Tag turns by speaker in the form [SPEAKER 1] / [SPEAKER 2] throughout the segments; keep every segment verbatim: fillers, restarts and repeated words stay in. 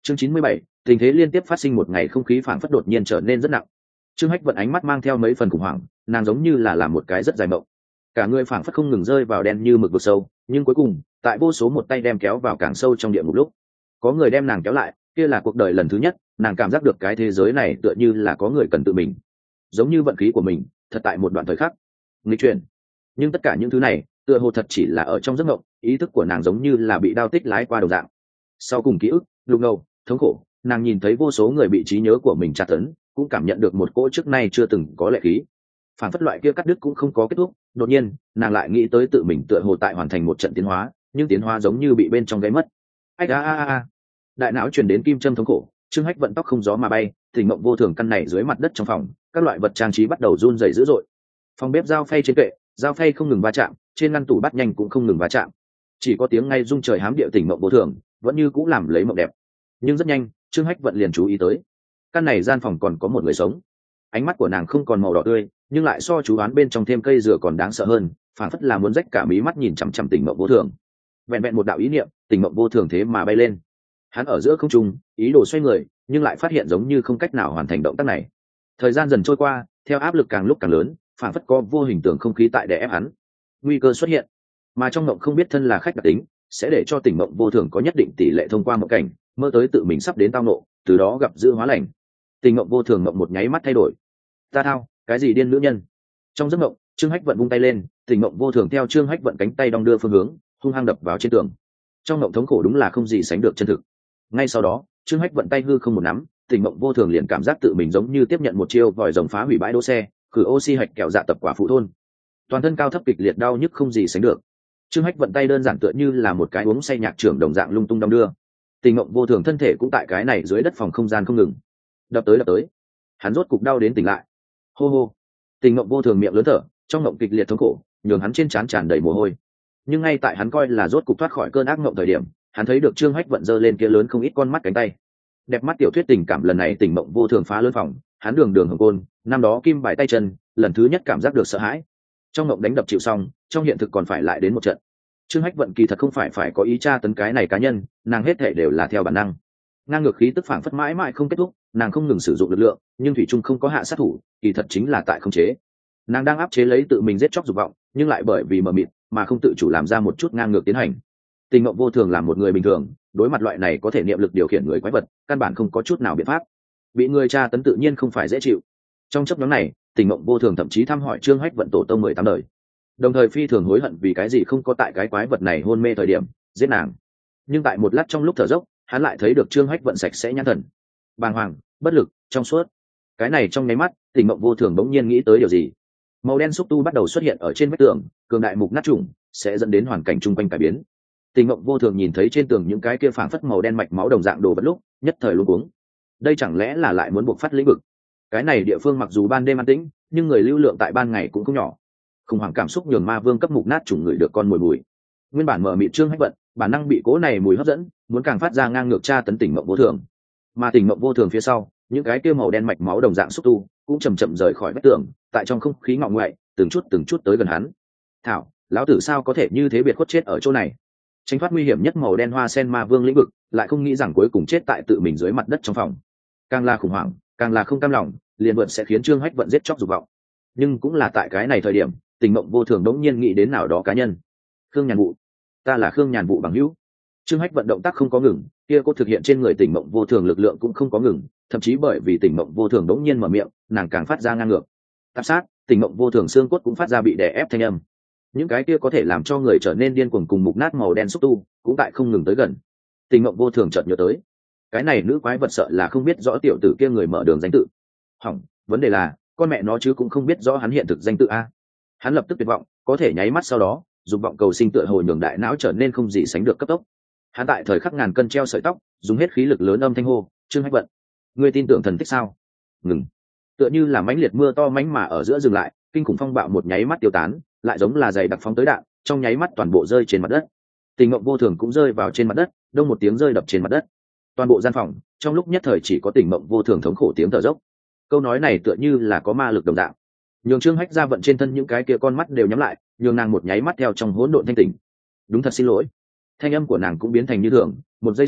[SPEAKER 1] chương chín mươi bảy, tình thế liên tiếp phát sinh một ngày, không khí phảng phất đột nhiên trở nên rất nặng. Trương Hách Vận ánh mắt mang theo mấy phần khủng hoảng, nàng giống như là làm một cái rất dài mộng, cả người phảng phất không ngừng rơi vào đen như mực vực sâu, nhưng cuối cùng tại vô số một tay đem kéo vào càng sâu trong địa ngục lúc có người đem nàng kéo lại, kia là cuộc đời lần thứ nhất nàng cảm giác được cái thế giới này tựa như là có người cần tự mình, giống như vận khí của mình thật tại một đoạn thời khắc nghịch chuyển. Nhưng tất cả những thứ này tựa hồ thật chỉ là ở trong giấc mộng, ý thức của nàng giống như là bị đao tích lái qua đầu dạng. Sau cùng ký ức lục ngầu thống khổ, nàng nhìn thấy vô số người bị trí nhớ của mình tra tấn, cũng cảm nhận được một cỗ trước nay chưa từng có lệ khí. Phản phất loại kia cắt đứt cũng không có kết thúc, đột nhiên nàng lại nghĩ tới tự mình tựa hồ tại hoàn thành một trận tiến hóa, nhưng tiến hóa giống như bị bên trong gáy mất. Ách a a a, đại não truyền đến kim châm thống khổ, Trương Hách Vận tóc không gió mà bay, tỉnh mộng vô thường căn này dưới mặt đất trong phòng, các loại vật trang trí bắt đầu run rẩy dữ dội. Phòng bếp dao phay trên kệ, dao phay không ngừng va chạm, trên ngăn tủ bát nhanh cũng không ngừng va chạm. Chỉ có tiếng ngay rung trời hám địa tỉnh mộng vô thường, vẫn như cũng làm lấy mộng đẹp. Nhưng rất nhanh, Trương Hách Vận liền chú ý tới, căn này gian phòng còn có một người sống. Ánh mắt của nàng không còn màu đỏ tươi, nhưng lại so chú oán bên trong thêm cây dừa còn đáng sợ hơn, phản phất là muốn rách cả mí mắt nhìn chằm chằm tỉnh mộng vô thường. Vẹn vẹn một đạo ý niệm, tỉnh mộng vô thường thế mà bay lên. Hắn ở giữa không trung, ý đồ xoay người, nhưng lại phát hiện giống như không cách nào hoàn thành động tác này. Thời gian dần trôi qua, theo áp lực càng lúc càng lớn, phản phất có vô hình tượng không khí tại đè ép hắn. Nguy cơ xuất hiện, mà trong mộng không biết thân là khách đặc tính, sẽ để cho tỉnh mộng vô thường có nhất định tỷ lệ thông qua mộng cảnh, mơ tới tự mình sắp đến tao nộ, từ đó gặp dữ hóa lành. Tỉnh mộng vô thường mộng một nháy mắt thay đổi. Ta thao, cái gì điên nữ nhân? Trong giấc mộng, Trương Hách Vận vung tay lên, tỉnh mộng vô thường theo Trương Hách Vận cánh tay đong đưa phương hướng, hung hăng đập vào trên tường. Trong mộng thống khổ đúng là không gì sánh được chân thực. Ngay sau đó, Trương Hách Vận tay hư không một nắm, tỉnh mộng vô thường liền cảm giác tự mình giống như tiếp nhận một chiêu vòi rồng phá hủy bãi đỗ xe, khử oxy hạch kẹo dạ tập quả phụ thôn. Toàn thân cao thấp kịch liệt đau nhức không gì sánh được. Trương Hách Vận tay đơn giản tựa như là một cái uống say nhạc trưởng đồng dạng lung tung đong đưa. Tỉnh mộng vô thường thân thể cũng tại cái này dưới đất phòng không gian không ngừng đập tới đập tới. Hắn rốt cục đau đến tỉnh lại. Hô hô. Tỉnh mộng vô thường miệng lớn thở, trong mộng kịch liệt thống khổ, nhường hắn trên trán tràn đầy mồ hôi. Nhưng ngay tại hắn coi là rốt cục thoát khỏi cơn ác mộng thời điểm, hắn thấy được Trương Hách Vận giơ lên kia lớn không ít con mắt cánh tay. Đẹp mắt tiểu thuyết tình cảm lần này tỉnh mộng vô thường phá lớn phòng, hắn đường đường hồng côn, năm đó kim bài tay chân, lần thứ nhất cảm giác được sợ hãi. Trong mộng đánh đập chịu xong, trong hiện thực còn phải lại đến một trận. Trương Hách Vận kỳ thật không phải phải có ý tra tấn cái này cá nhân, nàng hết thể đều là theo bản năng. Ngang ngược khí tức phảng phất mãi mãi không kết thúc, nàng không ngừng sử dụng lực lượng, nhưng thủy trung không có hạ sát thủ, kỳ thật chính là tại khống chế. Nàng đang áp chế lấy tự mình giết chóc dục vọng, nhưng lại bởi vì mờ mịt mà không tự chủ làm ra một chút ngang ngược tiến hành. Tình mộng vô thường là một người bình thường, đối mặt loại này có thể niệm lực điều khiển người quái vật, căn bản không có chút nào biện pháp. Bị người tra tấn tự nhiên không phải dễ chịu. Trong chấp nhóm này, tình mộng vô thường thậm chí thăm hỏi Trương Hách Vận tổ tông mười tám đời, đồng thời phi thường hối hận vì cái gì không có tại cái quái vật này hôn mê thời điểm giết nàng. Nhưng tại một lát trong lúc thở dốc, hắn lại thấy được Trương Hách Vận sạch sẽ nhãn thần, bàng hoàng, bất lực, trong suốt. Cái này trong nháy mắt, tình mộng vô thường bỗng nhiên nghĩ tới điều gì. Màu đen xúc tu bắt đầu xuất hiện ở trên vách tường, cường đại mục nát trùng sẽ dẫn đến hoàn cảnh chung quanh cải biến. Tình mộng vô thường nhìn thấy trên tường những cái kia phảng phất màu đen mạch máu đồng dạng đồ vật lúc, nhất thời luống cuống. Đây chẳng lẽ là lại muốn buộc phát lĩnh vực? Cái này địa phương mặc dù ban đêm an tĩnh, nhưng người lưu lượng tại ban ngày cũng không nhỏ. Khủng hoảng cảm xúc nhường ma vương cấp mục nát trùng người được con mùi mùi. Nguyên bản mở mịt Trương Hách Vận, bản năng bị cố này mùi hấp dẫn, muốn càng phát ra ngang ngược tra tấn tình mộng vô thường. Mà tình mộng vô thường phía sau, những cái kia màu đen mạch máu đồng dạng xúc tu cũng chậm chậm rời khỏi vách tường, tại trong không khí ngọ ngoại, từng chút từng chút tới gần hắn. Thảo, lão tử sao có thể như thế biệt khuất chết ở chỗ này? Tránh thoát nguy hiểm nhất màu đen hoa sen ma vương lĩnh vực, lại không nghĩ rằng cuối cùng chết tại tự mình dưới mặt đất trong phòng. Càng là khủng hoảng, càng là không cam lòng, liền vượt sẽ khiến Trương Hách Vận giết chóc dục vọng. Nhưng cũng là tại cái này thời điểm, tình mộng vô thường đống nhiên nghĩ đến nào đó cá nhân. Khương Nhàn Vụ, ta là Khương Nhàn Vụ bằng hữu. Trương Hách Vận động tác không có ngừng, kia cô thực hiện trên người tình mộng vô thường lực lượng cũng không có ngừng, thậm chí bởi vì tình mộng vô thường đống nhiên mở miệng, nàng càng phát ra ngang ngược. Tạp sát, tình mộng vô thường xương cốt cũng phát ra bị đè ép thanh âm. Những cái kia có thể làm cho người trở nên điên cuồng cùng mục nát màu đen xúc tu cũng tại không ngừng tới gần. Tình mộng vô thường chợt nhớ tới, cái này nữ quái vật sợ là không biết rõ tiểu tử kia người mở đường danh tự. Hỏng, vấn đề là con mẹ nó chứ cũng không biết rõ hắn hiện thực danh tự a. Hắn lập tức tuyệt vọng, có thể nháy mắt sau đó, dùng vọng cầu sinh tựa hồi nhường đại não trở nên không gì sánh được cấp tốc. Hắn tại thời khắc ngàn cân treo sợi tóc, dùng hết khí lực lớn âm thanh hô, Trương Hách Vận, ngươi tin tưởng thần tích sao? Ngừng. Tựa như là mãnh liệt mưa to mãnh mà ở giữa dừng lại, kinh khủng phong bạo một nháy mắt tiêu tán, lại giống là giày đặc phóng tới đạn, trong nháy mắt toàn bộ rơi trên mặt đất. Tình mộng vô thường cũng rơi vào trên mặt đất, đông một tiếng rơi đập trên mặt đất. Toàn bộ gian phòng, trong lúc nhất thời chỉ có tình mộng vô thường thống khổ tiếng thở dốc. Câu nói này tựa như là có ma lực đồng dạng, nhường Trương Hách ra vận trên thân những cái kia con mắt đều nhắm lại, nhường nàng một nháy mắt theo trong hỗn độn thanh tỉnh. Đúng thật xin lỗi. Thanh âm của nàng cũng biến thành như thường, một giây sau,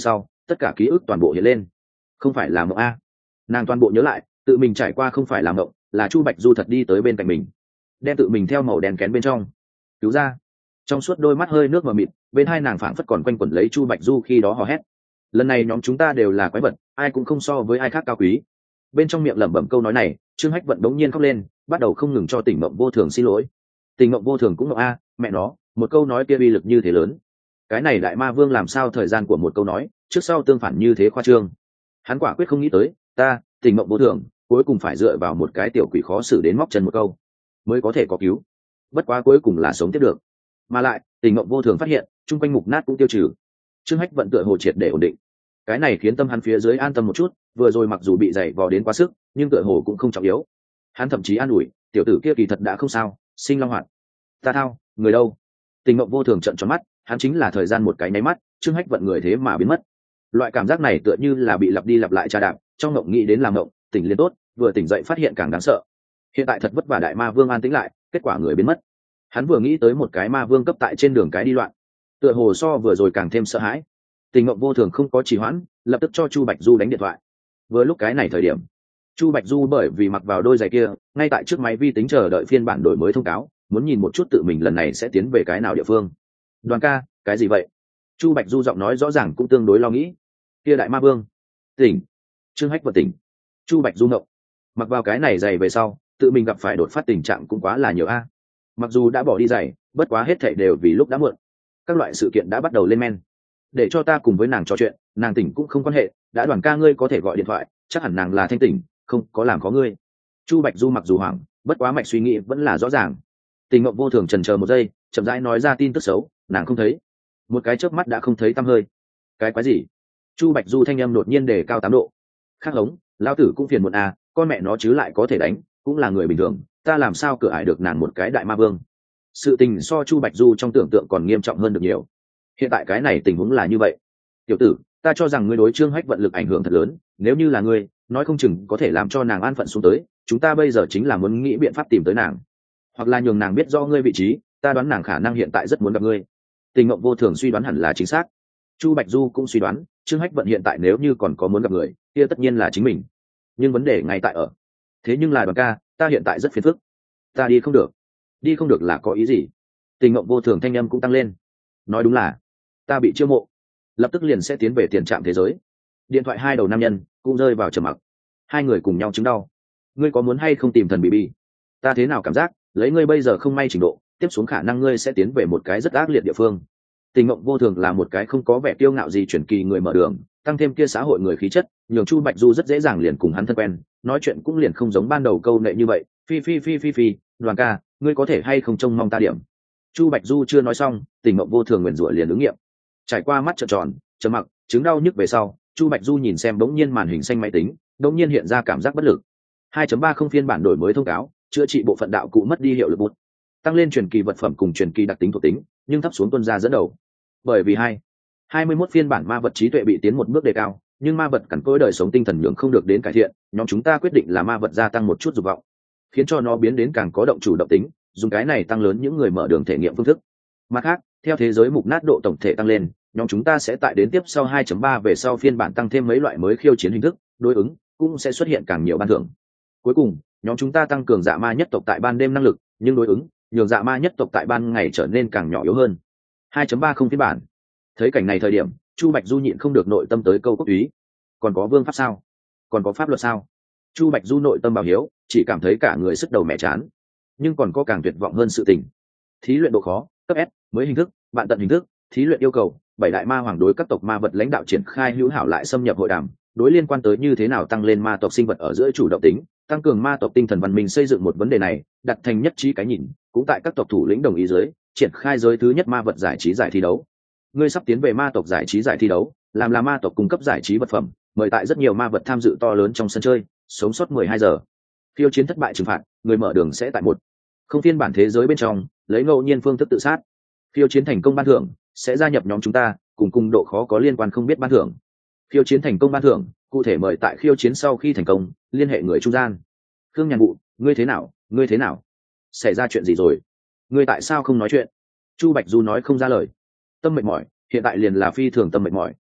[SPEAKER 1] tất cả ký ức toàn bộ hiện lên. Không phải là mộng a. Nàng toàn bộ nhớ lại tự mình trải qua không phải là mộng, là Chu Bạch Du thật đi tới bên cạnh mình, đem tự mình theo màu đen kén bên trong cứu ra. Trong suốt đôi mắt hơi nước mờ mịt, bên hai nàng phảng phất còn quanh quẩn lấy Chu Bạch Du khi đó hò hét: lần này nhóm chúng ta đều là quái vật, ai cũng không so với ai khác cao quý. Bên trong miệng lẩm bẩm câu nói này, Trương Hách Vận đống nhiên khóc lên, bắt đầu không ngừng cho Tỉnh Mộng Vô Thường xin lỗi. Tỉnh Mộng Vô Thường cũng mộng a, mẹ nó, một câu nói kia uy lực như thế lớn, cái này đại ma vương làm sao thời gian của một câu nói trước sau tương phản như thế khoa trương. Hắn quả quyết không nghĩ tới, ta Tỉnh Mộng Vô Thường cuối cùng phải dựa vào một cái tiểu quỷ khó xử đến móc chân một câu mới có thể có cứu. Bất quá cuối cùng là sống tiếp được, mà lại Tỉnh Mộng Vô Thường phát hiện chung quanh mục nát cũng tiêu trừ. Trương Hách Vận tựa hồ triệt để ổn định, cái này khiến tâm hắn phía dưới an tâm một chút. Vừa rồi mặc dù bị dày vò đến quá sức, nhưng tựa hồ cũng không trọng yếu. Hắn thậm chí an ủi tiểu tử kia kỳ thật đã không sao, sinh long hoạt. Ta thao, người đâu? Tỉnh Mộng Vô Thường trợn tròn mắt, hắn chính là thời gian một cái nháy mắt, Trương Hách Vận người thế mà biến mất. Loại cảm giác này tựa như là bị lặp đi lặp lại tra đạp, trong mộng nghĩ đến làm mộng, tỉnh liền tốt, vừa tỉnh dậy phát hiện càng đáng sợ. Hiện tại thật vất vả đại ma vương an tĩnh lại, kết quả người biến mất. Hắn vừa nghĩ tới một cái ma vương cấp tại trên đường cái đi loạn, tựa hồ so vừa rồi càng thêm sợ hãi. Tỉnh Mộng Vô Thường không có trì hoãn, lập tức cho Chu Bạch Du đánh điện thoại. Vừa lúc cái này thời điểm, Chu Bạch Du bởi vì mặc vào đôi giày kia, ngay tại trước máy vi tính chờ đợi phiên bản đổi mới thông cáo, muốn nhìn một chút tự mình lần này sẽ tiến về cái nào địa phương. Đoàn ca, cái gì vậy? Chu Bạch Du giọng nói rõ ràng cũng tương đối lo nghĩ. Kia đại ma vương. Tỉnh. Trương Hách Vận tỉnh. Chu Bạch Du ngộng. Mặc vào cái này giày về sau, tự mình gặp phải đột phát tình trạng cũng quá là nhiều a. Mặc dù đã bỏ đi giày, bất quá hết thảy đều vì lúc đã muộn. Các loại sự kiện đã bắt đầu lên men. Để cho ta cùng với nàng trò chuyện, nàng tỉnh cũng không quan hệ, đã Đoàn ca ngươi có thể gọi điện thoại, chắc hẳn nàng là thanh tỉnh, không có làm khó ngươi. Chu Bạch Du mặc dù hoảng, bất quá mạch suy nghĩ vẫn là rõ ràng. Tỉnh Mộng Vô Thường chần chờ một giây, chậm rãi nói ra tin tức xấu, nàng không thấy. Một cái chớp mắt đã không thấy tăm hơi. Cái quái gì? Chu Bạch Du thanh âm đột nhiên đề cao tám độ. Khắc hống, lão tử cũng phiền muộn à, con mẹ nó chứ lại có thể đánh, cũng là người bình thường, ta làm sao cửa ải được nàng một cái đại ma vương. Sự tình so Chu Bạch Du trong tưởng tượng còn nghiêm trọng hơn được nhiều. Hiện tại cái này tình huống là như vậy. Tiểu tử, ta cho rằng ngươi đối Trương Hách vận lực ảnh hưởng thật lớn, nếu như là ngươi, nói không chừng có thể làm cho nàng an phận xuống tới, chúng ta bây giờ chính là muốn nghĩ biện pháp tìm tới nàng, hoặc là nhường nàng biết do ngươi vị trí, ta đoán nàng khả năng hiện tại rất muốn gặp ngươi. Tình Mộng Vô Thường suy đoán hẳn là chính xác. Chu Bạch Du cũng suy đoán, Trương Hách vận hiện tại nếu như còn có muốn gặp người, kia tất nhiên là chính mình. Nhưng vấn đề ngay tại ở, thế nhưng là Đoàn ca, ta hiện tại rất phiền phức, ta đi không được. Đi không được là có ý gì? Tình Mộng Vô Thường thanh âm cũng tăng lên. Nói đúng là, ta bị chiêu mộ, lập tức liền sẽ tiến về tiền trạm thế giới. Điện thoại hai đầu nam nhân cũng rơi vào trầm mặc. Hai người cùng nhau chứng đau. Ngươi có muốn hay không tìm thần bị bi? Ta thế nào cảm giác, lấy ngươi bây giờ không may trình độ, tiếp xuống khả năng ngươi sẽ tiến về một cái rất ác liệt địa phương. Tình Mộng Vô Thường là một cái không có vẻ kiêu ngạo gì chuyển kỳ người mở đường, tăng thêm kia xã hội người khí chất, nhường Chu Bạch Du rất dễ dàng liền cùng hắn thân quen, nói chuyện cũng liền không giống ban đầu câu nệ như vậy. Phi phi phi phi phi, Đoàn ca, ngươi có thể hay không trông mong ta điểm? Chu Bạch Du chưa nói xong, Tình Mộng Vô Thường nguyền rủa liền ứng nghiệm. Trải qua mắt trợn tròn, trầm mặc, chứng đau nhức về sau, Chu Bạch Du nhìn xem bỗng nhiên màn hình xanh máy tính, bỗng nhiên hiện ra cảm giác bất lực. hai chấm ba không phiên bản đổi mới thông cáo, chữa trị bộ phận đạo cụ mất đi hiệu lực bút, tăng lên truyền kỳ vật phẩm cùng truyền kỳ đặc tính thuộc tính, nhưng thấp xuống tuân ra dẫn đầu. Bởi vì hai hai mươi mốt phiên bản ma vật trí tuệ bị tiến một bước đề cao, nhưng ma vật cằn cỗi đời sống tinh thần nhường không được đến cải thiện, nhóm chúng ta quyết định là ma vật gia tăng một chút dục vọng, khiến cho nó biến đến càng có động chủ động tính, dùng cái này tăng lớn những người mở đường thể nghiệm phương thức. Mặt khác, theo thế giới mục nát độ tổng thể tăng lên, nhóm chúng ta sẽ tại đến tiếp sau hai chấm ba về sau phiên bản tăng thêm mấy loại mới khiêu chiến hình thức, đối ứng cũng sẽ xuất hiện càng nhiều ban thưởng. Cuối cùng, nhóm chúng ta tăng cường dạ ma nhất tộc tại ban đêm năng lực, nhưng đối ứng nhường dạ ma nhất tộc tại ban ngày trở nên càng nhỏ yếu hơn. hai chấm ba không phiên bản. Thấy cảnh này thời điểm, Chu Bạch Du nhịn không được nội tâm tới câu quốc túy. Còn có vương pháp sao? Còn có pháp luật sao? Chu Bạch Du nội tâm bảo hiếu, chỉ cảm thấy cả người sức đầu mẹ chán. Nhưng còn có càng tuyệt vọng hơn sự tình. Thí luyện độ khó, cấp S, mới hình thức, bạn tận hình thức, thí luyện yêu cầu, bảy đại ma hoàng đối các tộc ma vật lãnh đạo triển khai hữu hảo lại xâm nhập hội đàm, đối liên quan tới như thế nào tăng lên ma tộc sinh vật ở giữa chủ động tính, tăng cường ma tộc tinh thần văn minh xây dựng một vấn đề này, đặt thành nhất trí cái nhìn, cũng tại các tộc thủ lĩnh đồng ý dưới, triển khai giới thứ nhất ma vật giải trí giải thi đấu. Ngươi sắp tiến về ma tộc giải trí giải thi đấu, làm là ma tộc cung cấp giải trí vật phẩm, mời tại rất nhiều ma vật tham dự to lớn trong sân chơi, sống sót mười hai giờ. Khiêu chiến thất bại trừng phạt, người mở đường sẽ tại một không phiên bản thế giới bên trong, lấy ngẫu nhiên phương thức tự sát. Khiêu chiến thành công ban thưởng, sẽ gia nhập nhóm chúng ta, cùng cùng độ khó có liên quan không biết ban thưởng. Khiêu chiến thành công ban thưởng, cụ thể mời tại khiêu chiến sau khi thành công, liên hệ người trung gian. Khương Nhàn Vụ, ngươi thế nào, ngươi thế nào? Xảy ra chuyện gì rồi? Ngươi tại sao không nói chuyện? Chu Bạch Du nói không ra lời. Tâm mệt mỏi, hiện tại liền là phi thường tâm mệt mỏi.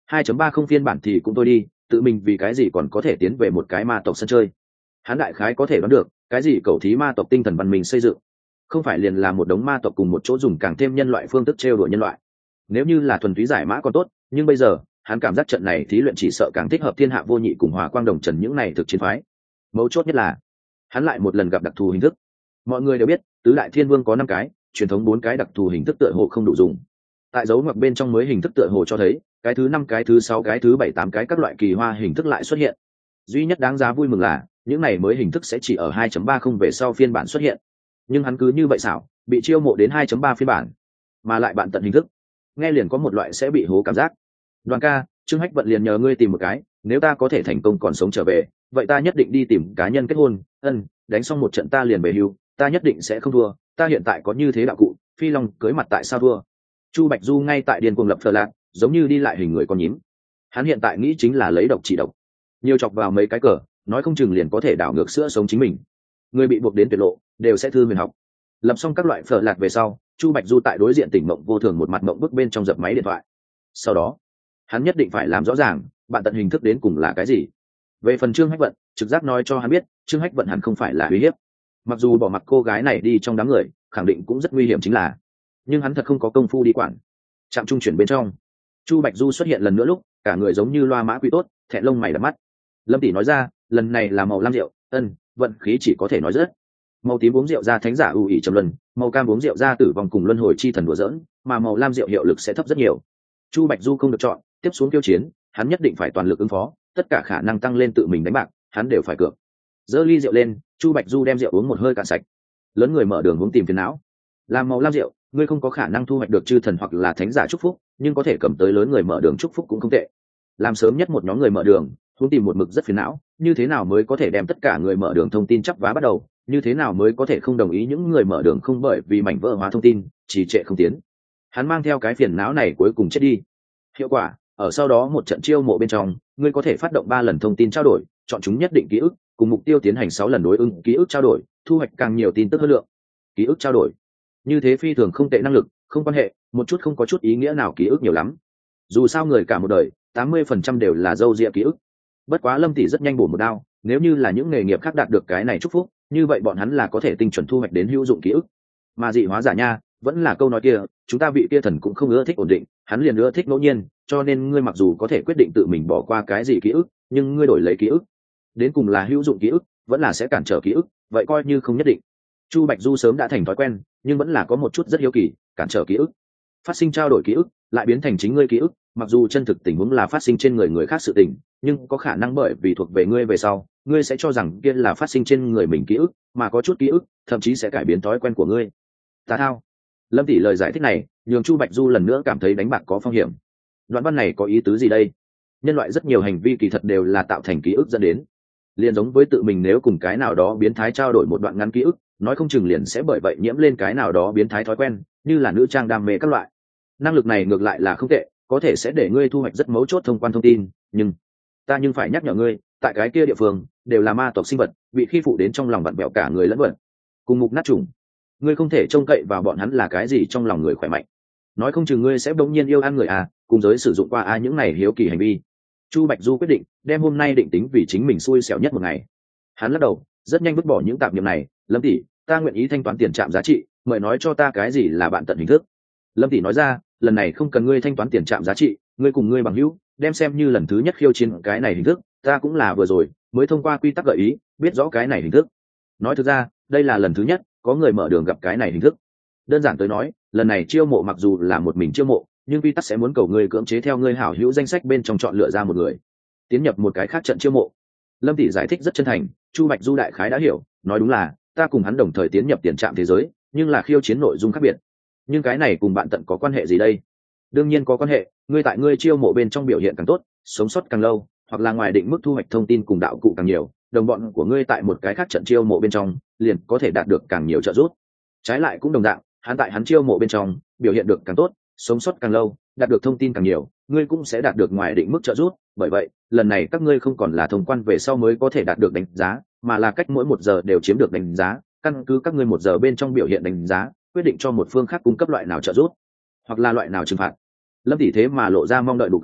[SPEAKER 1] hai chấm ba không phiên bản thì cũng thôi đi, tự mình vì cái gì còn có thể tiến về một cái ma tộc sân chơi. Hắn đại khái có thể đoán được cái gì cầu thí ma tộc tinh thần văn minh xây dựng, không phải liền là một đống ma tộc cùng một chỗ dùng càng thêm nhân loại phương thức trêu đùa nhân loại. Nếu như là thuần túy giải mã còn tốt, nhưng bây giờ hắn cảm giác trận này thí luyện chỉ sợ càng thích hợp thiên hạ vô nhị cùng Hòa Quang Đồng Trần những này thực chiến phái. Mấu chốt nhất là hắn lại một lần gặp đặc thù hình thức. Mọi người đều biết tứ đại thiên vương có năm cái, truyền thống bốn cái đặc thù hình thức tựa hồ không đủ dùng. Tại dấu ngoặc bên trong mới hình thức tựa hồ cho thấy cái thứ năm cái thứ sáu cái thứ bảy tám cái các loại kỳ hoa hình thức lại xuất hiện. Duy nhất đáng giá vui mừng là những này mới hình thức sẽ chỉ ở hai chấm ba không về sau phiên bản xuất hiện. Nhưng hắn cứ như vậy xảo bị chiêu mộ đến hai chấm ba phiên bản, mà lại bạn tận hình thức, nghe liền có một loại sẽ bị hố cảm giác. Đoàn ca, Trương Hách Vận liền nhờ ngươi tìm một cái, nếu ta có thể thành công còn sống trở về, vậy ta nhất định đi tìm cá nhân kết hôn. Ân, đánh xong một trận ta liền về hưu, ta nhất định sẽ không thua, ta hiện tại có như thế đạo cụ, phi long cưới mặt tại sao thua. Chu Bạch Du ngay tại điên cuồng lập phờ lạc, giống như đi lại hình người con nhím. Hắn hiện tại nghĩ chính là lấy độc trị độc, nhiều chọc vào mấy cái cờ, nói không chừng liền có thể đảo ngược sữa sống chính mình. Người bị buộc đến tuyệt lộ đều sẽ thư huyền học. Lập xong các loại phở lạc về sau, Chu Bạch Du tại đối diện tỉnh mộng vô thường một mặt mộng bức bên trong dập máy điện thoại. Sau đó hắn nhất định phải làm rõ ràng bạn tận hình thức đến cùng là cái gì. Về phần Trương Hách Vận, trực giác nói cho hắn biết Trương Hách Vận hẳn không phải là uy hiếp. Mặc dù bỏ mặc cô gái này đi trong đám người khẳng định cũng rất nguy hiểm chính là, nhưng hắn thật không có công phu đi quản. Trạm trung chuyển bên trong, Chu Bạch Du xuất hiện lần nữa lúc cả người giống như loa mã quỷ tốt, thẹn lông mày đập mắt. Lâm tỷ nói ra, lần này là màu lam rượu. Ân, vận khí chỉ có thể nói rất. Màu tím uống rượu ra thánh giả ưu ỷ trầm luân, màu cam uống rượu ra tử vong cùng luân hồi chi thần đùa dỡn, mà màu lam rượu hiệu lực sẽ thấp rất nhiều. Chu Bạch Du không được chọn, tiếp xuống tiêu chiến hắn nhất định phải toàn lực ứng phó, tất cả khả năng tăng lên tự mình đánh bạc hắn đều phải cược. Giơ ly rượu lên, Chu Bạch Du đem rượu uống một hơi cạn sạch. Lớn người mở đường uống tìm phiền não. Làm màu lam rượu, ngươi không có khả năng thu hoạch được chư thần hoặc là thánh giả chúc phúc, nhưng có thể cầm tới lớn người mở đường chúc phúc cũng không tệ. Làm sớm nhất một nhóm người mở đường, muốn tìm một mực rất phiền não, như thế nào mới có thể đem tất cả người mở đường thông tin chắp vá bắt đầu, như thế nào mới có thể không đồng ý những người mở đường không bởi vì mảnh vỡ hóa thông tin trì trệ không tiến. Hắn mang theo cái phiền não này cuối cùng chết đi. Hiệu quả ở sau đó một trận chiêu mộ bên trong, ngươi có thể phát động ba lần thông tin trao đổi, chọn chúng nhất định ký ức, cùng mục tiêu tiến hành sáu lần đối ứng ký ức trao đổi, thu hoạch càng nhiều tin tức hơn lượng. Ký ức trao đổi như thế phi thường không tệ năng lực, không quan hệ, một chút không có chút ý nghĩa nào ký ức nhiều lắm. Dù sao người cả một đời tám mươi phần trăm đều là dâu dịa ký ức. Bất quá Lâm tỷ rất nhanh bổ một đao, nếu như là những nghề nghiệp khác đạt được cái này chúc phúc, như vậy bọn hắn là có thể tinh chuẩn thu hoạch đến hữu dụng ký ức. Mà dị hóa giả nha, vẫn là câu nói kia, chúng ta vị kia thần cũng không ưa thích ổn định, hắn liền ưa thích ngẫu nhiên, cho nên ngươi mặc dù có thể quyết định tự mình bỏ qua cái gì ký ức, nhưng ngươi đổi lấy ký ức, đến cùng là hữu dụng ký ức, vẫn là sẽ cản trở ký ức, vậy coi như không nhất định. Chu Bạch Du sớm đã thành thói quen, nhưng vẫn là có một chút rất hiếu kỳ, cản trở ký ức, phát sinh trao đổi ký ức, lại biến thành chính ngươi ký ức, mặc dù chân thực tình huống là phát sinh trên người người khác sự tình, nhưng có khả năng bởi vì thuộc về ngươi về sau, ngươi sẽ cho rằng kia là phát sinh trên người mình ký ức, mà có chút ký ức thậm chí sẽ cải biến thói quen của ngươi. Tà thao. Lâm tỷ lời giải thích này nhường Chu Bạch Du lần nữa cảm thấy đánh bạc có phong hiểm. Đoạn văn này có ý tứ gì đây? Nhân loại rất nhiều hành vi kỳ thật đều là tạo thành ký ức dẫn đến, liền giống với tự mình nếu cùng cái nào đó biến thái trao đổi một đoạn ngắn ký ức, nói không chừng liền sẽ bởi vậy nhiễm lên cái nào đó biến thái thói quen, như là nữ trang đam mê các loại. Năng lực này ngược lại là không tệ, có thể sẽ để ngươi thu hoạch rất mấu chốt thông quan thông tin, nhưng ta nhưng phải nhắc nhở ngươi, tại cái kia địa phương đều là ma tộc sinh vật, bị khi phụ đến trong lòng vặn vẹo cả người lẫn vật, cùng mục nát trùng, ngươi không thể trông cậy vào bọn hắn là cái gì trong lòng người khỏe mạnh, nói không chừng ngươi sẽ bỗng nhiên yêu ăn người à, cùng giới sử dụng qua a à những này hiếu kỳ hành vi. Chu Bạch Du quyết định đem hôm nay định tính vì chính mình xui xẻo nhất một ngày. Hắn lắc đầu, rất nhanh vứt bỏ những tạp niệm này. Lâm tỷ, ta nguyện ý thanh toán tiền trạm giá trị, mời nói cho ta cái gì là bạn tận hình thức. Lâm tỷ nói ra, lần này không cần ngươi thanh toán tiền trạm giá trị, ngươi cùng ngươi bằng hữu đem xem như lần thứ nhất khiêu chiến cái này hình thức, ta cũng là vừa rồi mới thông qua quy tắc gợi ý biết rõ cái này hình thức. Nói thực ra đây là lần thứ nhất có người mở đường gặp cái này hình thức. Đơn giản tới nói, lần này chiêu mộ mặc dù là một mình chiêu mộ, nhưng quy tắc sẽ muốn cầu ngươi cưỡng chế theo ngươi hảo hữu danh sách bên trong chọn lựa ra một người tiến nhập một cái khác trận chiêu mộ. Lâm tỷ giải thích rất chân thành, Chu Bạch Du đại khái đã hiểu, nói đúng là ta cùng hắn đồng thời tiến nhập tiền trạm thế giới, nhưng là khiêu chiến nội dung khác biệt. Nhưng cái này cùng bạn tận có quan hệ gì đây? Đương nhiên có quan hệ, ngươi tại ngươi chiêu mộ bên trong biểu hiện càng tốt, sống sót càng lâu, hoặc là ngoài định mức thu hoạch thông tin cùng đạo cụ càng nhiều, đồng bọn của ngươi tại một cái khác trận chiêu mộ bên trong liền có thể đạt được càng nhiều trợ giúp. Trái lại cũng đồng dạng, hắn tại hắn chiêu mộ bên trong biểu hiện được càng tốt, sống sót càng lâu, đạt được thông tin càng nhiều, ngươi cũng sẽ đạt được ngoài định mức trợ giúp. Bởi vậy lần này các ngươi không còn là thông quan về sau mới có thể đạt được đánh giá, mà là cách mỗi một giờ đều chiếm được đánh giá, căn cứ các ngươi một giờ bên trong biểu hiện đánh giá quyết định cho một phương khác cung cấp loại nào trợ giúp hoặc là loại nào trừng phạt. Lâm tỷ thế mà lộ ra mong đợi đủ cười,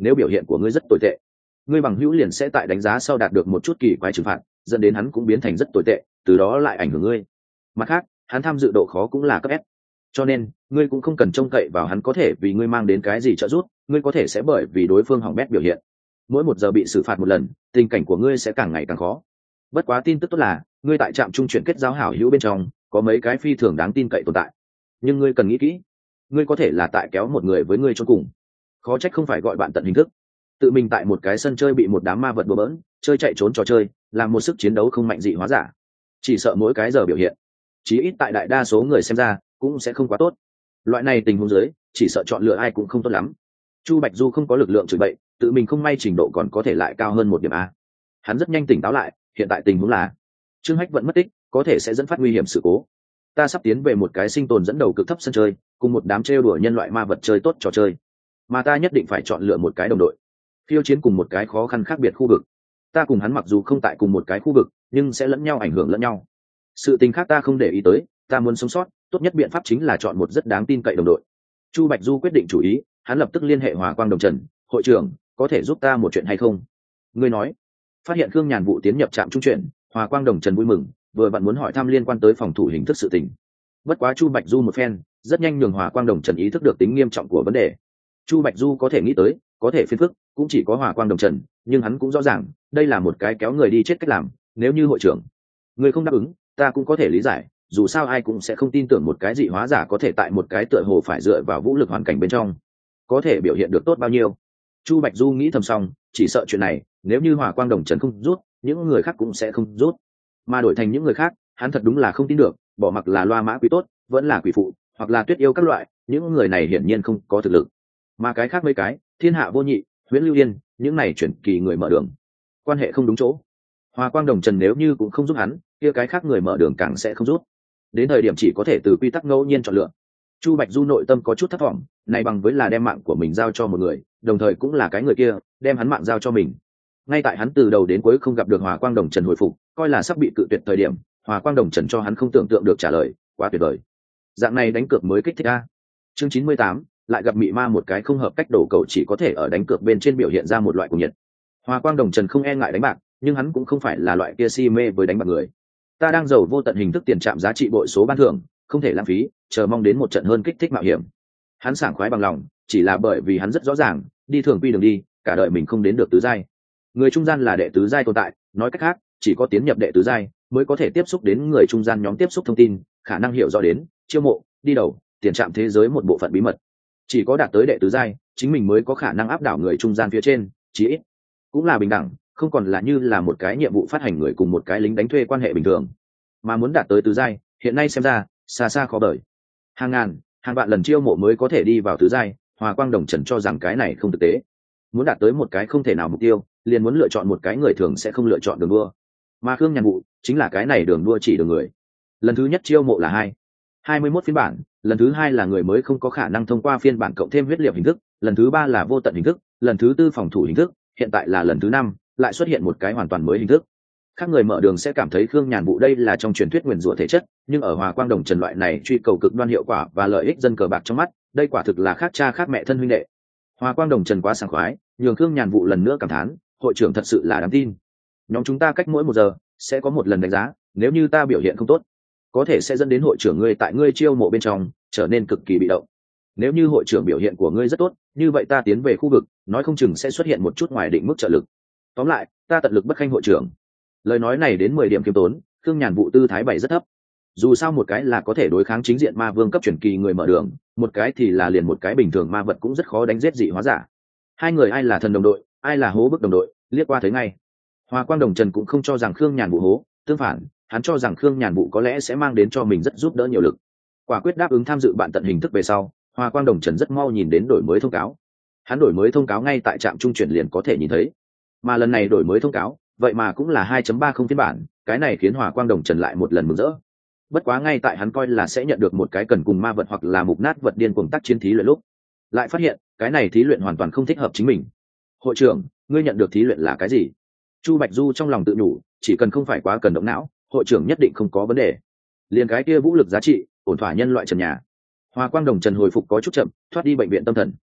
[SPEAKER 1] nếu biểu hiện của ngươi rất tồi tệ, ngươi bằng hữu liền sẽ tại đánh giá sau đạt được một chút kỳ quái trừng phạt, dẫn đến hắn cũng biến thành rất tồi tệ, từ đó lại ảnh hưởng ngươi. Mặt khác, hắn tham dự độ khó cũng là cấp S, cho nên ngươi cũng không cần trông cậy vào hắn có thể vì ngươi mang đến cái gì trợ giúp, ngươi có thể sẽ bởi vì đối phương hỏng bét biểu hiện, mỗi một giờ bị xử phạt một lần, tình cảnh của ngươi sẽ càng ngày càng khó. Bất quá tin tức tốt là, ngươi tại trạm trung chuyển kết giao hảo hữu bên trong có mấy cái phi thường đáng tin cậy tồn tại, nhưng ngươi cần nghĩ kỹ, ngươi có thể là tại kéo một người với ngươi cho cùng. Khó trách không phải gọi bạn tận hình thức, tự mình tại một cái sân chơi bị một đám ma vật đùa bỡn, chơi chạy trốn trò chơi, làm một sức chiến đấu không mạnh dị hóa giả, chỉ sợ mỗi cái giờ biểu hiện, chí ít tại đại đa số người xem ra cũng sẽ không quá tốt. Loại này tình huống dưới, chỉ sợ chọn lựa ai cũng không tốt lắm. Chu Bạch Du không có lực lượng chửi bậy, tự mình không may trình độ còn có thể lại cao hơn một điểm a. Hắn rất nhanh tỉnh táo lại, hiện tại tình huống là Trương Hách vẫn mất tích, có thể sẽ dẫn phát nguy hiểm sự cố. Ta sắp tiến về một cái sinh tồn dẫn đầu cực thấp sân chơi, cùng một đám trêu đùa nhân loại ma vật chơi tốt trò chơi, mà ta nhất định phải chọn lựa một cái đồng đội, phiêu chiến cùng một cái khó khăn khác biệt khu vực. Ta cùng hắn mặc dù không tại cùng một cái khu vực, nhưng sẽ lẫn nhau ảnh hưởng lẫn nhau. Sự tình khác ta không để ý tới, ta muốn sống sót, tốt nhất biện pháp chính là chọn một rất đáng tin cậy đồng đội. Chu Bạch Du quyết định chủ ý, hắn lập tức liên hệ Hòa Quang Đồng Trần, hội trưởng, có thể giúp ta một chuyện hay không? Ngươi nói. Phát hiện Khương Nhàn Vũ tiến nhập trạm trung chuyển, Hòa Quang Đồng Trần vui mừng, vừa vặn muốn hỏi thăm liên quan tới phòng thủ hình thức sự tình. Bất quá Chu Bạch Du một phen, rất nhanh nhường Hòa Quang Đồng Trần ý thức được tính nghiêm trọng của vấn đề. Chu Bạch Du có thể nghĩ tới, có thể phiền phức, cũng chỉ có Hòa Quang Đồng Trần, nhưng hắn cũng rõ ràng, đây là một cái kéo người đi chết cách làm, nếu như hội trưởng, người không đáp ứng, ta cũng có thể lý giải, dù sao ai cũng sẽ không tin tưởng một cái dị hóa giả có thể tại một cái tựa hồ phải dựa vào vũ lực hoàn cảnh bên trong, có thể biểu hiện được tốt bao nhiêu. Chu Bạch Du nghĩ thầm xong, chỉ sợ chuyện này, nếu như Hòa Quang Đồng Trần không rút, những người khác cũng sẽ không rút, mà đổi thành những người khác, hắn thật đúng là không tin được, bỏ mặc là loa mã quý tốt, vẫn là quỷ phụ, hoặc là tuyết yêu các loại, những người này hiển nhiên không có thực lực. Mà cái khác mấy cái, Thiên Hạ Vô Nhị, Huyễn Lưu Yên, những này chuyển kỳ người mở đường, quan hệ không đúng chỗ. Hòa Quang Đồng Trần nếu như cũng không giúp hắn, kia cái khác người mở đường càng sẽ không giúp. Đến thời điểm chỉ có thể từ quy tắc ngẫu nhiên chọn lựa. Chu Bạch Du nội tâm có chút thất vọng, này bằng với là đem mạng của mình giao cho một người, đồng thời cũng là cái người kia đem hắn mạng giao cho mình. Ngay tại hắn từ đầu đến cuối không gặp được Hòa Quang Đồng Trần hồi phục, coi là sắp bị cự tuyệt thời điểm, Hòa Quang Đồng Trần cho hắn không tưởng tượng được trả lời, quá tuyệt vời. Dạng này đánh cược mới kích thích a. Chương chín mươi tám, lại gặp mị ma một cái không hợp cách đổ cầu chỉ có thể ở đánh cược bên trên biểu hiện ra một loại cuồng nhiệt. Hòa Quang Đồng Trần không e ngại đánh bạc, nhưng hắn cũng không phải là loại kia si mê với đánh bạc người. Ta đang giàu vô tận hình thức tiền trạm giá trị bội số ban thưởng, không thể lãng phí, chờ mong đến một trận hơn kích thích mạo hiểm. Hắn sảng khoái bằng lòng, chỉ là bởi vì hắn rất rõ ràng, đi thường quy đường đi, cả đời mình không đến được tứ giai. Người trung gian là đệ tứ giai tồn tại, nói cách khác, chỉ có tiến nhập đệ tứ giai mới có thể tiếp xúc đến người trung gian nhóm tiếp xúc thông tin, khả năng hiểu rõ đến chiêu mộ, đi đầu, tiền trạm thế giới một bộ phận bí mật. Chỉ có đạt tới đệ tứ giai, chính mình mới có khả năng áp đảo người trung gian phía trên, chí ít cũng là bình đẳng, không còn là như là một cái nhiệm vụ phát hành người cùng một cái lính đánh thuê quan hệ bình thường. Mà muốn đạt tới tứ giai, hiện nay xem ra xa xa khó đợi. Hàng ngàn, hàng vạn lần chiêu mộ mới có thể đi vào tứ giai, Hòa Quang Đồng Trần cho rằng cái này không thực tế. Muốn đạt tới một cái không thể nào mục tiêu, liền muốn lựa chọn một cái người thường sẽ không lựa chọn đường đua. Mà Khương Nhàn Vũ chính là cái này đường đua chỉ đường người. Lần thứ nhất chiêu mộ là hai hai mươi mốt phiên bản, lần thứ hai là người mới không có khả năng thông qua phiên bản cộng thêm huyết liệt hình thức, lần thứ ba là vô tận hình thức, lần thứ tư phòng thủ hình thức, hiện tại là lần thứ năm, lại xuất hiện một cái hoàn toàn mới hình thức. Các người mở đường sẽ cảm thấy Khương Nhàn Vũ đây là trong truyền thuyết nguyền rủa thể chất, nhưng ở Hòa Quang Đồng Trần loại này truy cầu cực đoan hiệu quả và lợi ích dân cờ bạc trong mắt, đây quả thực là khác cha khác mẹ thân huynh đệ. Hòa Quang Đồng Trần quá sảng khoái, nhường Khương Nhàn Vũ lần nữa cảm thán, hội trưởng thật sự là đáng tin. Nhóm chúng ta cách mỗi một giờ sẽ có một lần đánh giá, nếu như ta biểu hiện không tốt, có thể sẽ dẫn đến hội trưởng ngươi tại ngươi chiêu mộ bên trong trở nên cực kỳ bị động. Nếu như hội trưởng biểu hiện của ngươi rất tốt, như vậy ta tiến về khu vực, nói không chừng sẽ xuất hiện một chút ngoài định mức trợ lực. Tóm lại, ta tận lực bất khanh hội trưởng. Lời nói này đến mười điểm kiêm tốn, Khương Nhàn Vũ tư thái bày rất thấp. Dù sao một cái là có thể đối kháng chính diện ma vương cấp truyền kỳ người mở đường, một cái thì là liền một cái bình thường ma vật cũng rất khó đánh giết dị hóa giả. Hai người ai là thần đồng đội, ai là hố bức đồng đội, liếc qua thấy ngay. Hòa Quang Đồng Trần cũng không cho rằng Khương Nhàn Vũ hố, tương phản, hắn cho rằng Khương Nhàn Vũ có lẽ sẽ mang đến cho mình rất giúp đỡ nhiều lực. Quả quyết đáp ứng tham dự bạn tận hình thức về sau, Hòa Quang Đồng Trần rất mau nhìn đến đổi mới thông cáo. Hắn đổi mới thông cáo ngay tại trạm trung chuyển liền có thể nhìn thấy. Mà lần này đổi mới thông cáo, vậy mà cũng là hai chấm ba không phiên bản, cái này khiến Hòa Quang Đồng Trần lại một lần mừng rỡ. Bất quá ngay tại hắn coi là sẽ nhận được một cái cần cùng ma vật hoặc là mục nát vật điên cuồng tác chiến thí luyện lúc, lại phát hiện cái này thí luyện hoàn toàn không thích hợp chính mình. Hội trưởng, ngươi nhận được thí luyện là cái gì? Chu Bạch Du trong lòng tự nhủ, chỉ cần không phải quá cần động não, hội trưởng nhất định không có vấn đề. Liền cái kia vũ lực giá trị, ổn thỏa nhân loại trần nhà. Hòa Quang Đồng Trần hồi phục có chút chậm, thoát đi bệnh viện tâm thần.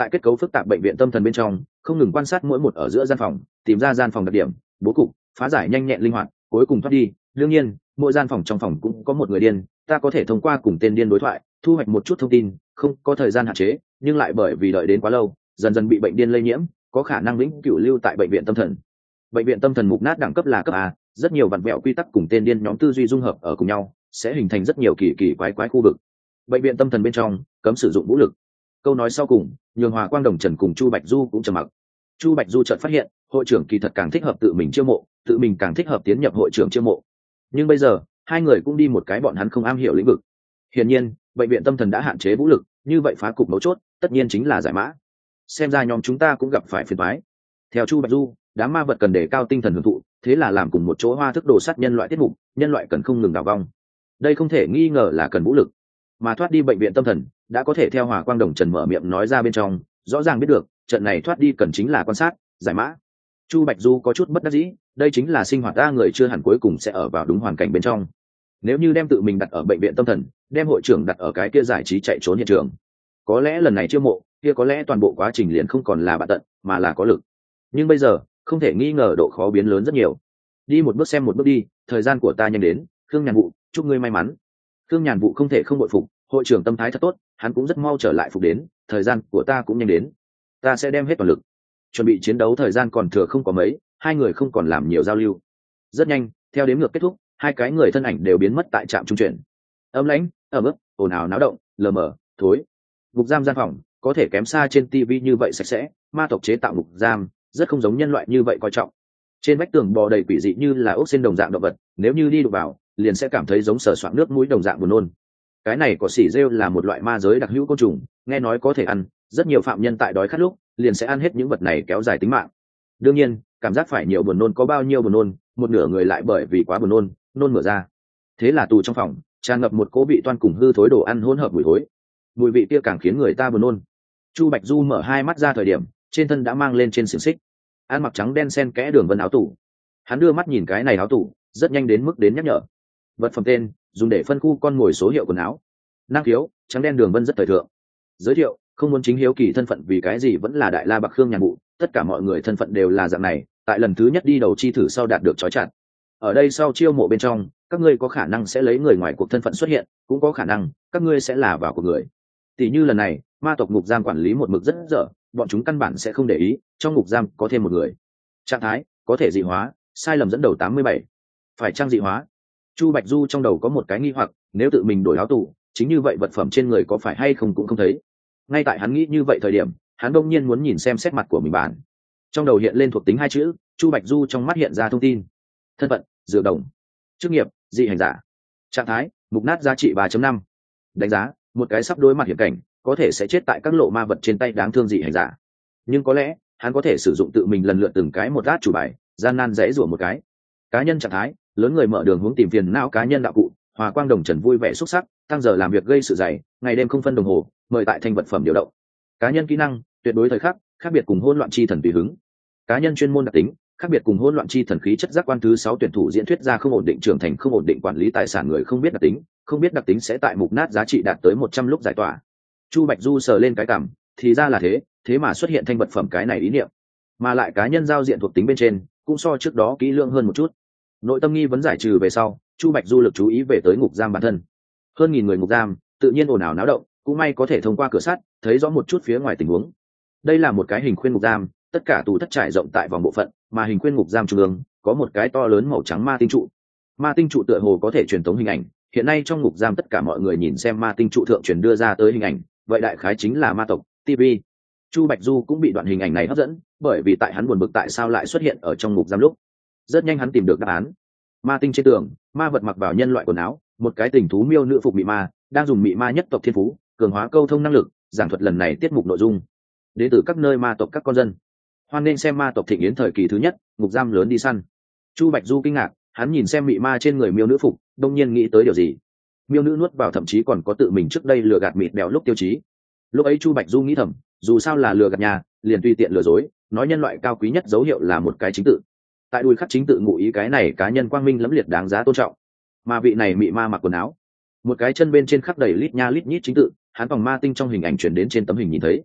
[SPEAKER 1] tại kết cấu phức tạp bệnh viện tâm thần bên trong không ngừng quan sát mỗi một ở giữa gian phòng, tìm ra gian phòng đặc điểm, bố cục, phá giải nhanh nhẹn linh hoạt, cuối cùng thoát đi. Đương nhiên mỗi gian phòng trong phòng cũng có một người điên, ta có thể thông qua cùng tên điên đối thoại thu hoạch một chút thông tin, không có thời gian hạn chế, nhưng lại bởi vì đợi đến quá lâu dần dần bị bệnh điên lây nhiễm, có khả năng vĩnh cửu lưu tại bệnh viện tâm thần. Bệnh viện tâm thần mục nát đẳng cấp là cấp A, rất nhiều vặn vẹo quy tắc cùng tên điên nhóm tư duy dung hợp ở cùng nhau sẽ hình thành rất nhiều kỳ kỳ quái quái khu vực. Bệnh viện tâm thần bên trong cấm sử dụng vũ lực. Câu nói sau cùng nhường Hòa Quang Đồng Trần cùng Chu Bạch Du cũng trầm mặc. Chu Bạch Du chợt phát hiện hội trưởng kỳ thật càng thích hợp tự mình chiêu mộ, tự mình càng thích hợp tiến nhập hội trưởng chiêu mộ, nhưng bây giờ hai người cũng đi một cái bọn hắn không am hiểu lĩnh vực. Hiển nhiên bệnh viện tâm thần đã hạn chế vũ lực, như vậy phá cục mấu chốt tất nhiên chính là giải mã. Xem ra nhóm chúng ta cũng gặp phải phiền toái. Theo Chu Bạch Du, đám ma vật cần đề cao tinh thần hưởng thụ, thế là làm cùng một chỗ hoa thức đồ sát nhân loại tiết mục, nhân loại cần không ngừng đào vong. Đây không thể nghi ngờ là cần vũ lực, mà thoát đi bệnh viện tâm thần đã có thể theo Hòa Quang Đồng Trần mở miệng nói ra bên trong, rõ ràng biết được trận này thoát đi cần chính là quan sát, giải mã. Chu Bạch Du có chút bất đắc dĩ, đây chính là sinh hoạt ta người chưa hẳn cuối cùng sẽ ở vào đúng hoàn cảnh bên trong. Nếu như đem tự mình đặt ở bệnh viện tâm thần, đem hội trưởng đặt ở cái kia giải trí chạy trốn hiện trường, có lẽ lần này chiêu mộ kia có lẽ toàn bộ quá trình liền không còn là bạn tận mà là có lực. Nhưng bây giờ không thể nghi ngờ độ khó biến lớn rất nhiều. Đi một bước xem một bước đi, thời gian của ta nhanh đến. Khương Nhàn Vụ, chúc ngươi may mắn. Khương Nhàn Vụ không thể không bội phục, hội trưởng tâm thái thật tốt, hắn cũng rất mau trở lại phục đến. Thời gian của ta cũng nhanh đến, ta sẽ đem hết toàn lực. Chuẩn bị chiến đấu thời gian còn thừa không có mấy, hai người không còn làm nhiều giao lưu. Rất nhanh theo đếm ngược kết thúc, hai cái người thân ảnh đều biến mất tại trạm trung chuyển. Âm lãnh, ẩm ướt, ồn ào náo động, lờ mờ, thối. Ngục giam gian phòng có thể kém xa trên tivi như vậy sạch sẽ, ma tộc chế tạo ngục giam rất không giống nhân loại như vậy coi trọng. Trên vách tường bò đầy quỷ dị như là ốc sên đồng dạng động vật, nếu như đi đụng vào liền sẽ cảm thấy giống sờ soạng nước mũi đồng dạng buồn nôn. Cái này có xỉ rêu là một loại ma giới đặc hữu côn trùng, nghe nói có thể ăn, rất nhiều phạm nhân tại đói khát lúc liền sẽ ăn hết những vật này kéo dài tính mạng. Đương nhiên cảm giác phải nhiều buồn nôn có bao nhiêu buồn nôn, một nửa người lại bởi vì quá buồn nôn nôn mửa ra. Thế là tù trong phòng tràn ngập một cỗ vị toan cùng hư thối đồ ăn hỗn hợp mùi thối, mùi vị kia càng khiến người ta buồn nôn. Chu Bạch Du mở hai mắt ra thời điểm trên thân đã mang lên trên xiềng xích, ăn mặc trắng đen xen kẽ đường vân áo tủ. Hắn đưa mắt nhìn cái này áo tủ, rất nhanh đến mức đến nhắc nhở. Vật phẩm tên dùng để phân khu con ngồi số hiệu quần áo. Năng khiếu trắng đen đường vân rất thời thượng. Giới thiệu không muốn chính hiếu kỳ thân phận vì cái gì vẫn là đại la bạc Khương Nhàn Vụ, tất cả mọi người thân phận đều là dạng này, tại lần thứ nhất đi đầu chi thử sau đạt được trói chặt. Ở đây sau chiêu mộ bên trong các ngươi có khả năng sẽ lấy người ngoài cuộc thân phận xuất hiện, cũng có khả năng các ngươi sẽ là vào của người. Tỷ như lần này ma tộc ngục giam quản lý một mực rất dở, bọn chúng căn bản sẽ không để ý trong ngục giam có thêm một người. Trạng thái có thể dị hóa, sai lầm dẫn đầu tám mươi bảy. Phải trang dị hóa? Chu Bạch Du trong đầu có một cái nghi hoặc, nếu tự mình đổi áo tủ chính như vậy vật phẩm trên người có phải hay không cũng không thấy. Ngay tại hắn nghĩ như vậy thời điểm hắn đông nhiên muốn nhìn xem xét mặt của mình bản, trong đầu hiện lên thuộc tính hai chữ. Chu Bạch Du trong mắt hiện ra thông tin: thân phận dược đồng, chức nghiệp dị hành giả, trạng thái mục nát giá trị ba chấm năm, đánh giá một cái sắp đối mặt hiểm cảnh có thể sẽ chết tại các lộ ma vật trên tay đáng thương dị hành giả, nhưng có lẽ hắn có thể sử dụng tự mình lần lượt từng cái một át chủ bài, gian nan dễ rủa một cái. Cá nhân trạng thái lớn người mở đường hướng tìm phiền não cá nhân đạo cụ. Hòa Quang Đồng Trần vui vẻ xuất sắc, tăng giờ làm việc gây sự dày, ngày đêm không phân đồng hồ, mời tại thành vật phẩm điều động. Cá nhân kỹ năng tuyệt đối thời khắc, khác biệt cùng hỗn loạn chi thần tùy hứng. Cá nhân chuyên môn đặc tính khác biệt cùng hỗn loạn chi thần khí chất giác quan thứ sáu tuyển thủ diễn thuyết ra không ổn định trưởng thành không ổn định quản lý tài sản người không biết đặc tính, không biết đặc tính sẽ tại mục nát giá trị đạt tới một trăm lúc giải tỏa. Chu Bạch Du sờ lên cái cằm, thì ra là thế, thế mà xuất hiện thành vật phẩm cái này ý niệm, mà lại cá nhân giao diện thuộc tính bên trên cũng so trước đó kỹ lưỡng hơn một chút. Nội tâm nghi vấn giải trừ về sau, Chu Bạch Du lực chú ý về tới ngục giam bản thân. Hơn nghìn người ngục giam tự nhiên ồn ào náo động, cũng may có thể thông qua cửa sắt thấy rõ một chút phía ngoài tình huống. Đây là một cái hình khuyên ngục giam, tất cả tù thất trải rộng tại vòng bộ phận, mà hình khuyên ngục giam trung ương có một cái to lớn màu trắng ma tinh trụ. Ma tinh trụ tựa hồ có thể truyền tống hình ảnh, hiện nay trong ngục giam tất cả mọi người nhìn xem ma tinh trụ thượng truyền đưa ra tới hình ảnh, vậy đại khái chính là ma tộc ti vi. Chu Bạch Du cũng bị đoạn hình ảnh này hấp dẫn, bởi vì tại hắn buồn bực tại sao lại xuất hiện ở trong ngục giam lúc. Rất nhanh hắn tìm được đáp án. Ma tinh trên tường, ma vật mặc vào nhân loại quần áo, một cái tình thú miêu nữ phục mị ma, đang dùng mị ma nhất tộc thiên phú, cường hóa câu thông năng lực, giảng thuật lần này tiết mục nội dung. Đến từ các nơi ma tộc các con dân. Hoan nên xem ma tộc thịnh yến thời kỳ thứ nhất, ngục giam lớn đi săn. Chu Bạch Du kinh ngạc, hắn nhìn xem mị ma trên người miêu nữ phục, đông nhiên nghĩ tới điều gì. Miêu nữ nuốt vào thậm chí còn có tự mình trước đây lừa gạt mịt bèo lúc tiêu chí. Lúc ấy Chu Bạch Du nghĩ thầm, dù sao là lừa gạt nhà, liền tùy tiện lừa dối, nói nhân loại cao quý nhất dấu hiệu là một cái chính tự. Tại đùi khắc chính tự ngụ ý cái này cá nhân quang minh lẫm liệt đáng giá tôn trọng. Mà vị này mị ma mặc quần áo, một cái chân bên trên khắc đầy lít nha lít nhít chính tự, hắn vòng ma tinh trong hình ảnh chuyển đến trên tấm hình nhìn thấy.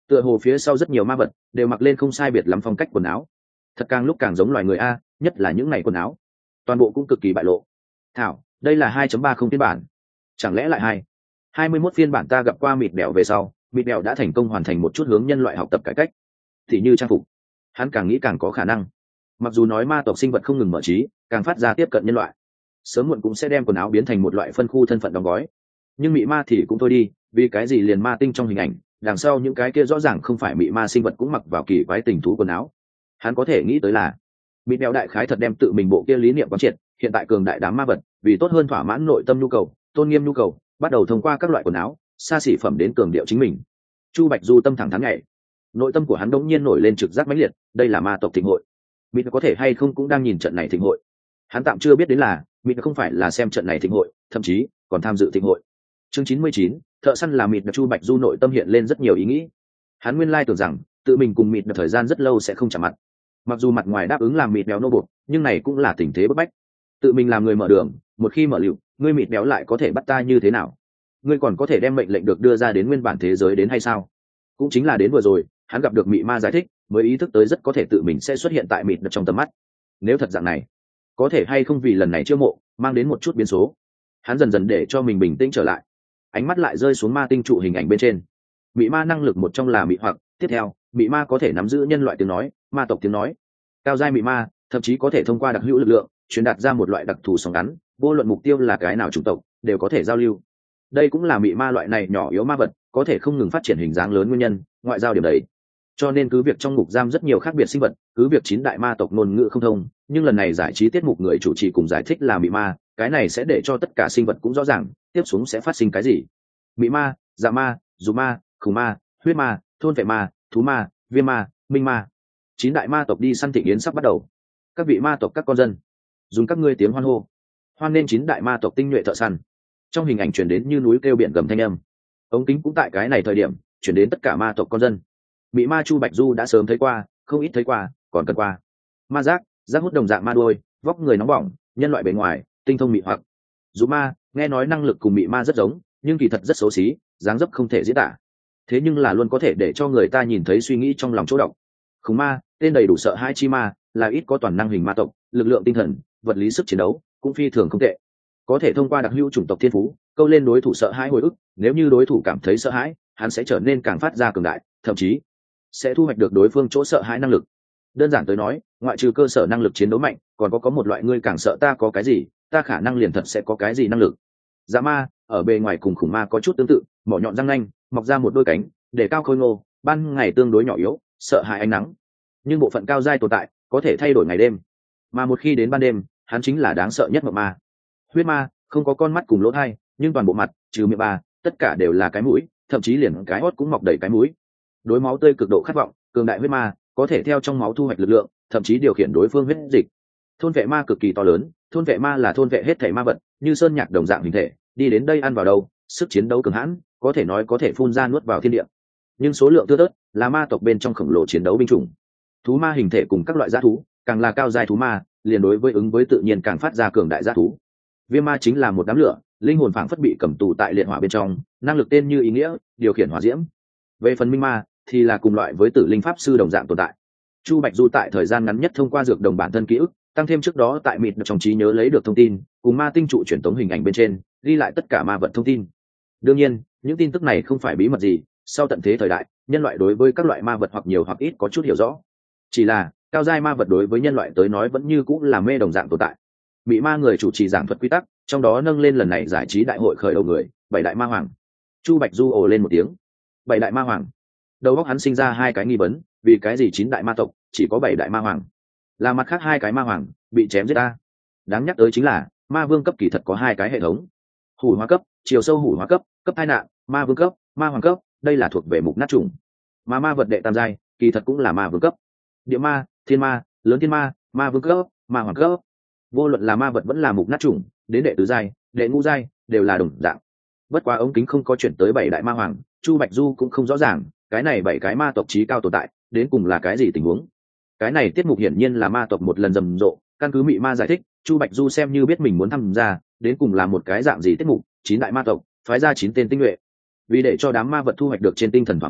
[SPEAKER 1] tựa hồ phía sau rất nhiều ma vật đều mặc lên không sai biệt lắm phong cách quần áo, thật càng lúc càng giống loài người a, nhất là những ngày quần áo toàn bộ cũng cực kỳ bại lộ. Thảo, đây là hai chấm ba không phiên bản, chẳng lẽ lại hai hai mươi mốt phiên bản? Ta gặp qua mịt bèo về sau, mịt bèo đã thành công hoàn thành một chút hướng nhân loại học tập cải cách, thì như trang phục, hắn càng nghĩ càng có khả năng. Mặc dù nói ma tộc sinh vật không ngừng mở trí, càng phát ra tiếp cận nhân loại, sớm muộn cũng sẽ đem quần áo biến thành một loại phân khu thân phận đóng gói. Nhưng mị ma thì cũng thôi đi, vì cái gì liền ma tinh trong hình ảnh đằng sau những cái kia rõ ràng không phải mị ma sinh vật cũng mặc vào kỳ quái tình thú quần áo? Hắn có thể nghĩ tới là mịt bèo đại khái thật đem tự mình bộ kia lý niệm quán triệt, hiện tại cường đại đám ma vật vì tốt hơn thỏa mãn nội tâm nhu cầu, tôn nghiêm nhu cầu, bắt đầu thông qua các loại quần áo xa xỉ phẩm đến cường điệu chính mình. Chu Bạch Du tâm thẳng thắn nhảy, nội tâm của hắn đống nhiên nổi lên trực giác mãnh liệt, đây là ma tộc thịnh hội. Mịt có thể hay không cũng đang nhìn trận này thịnh hội? Hắn tạm chưa biết đến là mịt không phải là xem trận này thịnh hội, thậm chí còn tham dự thịnh hội. Chương chín mươi chín, thợ săn là mịt. Chu Bạch Du nội tâm hiện lên rất nhiều ý nghĩ. Hắn nguyên lai tưởng rằng tự mình cùng mịt được thời gian rất lâu sẽ không chạm mặt, mặc dù mặt ngoài đáp ứng làm mịt béo nô bột, nhưng này cũng là tình thế bức bách. Tự mình làm người mở đường, một khi mở lựu, ngươi mịt béo lại có thể bắt ta như thế nào? Ngươi còn có thể đem mệnh lệnh được đưa ra đến nguyên bản thế giới đến hay sao? Cũng chính là đến vừa rồi hắn gặp được mị ma giải thích, mới ý thức tới rất có thể tự mình sẽ xuất hiện tại mịt trong tầm mắt. Nếu thật dạng này, có thể hay không vì lần này chiêu mộ mang đến một chút biến số? Hắn dần dần để cho mình bình tĩnh trở lại, ánh mắt lại rơi xuống ma tinh trụ hình ảnh bên trên. Mị ma năng lực một trong là mị hoặc, tiếp theo mị ma có thể nắm giữ nhân loại tiếng nói, ma tộc tiếng nói. Cao giai mị ma thậm chí có thể thông qua đặc hữu lực lượng truyền đạt ra một loại đặc thù sóng ngắn, vô luận mục tiêu là cái nào chủng tộc đều có thể giao lưu. Đây cũng là mị ma loại này nhỏ yếu ma vật có thể không ngừng phát triển hình dáng lớn nguyên nhân, ngoại giao điểm đấy. Cho nên cứ việc trong ngục giam rất nhiều khác biệt sinh vật, cứ việc chín đại ma tộc ngôn ngữ không thông, nhưng lần này giải trí tiết mục người chủ trì cùng giải thích là mị ma, cái này sẽ để cho tất cả sinh vật cũng rõ ràng tiếp xuống sẽ phát sinh cái gì. Mị ma, dạ ma, dù ma, khủng ma, huyết ma, thôn vệ ma, thú ma, viêm ma, minh ma, chín đại ma tộc đi săn thị yến sắp bắt đầu. Các vị ma tộc các con dân, dùng các ngươi tiếng hoan hô hoan nên chín đại ma tộc tinh nhuệ thợ săn. Trong hình ảnh chuyển đến như núi kêu biển gầm thanh âm, ống kính cũng tại cái này thời điểm chuyển đến tất cả ma tộc con dân. Mị ma Chu Bạch Du đã sớm thấy qua, không ít thấy qua, còn cần qua. Ma giác, giác hút đồng dạng ma đuôi, vóc người nóng bỏng, nhân loại bề ngoài tinh thông mị hoặc. Dù ma, nghe nói năng lực cùng mị ma rất giống, nhưng kỳ thật rất xấu xí, dáng dấp không thể diễn tả, thế nhưng là luôn có thể để cho người ta nhìn thấy suy nghĩ trong lòng chỗ động. Khủng ma, tên đầy đủ sợ hai chi ma, là ít có toàn năng hình ma tộc, lực lượng tinh thần, vật lý sức chiến đấu cũng phi thường không tệ, có thể thông qua đặc hữu chủng tộc thiên phú câu lên đối thủ sợ hãi hồi ức. Nếu như đối thủ cảm thấy sợ hãi, hắn sẽ trở nên càng phát ra cường đại, thậm chí sẽ thu hoạch được đối phương chỗ sợ hãi năng lực. Đơn giản tới nói, ngoại trừ cơ sở năng lực chiến đấu mạnh, còn có có một loại ngươi càng sợ ta có cái gì, ta khả năng liền thật sẽ có cái gì năng lực. Dạ ma ở bề ngoài cùng khủng ma có chút tương tự, mỏ nhọn răng nanh, mọc ra một đôi cánh, để cao khôi ngô, ban ngày tương đối nhỏ yếu, sợ hãi ánh nắng, nhưng bộ phận cao giai tồn tại có thể thay đổi ngày đêm, mà một khi đến ban đêm, hắn chính là đáng sợ nhất mộng ma. Huyết ma không có con mắt cùng lỗ tai, nhưng toàn bộ mặt trừ miệng ba, tất cả đều là cái mũi, thậm chí liền cái hót cũng mọc đầy cái mũi. Đối máu tươi cực độ khát vọng, cường đại huyết ma có thể theo trong máu thu hoạch lực lượng, thậm chí điều khiển đối phương huyết dịch. Thôn vệ ma cực kỳ to lớn, thôn vệ ma là thôn vệ hết thảy ma vật, như sơn nhạc đồng dạng hình thể, đi đến đây ăn vào đâu, sức chiến đấu cường hãn, có thể nói có thể phun ra nuốt vào thiên địa. Nhưng số lượng thưa thớt, là ma tộc bên trong khổng lồ chiến đấu binh chủng. Thú ma hình thể cùng các loại dã thú, càng là cao giai thú ma, liền đối với ứng với tự nhiên càng phát ra cường đại dã thú. Viêm ma chính là một đám lửa, linh hồn phảng phất bị cầm tù tại liệt hỏa bên trong, năng lực tên như ý nghĩa, điều khiển hỏa diễm. Về phần minh ma thì là cùng loại với tử linh pháp sư đồng dạng tồn tại. Chu Bạch Du tại thời gian ngắn nhất thông qua dược đồng bản thân ký ức, tăng thêm trước đó tại mịt trong trí nhớ lấy được thông tin, cùng ma tinh trụ truyền tống hình ảnh bên trên ghi lại tất cả ma vật thông tin. Đương nhiên, những tin tức này không phải bí mật gì, sau tận thế thời đại, nhân loại đối với các loại ma vật hoặc nhiều hoặc ít có chút hiểu rõ. Chỉ là cao giai ma vật đối với nhân loại tới nói vẫn như cũng là mê đồng dạng tồn tại. Mị ma người chủ trì giảng thuật quy tắc, trong đó nâng lên lần này giải trí đại hội khởi đầu người, bảy đại ma hoàng. Chu Bạch Du ồ lên một tiếng. Bảy đại ma hoàng. Đầu óc hắn sinh ra hai cái nghi vấn, vì cái gì chín đại ma tộc chỉ có bảy đại ma hoàng? Là mặt khác hai cái ma hoàng bị chém giết ta? Đáng nhắc tới chính là ma vương cấp kỳ thật có hai cái hệ thống: hủ hóa cấp, chiều sâu hủ hóa cấp, cấp hai nạn, ma vương cấp, ma hoàng cấp, đây là thuộc về mục nát trùng. Mà ma vật đệ tam giai kỳ thật cũng là ma vương cấp. Địa ma, thiên ma, lớn thiên ma, ma vương cấp, ma hoàng cấp. Vô luận là ma vật vẫn là mục nát trùng, đến đệ tứ giai, đệ ngũ giai đều là đồng dạng. Bất quá ống kính không có chuyển tới bảy đại ma hoàng, Chu Bạch Du cũng không rõ ràng cái này bảy cái ma tộc chí cao tồn tại đến cùng là cái gì tình huống. Cái này tiết mục hiển nhiên là ma tộc một lần rầm rộ, căn cứ mị ma giải thích, Chu Bạch Du xem như biết mình muốn tham gia đến cùng là một cái dạng gì tiết mục. Chín đại ma tộc phái ra chín tên tinh nhuệ, vì để cho đám ma vật thu hoạch được trên tinh thần thỏa mãn,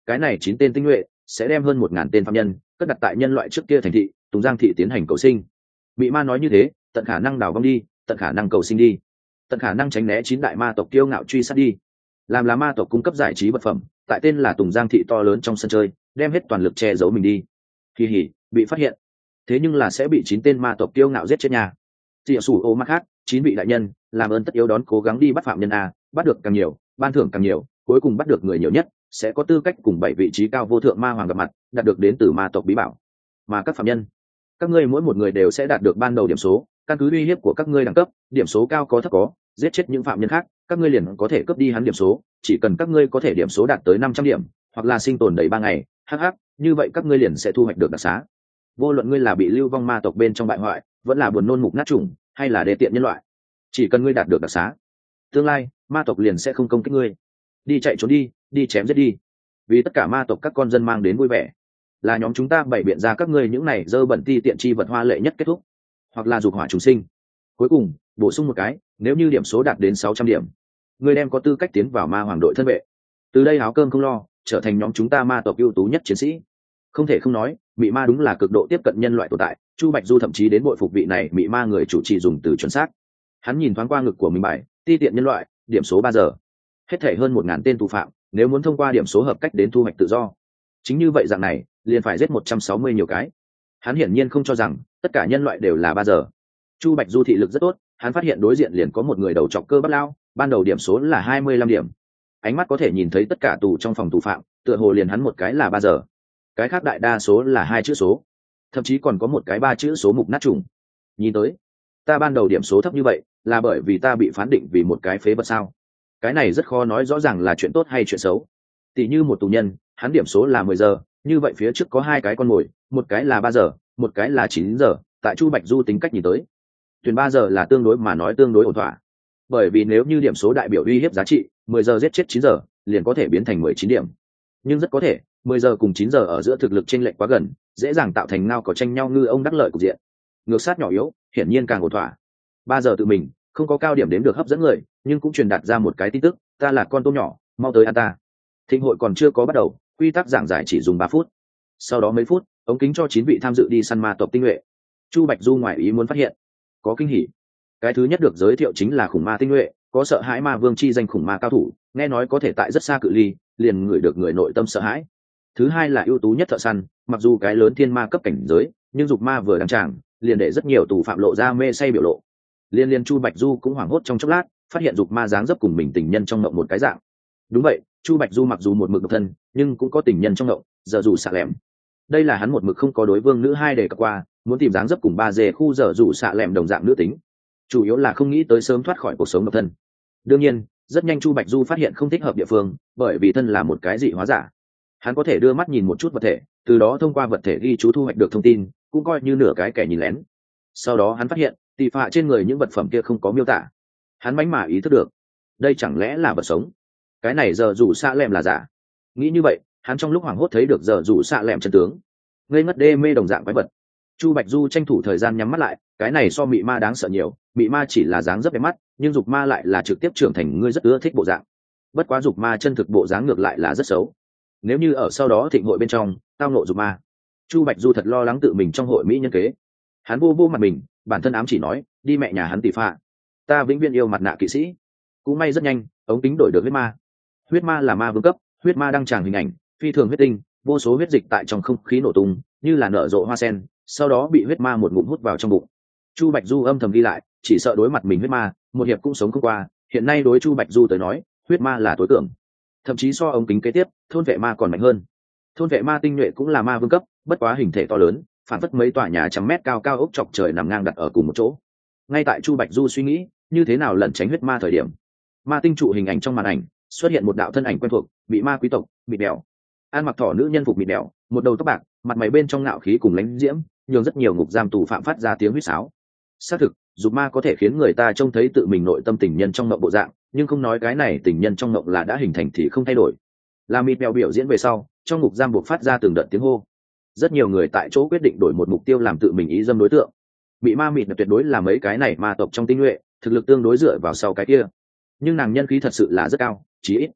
[SPEAKER 1] cái này chín tên tinh nhuệ sẽ đem hơn một ngàn tên phạm nhân cất đặt tại nhân loại trước kia thành thị Tùng Giang thị tiến hành cầu sinh. Mị ma nói như thế, tận khả năng đào vong đi, tận khả năng cầu sinh đi, tận khả năng tránh né chín đại ma tộc kiêu ngạo truy sát đi. Làm là ma tộc cung cấp giải trí vật phẩm, tại tên là Tùng Giang thị to lớn trong sân chơi, đem hết toàn lực che giấu mình đi. Kỳ hỉ, bị phát hiện. Thế nhưng là sẽ bị chín tên ma tộc kiêu ngạo giết chết nhà. Tịa sủ ô mắt khác, chín vị đại nhân, làm ơn tất yếu đón cố gắng đi bắt phạm nhân a, bắt được càng nhiều, ban thưởng càng nhiều, cuối cùng bắt được người nhiều nhất, sẽ có tư cách cùng bảy vị trí cao vô thượng ma hoàng gặp mặt, đạt được đến từ ma tộc bí bảo. Mà các phạm nhân, các ngươi mỗi một người đều sẽ đạt được ban đầu điểm số, căn cứ uy hiếp của các ngươi đẳng cấp, điểm số cao có thấp có, giết chết những phạm nhân khác, các ngươi liền có thể cướp đi hắn điểm số, chỉ cần các ngươi có thể điểm số đạt tới năm trăm điểm, hoặc là sinh tồn đầy ba ngày, hắc hắc, như vậy các ngươi liền sẽ thu hoạch được đặc xá. Vô luận ngươi là bị lưu vong ma tộc bên trong bại hoại, vẫn là buồn nôn mục nát chủng, hay là đê tiện nhân loại, chỉ cần ngươi đạt được đặc xá, tương lai ma tộc liền sẽ không công kích ngươi. Đi chạy trốn đi, đi chém giết đi, vì tất cả ma tộc các con dân mang đến vui vẻ. Là nhóm chúng ta bày biện ra các ngươi những này dơ bẩn ti tiện chi vật hoa lệ nhất kết thúc, hoặc là dục hỏa chúng sinh. Cuối cùng bổ sung một cái, nếu như điểm số đạt đến sáu trăm điểm, ngươi đem có tư cách tiến vào ma hoàng đội thân vệ, từ đây áo cơm không lo, trở thành nhóm chúng ta ma tộc ưu tú nhất chiến sĩ. Không thể không nói, mị ma đúng là cực độ tiếp cận nhân loại tồn tại. Chu Bạch Du thậm chí đến bội phục vị này mị ma người chủ trì dùng từ chuẩn xác. Hắn nhìn thoáng qua ngực của mình bài, ti tiện nhân loại, điểm số ba giờ, hết thể hơn một ngàn tên tù phạm, nếu muốn thông qua điểm số hợp cách đến thu hoạch tự do, chính như vậy dạng này liền phải giết một trăm sáu mươi nhiều cái. Hắn hiển nhiên không cho rằng tất cả nhân loại đều là ba giờ. Chu Bạch Du thị lực rất tốt, hắn phát hiện đối diện liền có một người đầu trọc cơ bắp lao, ban đầu điểm số là hai mươi lăm điểm. Ánh mắt có thể nhìn thấy tất cả tù trong phòng tù phạm, tựa hồ liền hắn một cái là ba giờ, cái khác đại đa số là hai chữ số, thậm chí còn có một cái ba chữ số mục nát trùng. Nhìn tới, ta ban đầu điểm số thấp như vậy là bởi vì ta bị phán định vì một cái phế vật sao? Cái này rất khó nói rõ ràng là chuyện tốt hay chuyện xấu. Tỷ như một tù nhân, hắn điểm số là mười giờ, như vậy phía trước có hai cái con mồi, một cái là ba giờ, một cái là chín giờ, tại Chu Bạch Du tính cách nhìn tới, tuyển ba giờ là tương đối mà nói tương đối ổn thỏa. Bởi vì nếu như điểm số đại biểu uy hiếp giá trị, mười giờ giết chết chín giờ, liền có thể biến thành mười chín điểm. Nhưng rất có thể, mười giờ cùng chín giờ ở giữa thực lực chênh lệch quá gần, dễ dàng tạo thành ngao có tranh nhau ngư ông đắc lợi cục diện. Ngược sát nhỏ yếu, hiển nhiên càng ổn thỏa. ba giờ tự mình, không có cao điểm đến được hấp dẫn người, nhưng cũng truyền đạt ra một cái tin tức, ta là con tôm nhỏ, mau tới ăn ta. Thịnh hội còn chưa có bắt đầu, quy tắc giảng giải chỉ dùng ba phút. Sau đó mấy phút, ống kính cho chín vị tham dự đi săn ma tộc tinh nhuệ. Chu Bạch Du ngoài ý muốn phát hiện, có kinh hỉ. Cái thứ nhất được giới thiệu chính là khủng ma tinh nhuệ, có sợ hãi ma vương chi danh khủng ma cao thủ, nghe nói có thể tại rất xa cự ly, liền ngửi được người nội tâm sợ hãi. Thứ hai là ưu tú nhất thợ săn, mặc dù cái lớn thiên ma cấp cảnh giới, nhưng dục ma vừa đăng tràng, liền để rất nhiều tù phạm lộ ra mê say biểu lộ. Liên liên Chu Bạch Du cũng hoảng hốt trong chốc lát, phát hiện dục ma dáng dấp cùng mình tình nhân trong mộng một cái dạng. Đúng vậy, Chu Bạch Du mặc dù một mực độc thân, nhưng cũng có tình nhân trong mộng, giờ dù xạ lẻm. Đây là hắn một mực không có đối vương nữ hai đề cập qua, muốn tìm dáng dấp cùng ba dê khu giờ dù xạ lẻm đồng dạng nữ tính, chủ yếu là không nghĩ tới sớm thoát khỏi cuộc sống độc thân. Đương nhiên, rất nhanh Chu Bạch Du phát hiện không thích hợp địa phương, bởi vì thân là một cái dị hóa giả, hắn có thể đưa mắt nhìn một chút vật thể, từ đó thông qua vật thể ghi chú thu hoạch được thông tin, cũng coi như nửa cái kẻ nhìn lén. Sau đó hắn phát hiện tỳ phạ trên người những vật phẩm kia không có miêu tả, hắn mánh mà ý thức được, đây chẳng lẽ là vật sống? Cái này giờ dù xạ lẻm là giả. Nghĩ như vậy, hắn trong lúc hoảng hốt thấy được giờ dù xạ lẻm chân tướng, ngây ngất đê mê đồng dạng quái vật. Chu Bạch Du tranh thủ thời gian nhắm mắt lại, cái này so mị ma đáng sợ nhiều, mị ma chỉ là dáng dấp đẹp mắt, nhưng dục ma lại là trực tiếp trưởng thành ngươi rất ưa thích bộ dạng. Bất quá dục ma chân thực bộ dáng ngược lại là rất xấu. Nếu như ở sau đó thịnh hội bên trong tao nộ dục ma, Chu Bạch Du thật lo lắng tự mình trong hội mỹ nhân kế. Hắn vô vô mặt mình, bản thân ám chỉ nói, đi mẹ nhà hắn tỷ phạ, ta vĩnh viễn yêu mặt nạ kỵ sĩ. Cũng may rất nhanh, ống kính đổi được huyết ma. Huyết ma là ma vương cấp, huyết ma đăng tràng hình ảnh, phi thường huyết tinh, vô số huyết dịch tại trong không khí nổ tung, như là nở rộ hoa sen, sau đó bị huyết ma một ngụm hút vào trong bụng. Chu Bạch Du âm thầm ghi lại, chỉ sợ đối mặt mình huyết ma, một hiệp cũng sống không qua. Hiện nay đối Chu Bạch Du tới nói, huyết ma là tối tưởng, thậm chí so ống kính kế tiếp thôn vệ ma còn mạnh hơn. Thôn vệ ma tinh nhuệ cũng là ma vương cấp, bất quá hình thể to lớn, phản phất mấy tòa nhà trăm mét cao cao ốc chọc trời nằm ngang đặt ở cùng một chỗ. Ngay tại Chu Bạch Du suy nghĩ như thế nào lẩn tránh huyết ma thời điểm, ma tinh trụ hình ảnh trong màn ảnh xuất hiện một đạo thân ảnh quen thuộc, bị ma quý tộc bị đèo, ăn mặc thỏ nữ nhân phục bị đèo, một đầu tóc bạc, mặt mày bên trong ngạo khí cùng lãnh diễm, nhường rất nhiều ngục giam tù phạm phát ra tiếng huýt sáo. Xác thực, dục ma có thể khiến người ta trông thấy tự mình nội tâm tình nhân trong mộng bộ dạng, nhưng không nói cái này tình nhân trong mộng là đã hình thành thì không thay đổi. Là mịt mèo biểu diễn về sau, trong ngục giam buộc phát ra từng đợt tiếng hô. Rất nhiều người tại chỗ quyết định đổi một mục tiêu làm tự mình ý dâm đối tượng. Bị ma mịt tuyệt đối là mấy cái này ma tộc trong tinh nhuệ, thực lực tương đối dựa vào sau cái kia, nhưng nàng nhân khí thật sự là rất cao, chí ít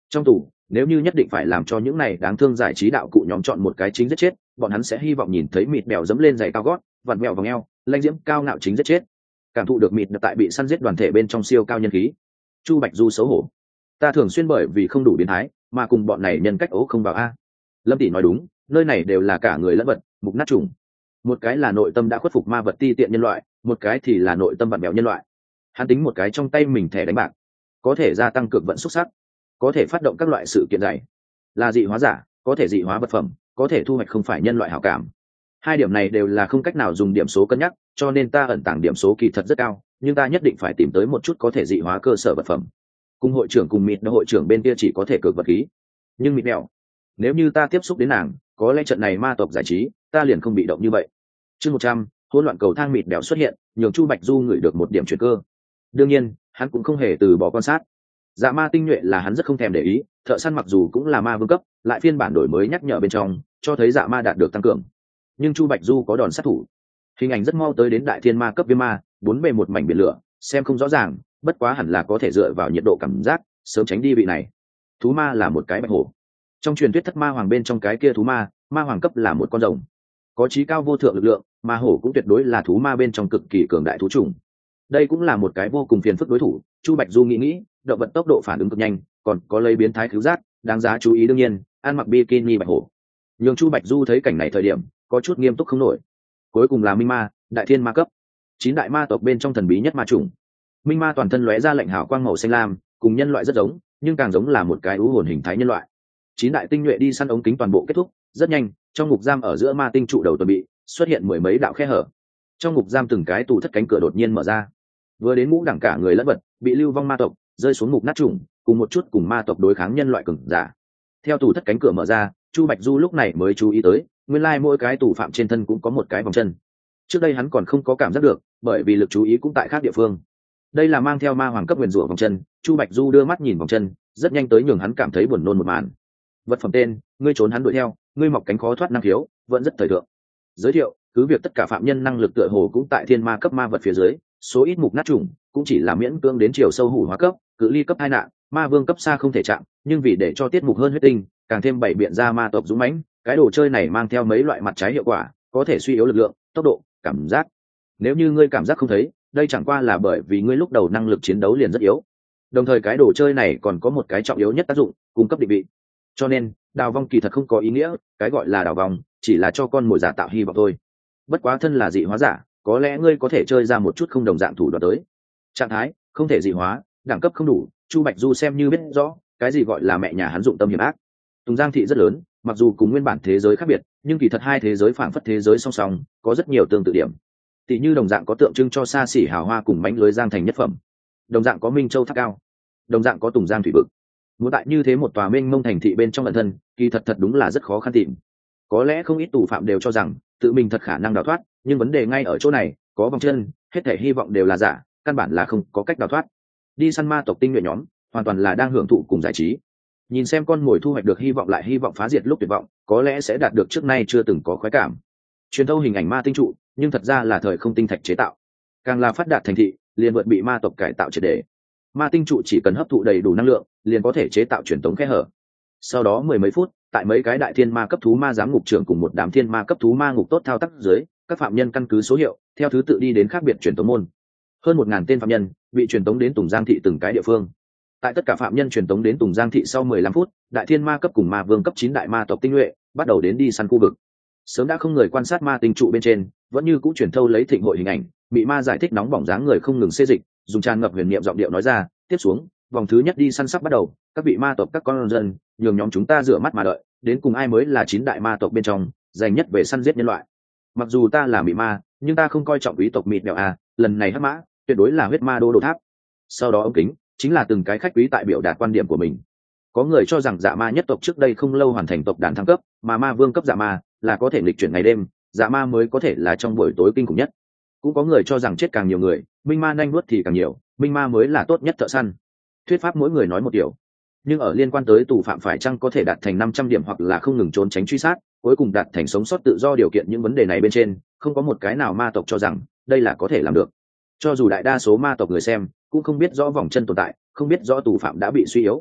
[SPEAKER 1] Trong tù, nếu như nhất định phải làm cho những này đáng thương giải trí đạo cụ nhóm chọn một cái chính giết chết, bọn hắn sẽ hy vọng nhìn thấy mịt bèo dẫm lên giày cao gót, vặn mèo vòng eo, lanh diễm cao ngạo chính giết chết. Cảm thụ được mịt tại bị săn giết đoàn thể bên trong siêu cao nhân khí, Chu Bạch Du xấu hổ. Ta thường xuyên bởi vì không đủ biến thái, mà cùng bọn này nhân cách ố không vào a. Lâm tỷ nói đúng, nơi này đều là cả người lẫn vật, mục nát trùng. Một cái là nội tâm đã khuất phục ma vật ti tiện nhân loại, một cái thì là nội tâm vặn mèo nhân loại. Hắn tính một cái trong tay mình thẻ đánh bạc, có thể gia tăng cược vận xúc sắc, có thể phát động các loại sự kiện dày, là dị hóa giả, có thể dị hóa vật phẩm, có thể thu hoạch không phải nhân loại hảo cảm. Hai điểm này đều là không cách nào dùng điểm số cân nhắc, cho nên ta ẩn tàng điểm số kỳ thật rất cao, nhưng ta nhất định phải tìm tới một chút có thể dị hóa cơ sở vật phẩm. Cùng hội trưởng cùng mịt hội trưởng bên kia chỉ có thể cược vật khí, nhưng mịt mèo, nếu như ta tiếp xúc đến nàng, có lẽ trận này ma tộc giải trí ta liền không bị động như vậy. Chương một trăm, hỗn loạn cầu thang mịt bèo xuất hiện, nhường Chu Bạch Du ngửi được một điểm chuyển cơ. Đương nhiên, hắn cũng không hề từ bỏ quan sát. Dạ ma tinh nhuệ là hắn rất không thèm để ý, thợ săn mặc dù cũng là ma vương cấp, lại phiên bản đổi mới nhắc nhở bên trong, cho thấy dạ ma đạt được tăng cường. Nhưng Chu Bạch Du có đòn sát thủ. Hình ảnh rất mau tới đến đại thiên ma cấp viêm ma, bốn bề một mảnh biển lửa, xem không rõ ràng, bất quá hẳn là có thể dựa vào nhiệt độ cảm giác, sớm tránh đi vị này. Thú ma là một cái bạch hổ. Trong truyền thuyết thất ma hoàng bên trong cái kia thú ma, ma hoàng cấp là một con rồng. Có trí cao vô thượng lực lượng, ma hổ cũng tuyệt đối là thú ma bên trong cực kỳ cường đại thú chủng. Đây cũng là một cái vô cùng phiền phức đối thủ. Chu Bạch Du nghĩ nghĩ, động vật tốc độ phản ứng cực nhanh, còn có lấy biến thái cứu giác, đáng giá chú ý. Đương nhiên, ăn mặc bikini bạch hổ. Nhưng Chu Bạch Du thấy cảnh này thời điểm, có chút nghiêm túc không nổi. Cuối cùng là minh ma, đại thiên ma cấp, chín đại ma tộc bên trong thần bí nhất ma chủng. Minh ma toàn thân lóe ra lạnh hào quang màu xanh lam, cùng nhân loại rất giống, nhưng càng giống là một cái ưu hồn hình thái nhân loại. Chín đại tinh nhuệ đi săn ống kính toàn bộ kết thúc, rất nhanh, trong ngục giam ở giữa ma tinh trụ đầu tuần bị xuất hiện mười mấy đạo khe hở. Trong ngục giam từng cái tủ thất cánh cửa đột nhiên mở ra, vừa đến ngũ đẳng cả người lẫn vật bị lưu vong ma tộc rơi xuống ngục nát trùng, cùng một chút cùng ma tộc đối kháng nhân loại cường giả. Theo tủ thất cánh cửa mở ra, Chu Bạch Du lúc này mới chú ý tới, nguyên lai mỗi cái tù phạm trên thân cũng có một cái vòng chân. Trước đây hắn còn không có cảm giác được, bởi vì lực chú ý cũng tại khác địa phương. Đây là mang theo ma hoàng cấp nguyên rủa vòng chân. Chu Bạch Du đưa mắt nhìn vòng chân, rất nhanh tới nhường hắn cảm thấy buồn nôn một màn. Vật phẩm tên: ngươi trốn hắn đuổi theo, ngươi mọc cánh khó thoát năng khiếu, vẫn rất thời thượng. Giới thiệu: cứ việc tất cả phạm nhân năng lực tựa hồ cũng tại thiên ma cấp ma vật phía dưới, số ít mục nát trùng cũng chỉ là miễn cưỡng đến chiều sâu hủ hóa cấp, cự ly cấp hai nạn, ma vương cấp xa không thể chạm, nhưng vì để cho tiết mục hơn huyết tinh, càng thêm bảy biện ra ma tộc dũng mãnh, cái đồ chơi này mang theo mấy loại mặt trái hiệu quả, có thể suy yếu lực lượng, tốc độ, cảm giác. Nếu như ngươi cảm giác không thấy, đây chẳng qua là bởi vì ngươi lúc đầu năng lực chiến đấu liền rất yếu. Đồng thời cái đồ chơi này còn có một cái trọng yếu nhất tác dụng, cung cấp định vị. Cho nên, đào vong kỳ thật không có ý nghĩa, cái gọi là đào vong chỉ là cho con mồi giả tạo hy vọng thôi. Bất quá thân là dị hóa giả, có lẽ ngươi có thể chơi ra một chút không đồng dạng thủ đoạn tới. Trạng thái: không thể dị hóa, đẳng cấp không đủ. Chu Bạch Du xem như biết rõ cái gì gọi là mẹ nhà hắn dụng tâm hiểm ác. Tùng Giang thị rất lớn, mặc dù cùng nguyên bản thế giới khác biệt, nhưng kỳ thật hai thế giới phảng phất thế giới song song, có rất nhiều tương tự điểm. Tỷ như đồng dạng có tượng trưng cho xa xỉ hào hoa cùng mánh lưới giang thành nhất phẩm, đồng dạng có Minh Châu tháp cao, đồng dạng có Tùng Giang thủy vực. Muốn tại như thế một tòa mênh mông thành thị bên trong ẩn thân, kỳ thật thật đúng là rất khó khăn tìm. Có lẽ không ít tù phạm đều cho rằng tự mình thật khả năng đào thoát, nhưng vấn đề ngay ở chỗ này, có vòng chân, hết thể hy vọng đều là giả, căn bản là không có cách đào thoát. Đi săn ma tộc tinh nhuệ nhóm, hoàn toàn là đang hưởng thụ cùng giải trí. Nhìn xem con mồi thu hoạch được hy vọng lại hy vọng phá diệt lúc tuyệt vọng, có lẽ sẽ đạt được trước nay chưa từng có khoái cảm. Truyền thâu hình ảnh ma tinh trụ, nhưng thật ra là thời không tinh thạch chế tạo. Càng là phát đạt thành thị, liền vượt bị ma tộc cải tạo triệt để. Ma tinh trụ chỉ cần hấp thụ đầy đủ năng lượng, liền có thể chế tạo truyền tống khe hở. Sau đó mười mấy phút, tại mấy cái đại thiên ma cấp thú ma giám ngục trưởng cùng một đám thiên ma cấp thú ma ngục tốt thao tác dưới, các phạm nhân căn cứ số hiệu, theo thứ tự đi đến khác biệt truyền tống môn. Hơn một ngàn tên phạm nhân bị truyền tống đến Tùng Giang thị từng cái địa phương. Tại tất cả phạm nhân truyền tống đến Tùng Giang thị sau mười lăm phút, đại thiên ma cấp cùng ma vương cấp chín đại ma tộc tinh nhuệ bắt đầu đến đi săn khu vực. Sớm đã không người quan sát ma tinh trụ bên trên, vẫn như cũ truyền thâu lấy thịnh hội hình ảnh, bị ma giải thích nóng bỏng dáng người không ngừng xê dịch, dùng tràn ngập huyền niệm giọng điệu nói ra, tiếp xuống, vòng thứ nhất đi săn sắp bắt đầu, các vị ma tộc các con dân, nhường nhóm chúng ta rửa mắt mà đợi, đến cùng ai mới là chín đại ma tộc bên trong, giành nhất về săn giết nhân loại. Mặc dù ta là mị ma, nhưng ta không coi trọng quý tộc mịt mèo à, lần này hắc mã, tuyệt đối là huyết ma đô đồ tháp. Sau đó ống kính, chính là từng cái khách quý tại biểu đạt quan điểm của mình. Có người cho rằng dạ ma nhất tộc trước đây không lâu hoàn thành tộc đàn thăng cấp, mà ma vương cấp dạ ma là có thể lịch chuyển ngày đêm, dạ ma mới có thể là trong buổi tối kinh khủng nhất. Cũng có người cho rằng chết càng nhiều người, minh ma nhanh nuốt thì càng nhiều, minh ma mới là tốt nhất thợ săn. Thuyết pháp mỗi người nói một điều, nhưng ở liên quan tới tù phạm phải chăng có thể đạt thành năm trăm điểm hoặc là không ngừng trốn tránh truy sát, cuối cùng đạt thành sống sót tự do điều kiện, những vấn đề này bên trên không có một cái nào ma tộc cho rằng đây là có thể làm được. Cho dù đại đa số ma tộc người xem cũng không biết rõ vòng chân tồn tại, không biết rõ tù phạm đã bị suy yếu.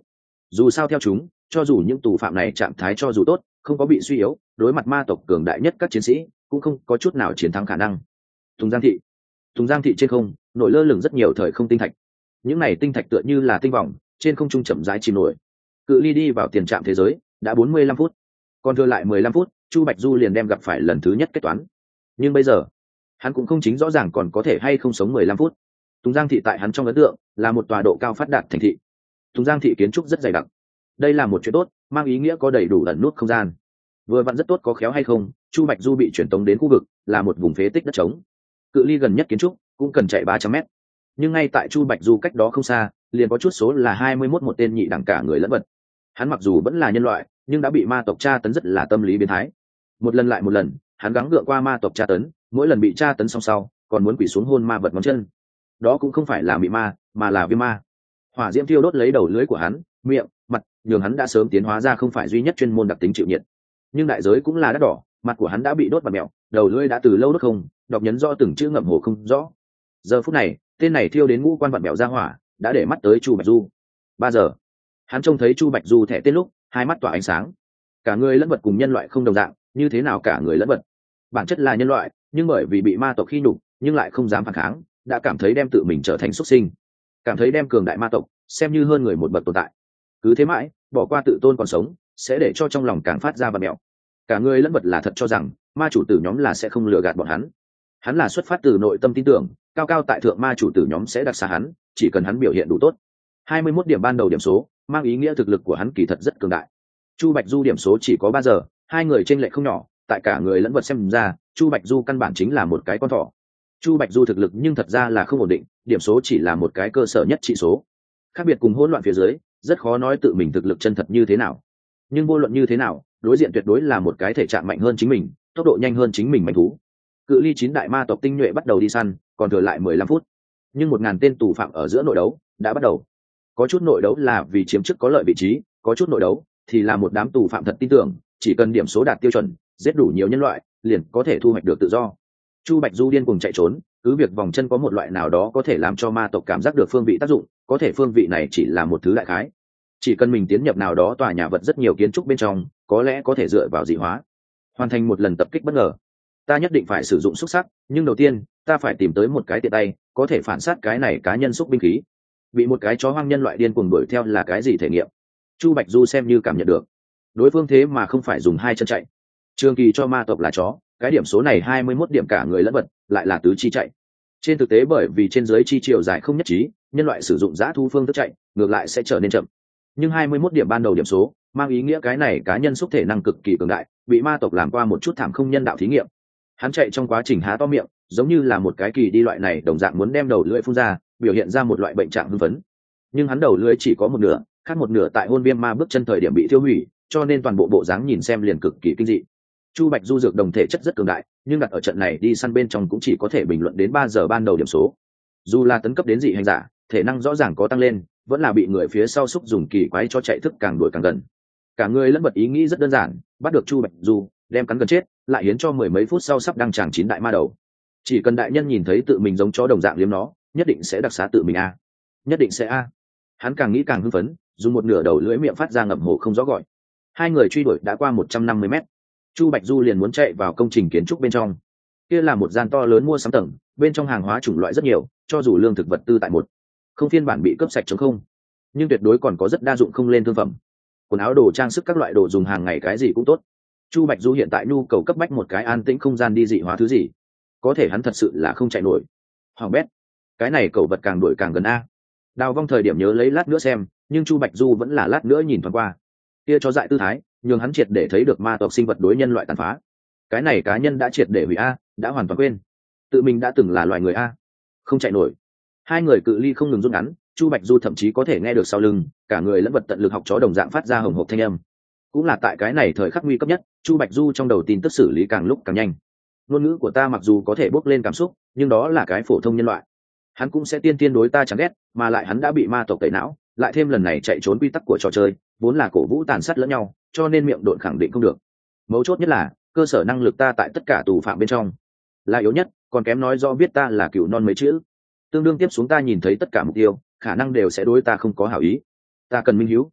[SPEAKER 1] Dù sao theo chúng, cho dù những tù phạm này trạng thái cho dù tốt, không có bị suy yếu, đối mặt ma tộc cường đại nhất các chiến sĩ cũng không có chút nào chiến thắng khả năng. Tùng Giang thị, Tùng Giang thị trên không nổi lơ lửng rất nhiều thời không tinh thạch. Những này tinh thạch tựa như là tinh vòng, trên không trung chậm rãi chìm nổi. Cự ly đi vào tiền trạm thế giới đã bốn mươi lăm phút, còn thừa lại mười lăm phút, Chu Bạch Du liền đem gặp phải lần thứ nhất kết toán. Nhưng bây giờ, hắn cũng không chính rõ ràng còn có thể hay không sống mười lăm phút. Tùng Giang thị tại hắn trong ấn tượng là một tòa độ cao phát đạt thành thị. Tùng Giang thị kiến trúc rất dày đặc. Đây là một chuyện tốt, mang ý nghĩa có đầy đủ ẩn nút không gian. Vừa vặn rất tốt, có khéo hay không, Chu Bạch Du bị chuyển tống đến khu vực là một vùng phế tích đất trống. Cự ly gần nhất kiến trúc cũng cần chạy ba trăm mét. Nhưng ngay tại Chu Bạch Du cách đó không xa, liền có chút số là hai mươi mốt một tên nhị đẳng cả người lẫn vật. Hắn mặc dù vẫn là nhân loại, nhưng đã bị ma tộc tra tấn rất là tâm lý biến thái. Một lần lại một lần, hắn gắng gượng qua ma tộc tra tấn, mỗi lần bị tra tấn xong sau, còn muốn quỳ xuống hôn ma vật ngón chân. Đó cũng không phải là mị ma, mà là viêm ma. Hỏa diễm thiêu đốt lấy đầu lưỡi của hắn, miệng, mặt, nhường hắn đã sớm tiến hóa ra không phải duy nhất chuyên môn đặc tính chịu nhiệt. Nhưng đại giới cũng là đắt đỏ, mặt của hắn đã bị đốt bặm mèo, đầu lưỡi đã từ lâu đốt không, đọc nhấn rõ từng chữ ngậm hồ không rõ. Giờ phút này, tên này thiêu đến ngũ quan bặm mèo ra hỏa, đã để mắt tới Chu Bạch Du. Ba giờ, hắn trông thấy Chu Bạch Du thẻ tên lúc, hai mắt tỏa ánh sáng. Cả người lẫn vật cùng nhân loại không đồng dạng, như thế nào cả người lẫn vật? Bản chất là nhân loại, nhưng bởi vì bị ma tộc khi nhục, nhưng lại không dám phản kháng, đã cảm thấy đem tự mình trở thành xuất sinh, cảm thấy đem cường đại ma tộc xem như hơn người một bậc tồn tại. Cứ thế mãi, bỏ qua tự tôn còn sống, sẽ để cho trong lòng càng phát ra bặm mèo. Cả người lẫn vật là thật cho rằng ma chủ tử nhóm là sẽ không lừa gạt bọn hắn. Hắn là xuất phát từ nội tâm tin tưởng, cao cao tại thượng ma chủ tử nhóm sẽ đặc xá hắn, chỉ cần hắn biểu hiện đủ tốt. hai mươi mốt điểm ban đầu điểm số, mang ý nghĩa thực lực của hắn kỳ thật rất cường đại. Chu Bạch Du điểm số chỉ có ba giờ, hai người chênh lệch không nhỏ, tại cả người lẫn vật xem ra, Chu Bạch Du căn bản chính là một cái con thỏ. Chu Bạch Du thực lực nhưng thật ra là không ổn định, điểm số chỉ là một cái cơ sở nhất trị số. Khác biệt cùng hỗn loạn phía dưới, rất khó nói tự mình thực lực chân thật như thế nào. Nhưng vô luận như thế nào, đối diện tuyệt đối là một cái thể trạng mạnh hơn chính mình, tốc độ nhanh hơn chính mình manh thú. Cự ly chín đại ma tộc tinh nhuệ bắt đầu đi săn, còn thừa lại mười lăm phút. Nhưng một ngàn tên tù phạm ở giữa nội đấu đã bắt đầu. Có chút nội đấu là vì chiếm chức có lợi vị trí, có chút nội đấu thì là một đám tù phạm thật tin tưởng, chỉ cần điểm số đạt tiêu chuẩn, giết đủ nhiều nhân loại, liền có thể thu hoạch được tự do. Chu Bạch Du điên cuồng chạy trốn, cứ việc vòng chân có một loại nào đó có thể làm cho ma tộc cảm giác được phương vị tác dụng, có thể phương vị này chỉ là một thứ đại khái. Chỉ cần mình tiến nhập nào đó tòa nhà vật rất nhiều kiến trúc bên trong, có lẽ có thể dựa vào dị hóa, hoàn thành một lần tập kích bất ngờ. Ta nhất định phải sử dụng xúc sắc, nhưng đầu tiên, ta phải tìm tới một cái tiện tay, có thể phản sát cái này cá nhân xúc binh khí. Bị một cái chó hoang nhân loại điên cuồng đuổi theo là cái gì thể nghiệm? Chu Bạch Du xem như cảm nhận được. Đối phương thế mà không phải dùng hai chân chạy. Trường kỳ cho ma tộc là chó, cái điểm số này hai mươi mốt điểm cả người lẫn vật, lại là tứ chi chạy. Trên thực tế bởi vì trên dưới chi chiều dài không nhất trí, nhân loại sử dụng dã thu phương thức chạy, ngược lại sẽ trở nên chậm. Nhưng hai mươi mốt điểm ban đầu điểm số, mang ý nghĩa cái này cá nhân xúc thể năng cực kỳ cường đại, bị ma tộc làm qua một chút thảm không nhân đạo thí nghiệm. Hắn chạy trong quá trình há to miệng, giống như là một cái kỳ đi loại này đồng dạng muốn đem đầu lưỡi phun ra, biểu hiện ra một loại bệnh trạng hưng phấn. Nhưng hắn đầu lưỡi chỉ có một nửa, khác một nửa tại hôn viêm ma bước chân thời điểm bị tiêu hủy, cho nên toàn bộ bộ dáng nhìn xem liền cực kỳ kinh dị. Chu Bạch Du dược đồng thể chất rất cường đại, nhưng đặt ở trận này đi săn bên trong cũng chỉ có thể bình luận đến ba giờ ban đầu điểm số. Dù là tấn cấp đến dị hành giả, thể năng rõ ràng có tăng lên, vẫn là bị người phía sau xúc dùng kỳ quái cho chạy thức càng đuổi càng gần. Cả người lẫn vật ý nghĩ rất đơn giản, bắt được Chu Bạch Du, đem cắn gần chết, lại hiến cho mười mấy phút sau sắp đăng tràng chín đại ma đầu. Chỉ cần đại nhân nhìn thấy tự mình giống chó đồng dạng liếm nó, nhất định sẽ đặc xá tự mình a, nhất định sẽ a. Hắn càng nghĩ càng hưng phấn, dùng một nửa đầu lưỡi miệng phát ra ngậm hồ không rõ gọi. Hai người truy đuổi đã qua một trăm năm mươi mét. Chu Bạch Du liền muốn chạy vào công trình kiến trúc bên trong. Kia là một gian to lớn mua sắm tầng, bên trong hàng hóa chủng loại rất nhiều, cho dù lương thực vật tư tại một không phiên bản bị cướp sạch trống không, nhưng tuyệt đối còn có rất đa dụng không lên thương phẩm, quần áo đồ trang sức các loại đồ dùng hàng ngày cái gì cũng tốt. Chu Bạch Du hiện tại nhu cầu cấp bách một cái an tĩnh không gian đi dị hóa thứ gì, có thể hắn thật sự là không chạy nổi. Hoàng bét, cái này cẩu vật càng đuổi càng gần a. Đào Vong thời điểm nhớ lấy lát nữa xem, nhưng Chu Bạch Du vẫn là lát nữa nhìn thoáng qua. Kia cho dại tư thái, nhường hắn triệt để thấy được ma tộc sinh vật đối nhân loại tàn phá. Cái này cá nhân đã triệt để hủy a, đã hoàn toàn quên tự mình đã từng là loài người a, không chạy nổi. Hai người cự ly không ngừng rút ngắn, Chu Bạch Du thậm chí có thể nghe được sau lưng cả người lẫn vật tận lực học chó đồng dạng phát ra hồng hộc thanh âm. Cũng là tại cái này thời khắc nguy cấp nhất, Chu Bạch Du trong đầu tin tức xử lý càng lúc càng nhanh. Ngôn ngữ của ta mặc dù có thể bốc lên cảm xúc, nhưng đó là cái phổ thông nhân loại. Hắn cũng sẽ tiên tiên đối ta chẳng ghét, mà lại hắn đã bị ma tộc tẩy não, lại thêm lần này chạy trốn quy tắc của trò chơi, vốn là cổ vũ tàn sát lẫn nhau, cho nên miệng độn khẳng định không được. Mấu chốt nhất là cơ sở năng lực ta tại tất cả tù phạm bên trong là yếu nhất, còn kém nói do biết ta là cựu non mấy chữ. Tương đương tiếp xuống ta nhìn thấy tất cả mục tiêu, khả năng đều sẽ đối ta không có hảo ý. Ta cần minh hiếu.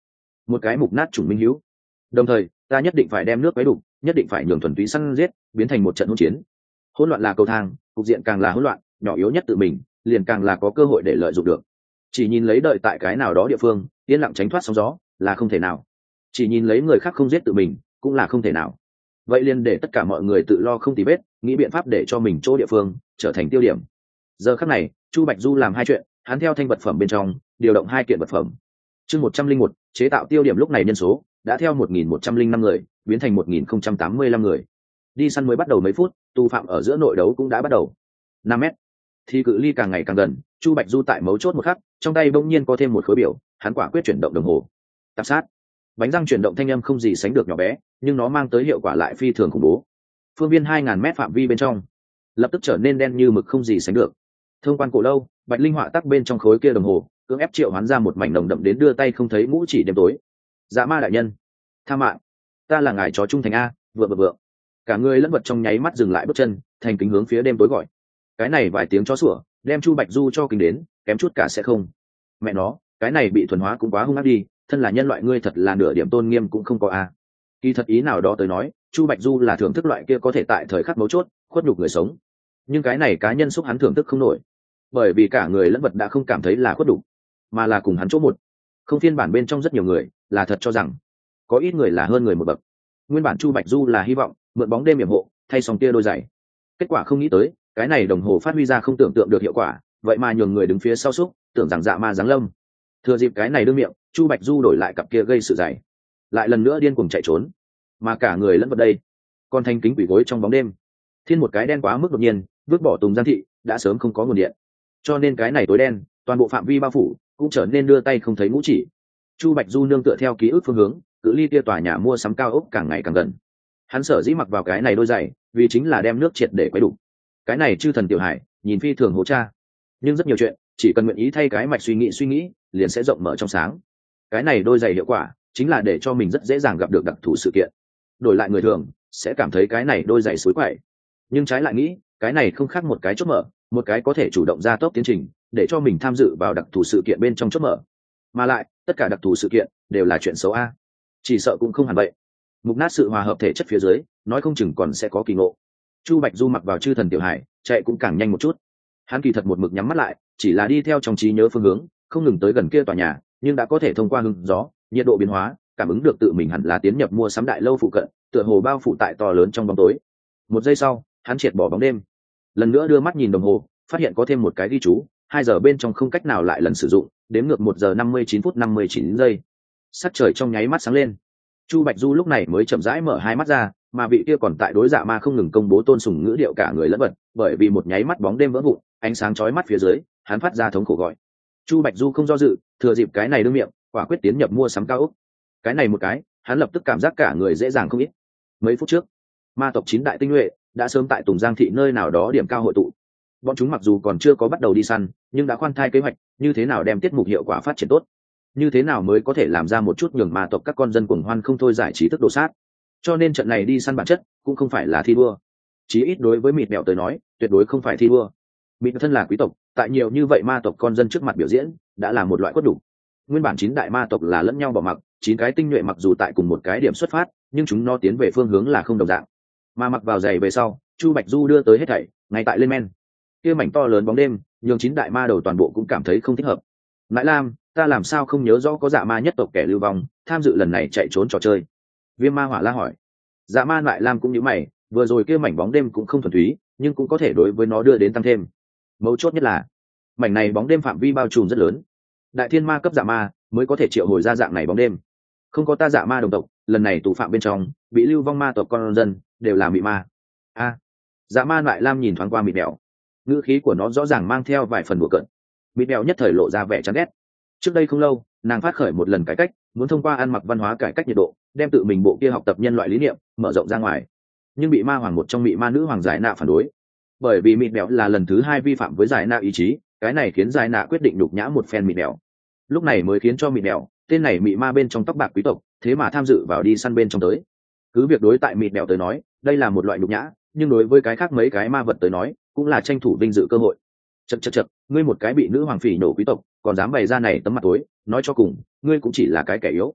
[SPEAKER 1] một cái mục nát chủng minh hữu. Đồng thời ta nhất định phải đem nước quấy đục, nhất định phải nhường thuần túy săn giết biến thành một trận hỗn chiến. Hỗn loạn là cầu thang, cục diện càng là hỗn loạn, nhỏ yếu nhất tự mình liền càng là có cơ hội để lợi dụng được. Chỉ nhìn lấy đợi tại cái nào đó địa phương yên lặng tránh thoát sóng gió là không thể nào, chỉ nhìn lấy người khác không giết tự mình cũng là không thể nào. Vậy liền để tất cả mọi người tự lo không tì vết, nghĩ biện pháp để cho mình chỗ địa phương trở thành tiêu điểm. Giờ khắc này Chu Bạch Du làm hai chuyện, hắn theo thanh vật phẩm bên trong điều động hai kiện vật phẩm. Chương một trăm linh một, chế tạo tiêu điểm. Lúc này nhân số đã theo một nghìn một trăm linh năm người biến thành một nghìn không trăm tám mươi lăm người. Đi săn mới bắt đầu mấy phút, tù phạm ở giữa nội đấu cũng đã bắt đầu. Năm mét thì cự ly càng ngày càng gần. Chu Bạch Du tại mấu chốt một khắc, trong tay bỗng nhiên có thêm một khối biểu, hắn quả quyết chuyển động đồng hồ. Tạp sát. Bánh răng chuyển động thanh âm không gì sánh được nhỏ bé, nhưng nó mang tới hiệu quả lại phi thường khủng bố. Phương viên hai ngàn mét phạm vi bên trong lập tức trở nên đen như mực không gì sánh được. Thông quan cổ lâu, Bạch Linh họa tắc bên trong khối kia đồng hồ, cưỡng ép triệu hoán ra một mảnh nồng đậm đến đưa tay không thấy ngũ chỉ đêm tối. Dạ ma đại nhân, tha mạng, ta là ngài chó trung thành a, vượng vượng vượng. Cả người lẫn vật trong nháy mắt dừng lại bước chân, thành kính hướng phía đêm tối gọi. Cái này vài tiếng chó sủa đem Chu Bạch Du cho kinh đến, kém chút cả sẽ không. Mẹ nó, cái này bị thuần hóa cũng quá hung ác đi, thân là nhân loại ngươi thật là nửa điểm tôn nghiêm cũng không có a. Kỳ thật ý nào đó tới nói, Chu Bạch Du là thưởng thức loại kia có thể tại thời khắc mấu chốt khuất nhục người sống, nhưng cái này cá nhân xúc hắn thưởng thức không nổi, bởi vì cả người lẫn vật đã không cảm thấy là khuất nhục, mà là cùng hắn chỗ một. Không, phiên bản bên trong rất nhiều người là thật cho rằng có ít người là hơn người một bậc. Nguyên bản Chu Bạch Du là hy vọng mượn bóng đêm yểm hộ thay xong tia đôi giày, kết quả không nghĩ tới cái này đồng hồ phát huy ra không tưởng tượng được hiệu quả, vậy mà nhường người đứng phía sau xúc tưởng rằng dạ ma giáng lâm. Thừa dịp cái này đương miệng, Chu Bạch Du đổi lại cặp kia gây sự giày, lại lần nữa điên cuồng chạy trốn, mà cả người lẫn vật đây còn thanh kính quỷ gối trong bóng đêm. Thiên một cái đen quá mức đột nhiên, vứt bỏ Tùng Giang thị đã sớm không có nguồn điện, cho nên cái này tối đen toàn bộ phạm vi bao phủ cũng trở nên đưa tay không thấy ngũ chỉ. Chu Bạch Du nương tựa theo ký ức phương hướng, cự ly kia tòa nhà mua sắm cao ốc càng ngày càng gần. Hắn sở dĩ mặc vào cái này đôi giày vì chính là đem nước triệt để quấy đủ. Cái này chư thần tiểu hải nhìn phi thường hố cha, nhưng rất nhiều chuyện chỉ cần nguyện ý thay cái mạch suy nghĩ suy nghĩ liền sẽ rộng mở trong sáng. Cái này đôi giày hiệu quả chính là để cho mình rất dễ dàng gặp được đặc thù sự kiện. Đổi lại người thường sẽ cảm thấy cái này đôi giày suối quậy, nhưng trái lại nghĩ cái này không khác một cái chốt mở, một cái có thể chủ động gia tốc tiến trình để cho mình tham dự vào đặc thù sự kiện bên trong chốt mở. Mà lại tất cả đặc thù sự kiện đều là chuyện xấu a, chỉ sợ cũng không hẳn vậy. Mục nát sự hòa hợp thể chất phía dưới nói không chừng còn sẽ có kỳ ngộ. Chu Bạch Du mặc vào chư thần tiểu hải chạy cũng càng nhanh một chút. Hắn kỳ thật một mực nhắm mắt lại, chỉ là đi theo trong trí nhớ phương hướng, không ngừng tới gần kia tòa nhà, nhưng đã có thể thông qua hương gió nhiệt độ biến hóa cảm ứng được tự mình hẳn là tiến nhập mua sắm đại lâu phụ cận, tựa hồ bao phủ tại to lớn trong bóng tối. Một giây sau hắn triệt bỏ bóng đêm, lần nữa đưa mắt nhìn đồng hồ, phát hiện có thêm một cái ghi chú, hai giờ bên trong không cách nào lại lần sử dụng, đếm ngược một giờ năm mươi chín phút năm mươi chín giây. Sắc trời trong nháy mắt sáng lên. Chu Bạch Du lúc này mới chậm rãi mở hai mắt ra, mà vị kia còn tại đối dạ ma không ngừng công bố tôn sùng ngữ điệu cả người lẫn vật, bởi vì một nháy mắt bóng đêm vỡ vụn, ánh sáng chói mắt phía dưới, hắn phát ra thống khổ gọi. Chu Bạch Du không do dự, thừa dịp cái này đương miệng, quả quyết tiến nhập mua sắm cao ốc. Cái này một cái, hắn lập tức cảm giác cả người dễ dàng không ít. Mấy phút trước, ma tộc chín đại tinh nhuệ đã sớm tại Tùng Giang thị nơi nào đó điểm cao hội tụ. Bọn chúng mặc dù còn chưa có bắt đầu đi săn, nhưng đã khoan thai kế hoạch như thế nào đem tiết mục hiệu quả phát triển tốt, như thế nào mới có thể làm ra một chút nhường ma tộc các con dân cuồng hoan không thôi giải trí thức đồ sát. Cho nên trận này đi săn bản chất cũng không phải là thi đua, chí ít đối với mịt mẹo tới nói tuyệt đối không phải thi đua. Mịt thân là quý tộc, tại nhiều như vậy ma tộc con dân trước mặt biểu diễn đã là một loại quất đủ. Nguyên bản chín đại ma tộc là lẫn nhau bỏ mặc, chín cái tinh nhuệ mặc dù tại cùng một cái điểm xuất phát, nhưng chúng nó tiến về phương hướng là không đồng dạng. Mà mặc vào giày về sau, Chu Bạch Du đưa tới hết thảy ngay tại lên men. Kia mảnh to lớn bóng đêm nhường chín đại ma đầu toàn bộ cũng cảm thấy không thích hợp. Nại Lam, ta làm sao không nhớ rõ có dạ ma nhất tộc kẻ lưu vong tham dự lần này chạy trốn trò chơi? Viêm ma hỏa la hỏi. Dạ ma Nại Lam cũng như mày, vừa rồi kia mảnh bóng đêm cũng không thuần túy, nhưng cũng có thể đối với nó đưa đến tăng thêm. Mấu chốt nhất là mảnh này bóng đêm phạm vi bao trùm rất lớn, đại thiên ma cấp dạ ma mới có thể triệu hồi ra dạng này bóng đêm. Không có ta dạ ma đồng tộc, lần này tù phạm bên trong bị lưu vong ma tộc con dân đều là mị ma. A, à, dạ ma Nại Lam nhìn thoáng qua mịt mẹo, ngữ khí của nó rõ ràng mang theo vài phần đùa cợt. Mịt mẹo nhất thời lộ ra vẻ chán ghét. Trước đây không lâu, nàng phát khởi một lần cải cách, muốn thông qua ăn mặc văn hóa cải cách nhiệt độ, đem tự mình bộ kia học tập nhân loại lý niệm mở rộng ra ngoài, nhưng bị ma hoàng một trong mị ma nữ hoàng giải nạ phản đối. Bởi vì mịt mẹo là lần thứ hai vi phạm với giải nạ ý chí, cái này khiến giải nạ quyết định đục nhã một phen mịt mẹo. Lúc này mới khiến cho mịt mẹo, tên này mị ma bên trong tóc bạc quý tộc, thế mà tham dự vào đi săn bên trong tới. Cứ việc đối tại mịt mẹo tới nói, đây là một loại đục nhã, nhưng đối với cái khác mấy cái ma vật tới nói, cũng là tranh thủ vinh dự cơ hội. Chậc chậc chậc, ngươi một cái bị nữ hoàng phỉ nổ quý tộc, còn dám bày ra này tấm mặt tối, nói cho cùng, ngươi cũng chỉ là cái kẻ yếu.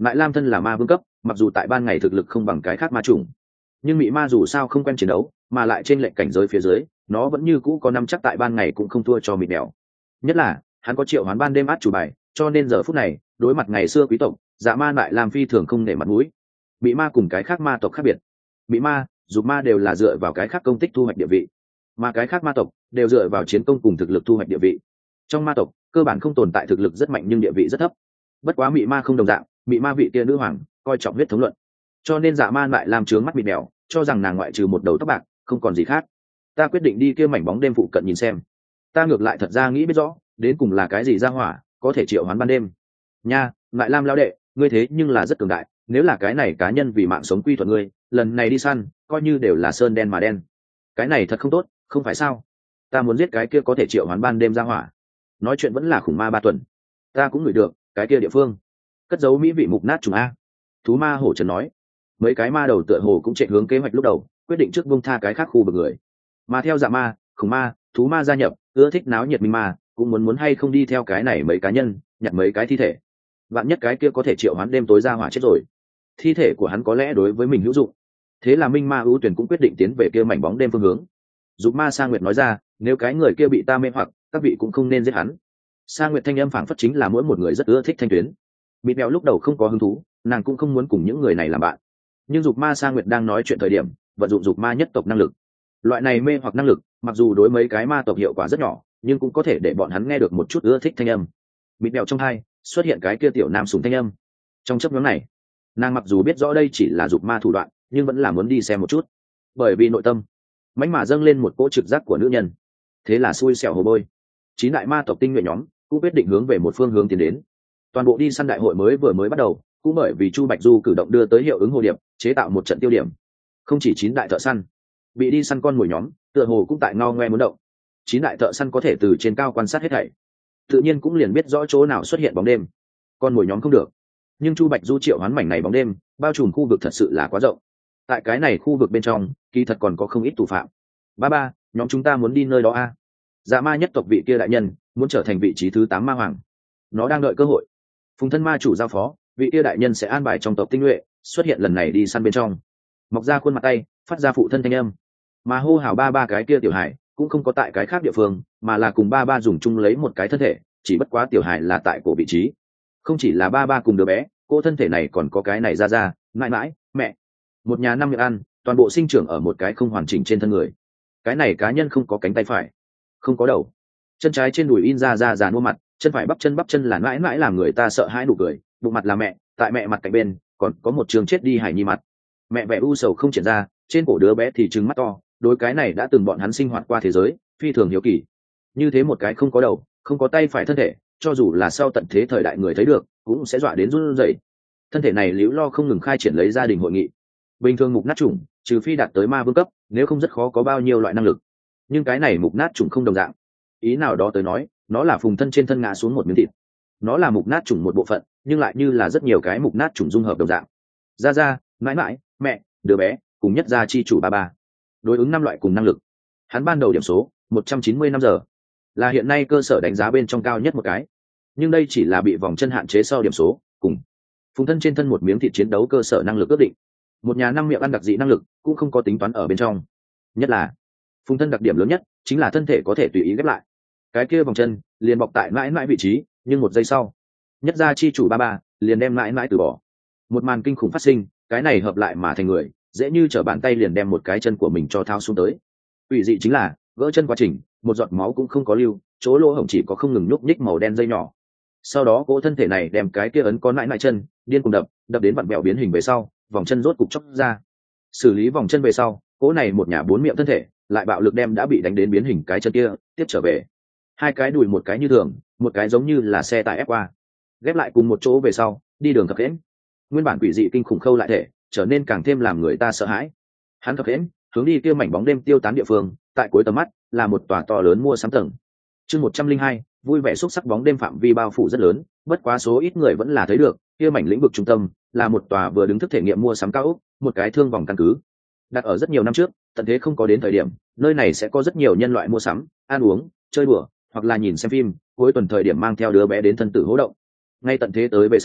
[SPEAKER 1] Lại Lam thân là ma vương cấp, mặc dù tại ban ngày thực lực không bằng cái khác ma chủng, nhưng mị ma dù sao không quen chiến đấu, mà lại trên lệnh cảnh giới phía dưới, nó vẫn như cũ có năm chắc tại ban ngày cũng không thua cho mịt mèo. Nhất là hắn có triệu hoán ban đêm át chủ bài, cho nên giờ phút này đối mặt ngày xưa quý tộc, dạ ma lại làm phi thường không để mặt mũi. Mị ma cùng cái khác ma tộc khác biệt, mị ma, dục ma đều là dựa vào cái khác công tích thu hoạch địa vị, mà cái khác ma tộc đều dựa vào chiến công cùng thực lực thu hoạch địa vị. Trong ma tộc cơ bản không tồn tại thực lực rất mạnh nhưng địa vị rất thấp. Bất quá mị ma không đồng dạng, mị ma vị kia nữ hoàng coi trọng huyết thống luận, cho nên dạ ma lại làm trướng mắt mịt mèo, cho rằng nàng ngoại trừ một đầu tóc bạc không còn gì khác. Ta quyết định đi kia mảnh bóng đêm phụ cận nhìn xem. Ta ngược lại thật ra nghĩ biết rõ đến cùng là cái gì ra hỏa có thể triệu hoán ban đêm nha. Lại lam lao đệ, ngươi thế nhưng là rất cường đại, nếu là cái này cá nhân vì mạng sống quy thuận ngươi, lần này đi săn coi như đều là sơn đen mà đen. Cái này thật không tốt, không phải sao? Ta muốn giết cái kia có thể triệu hoán ban đêm ra hỏa. Nói chuyện vẫn là khủng ma ba tuần. Ta cũng ngửi được cái kia địa phương cất giấu mỹ vị mục nát trùng a. Thú ma hổ trần nói. Mấy cái ma đầu tựa hồ cũng chạy hướng kế hoạch lúc đầu, quyết định trước buông tha cái khác khu vực người, mà theo dạ ma, khủng ma, thú ma gia nhập, ưa thích náo nhiệt minh ma cũng muốn muốn hay không đi theo cái này mấy cá nhân nhặt mấy cái thi thể. Vạn nhất cái kia có thể triệu hoán đêm tối ra hỏa chết rồi, thi thể của hắn có lẽ đối với mình hữu dụng. Thế là minh ma ưu tuyển cũng quyết định tiến về kia mảnh bóng đêm phương hướng. Dục ma Sa Nguyệt nói ra, nếu cái người kia bị ta mê hoặc, các vị cũng không nên giết hắn. Sa Nguyệt thanh âm phảng phất chính là mỗi một người rất ưa thích thanh tuyến. Mịt mèo lúc đầu không có hứng thú, nàng cũng không muốn cùng những người này làm bạn. Nhưng Dục ma Sa Nguyệt đang nói chuyện thời điểm, vận dụng Dục ma nhất tộc năng lực. Loại này mê hoặc năng lực, mặc dù đối mấy cái ma tộc hiệu quả rất nhỏ, nhưng cũng có thể để bọn hắn nghe được một chút ưa thích thanh âm. Mịt mèo trong hai xuất hiện cái kia tiểu nam sùng thanh âm. Trong chấp nhóm này, nàng mặc dù biết rõ đây chỉ là Dục ma thủ đoạn, nhưng vẫn là muốn đi xem một chút, bởi vì nội tâm mãnh mà dâng lên một cỗ trực giác của nữ nhân. Thế là xui xẻo hồ bôi, chín đại ma tộc tinh nhuệ nhóm cũng quyết định hướng về một phương hướng tiến đến. Toàn bộ đi săn đại hội mới vừa mới bắt đầu, cũng bởi vì Chu Bạch Du cử động đưa tới hiệu ứng hồ điệp, chế tạo một trận tiêu điểm. Không chỉ chín đại thợ săn bị đi săn con mồi nhóm, tựa hồ cũng tại ngao ngoe muốn động. Chín đại thợ săn có thể từ trên cao quan sát hết thảy, tự nhiên cũng liền biết rõ chỗ nào xuất hiện bóng đêm. Con mồi nhóm không được, nhưng Chu Bạch Du triệu hoán mảnh này bóng đêm, bao trùm khu vực thật sự là quá rộng. Tại cái này khu vực bên trong, kỳ thật còn có không ít tù phạm. Ba ba, nhóm chúng ta muốn đi nơi đó a. À? Dạ ma nhất tộc vị kia đại nhân muốn trở thành vị trí thứ tám ma hoàng, nó đang đợi cơ hội. Phùng thân ma chủ giao phó, vị kia đại nhân sẽ an bài trong tộc tinh nhuệ xuất hiện lần này đi săn bên trong, mọc ra khuôn mặt tay, phát ra phụ thân thanh âm, mà hô hào ba ba cái kia tiểu hải cũng không có tại cái khác địa phương, mà là cùng ba ba dùng chung lấy một cái thân thể, chỉ bất quá tiểu hải là tại cổ vị trí. Không chỉ là ba ba cùng đứa bé, cô thân thể này còn có cái này ra ra, mãi mãi, mẹ, một nhà năm miệng ăn, toàn bộ sinh trưởng ở một cái không hoàn chỉnh trên thân người. Cái này cá nhân không có cánh tay phải, không có đầu, chân trái trên đùi in ra ra già mua mặt, chân phải bắp chân bắp chân là mãi mãi làm người ta sợ hãi nụ cười, bụng mặt là mẹ, tại mẹ mặt cạnh bên còn có một trường chết đi hải nhi mặt. Mẹ vẻ u sầu không triển ra, trên cổ đứa bé thì trừng mắt to, đối cái này đã từng bọn hắn sinh hoạt qua thế giới phi thường hiếu kỳ. Như thế một cái không có đầu, không có tay phải thân thể, cho dù là sau tận thế thời đại người thấy được cũng sẽ dọa đến run rẩy. Thân thể này liễu lo không ngừng khai triển lấy gia đình hội nghị. Bình thường mục nát chủng trừ phi đạt tới ma vương cấp, nếu không rất khó có bao nhiêu loại năng lực. Nhưng cái này mục nát chủng không đồng dạng, ý nào đó tới nói, nó là phùng thân trên thân ngã xuống một miếng thịt. Nó là mục nát chủng một bộ phận, nhưng lại như là rất nhiều cái mục nát chủng dung hợp đồng dạng. Ra ra, mãi mãi, mẹ, đứa bé cùng nhất gia chi chủ ba ba, đối ứng năm loại cùng năng lực. Hắn ban đầu điểm số một trăm chín mươi năm giờ, là hiện nay cơ sở đánh giá bên trong cao nhất một cái, nhưng đây chỉ là bị vòng chân hạn chế sau điểm số cùng phùng thân trên thân một miếng thịt chiến đấu cơ sở năng lực ước định. Một nhà năm miệng ăn đặc dị năng lực cũng không có tính toán ở bên trong. Nhất là phùng thân đặc điểm lớn nhất chính là thân thể có thể tùy ý ghép lại, cái kia vòng chân liền bọc tại mãi mãi vị trí, nhưng một giây sau nhất gia chi chủ ba ba liền đem mãi mãi từ bỏ. Một màn kinh khủng phát sinh, cái này hợp lại mà thành người, dễ như trở bàn tay liền đem một cái chân của mình cho thao xuống tới. Ủy dị chính là gỡ chân quá trình, một giọt máu cũng không có lưu, chỗ lỗ hổng chỉ có không ngừng nhúc nhích màu đen dây nhỏ. Sau đó cỗ thân thể này đem cái kia ấn có nãi nãi chân điên cùng đập, đập đến vặn bẹo biến hình về sau, vòng chân rốt cục chóc ra. Xử lý vòng chân về sau, cỗ này một nhà bốn miệng thân thể lại bạo lực đem đã bị đánh đến biến hình cái chân kia tiếp trở về. Hai cái đùi một cái như thường, một cái giống như là xe tải ép qua, ghép lại cùng một chỗ về sau, đi đường khập khiễng. Nguyên bản quỷ dị kinh khủng khâu lại thể trở nên càng thêm làm người ta sợ hãi. Hắn khập khiễng hướng đi kia mảnh bóng đêm tiêu tán địa phương, tại cuối tầm mắt là một tòa to lớn mua sắm tầng. Chương một trăm linh hai, vui vẻ xúc sắc bóng đêm phạm vi bao phủ rất lớn, bất quá số ít người vẫn là thấy được, kia mảnh lĩnh vực trung tâm là một tòa vừa đứng thức thể nghiệm mua sắm cao ốc, một cái thương vòng căn cứ. Đặt ở rất nhiều năm trước, tận thế không có đến thời điểm, nơi này sẽ có rất nhiều nhân loại mua sắm, ăn uống, chơi đùa, hoặc là nhìn xem phim, cuối tuần thời điểm mang theo đứa bé đến thân tử hỗ động. Ngay tận thế tới về sau,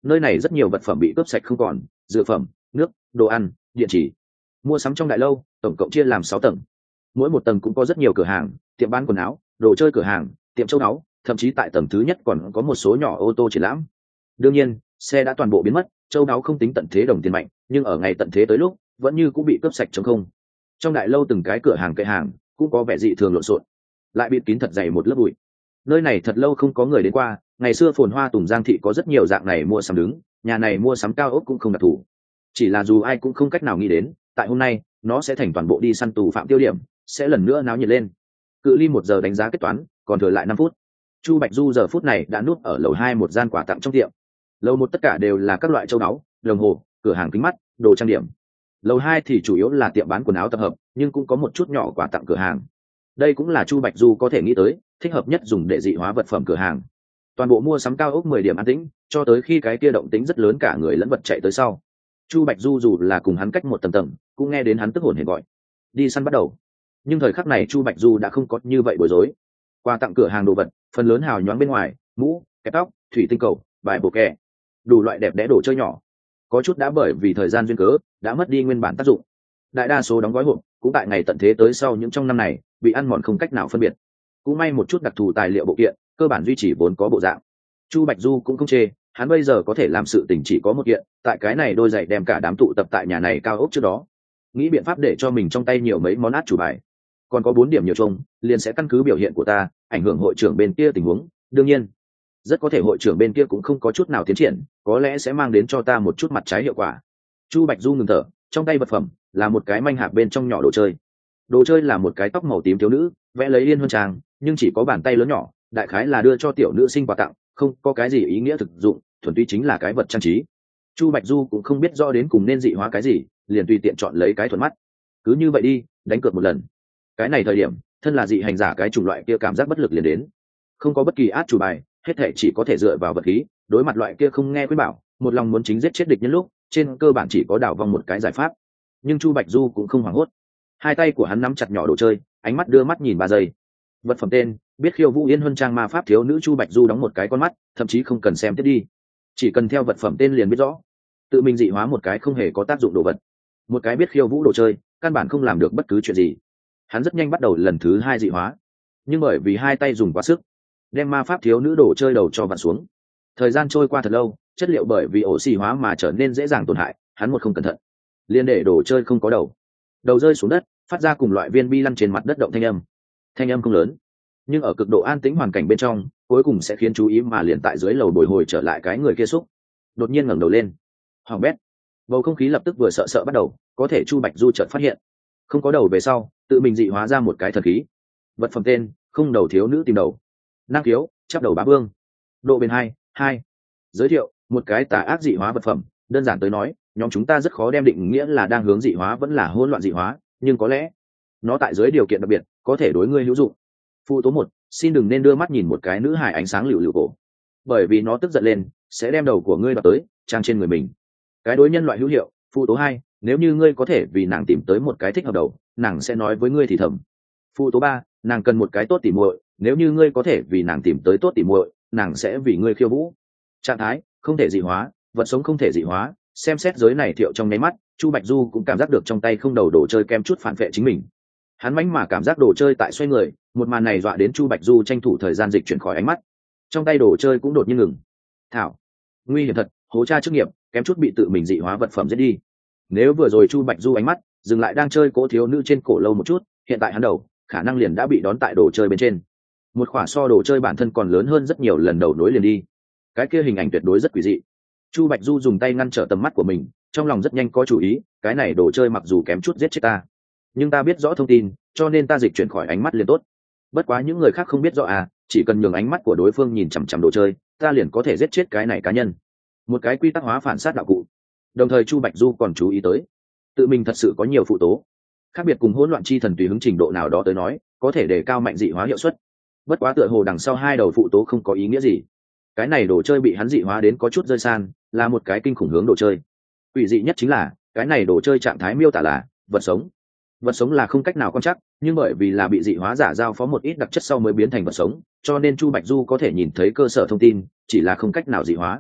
[SPEAKER 1] nơi này rất nhiều vật phẩm bị cướp sạch không còn, dược phẩm, nước, đồ ăn, điện chỉ. Mua sắm trong đại lâu tổng cộng chia làm sáu tầng, mỗi một tầng cũng có rất nhiều cửa hàng, tiệm bán quần áo, đồ chơi cửa hàng, tiệm châu báu, thậm chí tại tầng thứ nhất còn có một số nhỏ ô tô triển lãm. Đương nhiên xe đã toàn bộ biến mất, châu báu không tính tận thế đồng tiền mạnh, nhưng ở ngày tận thế tới lúc vẫn như cũng bị cướp sạch trống không. Trong đại lâu từng cái cửa hàng kệ hàng cũng có vẻ dị thường lộn xộn, lại bịt kín thật dày một lớp bụi. Nơi này thật lâu không có người đến qua, ngày xưa phồn hoa Tùng Giang thị có rất nhiều dạng này mua sắm đứng, nhà này mua sắm cao ốc cũng không đặc thù. Chỉ là dù ai cũng không cách nào nghĩ đến, tại hôm nay nó sẽ thành toàn bộ đi săn tù phạm tiêu điểm, sẽ lần nữa náo nhiệt lên. Cự ly một giờ đánh giá kết toán, còn thừa lại năm phút. Chu Bạch Du giờ phút này đã núp ở lầu hai một gian quà tặng trong tiệm. Lầu một tất cả đều là các loại châu báu, đồng hồ, cửa hàng kính mắt, đồ trang điểm. Lầu hai thì chủ yếu là tiệm bán quần áo tập hợp, nhưng cũng có một chút nhỏ quà tặng cửa hàng. Đây cũng là Chu Bạch Du có thể nghĩ tới thích hợp nhất dùng để dị hóa vật phẩm cửa hàng. Toàn bộ mua sắm cao ốc mười điểm an tĩnh, cho tới khi cái kia động tĩnh rất lớn cả người lẫn vật chạy tới sau. Chu Bạch Du dù là cùng hắn cách một tầng tầng, cũng nghe đến hắn tức hồn hển gọi. Đi săn bắt đầu. Nhưng thời khắc này Chu Bạch Du đã không có như vậy bối rối. Quà tặng cửa hàng đồ vật, phần lớn hào nhoáng bên ngoài, mũ, kẹp tóc, thủy tinh cầu, vài bộ kẹ, đủ loại đẹp đẽ đồ chơi nhỏ. Có chút đã bởi vì thời gian duyên cớ, đã mất đi nguyên bản tác dụng. Đại đa số đóng gói hộp, cũng tại ngày tận thế tới sau những trong năm này, bị ăn mòn không cách nào phân biệt. Cũng may một chút đặc thù tài liệu bộ kiện, cơ bản duy trì vốn có bộ dạng. Chu Bạch Du cũng không chê, hắn bây giờ có thể làm sự tình chỉ có một kiện, tại cái này đôi giày đem cả đám tụ tập tại nhà này cao ốc trước đó, nghĩ biện pháp để cho mình trong tay nhiều mấy món át chủ bài. Còn có bốn điểm nhiều chung, liền sẽ căn cứ biểu hiện của ta, ảnh hưởng hội trưởng bên kia tình huống. Đương nhiên, rất có thể hội trưởng bên kia cũng không có chút nào tiến triển, có lẽ sẽ mang đến cho ta một chút mặt trái hiệu quả. Chu Bạch Du ngừng thở, trong tay vật phẩm là một cái manh hạp bên trong nhỏ đồ chơi. Đồ chơi là một cái tóc màu tím thiếu nữ, vẽ lấy liên huân trang, nhưng chỉ có bàn tay lớn nhỏ, đại khái là đưa cho tiểu nữ sinh quà tặng, không có cái gì ý nghĩa thực dụng, thuần túy chính là cái vật trang trí. Chu Bạch Du cũng không biết rõ đến cùng nên dị hóa cái gì, liền tùy tiện chọn lấy cái thuận mắt. Cứ như vậy đi, đánh cược một lần. Cái này thời điểm, thân là dị hành giả cái chủng loại kia cảm giác bất lực liền đến. Không có bất kỳ át chủ bài, hết thể chỉ có thể dựa vào vật khí, đối mặt loại kia không nghe khuyên bảo, một lòng muốn chính giết chết địch nhân lúc, trên cơ bản chỉ có đảo vòng một cái giải pháp. Nhưng Chu Bạch Du cũng không hoảng hốt. Hai tay của hắn nắm chặt nhỏ đồ chơi, ánh mắt đưa mắt nhìn ba giây. Vật phẩm tên: biết khiêu vũ yên huân trang ma pháp thiếu nữ. Chu Bạch Du đóng một cái con mắt, thậm chí không cần xem tiếp đi, chỉ cần theo vật phẩm tên liền biết rõ. Tự mình dị hóa một cái không hề có tác dụng đồ vật, một cái biết khiêu vũ đồ chơi, căn bản không làm được bất cứ chuyện gì. Hắn rất nhanh bắt đầu lần thứ hai dị hóa, nhưng bởi vì hai tay dùng quá sức, đem ma pháp thiếu nữ đồ chơi đầu cho vặn xuống. Thời gian trôi qua thật lâu, chất liệu bởi vì ổ xì hóa mà trở nên dễ dàng tổn hại, hắn một không cẩn thận liền để đồ chơi không có đầu, đầu rơi xuống đất, phát ra cùng loại viên bi lăn trên mặt đất động thanh âm. Thanh âm không lớn, nhưng ở cực độ an tĩnh hoàn cảnh bên trong, cuối cùng sẽ khiến chú ý mà liền tại dưới lầu bồi hồi trở lại cái người kia xúc. Đột nhiên ngẩng đầu lên, hoàng bét, bầu không khí lập tức vừa sợ sợ bắt đầu. Có thể Chu Bạch Du chợt phát hiện, không có đầu về sau, tự mình dị hóa ra một cái thần khí. Vật phẩm tên: không đầu thiếu nữ tìm đầu. Năng khiếu: chắp đầu bá vương. Độ bền hai hai. Giới thiệu: một cái tà ác dị hóa vật phẩm. Đơn giản tới nói, nhóm chúng ta rất khó đem định nghĩa là đang hướng dị hóa vẫn là hỗn loạn dị hóa, nhưng có lẽ nó tại dưới điều kiện đặc biệt có thể đối ngươi hữu dụng. Phụ tố một: xin đừng nên đưa mắt nhìn một cái nữ hài ánh sáng lựu lựu cổ, bởi vì nó tức giận lên sẽ đem đầu của ngươi đoạt tới trang trên người mình. Cái đối nhân loại hữu hiệu. Phụ tố hai: nếu như ngươi có thể vì nàng tìm tới một cái thích hợp đầu, nàng sẽ nói với ngươi thì thầm. Phụ tố ba: nàng cần một cái tốt tỉ muội, nếu như ngươi có thể vì nàng tìm tới tốt tỉ muội, nàng sẽ vì ngươi khiêu vũ. Trạng thái: không thể dị hóa, vật sống không thể dị hóa. Xem xét giới này thiệu trong nháy mắt, Chu Bạch Du cũng cảm giác được trong tay không đầu đồ chơi kem chút phản vệ chính mình. Hắn mánh mà cảm giác đồ chơi tại xoay người, một màn này dọa đến Chu Bạch Du tranh thủ thời gian dịch chuyển khỏi ánh mắt. Trong tay đồ chơi cũng đột nhiên ngừng. Thảo, nguy hiểm thật, hố cha chức nghiệp, kém chút bị tự mình dị hóa vật phẩm giết đi. Nếu vừa rồi Chu Bạch Du ánh mắt dừng lại đang chơi cỗ thiếu nữ trên cổ lâu một chút, hiện tại hắn đầu khả năng liền đã bị đón tại đồ chơi bên trên. Một khỏa so đồ chơi bản thân còn lớn hơn rất nhiều lần đầu nối liền đi. Cái kia hình ảnh tuyệt đối rất quỷ dị. Chu Bạch Du dùng tay ngăn trở tầm mắt của mình, trong lòng rất nhanh có chủ ý, cái này đồ chơi mặc dù kém chút giết chết ta, nhưng ta biết rõ thông tin, cho nên ta dịch chuyển khỏi ánh mắt liền tốt. Bất quá những người khác không biết rõ à, chỉ cần nhường ánh mắt của đối phương nhìn chằm chằm đồ chơi, ta liền có thể giết chết cái này cá nhân. Một cái quy tắc hóa phản sát đạo cụ. Đồng thời Chu Bạch Du còn chú ý tới, tự mình thật sự có nhiều phụ tố, khác biệt cùng hỗn loạn chi thần tùy hứng trình độ nào đó tới nói, có thể đề cao mạnh dị hóa hiệu suất. Bất quá tựa hồ đằng sau hai đầu phụ tố không có ý nghĩa gì. Cái này đồ chơi bị hắn dị hóa đến có chút rơi san, là một cái kinh khủng hướng đồ chơi. Quỷ dị nhất chính là cái này đồ chơi trạng thái miêu tả là vật sống. Vật sống là không cách nào quan trắc, nhưng bởi vì là bị dị hóa giả giao phó một ít đặc chất sau mới biến thành vật sống, cho nên Chu Bạch Du có thể nhìn thấy cơ sở thông tin, chỉ là không cách nào dị hóa.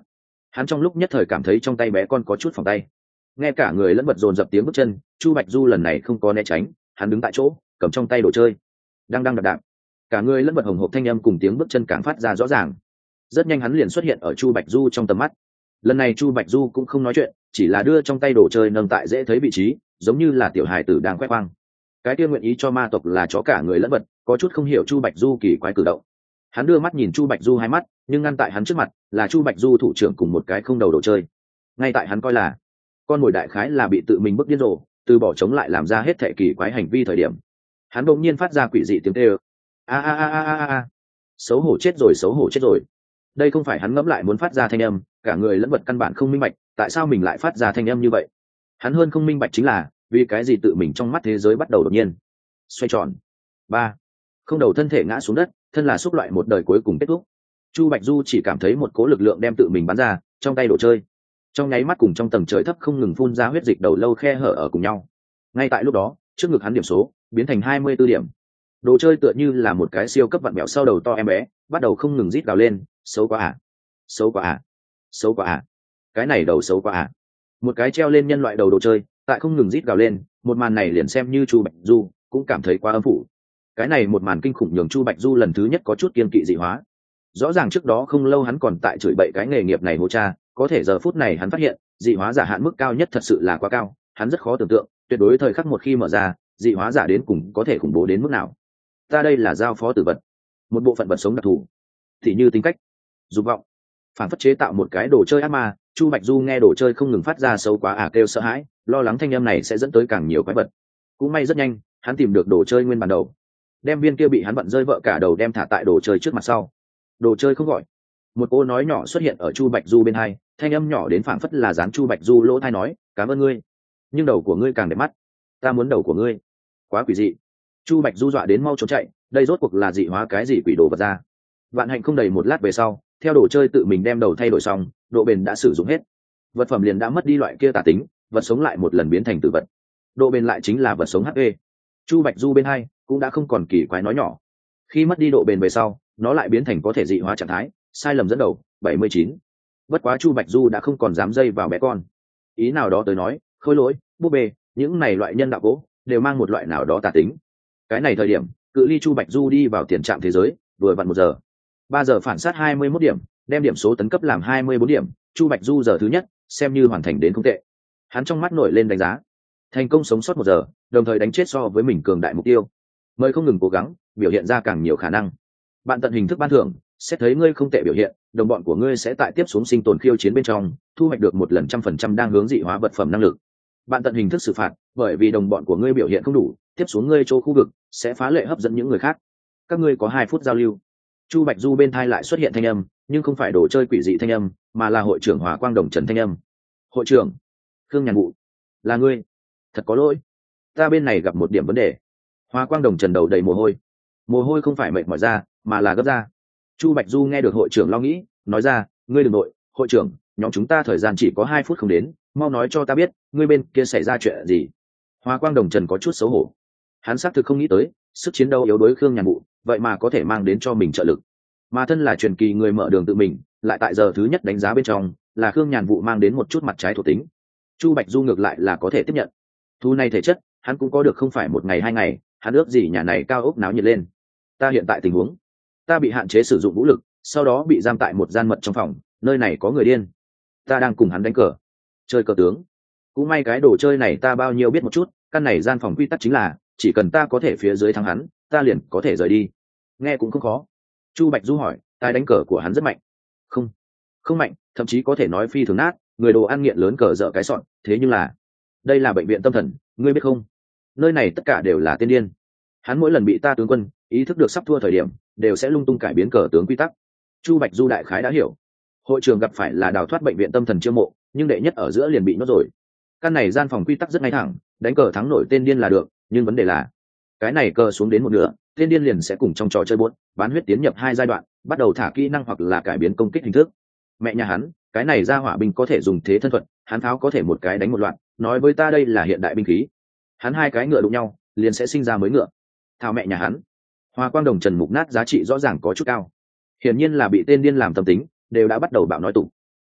[SPEAKER 1] hắn trong lúc nhất thời cảm thấy trong tay bé con có chút phòng tay. Nghe cả người lẫn vật dồn dập tiếng bước chân, Chu Bạch Du lần này không có né tránh, hắn đứng tại chỗ cầm trong tay đồ chơi, đang đang đạp đạp, cả người lẫn vật hồng hộp thanh âm cùng tiếng bước chân càng phát ra rõ ràng. Rất nhanh hắn liền xuất hiện ở Chu Bạch Du trong tầm mắt. Lần này Chu Bạch Du cũng không nói chuyện, chỉ là đưa trong tay đồ chơi nâng tại dễ thấy vị trí, giống như là tiểu hài tử đang quét quang. Cái kia nguyện ý cho ma tộc là chó cả người lẫn vật, có chút không hiểu Chu Bạch Du kỳ quái cử động. Hắn đưa mắt nhìn Chu Bạch Du hai mắt, nhưng ngăn tại hắn trước mặt là Chu Bạch Du thủ trưởng cùng một cái không đầu đồ chơi. Ngay tại hắn coi là con mồi đại khái là bị tự mình bức điên rồ, từ bỏ chống lại làm ra hết thệ kỳ quái hành vi thời điểm, hắn đột nhiên phát ra quỷ dị tiếng kêu. A a a a a a. Xấu hổ chết rồi, xấu hổ chết rồi. Đây không phải hắn ngẫm lại muốn phát ra thanh âm, cả người lẫn vật căn bản không minh bạch, tại sao mình lại phát ra thanh âm như vậy. Hắn hơn không minh bạch chính là, vì cái gì tự mình trong mắt thế giới bắt đầu đột nhiên xoay tròn. Ba. Không đầu thân thể ngã xuống đất, thân là xúc loại một đời cuối cùng kết thúc. Chu Bạch Du chỉ cảm thấy một cỗ lực lượng đem tự mình bắn ra, trong tay đồ chơi, trong nháy mắt cùng trong tầng trời thấp không ngừng phun ra huyết dịch đầu lâu khe hở ở cùng nhau. Ngay tại lúc đó, trước ngực hắn điểm số biến thành hai mươi tư điểm. Đồ chơi tựa như là một cái siêu cấp vặn bẹo sau đầu to em bé, bắt đầu không ngừng rít gào lên, xấu quá à, xấu quá à, xấu quá à, cái này đầu xấu quá à. Một cái treo lên nhân loại đầu đồ chơi, tại không ngừng rít gào lên, một màn này liền xem như Chu Bạch Du cũng cảm thấy quá âm phủ. Cái này một màn kinh khủng nhường Chu Bạch Du lần thứ nhất có chút kiên kỵ dị hóa. Rõ ràng trước đó không lâu hắn còn tại chửi bậy cái nghề nghiệp này hô cha, có thể giờ phút này hắn phát hiện dị hóa giả hạn mức cao nhất thật sự là quá cao, hắn rất khó tưởng tượng tuyệt đối thời khắc một khi mở ra, dị hóa giả đến cùng có thể khủng bố đến mức nào. Ta đây là giao phó tử vật, một bộ phận vật sống đặc thù, thì như tính cách, dục vọng, phản phất chế tạo một cái đồ chơi ác ma. Chu Bạch Du nghe đồ chơi không ngừng phát ra xấu quá à kêu sợ hãi, lo lắng thanh âm này sẽ dẫn tới càng nhiều quái vật. Cũng may rất nhanh hắn tìm được đồ chơi nguyên bản đầu, đem viên kia bị hắn vận rơi vợ cả đầu đem thả tại đồ chơi trước mặt sau. Đồ chơi không gọi, một cô nói nhỏ xuất hiện ở Chu Bạch Du bên hai, thanh âm nhỏ đến phảng phất là dán Chu Bạch Du lỗ tai nói, cảm ơn ngươi, nhưng đầu của ngươi càng đẹp mắt, ta muốn đầu của ngươi. Quá quỷ dị. Chu Bạch Du dọa đến mau trốn chạy, đây rốt cuộc là dị hóa cái gì quỷ đồ vật ra. Vạn hạnh không đầy một lát về sau, theo đồ chơi tự mình đem đầu thay đổi xong, độ bền đã sử dụng hết, vật phẩm liền đã mất đi loại kia tà tính, vật sống lại một lần biến thành tử vật, độ bền lại chính là vật sống hát pê. Chu Bạch Du bên hai cũng đã không còn kỳ quái nói nhỏ, khi mất đi độ bền về sau, nó lại biến thành có thể dị hóa trạng thái, sai lầm dẫn đầu bảy mươi chín. Bất quá Chu Bạch Du đã không còn dám dây vào bé con. Ý nào đó tới nói, khôi lỗi, búp bê, những này loại nhân đạo gỗ đều mang một loại nào đó tà tính. Cái này thời điểm, cự ly Chu Bạch Du đi vào tiền trạm thế giới vừa vặn một giờ. Ba giờ phản sát hai mươi mốt điểm, đem điểm số tấn cấp làm hai mươi bốn điểm, Chu Bạch Du giờ thứ nhất xem như hoàn thành đến không tệ. Hắn trong mắt nổi lên đánh giá, thành công sống sót một giờ, đồng thời đánh chết so với mình cường đại mục tiêu. Mời không ngừng cố gắng, biểu hiện ra càng nhiều khả năng. Bạn tận hình thức ban thưởng, xét thấy ngươi không tệ biểu hiện, đồng bọn của ngươi sẽ tại tiếp xuống sinh tồn khiêu chiến bên trong thu hoạch được một lần trăm phần trăm đang hướng dị hóa vật phẩm năng lực. Bạn tận hình thức xử phạt, bởi vì đồng bọn của ngươi biểu hiện không đủ, tiếp xuống ngươi chỗ khu vực sẽ phá lệ hấp dẫn những người khác. Các ngươi có hai phút giao lưu. Chu Bạch Du bên thai lại xuất hiện thanh âm, nhưng không phải đồ chơi quỷ dị thanh âm, mà là hội trưởng Hòa Quang Đồng Trần thanh âm. Hội trưởng, Khương Nhàn Vụ, là ngươi. Thật có lỗi, ta bên này gặp một điểm vấn đề. Hòa Quang Đồng Trần đầu đầy mồ hôi, mồ hôi không phải mệt mỏi ra, mà là gấp ra. Chu Bạch Du nghe được hội trưởng lo nghĩ, nói ra, ngươi đừng nội, hội trưởng, nhóm chúng ta thời gian chỉ có hai phút không đến, mau nói cho ta biết, ngươi bên kia xảy ra chuyện gì. Hòa Quang Đồng Trần có chút xấu hổ, hắn xác thực không nghĩ tới sức chiến đấu yếu đối Khương Nhàn Vụ vậy mà có thể mang đến cho mình trợ lực, mà thân là truyền kỳ người mở đường tự mình lại tại giờ thứ nhất đánh giá bên trong là Khương Nhàn Vụ mang đến một chút mặt trái thuộc tính. Chu Bạch Du ngược lại là có thể tiếp nhận, thu này thể chất hắn cũng có được, không phải một ngày hai ngày, hắn ước gì nhà này cao ốc náo nhiệt lên. Ta hiện tại tình huống, ta bị hạn chế sử dụng vũ lực, sau đó bị giam tại một gian mật trong phòng, nơi này có người điên, ta đang cùng hắn đánh cờ, chơi cờ tướng. Cũng may cái đồ chơi này ta bao nhiêu biết một chút, căn này gian phòng quy tắc chính là chỉ cần ta có thể phía dưới thắng hắn, ta liền có thể rời đi. Nghe cũng không khó. Chu Bạch Du hỏi, tài đánh cờ của hắn rất mạnh? Không, không mạnh, thậm chí có thể nói phi thường nát, người đồ ăn nghiện lớn cờ dở cái sọn. Thế nhưng là đây là bệnh viện tâm thần, ngươi biết không, nơi này tất cả đều là tiên điên. Hắn mỗi lần bị ta tướng quân ý thức được sắp thua thời điểm, đều sẽ lung tung cải biến cờ tướng quy tắc. Chu Bạch Du đại khái đã hiểu, hội trường gặp phải là đào thoát bệnh viện tâm thần chiêu mộ, nhưng đệ nhất ở giữa liền bị nhốt rồi. Căn này gian phòng quy tắc rất ngay thẳng, đánh cờ thắng nổi tên điên là được, nhưng vấn đề là cái này cờ xuống đến một nửa, tên điên liền sẽ cùng trong trò chơi buốt bán huyết tiến nhập hai giai đoạn, bắt đầu thả kỹ năng hoặc là cải biến công kích hình thức. Mẹ nhà hắn, cái này ra hỏa binh có thể dùng thế thân thuật, hắn tháo có thể một cái đánh một loạt, nói với ta đây là hiện đại binh khí. Hắn hai cái ngựa đụng nhau liền sẽ sinh ra mới ngựa. Thao mẹ nhà hắn. Hoa Quang Đồng Trần mục nát giá trị rõ ràng có chút cao, hiển nhiên là bị tên điên làm tâm tính, đều đã bắt đầu bạo nói tụ.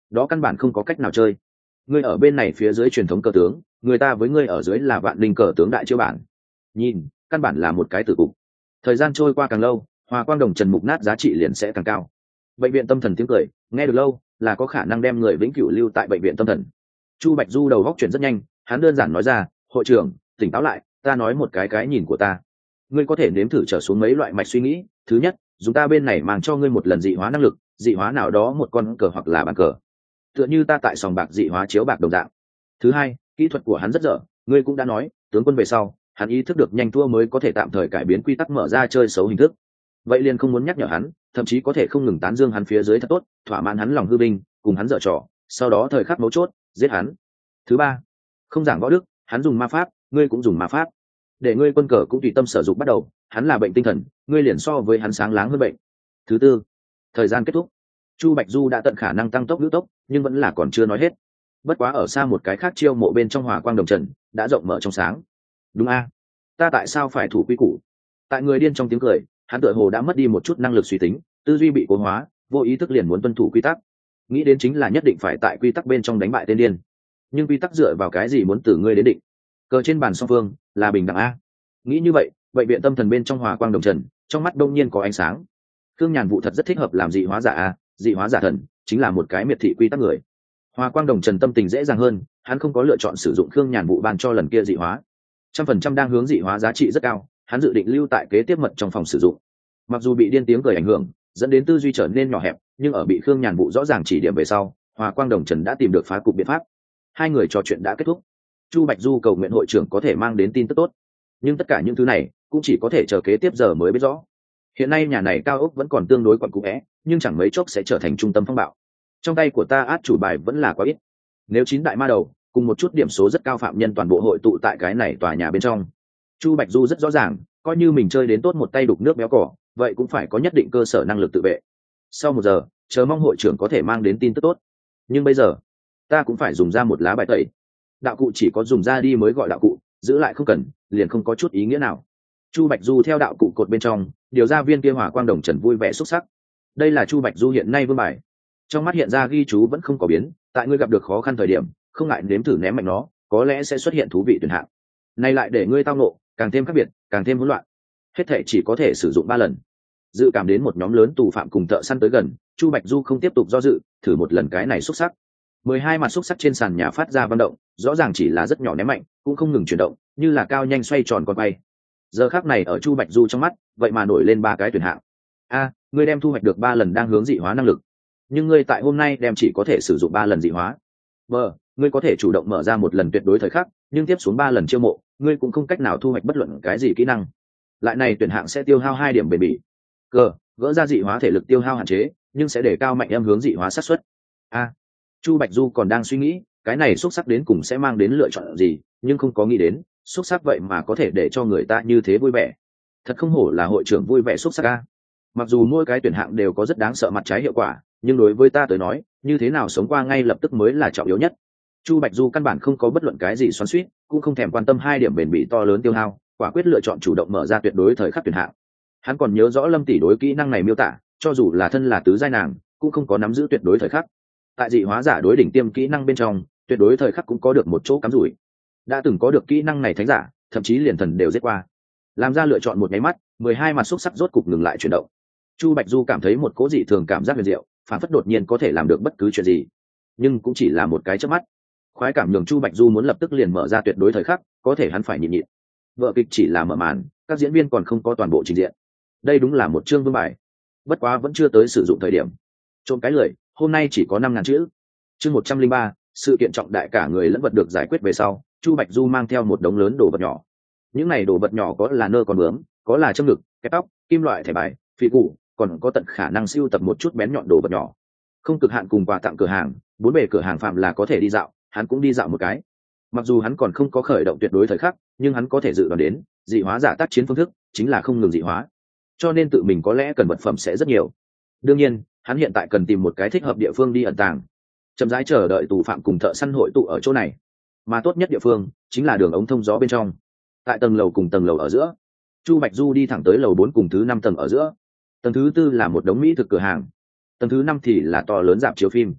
[SPEAKER 1] đó căn bản không có cách nào chơi. Ngươi ở bên này phía dưới truyền thống cờ tướng, người ta với ngươi ở dưới là vạn linh cờ tướng đại chiêu bản. Nhìn, căn bản là một cái tử cục. Thời gian trôi qua càng lâu, Hòa Quang Đồng Trần mục nát giá trị liền sẽ càng cao. Bệnh viện tâm thần tiếng cười, nghe được lâu, là có khả năng đem người vĩnh cửu lưu tại bệnh viện tâm thần. Chu Bạch Du đầu góc chuyển rất nhanh, hắn đơn giản nói ra, hội trưởng, tỉnh táo lại, ta nói một cái cái nhìn của ta. Ngươi có thể nếm thử trở xuống mấy loại mạch suy nghĩ. Thứ nhất, dùng ta bên này mang cho ngươi một lần dị hóa năng lực, dị hóa nào đó một con cờ hoặc là bàn cờ, tựa như ta tại sòng bạc dị hóa chiếu bạc đồng dạng. Thứ hai, kỹ thuật của hắn rất dở, ngươi cũng đã nói, tướng quân về sau, hắn ý thức được nhanh thua mới có thể tạm thời cải biến quy tắc mở ra chơi xấu hình thức. Vậy liền không muốn nhắc nhở hắn, thậm chí có thể không ngừng tán dương hắn phía dưới thật tốt, thỏa mãn hắn lòng hư vinh, cùng hắn dở trò, sau đó thời khắc mấu chốt, giết hắn. Thứ ba, không giảng võ đức, hắn dùng ma pháp, ngươi cũng dùng ma pháp, để ngươi quân cờ cũng tùy tâm sử dụng bắt đầu, hắn là bệnh tinh thần, ngươi liền so với hắn sáng láng hơn bệnh. Thứ tư, thời gian kết thúc. Chu Bạch Du đã tận khả năng tăng tốc lữ tốc, nhưng vẫn là còn chưa nói hết. Bất quá ở xa một cái khác chiêu mộ bên trong Hòa Quang Đồng Trần đã rộng mở trong sáng. Đúng a, ta tại sao phải thủ quy củ? Tại người điên trong tiếng cười, hắn tựa hồ đã mất đi một chút năng lực suy tính, tư duy bị cố hóa, vô ý thức liền muốn tuân thủ quy tắc. Nghĩ đến chính là nhất định phải tại quy tắc bên trong đánh bại tên điên. Nhưng quy tắc dựa vào cái gì muốn từ ngươi đến định? Cờ trên bàn song phương là bình đẳng a. Nghĩ như vậy, bệnh viện tâm thần bên trong Hòa Quang Đồng Trần, trong mắt đông nhiên có ánh sáng. Khương Nhàn Vụ thật rất thích hợp làm dị hóa giả a, dị hóa giả thần chính là một cái miệt thị quy tắc người. Hòa Quang Đồng Trần tâm tình dễ dàng hơn, hắn không có lựa chọn sử dụng Khương Nhàn Vụ ban cho lần kia dị hóa, trăm phần trăm đang hướng dị hóa giá trị rất cao, hắn dự định lưu tại kế tiếp mật trong phòng sử dụng. Mặc dù bị điên tiếng cười ảnh hưởng, dẫn đến tư duy trở nên nhỏ hẹp, nhưng ở bị Khương Nhàn Vụ rõ ràng chỉ điểm về sau, Hòa Quang Đồng Trần đã tìm được phá cục biện pháp. Hai người trò chuyện đã kết thúc. Chu Bạch Du cầu nguyện hội trưởng có thể mang đến tin tức tốt, nhưng tất cả những thứ này cũng chỉ có thể chờ kế tiếp giờ mới biết rõ. Hiện nay nhà này cao ốc vẫn còn tương đối quặn cũ é, nhưng chẳng mấy chốc sẽ trở thành trung tâm phong bạo. Trong tay của ta át chủ bài vẫn là quá ít. Nếu chín đại ma đầu cùng một chút điểm số rất cao phạm nhân toàn bộ hội tụ tại cái này tòa nhà bên trong, Chu Bạch Du rất rõ ràng, coi như mình chơi đến tốt một tay đục nước béo cỏ, vậy cũng phải có nhất định cơ sở năng lực tự vệ. Sau một giờ, chờ mong hội trưởng có thể mang đến tin tức tốt. Nhưng bây giờ, ta cũng phải dùng ra một lá bài tẩy. Đạo cụ chỉ có dùng ra đi mới gọi đạo cụ, giữ lại không cần, liền không có chút ý nghĩa nào. Chu Bạch Du theo đạo cụ cột bên trong, điều ra viên kia Hỏa Quang Đồng Trần vui vẻ xuất sắc. Đây là Chu Bạch Du hiện nay vương bài. Trong mắt hiện ra ghi chú vẫn không có biến, tại ngươi gặp được khó khăn thời điểm, không ngại nếm thử ném mạnh nó, có lẽ sẽ xuất hiện thú vị tuyển hạng. Nay lại để ngươi tao nộ, càng thêm khác biệt, càng thêm hỗn loạn. Hết thể chỉ có thể sử dụng ba lần. Dự cảm đến một nhóm lớn tù phạm cùng thợ săn tới gần, Chu Bạch Du không tiếp tục do dự, thử một lần cái này xuất sắc. Mười hai mặt xúc sắc trên sàn nhà phát ra vận động, rõ ràng chỉ là rất nhỏ ném mạnh, cũng không ngừng chuyển động, như là cao nhanh xoay tròn con bay. Giờ khắc này ở Chu Bạch Du trong mắt, vậy mà nổi lên ba cái tuyển hạng. A, ngươi đem thu hoạch được ba lần đang hướng dị hóa năng lực, nhưng ngươi tại hôm nay đem chỉ có thể sử dụng ba lần dị hóa. B, ngươi có thể chủ động mở ra một lần tuyệt đối thời khắc, nhưng tiếp xuống ba lần chiêu mộ, ngươi cũng không cách nào thu hoạch bất luận cái gì kỹ năng. Lại này tuyển hạng sẽ tiêu hao hai điểm bền bỉ. C, gỡ ra dị hóa thể lực tiêu hao hạn chế, nhưng sẽ để cao mạnh em hướng dị hóa xác suất. A, Chu Bạch Du còn đang suy nghĩ, cái này xúc sắc đến cùng sẽ mang đến lựa chọn gì, nhưng không có nghĩ đến, xúc sắc vậy mà có thể để cho người ta như thế vui vẻ. Thật không hổ là hội trưởng vui vẻ xúc sắc a. Mặc dù mỗi cái tuyển hạng đều có rất đáng sợ mặt trái hiệu quả, nhưng đối với ta tới nói, như thế nào sống qua ngay lập tức mới là trọng yếu nhất. Chu Bạch Du căn bản không có bất luận cái gì xoắn xuýt, cũng không thèm quan tâm hai điểm bền bỉ to lớn tiêu hao, quả quyết lựa chọn chủ động mở ra tuyệt đối thời khắc tuyển hạng. Hắn còn nhớ rõ Lâm tỷ đối kỹ năng này miêu tả, cho dù là thân là tứ giai nàng, cũng không có nắm giữ tuyệt đối thời khắc. Tại dị hóa giả đối đỉnh tiêm kỹ năng bên trong, tuyệt đối thời khắc cũng có được một chỗ cắm rủi. Đã từng có được kỹ năng này thánh giả, thậm chí liền thần đều giết qua. Làm ra lựa chọn một cái mắt, mười hai mặt xúc sắc rốt cục ngừng lại chuyển động. Chu Bạch Du cảm thấy một cố dị thường cảm giác huyền diệu, phản phất đột nhiên có thể làm được bất cứ chuyện gì, nhưng cũng chỉ là một cái chớp mắt. Khoái cảm nhường Chu Bạch Du muốn lập tức liền mở ra tuyệt đối thời khắc, có thể hắn phải nhịn nhịn. Vở kịch chỉ là mở màn, các diễn viên còn không có toàn bộ trình diện. Đây đúng là một chương vương bài, bất quá vẫn chưa tới sử dụng thời điểm. Trộm cái lười, hôm nay chỉ có năm ngàn chữ. Chương một trăm linh ba, sự kiện trọng đại cả người lẫn vật được giải quyết về sau, Chu Bạch Du mang theo một đống lớn đồ vật nhỏ. Những này đồ vật nhỏ có là nơ còn bướm, có là châm ngực, kẹp tóc, kim loại thẻ bài, phi cụ, còn có tận khả năng siêu tập một chút bén nhọn đồ vật nhỏ. Không cực hạn cùng quà tặng cửa hàng, bốn bề cửa hàng phạm là có thể đi dạo, hắn cũng đi dạo một cái. Mặc dù hắn còn không có khởi động tuyệt đối thời khắc, nhưng hắn có thể dự đoán đến, dị hóa giả tác chiến phương thức chính là không ngừng dị hóa, cho nên tự mình có lẽ cần vật phẩm sẽ rất nhiều. Đương nhiên, hắn hiện tại cần tìm một cái thích hợp địa phương đi ẩn tàng, chậm rãi chờ đợi tù phạm cùng thợ săn hội tụ ở chỗ này. Mà tốt nhất địa phương chính là đường ống thông gió bên trong, tại tầng lầu cùng tầng lầu ở giữa. Chu Bạch Du đi thẳng tới lầu bốn cùng thứ năm tầng ở giữa. Tầng thứ tư là một đống mỹ thực cửa hàng, tầng thứ năm thì là to lớn rạp chiếu phim.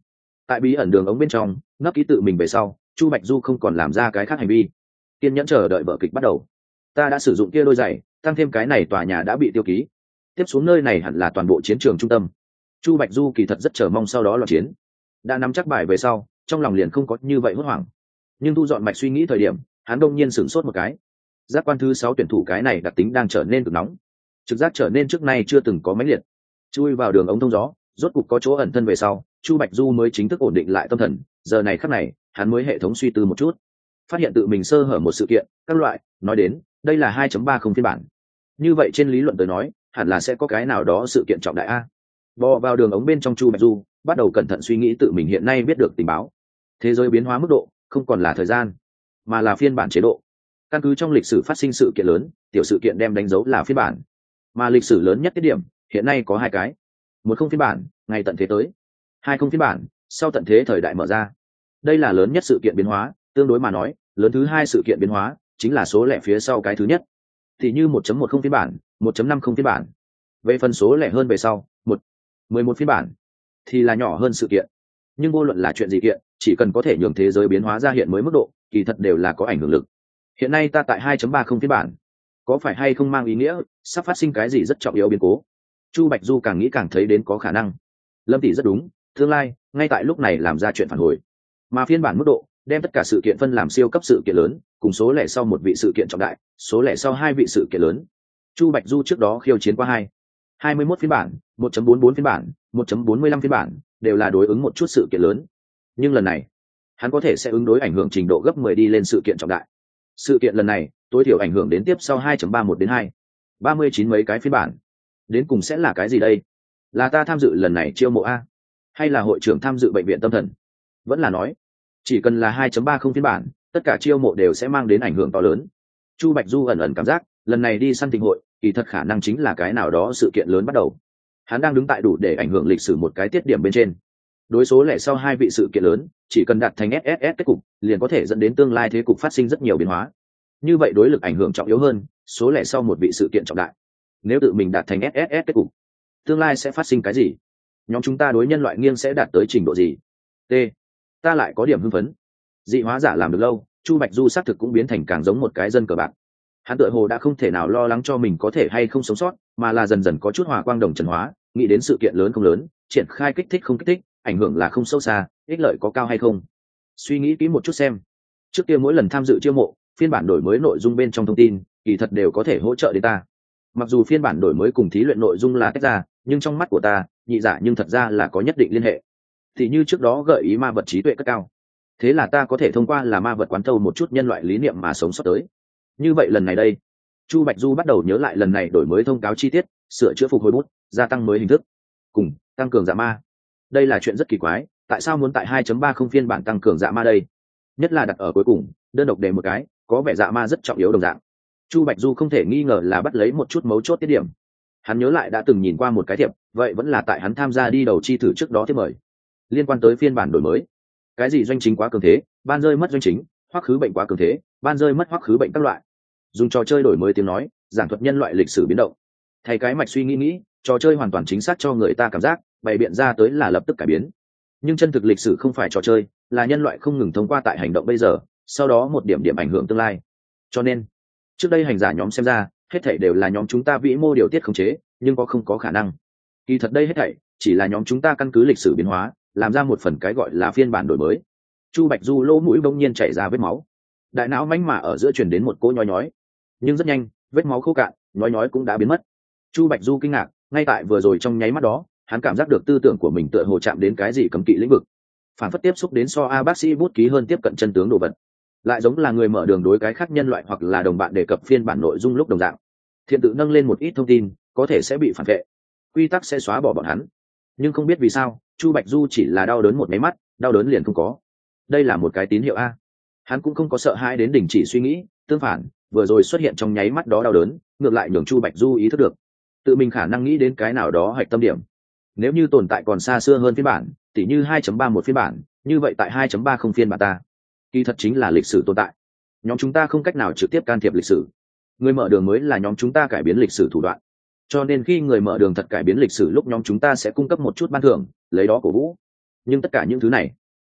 [SPEAKER 1] Tại bí ẩn đường ống bên trong nấp ký tự mình về sau, Chu Bạch Du không còn làm ra cái khác hành vi, kiên nhẫn chờ đợi vở kịch bắt đầu. Ta đã sử dụng kia đôi giày, tăng thêm cái này tòa nhà đã bị tiêu ký, tiếp xuống nơi này hẳn là toàn bộ chiến trường trung tâm. Chu Bạch Du kỳ thật rất chờ mong sau đó loạn chiến, đã nắm chắc bài về sau trong lòng liền không có như vậy hốt hoảng, nhưng thu dọn mạch suy nghĩ thời điểm hắn đông nhiên sửng sốt một cái. Giác quan thứ sáu tuyển thủ cái này đặc tính đang trở nên cực nóng, trực giác trở nên trước nay chưa từng có mãnh liệt. Chui vào đường ống thông gió, rốt cục có chỗ ẩn thân về sau, Chu Bạch Du mới chính thức ổn định lại tâm thần. Giờ này khắc này hắn mới hệ thống suy tư một chút, phát hiện tự mình sơ hở một sự kiện các loại. Nói đến đây là hai chấm ba không phiên bản, như vậy trên lý luận tới nói hẳn là sẽ có cái nào đó sự kiện trọng đại a. Bò vào đường ống bên trong, Chu Bạch Du bắt đầu cẩn thận suy nghĩ tự mình hiện nay biết được tình báo. Thế giới biến hóa mức độ không còn là thời gian mà là phiên bản chế độ. Căn cứ trong lịch sử phát sinh sự kiện lớn, tiểu sự kiện đem đánh dấu là phiên bản, mà lịch sử lớn nhất tiết điểm hiện nay có hai cái: một không phiên bản ngày tận thế tới, hai không phiên bản sau tận thế thời đại mở ra. Đây là lớn nhất sự kiện biến hóa, tương đối mà nói lớn thứ hai sự kiện biến hóa chính là số lẻ phía sau cái thứ nhất, thì như một chấm một không phiên bản, một chấm năm không phiên bản. Về phần số lẻ hơn về sau, một mười một phiên bản thì là nhỏ hơn sự kiện. Nhưng vô luận là chuyện gì kiện, chỉ cần có thể nhường thế giới biến hóa ra hiện mới mức độ, kỳ thật đều là có ảnh hưởng lực. Hiện nay ta tại hai chấm ba không phiên bản, có phải hay không mang ý nghĩa sắp phát sinh cái gì rất trọng yếu biến cố? Chu Bạch Du càng nghĩ càng thấy đến có khả năng. Lâm tỷ rất đúng, tương lai ngay tại lúc này làm ra chuyện phản hồi. Mà phiên bản mức độ đem tất cả sự kiện phân làm siêu cấp sự kiện lớn, cùng số lẻ sau một vị sự kiện trọng đại, số lẻ sau hai vị sự kiện lớn. Chu Bạch Du trước đó khiêu chiến qua hai hai mươi mốt phiên bản, một chấm bốn bốn phiên bản, một chấm bốn mươi lăm phiên bản, đều là đối ứng một chút sự kiện lớn. Nhưng lần này, hắn có thể sẽ ứng đối ảnh hưởng trình độ gấp mười đi lên sự kiện trọng đại. Sự kiện lần này tối thiểu ảnh hưởng đến tiếp sau hai chấm ba một đến hai ba mươi chín mấy cái phiên bản. Đến cùng sẽ là cái gì đây? Là ta tham dự lần này chiêu mộ a, hay là hội trưởng tham dự bệnh viện tâm thần? Vẫn là nói chỉ cần là hai chấm ba không phiên bản, tất cả chiêu mộ đều sẽ mang đến ảnh hưởng to lớn. Chu Bạch Du ẩn ẩn cảm giác lần này đi săn tình hội kỳ thật khả năng chính là cái nào đó sự kiện lớn bắt đầu. Hắn đang đứng tại đủ để ảnh hưởng lịch sử một cái tiết điểm bên trên. Đối số lẻ sau hai vị sự kiện lớn, chỉ cần đạt thành ét ét ét kết cục liền có thể dẫn đến tương lai thế cục phát sinh rất nhiều biến hóa. Như vậy đối lực ảnh hưởng trọng yếu hơn số lẻ sau một vị sự kiện trọng đại. Nếu tự mình đạt thành ét ét ét kết cục, tương lai sẽ phát sinh cái gì? Nhóm chúng ta đối nhân loại nghiêng sẽ đạt tới trình độ gì? T. Ta lại có điểm hưng phấn. Dị hóa giả làm được lâu, Chu Bạch Du xác thực cũng biến thành càng giống một cái dân cờ bạc. Hắn tựa hồ đã không thể nào lo lắng cho mình có thể hay không sống sót, mà là dần dần có chút hòa quang đồng trần hóa, nghĩ đến sự kiện lớn không lớn, triển khai kích thích không kích thích, ảnh hưởng là không sâu xa, ích lợi có cao hay không. Suy nghĩ kỹ một chút xem. Trước kia mỗi lần tham dự chiêu mộ, phiên bản đổi mới nội dung bên trong thông tin, kỳ thật đều có thể hỗ trợ đến ta. Mặc dù phiên bản đổi mới cùng thí luyện nội dung là tách ra, nhưng trong mắt của ta, nhị giả nhưng thật ra là có nhất định liên hệ. Thì như trước đó gợi ý ma vật trí tuệ cất cao, thế là ta có thể thông qua là ma vật quán thâu một chút nhân loại lý niệm mà sống sót tới. Như vậy lần này đây, Chu Bạch Du bắt đầu nhớ lại lần này đổi mới thông cáo chi tiết, sửa chữa phục hồi bút, gia tăng mới hình thức, cùng tăng cường dạ ma. Đây là chuyện rất kỳ quái, tại sao muốn tại hai chấm ba không phiên bản tăng cường dạ ma đây? Nhất là đặt ở cuối cùng, đơn độc đề một cái, có vẻ dạ ma rất trọng yếu đồng dạng. Chu Bạch Du không thể nghi ngờ là bắt lấy một chút mấu chốt tiết điểm. Hắn nhớ lại đã từng nhìn qua một cái thiệp, vậy vẫn là tại hắn tham gia đi đầu chi thử trước đó thiệp mời, liên quan tới phiên bản đổi mới. Cái gì doanh chính quá cường thế, ban rơi mất doanh chính, hoắc khứ bệnh quá cường thế, ban rơi mất hoắc khứ bệnh các loại. Dùng trò chơi đổi mới tiếng nói, giảng thuật nhân loại lịch sử biến động. Thay cái mạch suy nghĩ nghĩ, trò chơi hoàn toàn chính xác cho người ta cảm giác bày biện ra tới là lập tức cải biến. Nhưng chân thực lịch sử không phải trò chơi, là nhân loại không ngừng thông qua tại hành động bây giờ, sau đó một điểm điểm ảnh hưởng tương lai. Cho nên, trước đây hành giả nhóm xem ra, hết thảy đều là nhóm chúng ta vĩ mô điều tiết khống chế, nhưng có không có khả năng. Kỳ thật đây hết thảy chỉ là nhóm chúng ta căn cứ lịch sử biến hóa, làm ra một phần cái gọi là phiên bản đổi mới. Chu Bạch Du lỗ mũi bỗng nhiên chảy ra vết máu, đại não mánh mà ở giữa truyền đến một cỗ nhói nhói, nhưng rất nhanh vết máu khô cạn, nhói nhói cũng đã biến mất. Chu Bạch Du kinh ngạc, ngay tại vừa rồi trong nháy mắt đó, hắn cảm giác được tư tưởng của mình tựa hồ chạm đến cái gì cấm kỵ lĩnh vực, phản phất tiếp xúc đến so a bác sĩ bút ký hơn tiếp cận chân tướng đồ vật, lại giống là người mở đường đối cái khác nhân loại hoặc là đồng bạn đề cập phiên bản nội dung lúc đồng dạng. Thiện tự nâng lên một ít thông tin, có thể sẽ bị phản vệ, quy tắc sẽ xóa bỏ bọn hắn. Nhưng không biết vì sao, Chu Bạch Du chỉ là đau đớn một máy mắt, đau đớn liền không có. Đây là một cái tín hiệu a. Hắn cũng không có sợ hãi đến đình chỉ suy nghĩ, tương phản, vừa rồi xuất hiện trong nháy mắt đó đau đớn, ngược lại nhường Chu Bạch Du ý thức được, tự mình khả năng nghĩ đến cái nào đó hạch tâm điểm. Nếu như tồn tại còn xa xưa hơn phiên bản, tỉ như hai chấm ba một phiên bản, như vậy tại hai chấm ba không phiên bản ta, kỳ thật chính là lịch sử tồn tại. Nhóm chúng ta không cách nào trực tiếp can thiệp lịch sử. Người mở đường mới là nhóm chúng ta cải biến lịch sử thủ đoạn. Cho nên khi người mở đường thật cải biến lịch sử lúc nhóm chúng ta sẽ cung cấp một chút ban thưởng, lấy đó cổ vũ. Nhưng tất cả những thứ này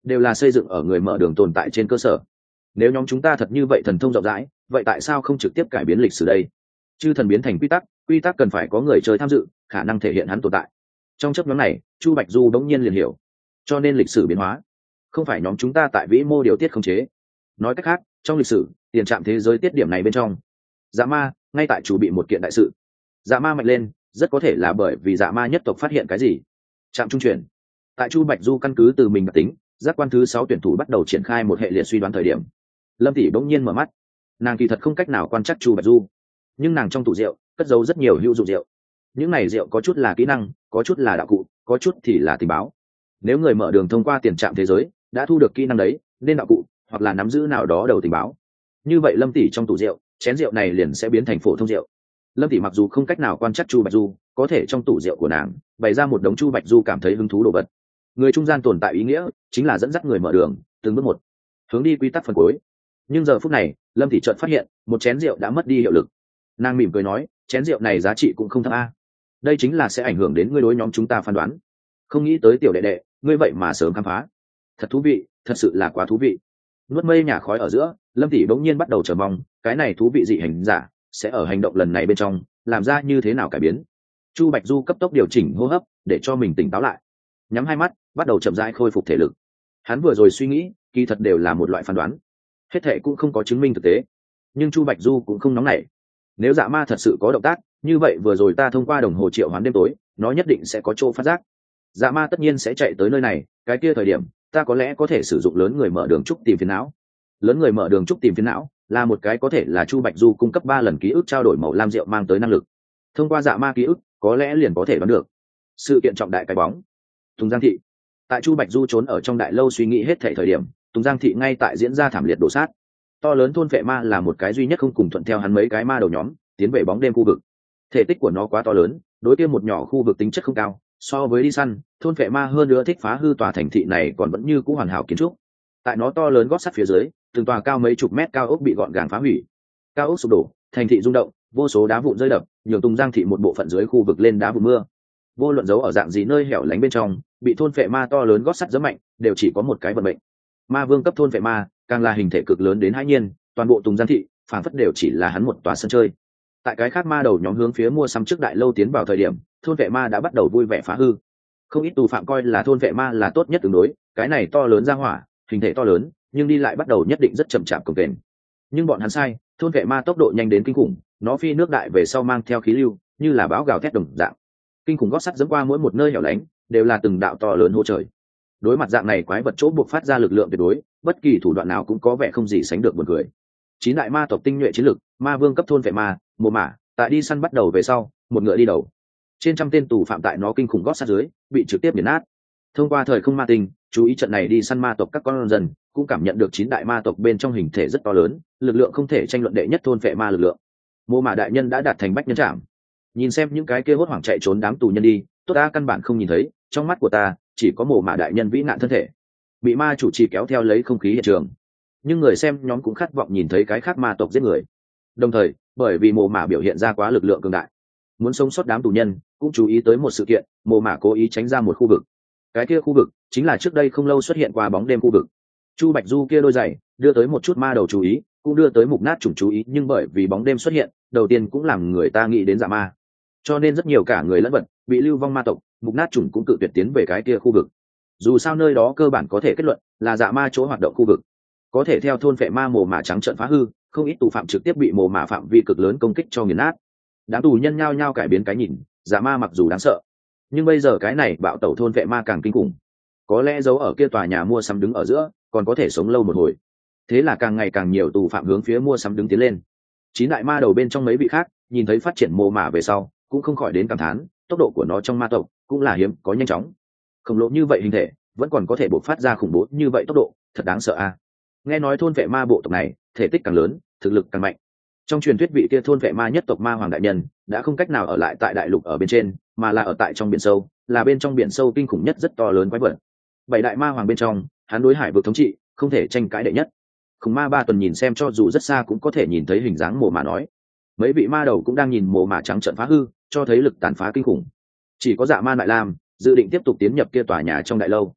[SPEAKER 1] đều là xây dựng ở người mở đường tồn tại trên cơ sở. Nếu nhóm chúng ta thật như vậy thần thông rộng rãi, vậy tại sao không trực tiếp cải biến lịch sử đây? Chư thần biến thành quy tắc, quy tắc cần phải có người chơi tham dự, khả năng thể hiện hắn tồn tại. Trong chấp nhóm này, Chu Bạch Du đống nhiên liền hiểu, cho nên lịch sử biến hóa không phải nhóm chúng ta tại vĩ mô điều tiết khống chế. Nói cách khác, trong lịch sử tiền trạm thế giới tiết điểm này bên trong, dạ ma ngay tại chủ bị một kiện đại sự. Dạ ma mạnh lên rất có thể là bởi vì dạ ma nhất tộc phát hiện cái gì. Trạm trung chuyển. Tại Chu Bạch Du căn cứ từ mình đặc tính, giác quan thứ sáu tuyển thủ bắt đầu triển khai một hệ liệt suy đoán thời điểm, Lâm tỷ bỗng nhiên mở mắt. Nàng kỳ thật không cách nào quan trắc Chu Bạch Du, nhưng nàng trong tủ rượu cất giấu rất nhiều hữu dụng rượu. Những này rượu có chút là kỹ năng, có chút là đạo cụ, có chút thì là tình báo. Nếu người mở đường thông qua tiền trạm thế giới đã thu được kỹ năng đấy, nên đạo cụ hoặc là nắm giữ nào đó đầu tình báo, như vậy Lâm tỷ trong tủ rượu chén rượu này liền sẽ biến thành phổ thông rượu. Lâm tỷ mặc dù không cách nào quan trắc Chu Bạch Du, có thể trong tủ rượu của nàng bày ra một đống Chu Bạch Du cảm thấy hứng thú đồ vật. Người trung gian tồn tại ý nghĩa chính là dẫn dắt người mở đường từng bước một hướng đi quy tắc phần cuối. Nhưng giờ phút này Lâm tỷ chợt phát hiện một chén rượu đã mất đi hiệu lực. Nàng mỉm cười nói, chén rượu này giá trị cũng không thấp a. Đây chính là sẽ ảnh hưởng đến ngươi đối nhóm chúng ta phán đoán. Không nghĩ tới tiểu đệ đệ ngươi vậy mà sớm khám phá, thật thú vị, thật sự là quá thú vị. Nuốt mây nhà khói ở giữa, Lâm tỷ bỗng nhiên bắt đầu chờ mong cái này thú vị dị hành giả sẽ ở hành động lần này bên trong làm ra như thế nào cải biến. Chu Bạch Du cấp tốc điều chỉnh hô hấp để cho mình tỉnh táo lại, nhắm hai mắt bắt đầu chậm rãi khôi phục thể lực. Hắn vừa rồi suy nghĩ kỳ thật đều là một loại phán đoán, hết thệ cũng không có chứng minh thực tế. Nhưng Chu Bạch Du cũng không nóng nảy. Nếu dạ ma thật sự có động tác như vậy, vừa rồi ta thông qua đồng hồ triệu hoán đêm tối, nó nhất định sẽ có chỗ phát giác. Dạ ma tất nhiên sẽ chạy tới nơi này, cái kia thời điểm ta có lẽ có thể sử dụng lớn người mở đường trúc tìm phiến não. Lớn người mở đường trúc tìm phiến não là một cái có thể là Chu Bạch Du cung cấp ba lần ký ức trao đổi màu lam rượu mang tới năng lực. Thông qua dạ ma ký ức có lẽ liền có thể đoán được sự kiện trọng đại cái bóng. Tùng Giang thị. Tại Chu Bạch Du trốn ở trong đại lâu suy nghĩ hết thảy thời điểm, Tùng Giang thị ngay tại diễn ra thảm liệt đổ sát. To lớn thôn vệ ma là một cái duy nhất không cùng thuận theo hắn mấy cái ma đầu nhóm tiến về bóng đêm khu vực. Thể tích của nó quá to lớn, đối kia một nhỏ khu vực tính chất không cao, so với đi săn, thôn vệ ma hơn nữa thích phá hư tòa thành thị này còn vẫn như cũ hoàn hảo kiến trúc. Tại nó to lớn gót sắt phía dưới, từng tòa cao mấy chục mét cao ốc bị gọn gàng phá hủy. Cao ốc sụp đổ, thành thị rung động, vô số đá vụn rơi đập, nhường Tùng Giang thị một bộ phận dưới khu vực lên đá vụn mưa. Vô luận giấu ở dạng gì nơi hẻo lánh bên trong, bị thôn vệ ma to lớn gót sắt giẫm mạnh, đều chỉ có một cái vận mệnh. Ma vương cấp thôn vệ ma, càng là hình thể cực lớn đến hãi nhiên, toàn bộ Tùng Giang thị phản phất đều chỉ là hắn một tòa sân chơi. Tại cái khác ma đầu nhóm hướng phía mua sắm trước đại lâu tiến vào thời điểm, thôn vệ ma đã bắt đầu vui vẻ phá hư. Không ít tù phạm coi là thôn vệ ma là tốt nhất tương đối, cái này to lớn ra hỏa, hình thể to lớn, nhưng đi lại bắt đầu nhất định rất chậm chạp cồng kềnh. Nhưng bọn hắn sai, thôn vệ ma tốc độ nhanh đến kinh khủng, nó phi nước đại về sau mang theo khí lưu, như là bão gào thét đồng dạng. Kinh khủng gót sắt giẫm qua mỗi một nơi hẻo lánh, đều là từng đạo to lớn hô trời. Đối mặt dạng này quái vật chỗ buộc phát ra lực lượng tuyệt đối, bất kỳ thủ đoạn nào cũng có vẻ không gì sánh được buồn cười. Chín đại ma tộc tinh nhuệ chiến lực, ma vương cấp thôn vệ ma, mồ mả, tại đi săn bắt đầu về sau, một ngựa đi đầu. Trên trăm tên tù phạm tại nó kinh khủng gót sắt dưới, bị trực tiếp nghiền nát. Thông qua thời không ma tinh, chú ý trận này đi săn ma tộc các con dân, cũng cảm nhận được chín đại ma tộc bên trong hình thể rất to lớn, lực lượng không thể tranh luận đệ nhất thôn vệ ma lực lượng. Mộ Mã đại nhân đã đạt thành bách nhân trảm. Nhìn xem những cái kia hốt hoảng chạy trốn đám tù nhân đi, tốt ta căn bản không nhìn thấy, trong mắt của ta chỉ có Mộ Mã đại nhân vĩ nạn thân thể. Bị ma chủ trì kéo theo lấy không khí hiện trường. Nhưng người xem nhóm cũng khát vọng nhìn thấy cái khác ma tộc giết người. Đồng thời, bởi vì Mộ Mã biểu hiện ra quá lực lượng cường đại, muốn sống sót đám tù nhân cũng chú ý tới một sự kiện, Mộ Mã cố ý tránh ra một khu vực. Cái kia khu vực chính là trước đây không lâu xuất hiện qua bóng đêm khu vực. Chu Bạch Du kia đôi giày đưa tới một chút ma đầu chú ý, cũng đưa tới mục nát chủng chú ý, nhưng bởi vì bóng đêm xuất hiện, đầu tiên cũng làm người ta nghĩ đến dạ ma, cho nên rất nhiều cả người lẫn vật bị lưu vong ma tộc, mục nát chủng cũng cự tuyệt tiến về cái kia khu vực. Dù sao nơi đó cơ bản có thể kết luận là dạ ma chỗ hoạt động khu vực, có thể theo thôn phệ ma Mồ Mả trắng trợn phá hư, không ít tù phạm trực tiếp bị Mồ Mả phạm vi cực lớn công kích cho nghiền nát. Đám tù nhân nhao nhao cải biến cái nhìn, dạ ma mặc dù đáng sợ, nhưng bây giờ cái này bạo tẩu thôn vệ ma càng kinh khủng, có lẽ giấu ở kia tòa nhà mua sắm đứng ở giữa còn có thể sống lâu một hồi. Thế là càng ngày càng nhiều tù phạm hướng phía mua sắm đứng tiến lên. Chín đại ma đầu bên trong mấy vị khác nhìn thấy phát triển Mồ Mả về sau cũng không khỏi đến cảm thán, tốc độ của nó trong ma tộc cũng là hiếm có nhanh chóng, khổng lồ như vậy hình thể vẫn còn có thể bộc phát ra khủng bố như vậy tốc độ, thật đáng sợ a. Nghe nói thôn vệ ma bộ tộc này thể tích càng lớn, thực lực càng mạnh. Trong truyền thuyết vị kia thôn vệ ma nhất tộc ma hoàng đại nhân đã không cách nào ở lại tại đại lục ở bên trên, mà là ở tại trong biển sâu, là bên trong biển sâu kinh khủng nhất rất to lớn quái vật. Bảy đại ma hoàng bên trong, hắn đối hải vực thống trị không thể tranh cãi đệ nhất. Khủng ma ba tuần nhìn xem cho dù rất xa cũng có thể nhìn thấy hình dáng Mồ Mả nói. Mấy vị ma đầu cũng đang nhìn Mồ Mả trắng trợn phá hư, cho thấy lực tàn phá kinh khủng. Chỉ có dạ ma Đại Lam dự định tiếp tục tiến nhập kia tòa nhà trong đại lâu.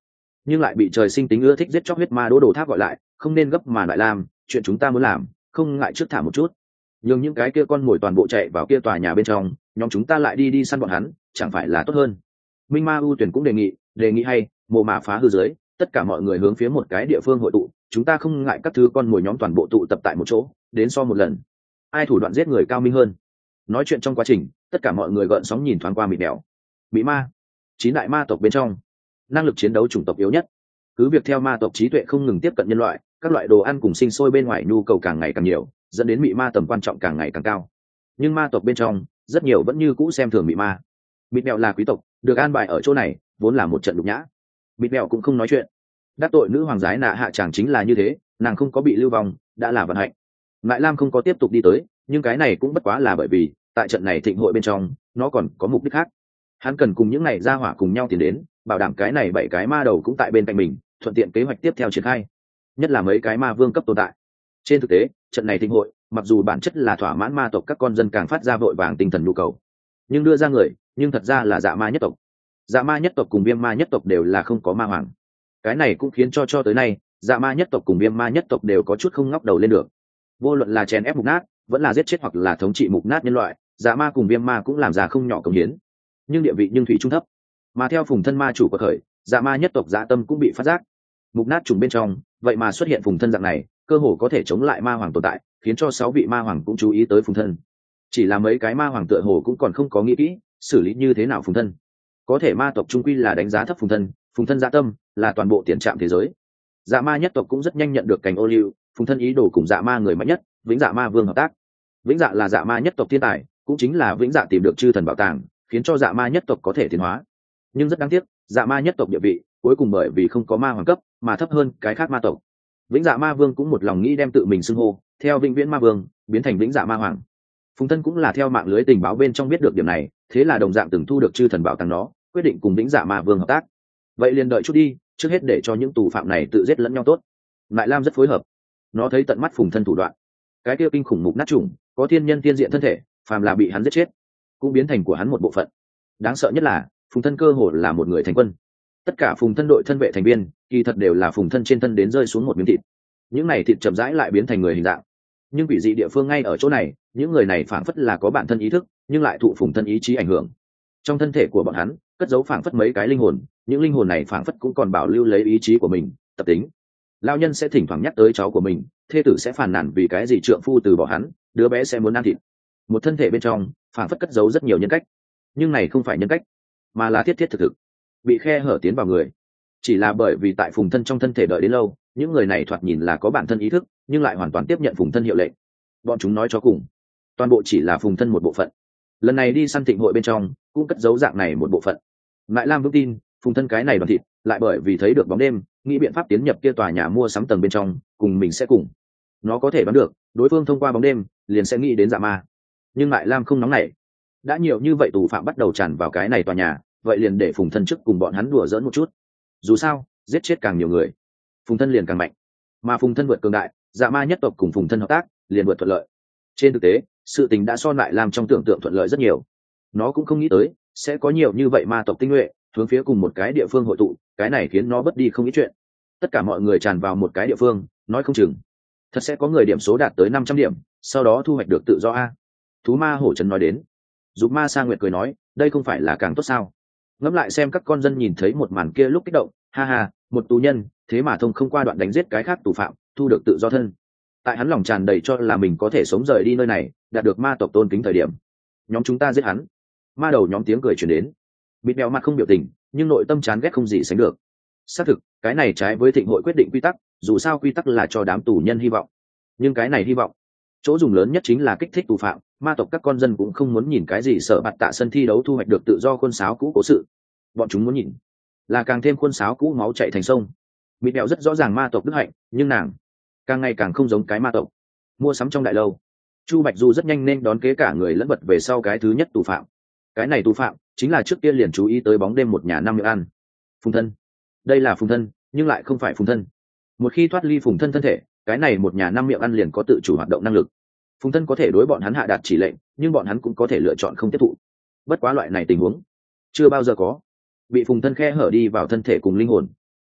[SPEAKER 1] nhưng lại bị trời sinh tính ưa thích giết chóc huyết ma đỗ đồ tháp gọi lại, không nên gấp mà lại làm chuyện chúng ta muốn làm, không ngại trước thả một chút, nhưng những cái kia con mồi toàn bộ chạy vào kia tòa nhà bên trong, nhóm chúng ta lại đi đi săn bọn hắn, chẳng phải là tốt hơn. Minh Ma ưu tuyển cũng đề nghị, đề nghị hay, mồ mả phá hư dưới, tất cả mọi người hướng phía một cái địa phương hội tụ, chúng ta không ngại các thứ con mồi nhóm toàn bộ tụ tập tại một chỗ, đến so một lần, ai thủ đoạn giết người cao minh hơn. Nói chuyện trong quá trình, tất cả mọi người gợn sóng nhìn thoáng qua mịt đèo. Bị ma, chín đại ma tộc bên trong, năng lực chiến đấu chủng tộc yếu nhất, cứ việc theo ma tộc trí tuệ không ngừng tiếp cận nhân loại, các loại đồ ăn cùng sinh sôi bên ngoài nhu cầu càng ngày càng nhiều, dẫn đến mị ma tầm quan trọng càng ngày càng cao. Nhưng ma tộc bên trong rất nhiều vẫn như cũ xem thường mị ma. Mịt bẹo là quý tộc, được an bài ở chỗ này vốn là một trận nhục nhã. Mịt bẹo cũng không nói chuyện, đắc tội nữ hoàng giái nạ hạ chàng chính là như thế, nàng không có bị lưu vong đã là vận hạnh. Ngại Lam không có tiếp tục đi tới, nhưng cái này cũng bất quá là bởi vì tại trận này thịnh hội bên trong nó còn có mục đích khác. Hắn cần cùng những này ra hỏa cùng nhau tiến đến, bảo đảm cái này bảy cái ma đầu cũng tại bên cạnh mình, thuận tiện kế hoạch tiếp theo triển khai, nhất là mấy cái ma vương cấp tồn tại. Trên thực tế trận này thịnh hội mặc dù bản chất là thỏa mãn ma tộc các con dân càng phát ra vội vàng tinh thần nhu cầu, nhưng đưa ra người nhưng thật ra là dạ ma nhất tộc. Dạ ma nhất tộc cùng viêm ma nhất tộc đều là không có ma hoàng, cái này cũng khiến cho cho tới nay dạ ma nhất tộc cùng viêm ma nhất tộc đều có chút không ngóc đầu lên được. Vô luận là chèn ép mục nát, vẫn là giết chết hoặc là thống trị mục nát nhân loại, dạ ma cùng viêm ma cũng làm ra không nhỏ công hiến, nhưng địa vị nhưng thủy trung thấp. Mà theo phùng thân ma chủ của khởi, dạ ma nhất tộc dạ tâm cũng bị phát giác. Mục nát trùng bên trong vậy mà xuất hiện phùng thân dạng này, cơ hồ có thể chống lại ma hoàng tồn tại, khiến cho sáu vị ma hoàng cũng chú ý tới phùng thân. Chỉ là mấy cái ma hoàng tựa hồ cũng còn không có nghĩ kỹ xử lý như thế nào phùng thân. Có thể ma tộc trung quy là đánh giá thấp phùng thân, phùng thân dạ tâm là toàn bộ tiền trạm thế giới. Dạ ma nhất tộc cũng rất nhanh nhận được cành ô liu, phùng thân ý đồ cùng dạ ma người mạnh nhất vĩnh dạ ma vương hợp tác. Vĩnh dạ là dạ ma nhất tộc thiên tài, cũng chính là vĩnh dạ tìm được chư thần bảo tàng, khiến cho dạ ma nhất tộc có thể tiến hóa. Nhưng rất đáng tiếc, dạ ma nhất tộc địa vị cuối cùng bởi vì không có ma hoàng cấp mà thấp hơn cái khác ma tộc. Vĩnh dạ ma vương cũng một lòng nghĩ đem tự mình xưng hô theo vĩnh viễn ma vương biến thành vĩnh dạ ma hoàng. Phùng thân cũng là theo mạng lưới tình báo bên trong biết được điểm này, thế là đồng dạng từng thu được chư thần bảo tàng đó, quyết định cùng vĩnh dạ ma vương hợp tác. Vậy liền đợi chút đi, trước hết để cho những tù phạm này tự giết lẫn nhau tốt. Lại Lam rất phối hợp, nó thấy tận mắt phùng thân thủ đoạn, cái kia kinh khủng mục nát trùng có thiên nhân tiên diện thân thể, phàm là bị hắn giết chết cũng biến thành của hắn một bộ phận. Đáng sợ nhất là phùng thân cơ hồ là một người thành quân, tất cả phùng thân đội thân vệ thành viên kỳ thật đều là phùng thân trên thân đến rơi xuống một miếng thịt, những này thịt chậm rãi lại biến thành người hình dạng. Nhưng quỷ dị địa phương ngay ở chỗ này, những người này phảng phất là có bản thân ý thức, nhưng lại thụ phùng thân ý chí ảnh hưởng. Trong thân thể của bọn hắn cất giấu phảng phất mấy cái linh hồn, những linh hồn này phảng phất cũng còn bảo lưu lấy ý chí của mình, tập tính. Lão nhân sẽ thỉnh thoảng nhắc tới cháu của mình, thê tử sẽ phàn nàn vì cái gì trượng phu từ bỏ hắn, đứa bé sẽ muốn ăn thịt. Một thân thể bên trong phảng phất cất giấu rất nhiều nhân cách, nhưng này không phải nhân cách, mà là thiết thiết thực thực bị khe hở tiến vào người. Chỉ là bởi vì tại phùng thân trong thân thể đợi đến lâu, những người này thoạt nhìn là có bản thân ý thức, nhưng lại hoàn toàn tiếp nhận phùng thân hiệu lệnh. Bọn chúng nói cho cùng, toàn bộ chỉ là phùng thân một bộ phận. Lần này đi săn thịnh hội bên trong cũng cất giấu dạng này một bộ phận. Ngại Lam vững tin phùng thân cái này đoàn thịt lại bởi vì thấy được bóng đêm, nghĩ biện pháp tiến nhập kia tòa nhà mua sắm tầng bên trong, cùng mình sẽ cùng. Nó có thể đoán được đối phương thông qua bóng đêm liền sẽ nghĩ đến dạ ma. Nhưng Ngại Lam không nóng nảy, đã nhiều như vậy tù phạm bắt đầu tràn vào cái này tòa nhà, vậy liền để phùng thân trước cùng bọn hắn đùa giỡn một chút. Dù sao giết chết càng nhiều người, phùng thân liền càng mạnh, mà phùng thân vượt cường đại, dạ ma nhất tộc cùng phùng thân hợp tác liền vượt thuận lợi. Trên thực tế sự tình đã so lại làm trong tưởng tượng thuận lợi rất nhiều. Nó cũng không nghĩ tới sẽ có nhiều như vậy ma tộc tinh nhuệ hướng phía cùng một cái địa phương hội tụ, cái này khiến nó bất đi không ít chuyện. Tất cả mọi người tràn vào một cái địa phương, nói không chừng thật sẽ có người điểm số đạt tới năm trăm điểm, sau đó thu hoạch được tự do a. Thú ma hổ trần nói đến. Dục ma sa nguyệt cười nói, đây không phải là càng tốt sao? Ngẫm lại xem các con dân nhìn thấy một màn kia lúc kích động, ha ha, một tù nhân thế mà thông không qua đoạn đánh giết cái khác tù phạm, thu được tự do thân. Tại hắn lòng tràn đầy cho là mình có thể sống rời đi nơi này, đạt được ma tộc tôn kính thời điểm, nhóm chúng ta giết hắn. Ma đầu nhóm tiếng cười truyền đến. Bịt bèo mặt không biểu tình, nhưng nội tâm chán ghét không gì sánh được. Xác thực cái này trái với thịnh hội quyết định quy tắc, dù sao quy tắc là cho đám tù nhân hy vọng, nhưng cái này hy vọng chỗ dùng lớn nhất chính là kích thích tù phạm. Ma tộc các con dân cũng không muốn nhìn cái gì sợ bạt tạ sân thi đấu thu hoạch được tự do khuôn sáo cũ cố sự, bọn chúng muốn nhìn là càng thêm khuôn sáo cũ máu chạy thành sông. Bịt bèo rất rõ ràng ma tộc đức hạnh, nhưng nàng càng ngày càng không giống cái ma tộc. Mua sắm trong đại lâu, Chu Bạch Du rất nhanh nên đón kế cả người lẫn vật về sau cái thứ nhất tù phạm. Cái này tù phạm chính là trước kia liền chú ý tới bóng đêm một nhà năm miệng ăn, phùng thân. Đây là phùng thân, nhưng lại không phải phùng thân. Một khi thoát ly phùng thân thân thể, cái này một nhà năm miệng ăn liền có tự chủ hoạt động năng lực. Phùng thân có thể đối bọn hắn hạ đạt chỉ lệnh, nhưng bọn hắn cũng có thể lựa chọn không tiếp thụ. Bất quá loại này tình huống chưa bao giờ có. Bị phùng thân khe hở đi vào thân thể cùng linh hồn,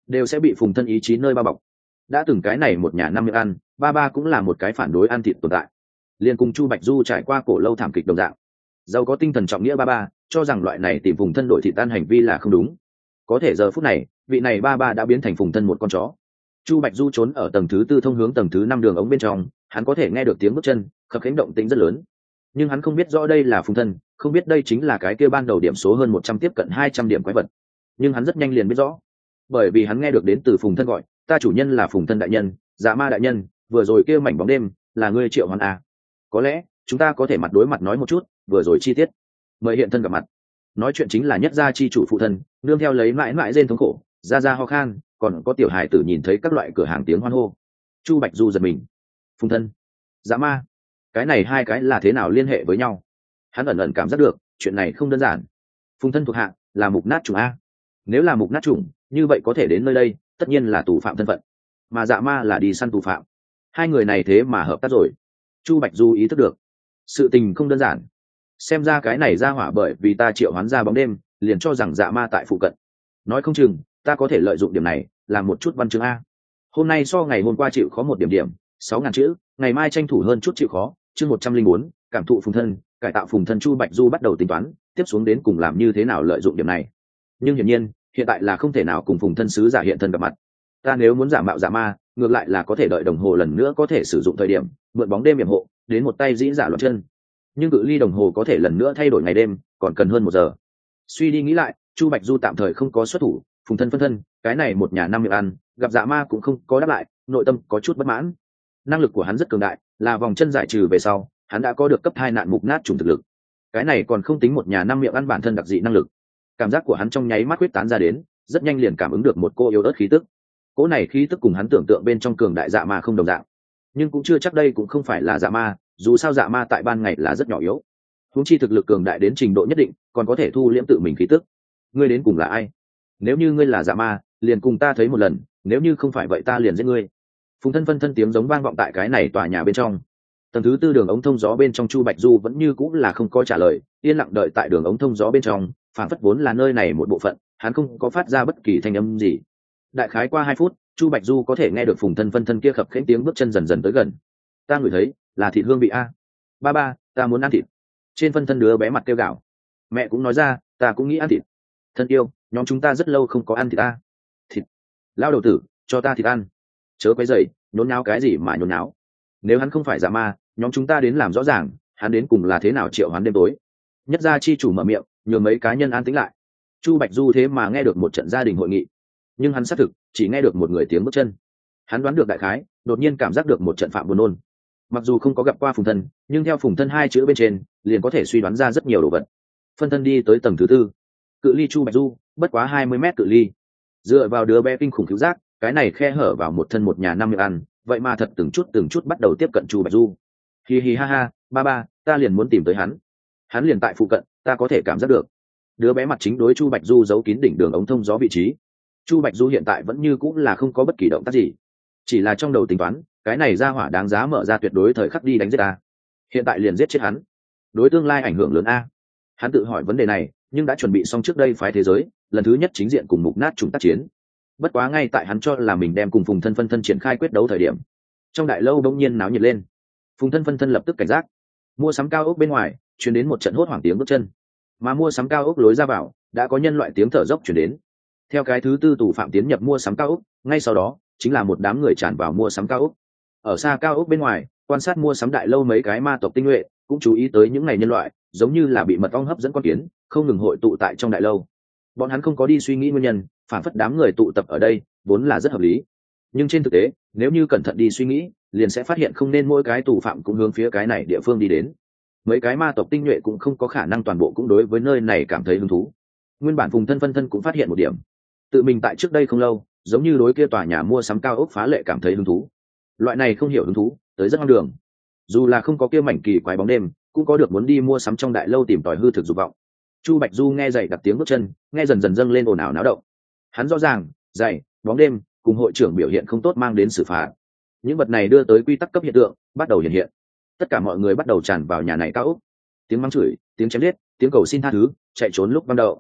[SPEAKER 1] đều sẽ bị Phùng Thân ý chí nơi bao bọc. Đã từng cái này một nhà năm miệng ăn, ba ba cũng là một cái phản đối ăn thịt tồn tại, liền cùng Chu Bạch Du trải qua cổ lâu thảm kịch đồng dạng. Giàu có tinh thần trọng nghĩa ba ba cho rằng loại này tìm Phùng Thân đổi thịt ăn hành vi là không đúng. Có thể giờ phút này, vị này ba ba đã biến thành Phùng Thân một con chó. Chu Bạch Du trốn ở tầng thứ tư thông hướng tầng thứ năm đường ống bên trong, hắn có thể nghe được tiếng bước chân, khập khiễng động tĩnh rất lớn. Nhưng hắn không biết rõ đây là Phùng Thân, không biết đây chính là cái kia ban đầu điểm số hơn một trăm tiếp cận hai trăm điểm quái vật. Nhưng hắn rất nhanh liền biết rõ, bởi vì hắn nghe được đến từ Phùng Thân gọi, ta chủ nhân là Phùng Thân đại nhân, Dạ Ma đại nhân, vừa rồi kia mảnh bóng đêm là ngươi Triệu Hoán à? Có lẽ chúng ta có thể mặt đối mặt nói một chút, vừa rồi chi tiết. Mời hiện thân gặp mặt. Nói chuyện chính là Nhất Gia chi chủ phụ thân, nương theo lấy mãi mãi rên thống khổ, ra ra ho khan, còn có tiểu hài tử nhìn thấy các loại cửa hàng tiếng hoan hô. Chu Bạch Du giật mình. Phùng Thân, Dạ Ma, cái này hai cái là thế nào liên hệ với nhau? Hắn ẩn ẩn cảm giác được chuyện này không đơn giản. Phùng Thân thuộc hạ là mục nát chủng a. Nếu là mục nát chủng, như vậy có thể đến nơi đây, tất nhiên là tù phạm thân phận, mà Dạ Ma là đi săn tù phạm. Hai người này thế mà hợp tác rồi. Chu Bạch Du ý thức được sự tình không đơn giản. Xem ra cái này ra hỏa bởi vì ta triệu hoán ra bóng đêm, liền cho rằng Dạ Ma tại phụ cận. Nói không chừng ta có thể lợi dụng điểm này làm một chút văn chương a. Hôm nay so ngày hôm qua chịu khó một điểm điểm, sáu ngàn chữ, ngày mai tranh thủ hơn chút chịu khó. Chương một trăm linh bốn, cảm thụ Phùng Thân, cải tạo Phùng Thân. Chu Bạch Du bắt đầu tính toán, tiếp xuống đến cùng làm như thế nào lợi dụng điểm này. Nhưng hiển nhiên, hiện tại là không thể nào cùng Phùng Thân sứ giả hiện thân gặp mặt. Ta nếu muốn giả mạo Dạ Ma, ngược lại là có thể đợi đồng hồ lần nữa có thể sử dụng thời điểm, mượn bóng đêm yểm hộ, đến một tay dĩ giả loạn chân. Nhưng cự ly đồng hồ có thể lần nữa thay đổi ngày đêm, còn cần hơn một giờ. Suy đi nghĩ lại, Chu Bạch Du tạm thời không có xuất thủ. Phùng Thân phân thân, cái này một nhà năm miệng ăn, gặp Dạ Ma cũng không có đáp lại, nội tâm có chút bất mãn. Năng lực của hắn rất cường đại, là vòng chân giải trừ về sau, hắn đã có được cấp hai nạn mục nát trùng thực lực. Cái này còn không tính một nhà năm miệng ăn bản thân đặc dị năng lực. Cảm giác của hắn trong nháy mắt huyết tán ra đến, rất nhanh liền cảm ứng được một cô yếu ớt khí tức. Cỗ này khí tức cùng hắn tưởng tượng bên trong cường đại Dạ Ma không đồng dạng, nhưng cũng chưa chắc đây cũng không phải là Dạ Ma, dù sao Dạ Ma tại ban ngày là rất nhỏ yếu, huống chi thực lực cường đại đến trình độ nhất định, còn có thể thu liễm tự mình khí tức. Ngươi đến cùng là ai? Nếu như ngươi là Dạ Ma, liền cùng ta thấy một lần, nếu như không phải vậy ta liền giết ngươi. Phùng Thân phân thân tiếng giống vang vọng tại cái này tòa nhà bên trong. Tầng thứ tư đường ống thông gió bên trong Chu Bạch Du vẫn như cũng là không có trả lời, yên lặng đợi tại đường ống thông gió bên trong, phản phất vốn là nơi này một bộ phận, hắn không có phát ra bất kỳ thanh âm gì. Đại khái qua hai phút, Chu Bạch Du có thể nghe được Phùng Thân phân thân kia khập khiễng tiếng bước chân dần dần tới gần. Ta ngửi thấy là thịt hương vị a. Ba ba, ta muốn ăn thịt. Trên phân thân đứa bé mặt kêu gào. Mẹ cũng nói ra, ta cũng nghĩ ăn thịt. Thân yêu, nhóm chúng ta rất lâu không có ăn thịt ta. Thịt. Lao đầu tử, cho ta thịt ăn. Chớ quấy rầy, nhốn nháo cái gì mà nhốn nháo. Nếu hắn không phải Dạ Ma, nhóm chúng ta đến làm rõ ràng, hắn đến cùng là thế nào triệu hoán đêm tối. Nhất Gia chi chủ mở miệng, nhường mấy cá nhân an tĩnh lại. Chu Bạch Du thế mà nghe được một trận gia đình hội nghị, nhưng hắn xác thực chỉ nghe được một người tiếng bước chân. Hắn đoán được đại khái, đột nhiên cảm giác được một trận phạm buồn nôn. Mặc dù không có gặp qua Phùng Thân, nhưng theo Phùng Thân hai chữ bên trên, liền có thể suy đoán ra rất nhiều đồ vật. Phân thân đi tới tầng thứ tư, cự ly Chu Bạch Du bất quá hai mươi mét cự ly. Dựa vào đứa bé kinh khủng cứu giác, cái này khe hở vào một thân một nhà năm miệng ăn, vậy mà thật từng chút từng chút bắt đầu tiếp cận Chu Bạch Du. Hi hi ha ha, ba ba, ta liền muốn tìm tới hắn. Hắn liền tại phụ cận, ta có thể cảm giác được. Đứa bé mặt chính đối Chu Bạch Du giấu kín đỉnh đường ống thông gió vị trí. Chu Bạch Du hiện tại vẫn như cũng là không có bất kỳ động tác gì, chỉ là trong đầu tính toán, cái này ra hỏa đáng giá mở ra tuyệt đối thời khắc đi đánh giết ta. Hiện tại liền giết chết hắn, đối tương lai ảnh hưởng lớn a. Hắn tự hỏi vấn đề này, nhưng đã chuẩn bị xong trước đây phái thế giới lần thứ nhất chính diện cùng mục nát trùng tác chiến. Bất quá ngay tại hắn cho là mình đem cùng Phùng Thân phân thân triển khai quyết đấu thời điểm, trong đại lâu bỗng nhiên náo nhiệt lên. Phùng Thân phân thân lập tức cảnh giác. Mua sắm cao ốc bên ngoài truyền đến một trận hốt hoảng tiếng bước chân, mà mua sắm cao ốc lối ra vào đã có nhân loại tiếng thở dốc truyền đến. Theo cái thứ tư tù phạm tiến nhập mua sắm cao ốc, ngay sau đó chính là một đám người tràn vào mua sắm cao ốc. Ở xa cao ốc bên ngoài, quan sát mua sắm đại lâu mấy cái ma tộc tinh nhuệ cũng chú ý tới những ngày nhân loại giống như là bị mật ong hấp dẫn con kiến, không ngừng hội tụ tại trong đại lâu. Bọn hắn không có đi suy nghĩ nguyên nhân, phản phất đám người tụ tập ở đây vốn là rất hợp lý. Nhưng trên thực tế, nếu như cẩn thận đi suy nghĩ, liền sẽ phát hiện không nên mỗi cái tù phạm cũng hướng phía cái này địa phương đi đến. Mấy cái ma tộc tinh nhuệ cũng không có khả năng toàn bộ cũng đối với nơi này cảm thấy hứng thú. Nguyên bản Phùng Thân phân thân cũng phát hiện một điểm, tự mình tại trước đây không lâu giống như đối kia tòa nhà mua sắm cao ốc phá lệ cảm thấy hứng thú. Loại này không hiểu hứng thú tới rất hoang đường, dù là không có kia mảnh kỳ quái bóng đêm, cũng có được muốn đi mua sắm trong đại lâu tìm tòi hư thực dục vọng. Chu Bạch Du nghe dậy đặt tiếng bước chân, nghe dần dần dâng lên ồn ào náo động. Hắn rõ ràng, dậy, bóng đêm cùng hội trưởng biểu hiện không tốt mang đến xử phạt. Những vật này đưa tới quy tắc cấp hiện tượng bắt đầu hiện hiện. Tất cả mọi người bắt đầu tràn vào nhà này cao ốc. Tiếng mắng chửi, tiếng chém giết, tiếng cầu xin tha thứ, chạy trốn lúc ban đầu.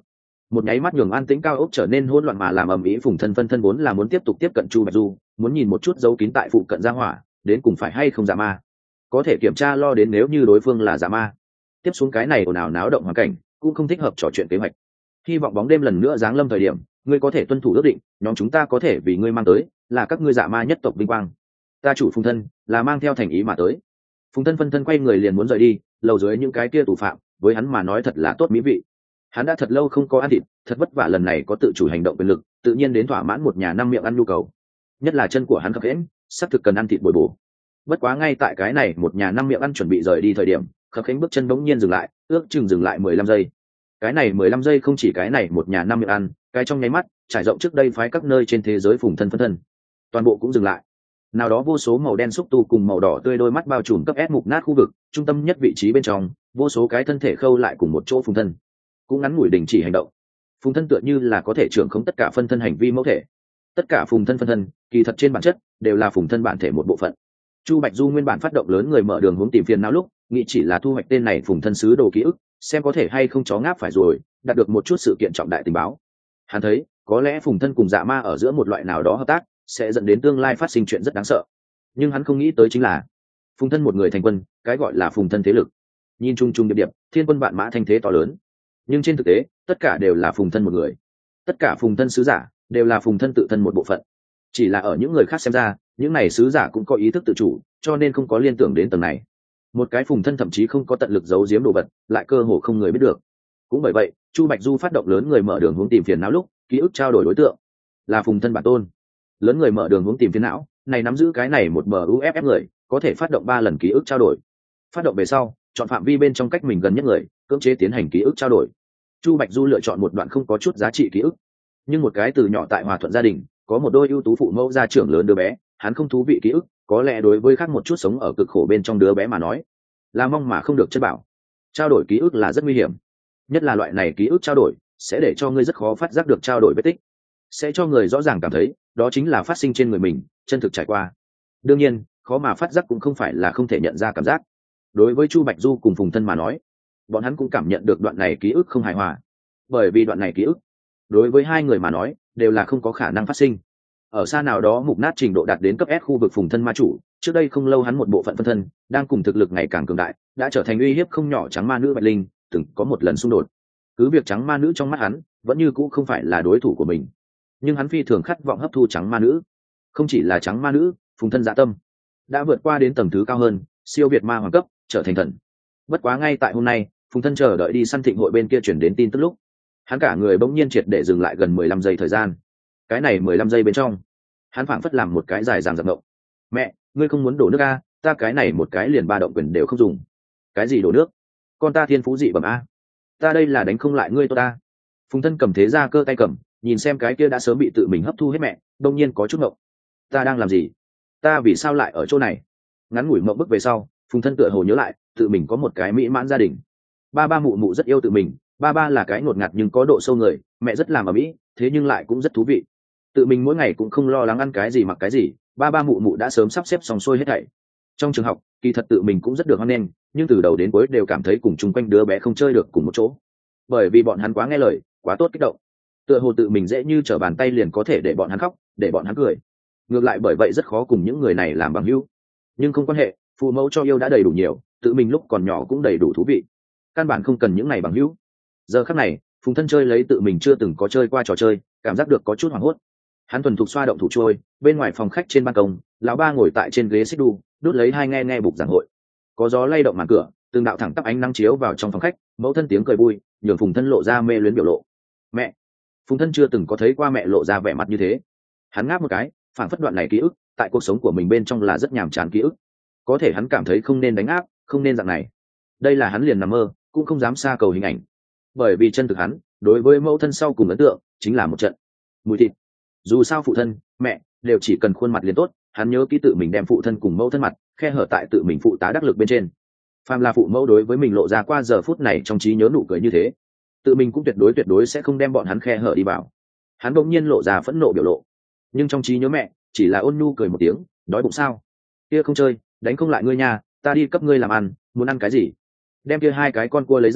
[SPEAKER 1] một nháy mắt nhường an tĩnh cao ốc trở nên hỗn loạn mà làm ầm ĩ. Phùng thân phân thân vốn là muốn tiếp tục tiếp cận Chu Bạch Du, muốn nhìn một chút dấu kín tại phụ cận gia hỏa đến cùng phải hay không giả ma, có thể kiểm tra lo đến nếu như đối phương là giả ma, tiếp xuống cái này ồn ào náo động hoàn cảnh cũng không thích hợp trò chuyện kế hoạch. Hy vọng bóng đêm lần nữa giáng lâm thời điểm ngươi có thể tuân thủ ước định, nhóm chúng ta có thể vì ngươi mang tới là các ngươi giả ma nhất tộc vinh quang. Ta chủ Phùng thân là mang theo thành ý mà tới. Phùng thân phân thân quay người liền muốn rời đi, lầu dưới những cái kia tù phạm với hắn mà nói thật là tốt mỹ vị. Hắn đã thật lâu không có ăn thịt, thật vất vả lần này có tự chủ hành động quyền lực, tự nhiên đến thỏa mãn một nhà năm miệng ăn nhu cầu. Nhất là chân của hắn khập khẽnh, sắp thực cần ăn thịt bồi bổ. Bất quá ngay tại cái này một nhà năm miệng ăn chuẩn bị rời đi thời điểm, khập khẽnh bước chân bỗng nhiên dừng lại, ước chừng dừng lại mười lăm giây. Cái này mười lăm giây không chỉ cái này một nhà năm miệng ăn, cái trong nháy mắt trải rộng trước đây phái các nơi trên thế giới Phùng thân phân thân, toàn bộ cũng dừng lại. Nào đó vô số màu đen xúc tu cùng màu đỏ tươi đôi mắt bao trùm cấp S mục nát khu vực, trung tâm nhất vị trí bên trong, vô số cái thân thể khâu lại cùng một chỗ Phùng thân cũng ngắn ngủi đình chỉ hành động. Phùng thân tựa như là có thể trưởng khống tất cả phân thân hành vi mẫu thể, tất cả Phùng thân phân thân kỳ thật trên bản chất đều là Phùng thân bản thể một bộ phận. Chu Bạch Du nguyên bản phát động lớn người mở đường hướng tìm phiền não lúc nghĩ chỉ là thu hoạch tên này Phùng thân sứ đồ ký ức, xem có thể hay không chó ngáp phải rồi đạt được một chút sự kiện trọng đại tình báo. Hắn thấy có lẽ Phùng thân cùng dạ ma ở giữa một loại nào đó hợp tác sẽ dẫn đến tương lai phát sinh chuyện rất đáng sợ, nhưng hắn không nghĩ tới chính là Phùng thân một người thành quân, cái gọi là Phùng thân thế lực nhìn chung chung điệp điệp thiên quân vạn mã thanh thế to lớn, nhưng trên thực tế tất cả đều là Phùng thân một người, tất cả Phùng thân sứ giả đều là Phùng thân tự thân một bộ phận. Chỉ là ở những người khác xem ra những này sứ giả cũng có ý thức tự chủ, cho nên không có liên tưởng đến tầng này. Một cái Phùng thân thậm chí không có tận lực giấu giếm đồ vật, lại cơ hồ không người biết được. Cũng bởi vậy Chu Bạch Du phát động lớn người mở đường hướng tìm phiền não lúc ký ức trao đổi đối tượng là Phùng thân bản tôn. Lớn người mở đường hướng tìm phiền não này nắm giữ cái này một bờ u ép ép người có thể phát động ba lần ký ức trao đổi. Phát động về sau chọn phạm vi bên trong cách mình gần nhất người cưỡng chế tiến hành ký ức trao đổi. Chu Bạch Du lựa chọn một đoạn không có chút giá trị ký ức, nhưng một cái từ nhỏ tại hòa thuận gia đình có một đôi ưu tú phụ mẫu gia trưởng lớn đứa bé, hắn không thú vị ký ức có lẽ đối với khác một chút sống ở cực khổ bên trong đứa bé mà nói là mong mà không được chất bảo. Trao đổi ký ức là rất nguy hiểm, nhất là loại này ký ức trao đổi sẽ để cho ngươi rất khó phát giác được trao đổi vết tích, sẽ cho người rõ ràng cảm thấy đó chính là phát sinh trên người mình chân thực trải qua. Đương nhiên khó mà phát giác cũng không phải là không thể nhận ra cảm giác. Đối với Chu Bạch Du cùng Phùng thân mà nói, bọn hắn cũng cảm nhận được đoạn này ký ức không hài hòa, bởi vì đoạn này ký ức đối với hai người mà nói đều là không có khả năng phát sinh. Ở xa nào đó mục nát trình độ đạt đến cấp S khu vực Phùng thân ma chủ, trước đây không lâu hắn một bộ phận phân thân đang cùng thực lực ngày càng cường đại đã trở thành uy hiếp không nhỏ trắng ma nữ Bạch Linh, từng có một lần xung đột. Cứ việc trắng ma nữ trong mắt hắn vẫn như cũ không phải là đối thủ của mình, nhưng hắn phi thường khát vọng hấp thu trắng ma nữ. Không chỉ là trắng ma nữ, Phùng thân dạ tâm đã vượt qua đến tầng thứ cao hơn, siêu việt ma hoàng cấp, trở thành thần. Bất quá ngay tại hôm nay Phùng thân chờ đợi đi săn thịnh hội bên kia chuyển đến tin tức lúc, hắn cả người bỗng nhiên triệt để dừng lại gần mười lăm giây thời gian. Cái này mười lăm giây bên trong hắn phảng phất làm một cái dài dằng dặc động. Mẹ, ngươi không muốn đổ nước a? Ta cái này một cái liền ba động quyền đều không dùng. Cái gì đổ nước? Con ta thiên phú dị bẩm a, ta đây là đánh không lại ngươi tôi ta. Phùng thân cầm thế ra cơ tay cầm, nhìn xem cái kia đã sớm bị tự mình hấp thu hết mẹ, đông nhiên có chút ngộng. Ta đang làm gì? Ta vì sao lại ở chỗ này? Ngắn ngủi mộng bức về sau Phùng thân tựa hồ nhớ lại tự mình có một cái mỹ mãn gia đình, ba ba mụ mụ rất yêu tự mình, ba ba là cái ngột ngạt nhưng có độ sâu người, mẹ rất làm ở mỹ thế nhưng lại cũng rất thú vị. Tự mình mỗi ngày cũng không lo lắng ăn cái gì mặc cái gì, ba ba mụ mụ đã sớm sắp xếp xong xuôi hết thảy. Trong trường học kỳ thật tự mình cũng rất được hoan nghênh, nhưng từ đầu đến cuối đều cảm thấy cùng chung quanh đứa bé không chơi được cùng một chỗ, bởi vì bọn hắn quá nghe lời, quá tốt kích động, tựa hồ tự mình dễ như trở bàn tay liền có thể để bọn hắn khóc, để bọn hắn cười. Ngược lại bởi vậy rất khó cùng những người này làm bằng hữu. Nhưng không quan hệ, phụ mẫu cho yêu đã đầy đủ nhiều, tự mình lúc còn nhỏ cũng đầy đủ thú vị, căn bản không cần những này bằng hữu. Giờ khắc này Phùng thân chơi lấy tự mình chưa từng có chơi qua trò chơi, cảm giác được có chút hoảng hốt. Hắn thuần thục xoa động thủ trôi, bên ngoài phòng khách trên ban công lão ba ngồi tại trên ghế xích đu đút lấy hai nghe nghe bục giảng hội. Có gió lay động màn cửa, từng đạo thẳng tắp ánh nắng chiếu vào trong phòng khách, mẫu thân tiếng cười vui nhường Phùng thân lộ ra mê luyến biểu lộ. Mẹ. Phùng thân chưa từng có thấy qua mẹ lộ ra vẻ mặt như thế. Hắn ngáp một cái, phản phất đoạn này ký ức tại cuộc sống của mình bên trong là rất nhàm chán ký ức, có thể hắn cảm thấy không nên đánh áp, không nên dạng này. Đây là hắn liền nằm mơ cũng không dám xa cầu hình ảnh, bởi vì chân thực hắn đối với mẫu thân sau cùng ấn tượng chính là một trận mùi thịt. Dù sao phụ thân mẹ đều chỉ cần khuôn mặt liền tốt, hắn nhớ ký tự mình đem phụ thân cùng mẫu thân mặt khe hở tại tự mình phụ tá đắc lực bên trên. Phàm là phụ mẫu đối với mình lộ ra qua giờ phút này trong trí nhớ nụ cười như thế, tự mình cũng tuyệt đối tuyệt đối sẽ không đem bọn hắn khe hở đi vào. Hắn bỗng nhiên lộ ra phẫn nộ biểu lộ, nhưng trong trí nhớ mẹ chỉ là ôn nhu cười một tiếng, đói bụng sao? Kia không chơi, đánh không lại ngươi nha, ta đi cấp ngươi làm ăn, muốn ăn cái gì? Đem kia hai cái con cua lấy ra,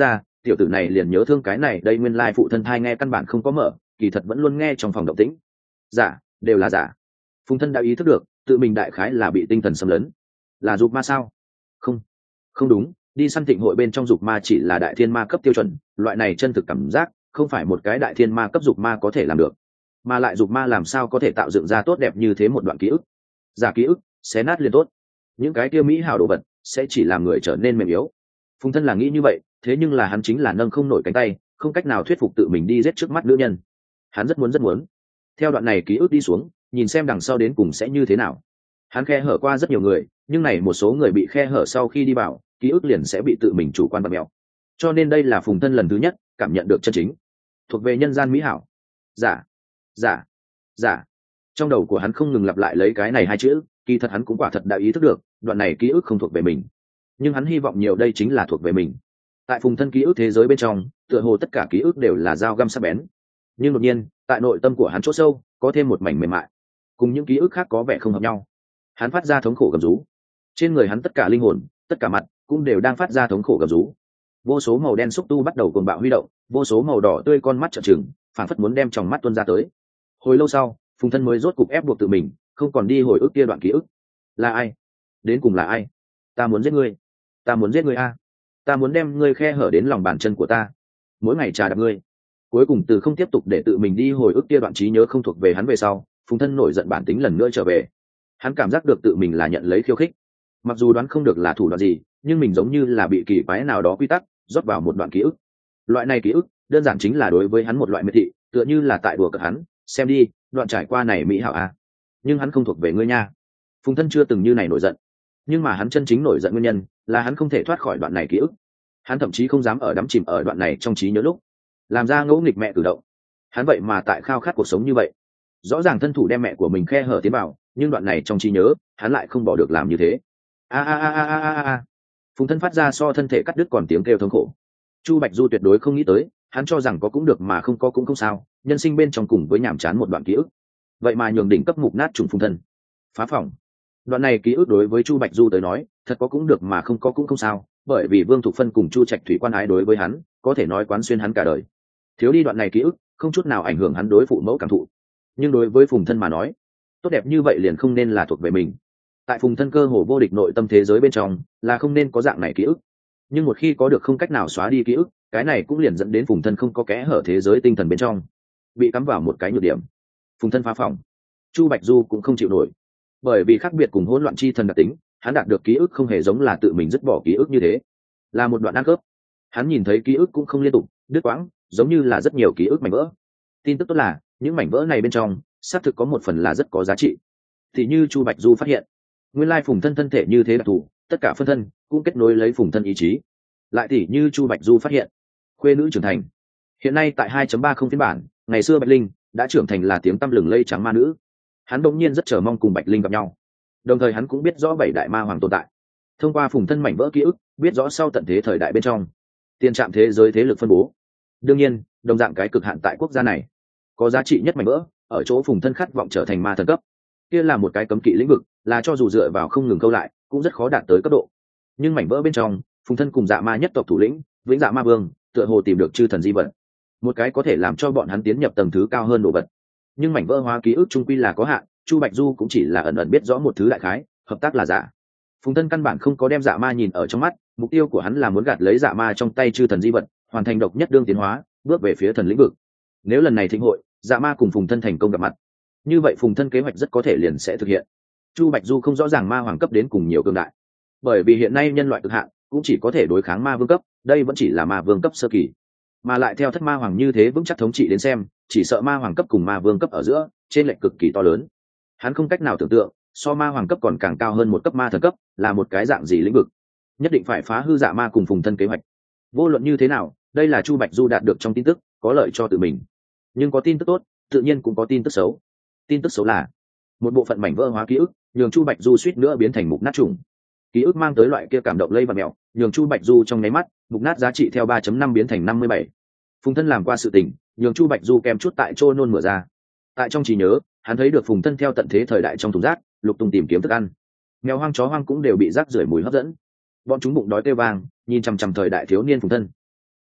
[SPEAKER 1] tiểu tử này liền nhớ thương cái này đây, nguyên lai phụ thân thai nghe căn bản không có mở, kỳ thật vẫn luôn nghe trong phòng động tĩnh. Giả, đều là giả. Phùng thân đã ý thức được tự mình đại khái là bị tinh thần xâm lấn. Là dục ma sao? Không, không đúng, đi săn thịnh hội bên trong dục ma chỉ là đại thiên ma cấp tiêu chuẩn, loại này chân thực cảm giác không phải một cái đại thiên ma cấp dục ma có thể làm được. Mà lại dục ma làm sao có thể tạo dựng ra tốt đẹp như thế một đoạn ký ức? Giả ký ức xé nát liền tốt, những cái kia mỹ hảo đồ vật sẽ chỉ làm người trở nên mềm yếu. Phùng thân là nghĩ như vậy, thế nhưng là hắn chính là nâng không nổi cánh tay, không cách nào thuyết phục tự mình đi giết trước mắt nữ nhân. Hắn rất muốn rất muốn theo đoạn này ký ức đi xuống, nhìn xem đằng sau đến cùng sẽ như thế nào. Hắn khe hở qua rất nhiều người, nhưng này một số người bị khe hở sau khi đi vào, ký ức liền sẽ bị tự mình chủ quan bật mèo. Cho nên đây là Phùng thân lần thứ nhất cảm nhận được chân chính thuộc về nhân gian mỹ hảo. Giả, giả, giả. Trong đầu của hắn không ngừng lặp lại lấy cái này hai chữ, kỳ thật hắn cũng quả thật đã ý thức được đoạn này ký ức không thuộc về mình, nhưng hắn hy vọng nhiều đây chính là thuộc về mình. Tại Phùng thân ký ức thế giới bên trong, tựa hồ tất cả ký ức đều là dao găm sắc bén, nhưng đột nhiên tại nội tâm của hắn chỗ sâu có thêm một mảnh mềm mại, cùng những ký ức khác có vẻ không hợp nhau. Hắn phát ra thống khổ gầm rú, trên người hắn tất cả linh hồn, tất cả mặt cũng đều đang phát ra thống khổ gầm rú. Vô số màu đen xúc tu bắt đầu cuồng bạo huy động, vô số màu đỏ tươi con mắt trợn trừng, phảng phất muốn đem tròng mắt tuôn ra tới. Hồi lâu sau, Phùng thân mới rốt cục ép buộc tự mình không còn đi hồi ức kia đoạn ký ức. Là ai? Đến cùng là ai? Ta muốn giết ngươi, ta muốn giết ngươi a, ta muốn đem ngươi khe hở đến lòng bàn chân của ta, mỗi ngày trà đạp ngươi. Cuối cùng từ không tiếp tục để tự mình đi hồi ức kia đoạn trí nhớ không thuộc về hắn về sau, Phùng thân nổi giận bản tính lần nữa trở về. Hắn cảm giác được tự mình là nhận lấy khiêu khích, mặc dù đoán không được là thủ đoạn gì, nhưng mình giống như là bị kỳ quái nào đó quy tắc rót vào một đoạn ký ức. Loại này ký ức đơn giản chính là đối với hắn một loại miệt thị, tựa như là tại đùa cợt hắn, xem đi, đoạn trải qua này mỹ hảo à, nhưng hắn không thuộc về ngươi nha. Phùng thân chưa từng như này nổi giận, nhưng mà hắn chân chính nổi giận nguyên nhân là hắn không thể thoát khỏi đoạn này ký ức. Hắn thậm chí không dám ở đắm chìm ở đoạn này trong trí nhớ lúc làm ra ngẫu nghịch mẹ cử động. Hắn vậy mà tại khao khát cuộc sống như vậy, rõ ràng thân thủ đem mẹ của mình khe hở tiến vào, nhưng đoạn này trong trí nhớ hắn lại không bỏ được làm như thế. A a a a a a a. Phùng thân phát ra so thân thể cắt đứt còn tiếng kêu thống khổ. Chu Bạch Du tuyệt đối không nghĩ tới, hắn cho rằng có cũng được mà không có cũng không sao, nhân sinh bên trong cùng với nhàm chán một đoạn ký ức, vậy mà nhường đỉnh cấp mục nát trùng Phùng thân. Phá phỏng. Đoạn này ký ức đối với Chu Bạch Du tới nói, thật có cũng được mà không có cũng không sao, bởi vì Vương Thục Phân cùng Chu Trạch Thủy quan ái đối với hắn, có thể nói quán xuyên hắn cả đời. Thiếu đi đoạn này ký ức, không chút nào ảnh hưởng hắn đối phụ mẫu cảm thụ. Nhưng đối với Phùng thân mà nói, tốt đẹp như vậy liền không nên là thuộc về mình. Tại Phùng thân cơ hồ vô địch nội tâm thế giới bên trong, là không nên có dạng này ký ức. Nhưng một khi có được không cách nào xóa đi ký ức, cái này cũng liền dẫn đến Phùng thân không có kẽ hở thế giới tinh thần bên trong, bị cắm vào một cái nhược điểm. Phùng thân phá phòng, Chu Bạch Du cũng không chịu nổi, bởi vì khác biệt cùng hỗn loạn chi thần đặc tính, hắn đạt được ký ức không hề giống là tự mình dứt bỏ ký ức như thế, là một đoạn ăn cướp. Hắn nhìn thấy ký ức cũng không liên tục đứt quãng, giống như là rất nhiều ký ức mảnh vỡ. Tin tức tốt là những mảnh vỡ này bên trong xác thực có một phần là rất có giá trị. Thì như Chu Bạch Du phát hiện, nguyên lai Phùng thân thân thể như thế đặc thù, tất cả phân thân cũng kết nối lấy Phùng thân ý chí. Lại thì như Chu Bạch Du phát hiện, khuê nữ trưởng thành, hiện nay tại hai chấm ba không phiên bản, ngày xưa Bạch Linh đã trưởng thành là tiếng tăm lừng lây trắng ma nữ. Hắn đột nhiên rất chờ mong cùng Bạch Linh gặp nhau, đồng thời hắn cũng biết rõ bảy đại ma hoàng tồn tại. Thông qua Phùng thân mảnh vỡ ký ức, biết rõ sau tận thế thời đại bên trong tiền trạm thế giới thế lực phân bố. Đương nhiên, đồng dạng cái cực hạn tại quốc gia này có giá trị nhất mảnh vỡ ở chỗ Phùng thân khát vọng trở thành ma thần cấp. Kia là một cái cấm kỵ lĩnh vực, là cho dù dựa vào không ngừng câu lại cũng rất khó đạt tới cấp độ. Nhưng mảnh vỡ bên trong, Phùng thân cùng dạ ma nhất tộc thủ lĩnh vĩnh dạ ma vương tựa hồ tìm được chư thần di vật, một cái có thể làm cho bọn hắn tiến nhập tầng thứ cao hơn đồ vật. Nhưng mảnh vỡ hóa ký ức trung quy là có hạn, Chu Bạch Du cũng chỉ là ẩn ẩn biết rõ một thứ đại khái, hợp tác là giả. Phùng thân căn bản không có đem dạ ma nhìn ở trong mắt, mục tiêu của hắn là muốn gạt lấy dạ ma trong tay chư thần di vật, hoàn thành độc nhất đương tiến hóa, bước về phía thần lĩnh vực. Nếu lần này thịnh hội dạ ma cùng Phùng thân thành công gặp mặt, như vậy Phùng thân kế hoạch rất có thể liền sẽ thực hiện. Chu Bạch Du không rõ ràng ma hoàng cấp đến cùng nhiều cường đại, bởi vì hiện nay nhân loại cực hạn cũng chỉ có thể đối kháng ma vương cấp, đây vẫn chỉ là ma vương cấp sơ kỳ. Mà lại theo thất ma hoàng như thế vững chắc thống trị đến xem, chỉ sợ ma hoàng cấp cùng ma vương cấp ở giữa trên lệch cực kỳ to lớn. Hắn không cách nào tưởng tượng so ma hoàng cấp còn càng cao hơn một cấp ma thần cấp là một cái dạng gì lĩnh vực. Nhất định phải phá hư dạ ma cùng Phùng thân kế hoạch. Vô luận như thế nào, đây là Chu Bạch Du đạt được trong tin tức, có lợi cho tự mình. Nhưng có tin tức tốt, tự nhiên cũng có tin tức xấu. Tin tức xấu là một bộ phận mảnh vỡ hóa ký ức nhường Chu Bạch Du suýt nữa biến thành mục nát trùng. Ký ức mang tới loại kia cảm động lây và mèo, nhường Chu Bạch Du trong nháy mắt mục nát giá trị theo ba chấm năm biến thành năm mươi bảy. Phùng thân làm qua sự tình, nhường Chu Bạch Du kèm chút tại chỗ nôn mửa ra. Tại trong trí nhớ, hắn thấy được Phùng thân theo tận thế thời đại trong thùng rác lục tung tìm kiếm thức ăn, mèo hoang chó hoang cũng đều bị rác rưởi mùi hấp dẫn, bọn chúng bụng đói kêu vang, nhìn chằm chằm thời đại thiếu niên Phùng thân.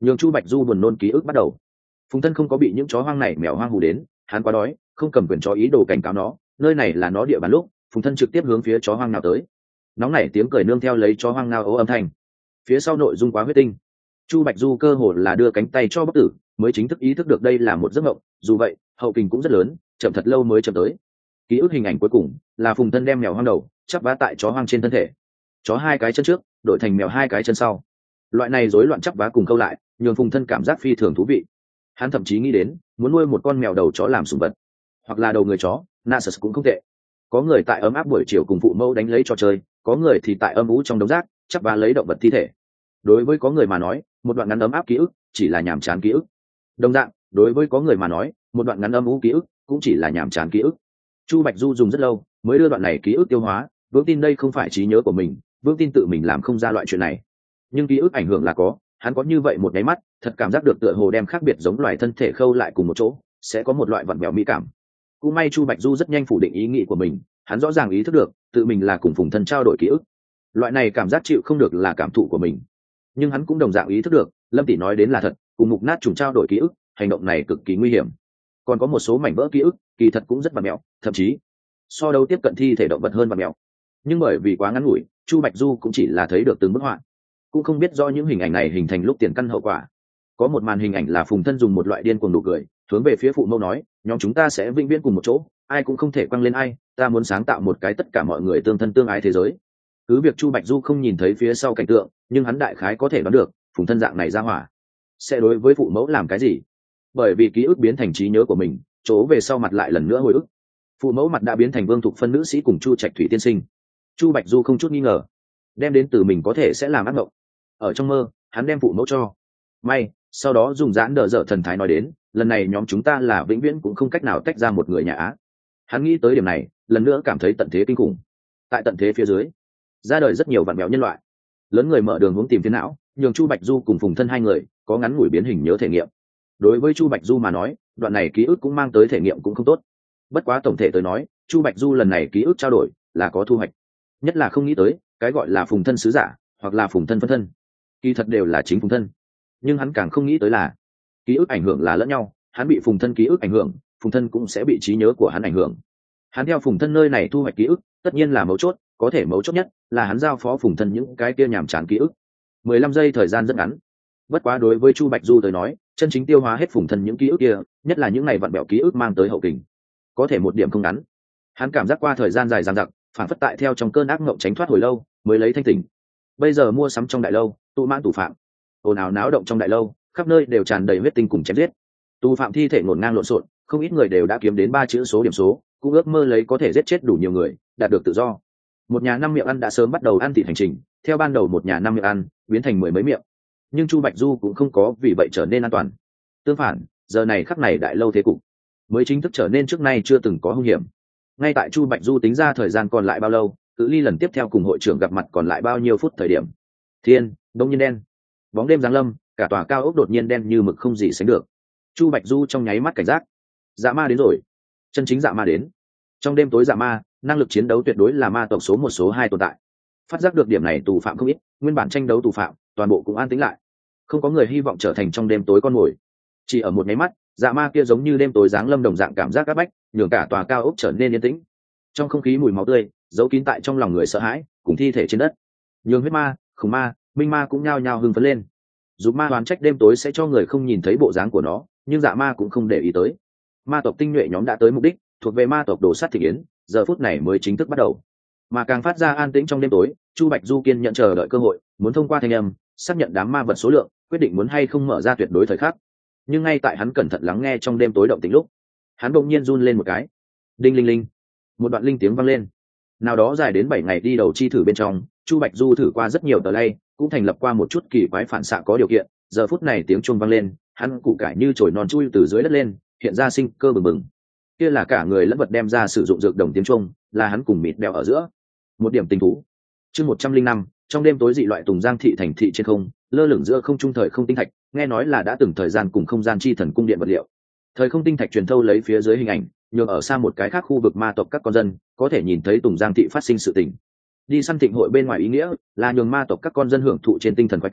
[SPEAKER 1] nhường Chu Bạch Du buồn nôn ký ức bắt đầu. Phùng Thân không có bị những chó hoang này mèo hoang hù đến, hắn quá đói, không cầm quyền chó ý đồ cảnh cáo nó, nơi này là nó địa bàn lúc, Phùng Thân trực tiếp hướng phía chó hoang nào tới. Nóng nảy tiếng cười nương theo lấy chó hoang nào ố âm thanh. Phía sau nội dung quá huyết tinh. Chu Bạch Du cơ hồ là đưa cánh tay cho bất tử, mới chính thức ý thức được đây là một giấc mộng, dù vậy, hậu kình cũng rất lớn, chậm thật lâu mới chậm tới. Ký ức hình ảnh cuối cùng là Phùng Thân đem mèo hoang đầu chắp vá tại chó hoang trên thân thể. Chó hai cái chân trước, đổi thành mèo hai cái chân sau. Loại này rối loạn chắp vá cùng câu lại, nhường Phùng Thân cảm giác phi thường thú vị. Hắn thậm chí nghĩ đến muốn nuôi một con mèo đầu chó làm sủng vật, hoặc là đầu người chó, Nasus cũng không tệ. Có người tại ấm áp buổi chiều cùng phụ mẫu đánh lấy trò chơi, có người thì tại âm ú trong đống rác chắp vá lấy động vật thi thể. Đối với có người mà nói, một đoạn ngắn ấm áp ký ức chỉ là nhàm chán ký ức. Đồng dạng, đối với có người mà nói, một đoạn ngắn âm ú ký ức cũng chỉ là nhàm chán ký ức. Chu Bạch Du dùng rất lâu mới đưa đoạn này ký ức tiêu hóa, vững tin đây không phải trí nhớ của mình, vững tin tự mình làm không ra loại chuyện này. Nhưng ký ức ảnh hưởng là có, hắn có như vậy một cái mắt, thật cảm giác được tựa hồ đem khác biệt giống loài thân thể khâu lại cùng một chỗ, sẽ có một loại vặn vẹo mỹ cảm. Cũng may Chu Bạch Du rất nhanh phủ định ý nghĩ của mình, hắn rõ ràng ý thức được, tự mình là cùng Phùng Thân trao đổi ký ức. Loại này cảm giác chịu không được là cảm thụ của mình. Nhưng hắn cũng đồng dạng ý thức được, Lâm tỷ nói đến là thật, cùng mục nát trùng trao đổi ký ức, hành động này cực kỳ nguy hiểm. Còn có một số mảnh vỡ ký ức, kỳ thật cũng rất vặn mẹo, thậm chí so đấu tiếp cận thi thể động vật hơn vặn mẹo. Nhưng bởi vì quá ngắn ngủi, Chu Bạch Du cũng chỉ là thấy được từng bức họa, cũng không biết do những hình ảnh này hình thành lúc tiền căn hậu quả. Có một màn hình ảnh là Phùng Thân dùng một loại điên cuồng nụ cười hướng về phía phụ mẫu nói, nhóm chúng ta sẽ vĩnh viễn cùng một chỗ, ai cũng không thể quăng lên ai, ta muốn sáng tạo một cái tất cả mọi người tương thân tương ái thế giới. Cứ việc Chu Bạch Du không nhìn thấy phía sau cảnh tượng, nhưng hắn đại khái có thể đoán được Phùng Thân dạng này ra hỏa sẽ đối với phụ mẫu làm cái gì. Bởi vì ký ức biến thành trí nhớ của mình, chỗ về sau mặt lại lần nữa hồi ức. Phụ mẫu mặt đã biến thành Vương Thục Phân nữ sĩ cùng Chu Trạch Thủy tiên sinh. Chu Bạch Du không chút nghi ngờ, đem đến từ mình có thể sẽ làm ác mộng. Ở trong mơ, hắn đem phụ mẫu cho may, sau đó dùng giãn đờ dở thần thái nói đến, lần này nhóm chúng ta là vĩnh viễn cũng không cách nào tách ra một người nhà Á. Hắn nghĩ tới điểm này, lần nữa cảm thấy tận thế kinh khủng. Tại tận thế phía dưới, ra đời rất nhiều vạn mèo nhân loại, lớn người mở đường hướng tìm phiến não, nhường Chu Bạch Du cùng Phùng Thân hai người có ngắn ngủi biến hình nhớ thể nghiệm. Đối với Chu Bạch Du mà nói, đoạn này ký ức cũng mang tới thể nghiệm cũng không tốt. Bất quá tổng thể tới nói, Chu Bạch Du lần này ký ức trao đổi là có thu hoạch. Nhất là không nghĩ tới, cái gọi là Phùng Thân sứ giả, hoặc là Phùng Thân phân thân, kỳ thật đều là chính Phùng Thân. Nhưng hắn càng không nghĩ tới là, ký ức ảnh hưởng là lẫn nhau, hắn bị Phùng Thân ký ức ảnh hưởng, Phùng Thân cũng sẽ bị trí nhớ của hắn ảnh hưởng. Hắn theo Phùng Thân nơi này thu hoạch ký ức, tất nhiên là mấu chốt, có thể mấu chốt nhất là hắn giao phó Phùng Thân những cái kia nhàm chán ký ức. mười lăm giây thời gian rất ngắn. Bất quá đối với Chu Bạch Du tới nói, chân chính tiêu hóa hết Phùng Thân những ký ức kia, nhất là những ngày vặn bẹo ký ức mang tới hậu kình, có thể một điểm không ngắn. Hắn cảm giác qua thời gian dài dằng dặc, phản phất tại theo trong cơn ác mộng tránh thoát hồi lâu, mới lấy thanh tỉnh. Bây giờ mua sắm trong đại lâu, tụ mãn tù phạm, ồn ào náo động trong đại lâu, khắp nơi đều tràn đầy huyết tinh cùng chém giết. Tù phạm thi thể ngổn ngang lộn xộn, không ít người đều đã kiếm đến ba chữ số điểm số, cũng ước mơ lấy có thể giết chết đủ nhiều người, đạt được tự do. Một nhà năm miệng ăn đã sớm bắt đầu ăn thịt hành trình, theo ban đầu một nhà năm miệng ăn biến thành mười mấy miệng. Nhưng Chu Bạch Du cũng không có vì vậy trở nên an toàn. Tương phản, giờ này khắc này đại lâu thế cục mới chính thức trở nên trước nay chưa từng có hung hiểm. Ngay tại Chu Bạch Du tính ra thời gian còn lại bao lâu, cự ly lần tiếp theo cùng hội trưởng gặp mặt còn lại bao nhiêu phút thời điểm, thiên đông nhiên đen, bóng đêm giáng lâm, cả tòa cao ốc đột nhiên đen như mực không gì sánh được. Chu Bạch Du trong nháy mắt cảnh giác, dạ ma đến rồi, chân chính dạ ma đến. Trong đêm tối dạ ma, năng lực chiến đấu tuyệt đối là ma tộc số một số hai tồn tại. Phát giác được điểm này, tù phạm không ít, nguyên bản tranh đấu tù phạm toàn bộ cũng an tĩnh lại, không có người hy vọng trở thành trong đêm tối con mồi. Chỉ ở một nháy mắt, dạ ma kia giống như đêm tối giáng lâm đồng dạng cảm giác áp bách, nhường cả tòa cao ốc trở nên yên tĩnh. Trong không khí mùi máu tươi giấu kín tại trong lòng người sợ hãi, cùng thi thể trên đất, nhường huyết ma, khủng ma, minh ma cũng nhao nhao hưng phấn lên. Dù ma đoán trách đêm tối sẽ cho người không nhìn thấy bộ dáng của nó, nhưng dạ ma cũng không để ý tới. Ma tộc tinh nhuệ nhóm đã tới mục đích, thuộc về ma tộc đồ sắt thị yến, giờ phút này mới chính thức bắt đầu. Mà càng phát ra an tĩnh trong đêm tối, Chu Bạch Du kiên nhận chờ đợi cơ hội, muốn thông qua thanh âm xác nhận đám ma vật số lượng, quyết định muốn hay không mở ra tuyệt đối thời khắc. Nhưng ngay tại hắn cẩn thận lắng nghe trong đêm tối động tĩnh lúc, hắn bỗng nhiên run lên một cái. Đinh linh linh, một đoạn linh tiếng vang lên. Nào đó dài đến bảy ngày đi đầu chi thử bên trong, Chu Bạch Du thử qua rất nhiều tờ lay, cũng thành lập qua một chút kỳ quái phản xạ có điều kiện. Giờ phút này tiếng chuông vang lên, hắn củ cải như chồi non chui từ dưới đất lên, hiện ra sinh cơ bừng bừng. Kia là cả người lẫn vật đem ra sử dụng dược đồng tiếng chuông, là hắn cùng mịt bèo ở giữa một điểm tình thú. Chương một trăm linh năm, trong đêm tối dị loại Tùng Giang thị thành thị trên không, lơ lửng giữa không trung thời không tinh thạch, nghe nói là đã từng thời gian cùng không gian chi thần cung điện vật liệu. Thời không tinh thạch truyền thâu lấy phía dưới hình ảnh, nhường ở xa một cái khác khu vực ma tộc các con dân có thể nhìn thấy Tùng Giang thị phát sinh sự tình. Đi săn thịnh hội bên ngoài ý nghĩa là nhường ma tộc các con dân hưởng thụ trên tinh thần khoái cảm,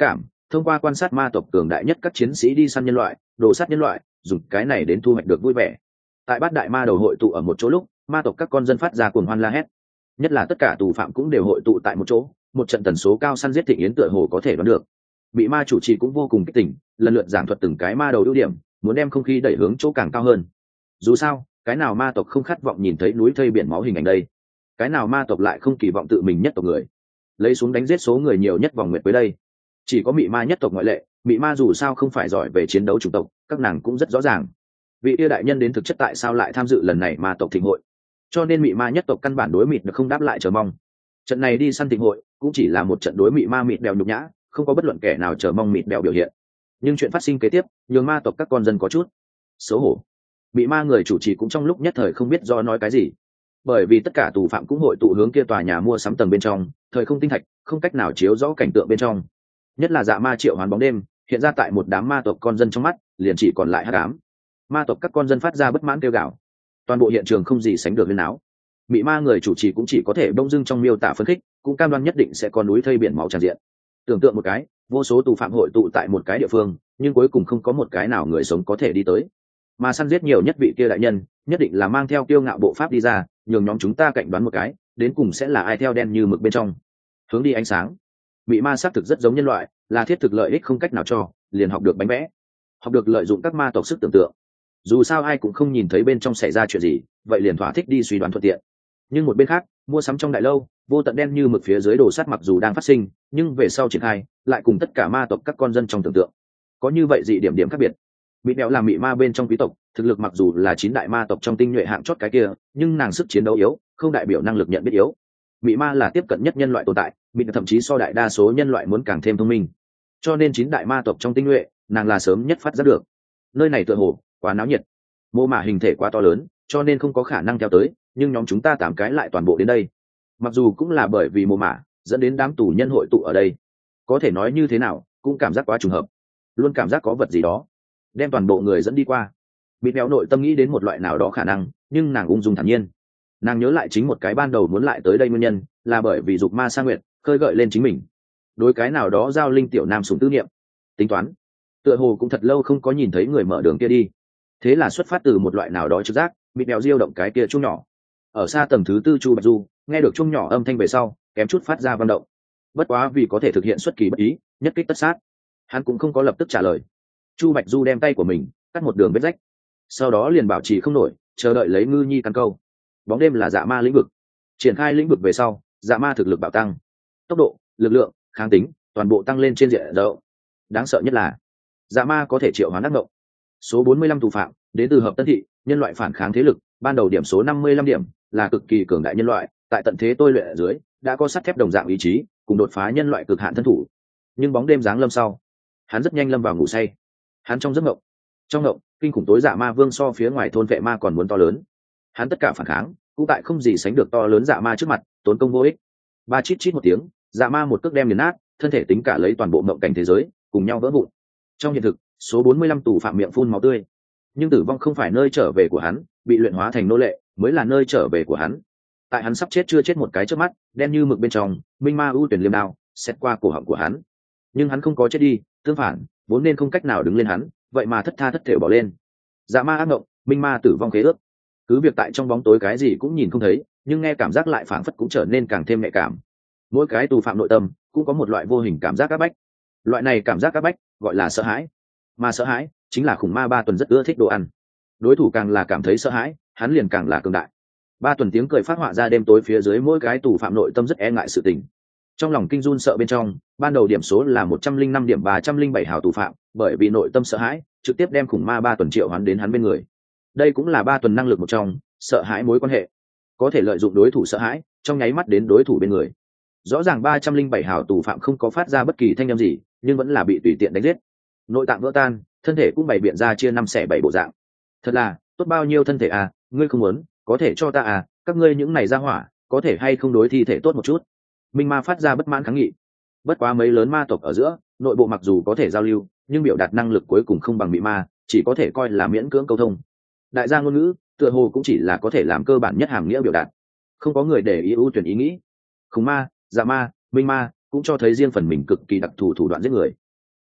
[SPEAKER 1] thông qua quan sát ma tộc cường đại nhất các chiến sĩ đi săn nhân loại, đồ sát nhân loại, dùng cái này đến thu hoạch được vui vẻ. Tại bát đại ma đầu hội tụ ở một chỗ lúc, ma tộc các con dân phát ra cuồng hoan la hét, nhất là tất cả tù phạm cũng đều hội tụ tại một chỗ, một trận tần số cao săn giết thịnh yến tựa hồ có thể đoán được. Bị ma chủ trì cũng vô cùng kích tỉnh, lần lượt giảng thuật từng cái ma đầu ưu điểm, muốn đem không khí đẩy hướng chỗ càng cao hơn. Dù sao, cái nào ma tộc không khát vọng nhìn thấy núi thây biển máu hình ảnh đây? Cái nào ma tộc lại không kỳ vọng tự mình nhất tộc người lấy xuống đánh giết số người nhiều nhất vòng nguyệt với đây? Chỉ có mị ma nhất tộc ngoại lệ, mị ma dù sao không phải giỏi về chiến đấu chủng tộc, các nàng cũng rất rõ ràng vị tia đại nhân đến thực chất tại sao lại tham dự lần này ma tộc thịnh hội, cho nên mị ma nhất tộc căn bản đối mịt được không đáp lại chờ mong. Trận này đi săn thịnh hội cũng chỉ là một trận đối mị ma mịt đèo nhục nhã, không có bất luận kẻ nào chờ mong mịt đèo biểu hiện. Nhưng chuyện phát sinh kế tiếp nhường ma tộc các con dân có chút xấu hổ. Mị ma người chủ trì cũng trong lúc nhất thời không biết do nói cái gì, bởi vì tất cả tù phạm cũng hội tụ hướng kia tòa nhà mua sắm tầng bên trong, thời không tinh thạch không cách nào chiếu rõ cảnh tượng bên trong, nhất là dạ ma triệu hoán bóng đêm hiện ra tại một đám ma tộc con dân trong mắt liền chỉ còn lại hắc ám. Ma tộc các con dân phát ra bất mãn kêu gào, toàn bộ hiện trường không gì sánh được lên áo. Mị ma người chủ trì cũng chỉ có thể bông dưng trong miêu tả phấn khích, cũng cam đoan nhất định sẽ có núi thây biển máu tràn diện. Tưởng tượng một cái, vô số tù phạm hội tụ tại một cái địa phương, nhưng cuối cùng không có một cái nào người sống có thể đi tới, mà săn giết nhiều nhất vị kia đại nhân nhất định là mang theo kiêu ngạo bộ pháp đi ra, nhường nhóm chúng ta cạnh đoán một cái đến cùng sẽ là ai theo đen như mực bên trong hướng đi ánh sáng. Mị ma xác thực rất giống nhân loại, là thiết thực lợi ích không cách nào cho, liền học được bánh vẽ, học được lợi dụng các ma tộc sức tưởng tượng. Dù sao ai cũng không nhìn thấy bên trong xảy ra chuyện gì, vậy liền thỏa thích đi suy đoán thuận tiện. Nhưng một bên khác, mua sắm trong đại lâu, vô tận đen như mực phía dưới đồ sát mặc dù đang phát sinh, nhưng về sau triển khai lại cùng tất cả ma tộc các con dân trong tưởng tượng có như vậy dị điểm điểm khác biệt. Mị Bẹo là mị ma bên trong quý tộc, thực lực mặc dù là chín đại ma tộc trong tinh nhuệ hạng chót cái kia, nhưng nàng sức chiến đấu yếu, không đại biểu năng lực nhận biết yếu. Mị ma là tiếp cận nhất nhân loại tồn tại, mị thậm chí so đại đa số nhân loại muốn càng thêm thông minh, cho nên chín đại ma tộc trong tinh nhuệ, nàng là sớm nhất phát giác được. Nơi này tựa hồ quá náo nhiệt, mô mả hình thể quá to lớn, cho nên không có khả năng theo tới, nhưng nhóm chúng ta tám cái lại toàn bộ đến đây. Mặc dù cũng là bởi vì mô mả dẫn đến đám tù nhân hội tụ ở đây, có thể nói như thế nào cũng cảm giác quá trùng hợp, luôn cảm giác có vật gì đó đem toàn bộ người dẫn đi qua. Bị béo nội tâm nghĩ đến một loại nào đó khả năng, nhưng nàng ung dung thản nhiên. Nàng nhớ lại chính một cái ban đầu muốn lại tới đây nguyên nhân là bởi vì dục ma sa nguyệt khơi gợi lên chính mình đối cái nào đó giao linh tiểu nam sủng tư niệm. Tính toán tựa hồ cũng thật lâu không có nhìn thấy người mở đường kia đi, thế là xuất phát từ một loại nào đó trực giác, bị béo diêu động cái kia chuông nhỏ. Ở xa tầng thứ tư Chu Bạch Du nghe được chuông nhỏ âm thanh về sau kém chút phát ra vận động, bất quá vì có thể thực hiện xuất kỳ bất ý, nhất kích tất sát, hắn cũng không có lập tức trả lời. Chu Bạch Du đem tay của mình cắt một đường vết rách, sau đó liền bảo trì không nổi, chờ đợi lấy ngư nhi căn câu. Bóng đêm là dạ ma lĩnh vực, triển khai lĩnh vực về sau, dạ ma thực lực bạo tăng, tốc độ, lực lượng, kháng tính toàn bộ tăng lên trên diện rộng. Đáng sợ nhất là dạ ma có thể triệu hoán ác mộng. Số bốn mươi lăm tù phạm đến từ hợp Tân Thị, nhân loại phản kháng thế lực, ban đầu điểm số năm mươi lăm điểm, là cực kỳ cường đại nhân loại, tại tận thế tôi luyện ở dưới đã có sắt thép đồng dạng ý chí, cùng đột phá nhân loại cực hạn thân thủ. Nhưng bóng đêm giáng lâm sau, hắn rất nhanh lâm vào ngủ say. Hắn trong giấc mộng, trong mộng kinh khủng tối dạ ma vương so phía ngoài thôn vệ ma còn muốn to lớn. Hắn tất cả phản kháng cũng tại không gì sánh được to lớn dạ ma trước mặt tốn công vô ích. Ba chít chít một tiếng, dạ ma một cước đem nghiền nát, thân thể tính cả lấy toàn bộ mộng cảnh thế giới cùng nhau vỡ vụn. Trong hiện thực, số bốn mươi lăm tù phạm miệng phun máu tươi, nhưng tử vong không phải nơi trở về của hắn, bị luyện hóa thành nô lệ mới là nơi trở về của hắn. Tại hắn sắp chết chưa chết một cái trước mắt, đen như mực bên trong minh ma ưu tuyển liêm đao xét qua cổ họng của hắn, nhưng hắn không có chết đi, tương phản vốn nên không cách nào đứng lên hắn vậy mà thất tha thất thể bỏ lên. Dạ ma ác mộng, minh ma tử vong khế ước, cứ việc tại trong bóng tối cái gì cũng nhìn không thấy, nhưng nghe cảm giác lại phảng phất cũng trở nên càng thêm nhạy cảm. Mỗi cái tù phạm nội tâm cũng có một loại vô hình cảm giác áp bách, loại này cảm giác áp bách gọi là sợ hãi, mà sợ hãi chính là khủng ma ba tuần rất ưa thích đồ ăn. Đối thủ càng là cảm thấy sợ hãi, hắn liền càng là cường đại. Ba tuần tiếng cười phát họa ra đêm tối phía dưới mỗi cái tù phạm nội tâm rất e ngại sự tình. Trong lòng kinh run sợ bên trong, ban đầu điểm số là một trăm linh năm điểm ba trăm linh bảy hào tù phạm, bởi vì nội tâm sợ hãi trực tiếp đem khủng ma ba tuần triệu hoán đến hắn bên người. Đây cũng là ba tuần năng lực một trong, sợ hãi mối quan hệ, có thể lợi dụng đối thủ sợ hãi trong nháy mắt đến đối thủ bên người. Rõ ràng ba trăm linh bảy hào tù phạm không có phát ra bất kỳ thanh âm gì, nhưng vẫn là bị tùy tiện đánh giết, nội tạng vỡ tan, thân thể cũng bày biện ra chia năm xẻ bảy bộ dạng. Thật là tốt bao nhiêu thân thể à, ngươi không muốn có thể cho ta à, các ngươi những này ra hỏa có thể hay không đối thi thể tốt một chút. Minh ma phát ra bất mãn kháng nghị. Bất quá mấy lớn ma tộc ở giữa nội bộ mặc dù có thể giao lưu, nhưng biểu đạt năng lực cuối cùng không bằng mị ma, chỉ có thể coi là miễn cưỡng câu thông. Đại gia ngôn ngữ tựa hồ cũng chỉ là có thể làm cơ bản nhất hàm nghĩa biểu đạt, không có người để ý ưu tuyển ý nghĩ. Khủng ma, dạ ma, minh ma cũng cho thấy riêng phần mình cực kỳ đặc thù thủ đoạn giết người.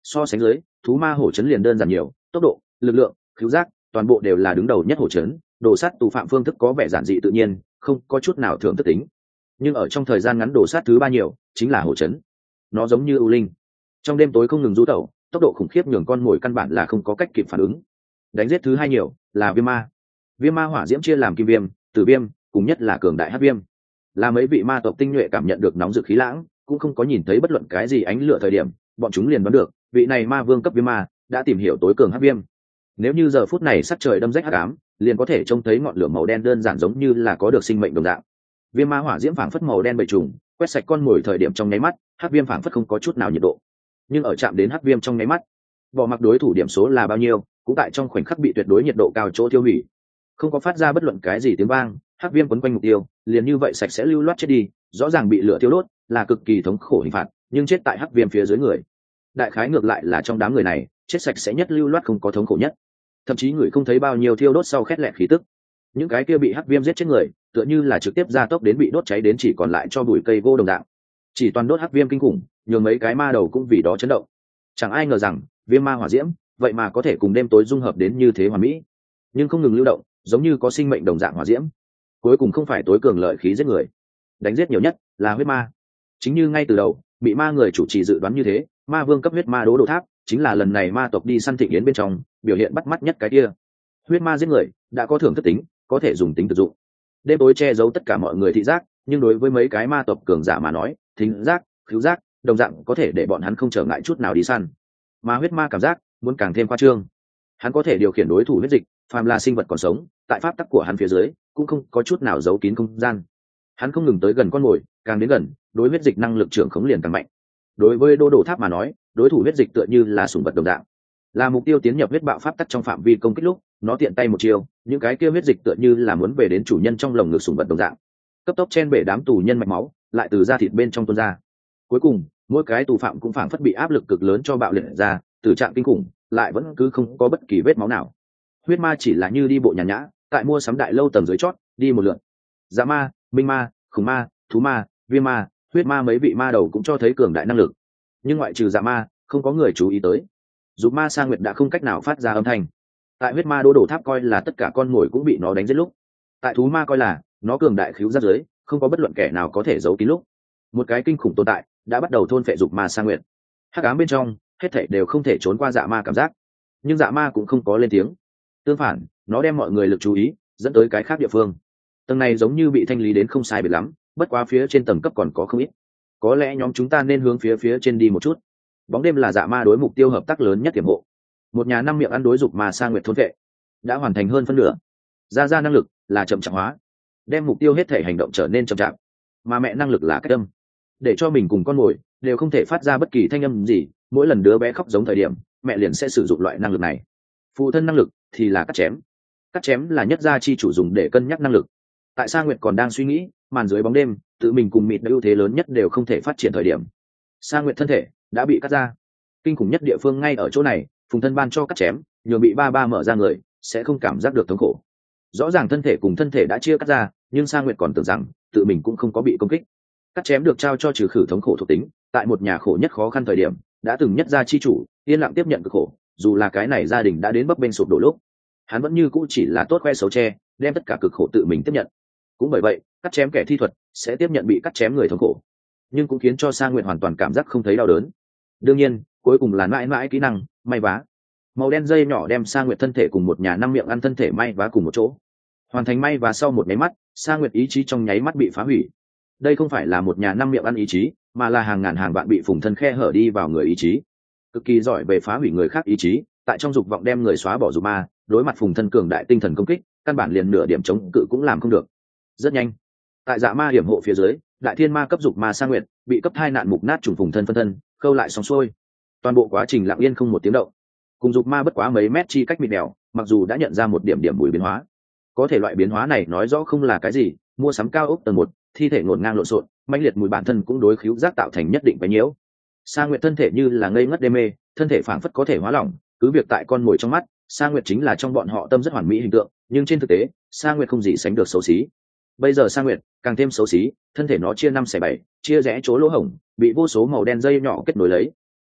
[SPEAKER 1] So sánh dưới, thú ma hổ chấn liền đơn giản nhiều, tốc độ, lực lượng, khứu giác, toàn bộ đều là đứng đầu nhất hổ chấn. Đồ sát tù phạm phương thức có vẻ giản dị tự nhiên, không có chút nào thưởng thức tính. Nhưng ở trong thời gian ngắn đồ sát thứ ba nhiều, chính là hổ chấn. Nó giống như ưu linh, trong đêm tối không ngừng du tẩu, tốc độ khủng khiếp nhường con mồi căn bản là không có cách kịp phản ứng. Đánh giết thứ hai nhiều là viêm ma. Viêm ma hỏa diễm chia làm kim viêm, tử viêm, cùng nhất là cường đại hắc viêm. Là mấy vị ma tộc tinh nhuệ cảm nhận được nóng rực khí lãng, cũng không có nhìn thấy bất luận cái gì ánh lửa thời điểm, bọn chúng liền đoán được vị này ma vương cấp viêm ma đã tìm hiểu tối cường hắc viêm. Nếu như giờ phút này sắc trời đâm rách hắc ám, liền có thể trông thấy ngọn lửa màu đen đơn giản giống như là có được sinh mệnh đồng dạng. Viêm ma hỏa diễm phảng phất màu đen bầy trùng, quét sạch con mồi thời điểm trong nháy mắt, hắc viêm phảng phất không có chút nào nhiệt độ. Nhưng ở chạm đến hắc viêm trong nháy mắt, bỏ mặc đối thủ điểm số là bao nhiêu, cũng tại trong khoảnh khắc bị tuyệt đối nhiệt độ cao chỗ tiêu hủy. Không có phát ra bất luận cái gì tiếng vang, hắc viêm quấn quanh mục tiêu, liền như vậy sạch sẽ lưu loát chết đi, rõ ràng bị lửa thiêu đốt, là cực kỳ thống khổ hình phạt, nhưng chết tại hắc viêm phía dưới người. Đại khái ngược lại là trong đám người này, chết sạch sẽ nhất lưu loát không có thống khổ nhất. Thậm chí người không thấy bao nhiêu thiêu đốt sau khét lẹt khí tức. Những cái kia bị hắc viêm giết chết người, tựa như là trực tiếp gia tốc đến bị đốt cháy đến chỉ còn lại cho bụi cây gỗ đồng dạng. Chỉ toàn đốt hắc viêm kinh khủng, nhường mấy cái ma đầu cũng vì đó chấn động. Chẳng ai ngờ rằng, viêm ma hỏa diễm, vậy mà có thể cùng đêm tối dung hợp đến như thế hoàn mỹ. Nhưng không ngừng lưu động, giống như có sinh mệnh đồng dạng hỏa diễm. Cuối cùng không phải tối cường lợi khí giết người, đánh giết nhiều nhất là huyết ma. Chính như ngay từ đầu, bị ma người chủ trì dự đoán như thế, ma vương cấp huyết ma đố đồ tháp chính là lần này ma tộc đi săn thịnh yến bên trong biểu hiện bắt mắt nhất cái kia. Huyết ma giết người đã có thưởng thức tính, có thể dùng tính thực dụng. Đêm tối che giấu tất cả mọi người thị giác, nhưng đối với mấy cái ma tộc cường giả mà nói, thính giác, khứu giác đồng dạng có thể để bọn hắn không trở ngại chút nào đi săn. Mà huyết ma cảm giác muốn càng thêm khoa trương. Hắn có thể điều khiển đối thủ huyết dịch, phàm là sinh vật còn sống, tại pháp tắc của hắn phía dưới cũng không có chút nào giấu kín không gian. Hắn không ngừng tới gần con mồi, càng đến gần, đối huyết dịch năng lực trưởng khống liền càng mạnh. Đối với đô đồ tháp mà nói, đối thủ huyết dịch tựa như là sủng vật đồng dạng, là mục tiêu tiến nhập huyết bạo pháp tắc trong phạm vi công kích lúc, nó tiện tay một chiêu, những cái kia huyết dịch tựa như là muốn về đến chủ nhân trong lồng ngực sủng vật đồng dạng, cấp tốc chen bể đám tù nhân mạch máu, lại từ da thịt bên trong tuôn ra. Cuối cùng, mỗi cái tù phạm cũng phảng phất bị áp lực cực lớn cho bạo liệt ra, tử trạng kinh khủng, lại vẫn cứ không có bất kỳ vết máu nào. Huyết ma chỉ là như đi bộ nhàn nhã, tại mua sắm đại lâu tầng dưới chót, đi một lượt. Dạ ma, minh ma, khủng ma, thú ma, viêm ma, huyết ma mấy vị ma đầu cũng cho thấy cường đại năng lực. Nhưng ngoại trừ dạ ma, không có người chú ý tới. Dục ma sa nguyệt đã không cách nào phát ra âm thanh. Tại huyết ma đô đổ tháp coi là tất cả con mồi cũng bị nó đánh giết lúc. Tại thú ma coi là nó cường đại khíu giác giới, không có bất luận kẻ nào có thể giấu kín lúc. Một cái kinh khủng tồn tại đã bắt đầu thôn phệ dục ma sa nguyệt. Hắc ám bên trong, hết thảy đều không thể trốn qua dạ ma cảm giác. Nhưng dạ ma cũng không có lên tiếng. Tương phản, nó đem mọi người lực chú ý dẫn tới cái khác địa phương. Tầng này giống như bị thanh lý đến không sai biệt lắm, bất quá phía trên tầng cấp còn có không ít. Có lẽ nhóm chúng ta nên hướng phía phía trên đi một chút. Bóng đêm là dạ ma đối mục tiêu hợp tác lớn nhất tiềm hộ. Một nhà năm miệng ăn đối dục ma sa nguyệt thôn vệ đã hoàn thành hơn phân nửa. Ra ra năng lực là chậm chạp hóa, đem mục tiêu hết thể hành động trở nên chậm chạp. Mà mẹ năng lực là cách âm, để cho mình cùng con mồi đều không thể phát ra bất kỳ thanh âm gì. Mỗi lần đứa bé khóc giống thời điểm, mẹ liền sẽ sử dụng loại năng lực này. Phụ thân năng lực thì là cắt chém. Cắt chém là nhất gia chi chủ dùng để cân nhắc năng lực. Tại Sa Nguyệt còn đang suy nghĩ, màn dưới bóng đêm, tự mình cùng mịt đã ưu thế lớn nhất đều không thể phát triển thời điểm. Sa Nguyệt thân thể đã bị cắt ra. Kinh khủng nhất địa phương ngay ở chỗ này, phùng thân ban cho cắt chém, nhường bị ba ba mở ra người sẽ không cảm giác được thống khổ. Rõ ràng thân thể cùng thân thể đã chia cắt ra, nhưng Sa Nguyệt còn tưởng rằng tự mình cũng không có bị công kích. Cắt chém được trao cho trừ khử thống khổ thuộc tính, tại một nhà khổ nhất khó khăn thời điểm, đã từng nhất gia chi chủ, yên lặng tiếp nhận cực khổ, dù là cái này gia đình đã đến bấp bênh sụp đổ lúc, hắn vẫn như cũ chỉ là tốt khoe xấu che, đem tất cả cực khổ tự mình tiếp nhận. Cũng bởi vậy, cắt chém kẻ thi thuật sẽ tiếp nhận bị cắt chém người thống khổ, nhưng cũng khiến cho Sa Nguyệt hoàn toàn cảm giác không thấy đau đớn. Đương nhiên, cuối cùng là mãi mãi kỹ năng may vá. Màu đen dây nhỏ đem Sa Nguyệt thân thể cùng một nhà năm miệng ăn thân thể may vá cùng một chỗ, hoàn thành may vá. Sau một nháy mắt, Sa Nguyệt ý chí trong nháy mắt bị phá hủy. Đây không phải là một nhà năm miệng ăn ý chí, mà là hàng ngàn hàng vạn bị phùng thân khe hở đi vào người ý chí, cực kỳ giỏi về phá hủy người khác ý chí. Tại trong dục vọng đem người xóa bỏ dục ma, đối mặt phùng thân cường đại tinh thần công kích, căn bản liền nửa điểm chống cự cũng làm không được. Rất nhanh, tại dạ ma hiểm hộ phía dưới, đại thiên ma cấp dục ma Sa Nguyệt bị cấp hai nạn mục nát trùng phùng thân phân thân khâu lại xong xuôi. Toàn bộ quá trình lặng yên không một tiếng động. Cùng dục ma bất quá mấy mét chi cách mịt đèo, mặc dù đã nhận ra một điểm điểm mùi biến hóa, có thể loại biến hóa này nói rõ không là cái gì. Mua sắm cao ốc tầng một, thi thể ngổn ngang lộn xộn, mãnh liệt mùi bản thân cũng đối khứu giác tạo thành nhất định cái nhiễu. Sa Nguyệt thân thể như là ngây ngất đê mê, thân thể phảng phất có thể hóa lỏng, cứ việc tại con mồi trong mắt, Sa Nguyệt chính là trong bọn họ tâm rất hoàn mỹ hình tượng, nhưng trên thực tế, Sa Nguyệt không gì sánh được xấu xí. Bây giờ Sa Nguyệt càng thêm xấu xí, thân thể nó chia năm xẻ bảy, chia rẽ chỗ lỗ hổng, bị vô số màu đen dây nhỏ kết nối lấy.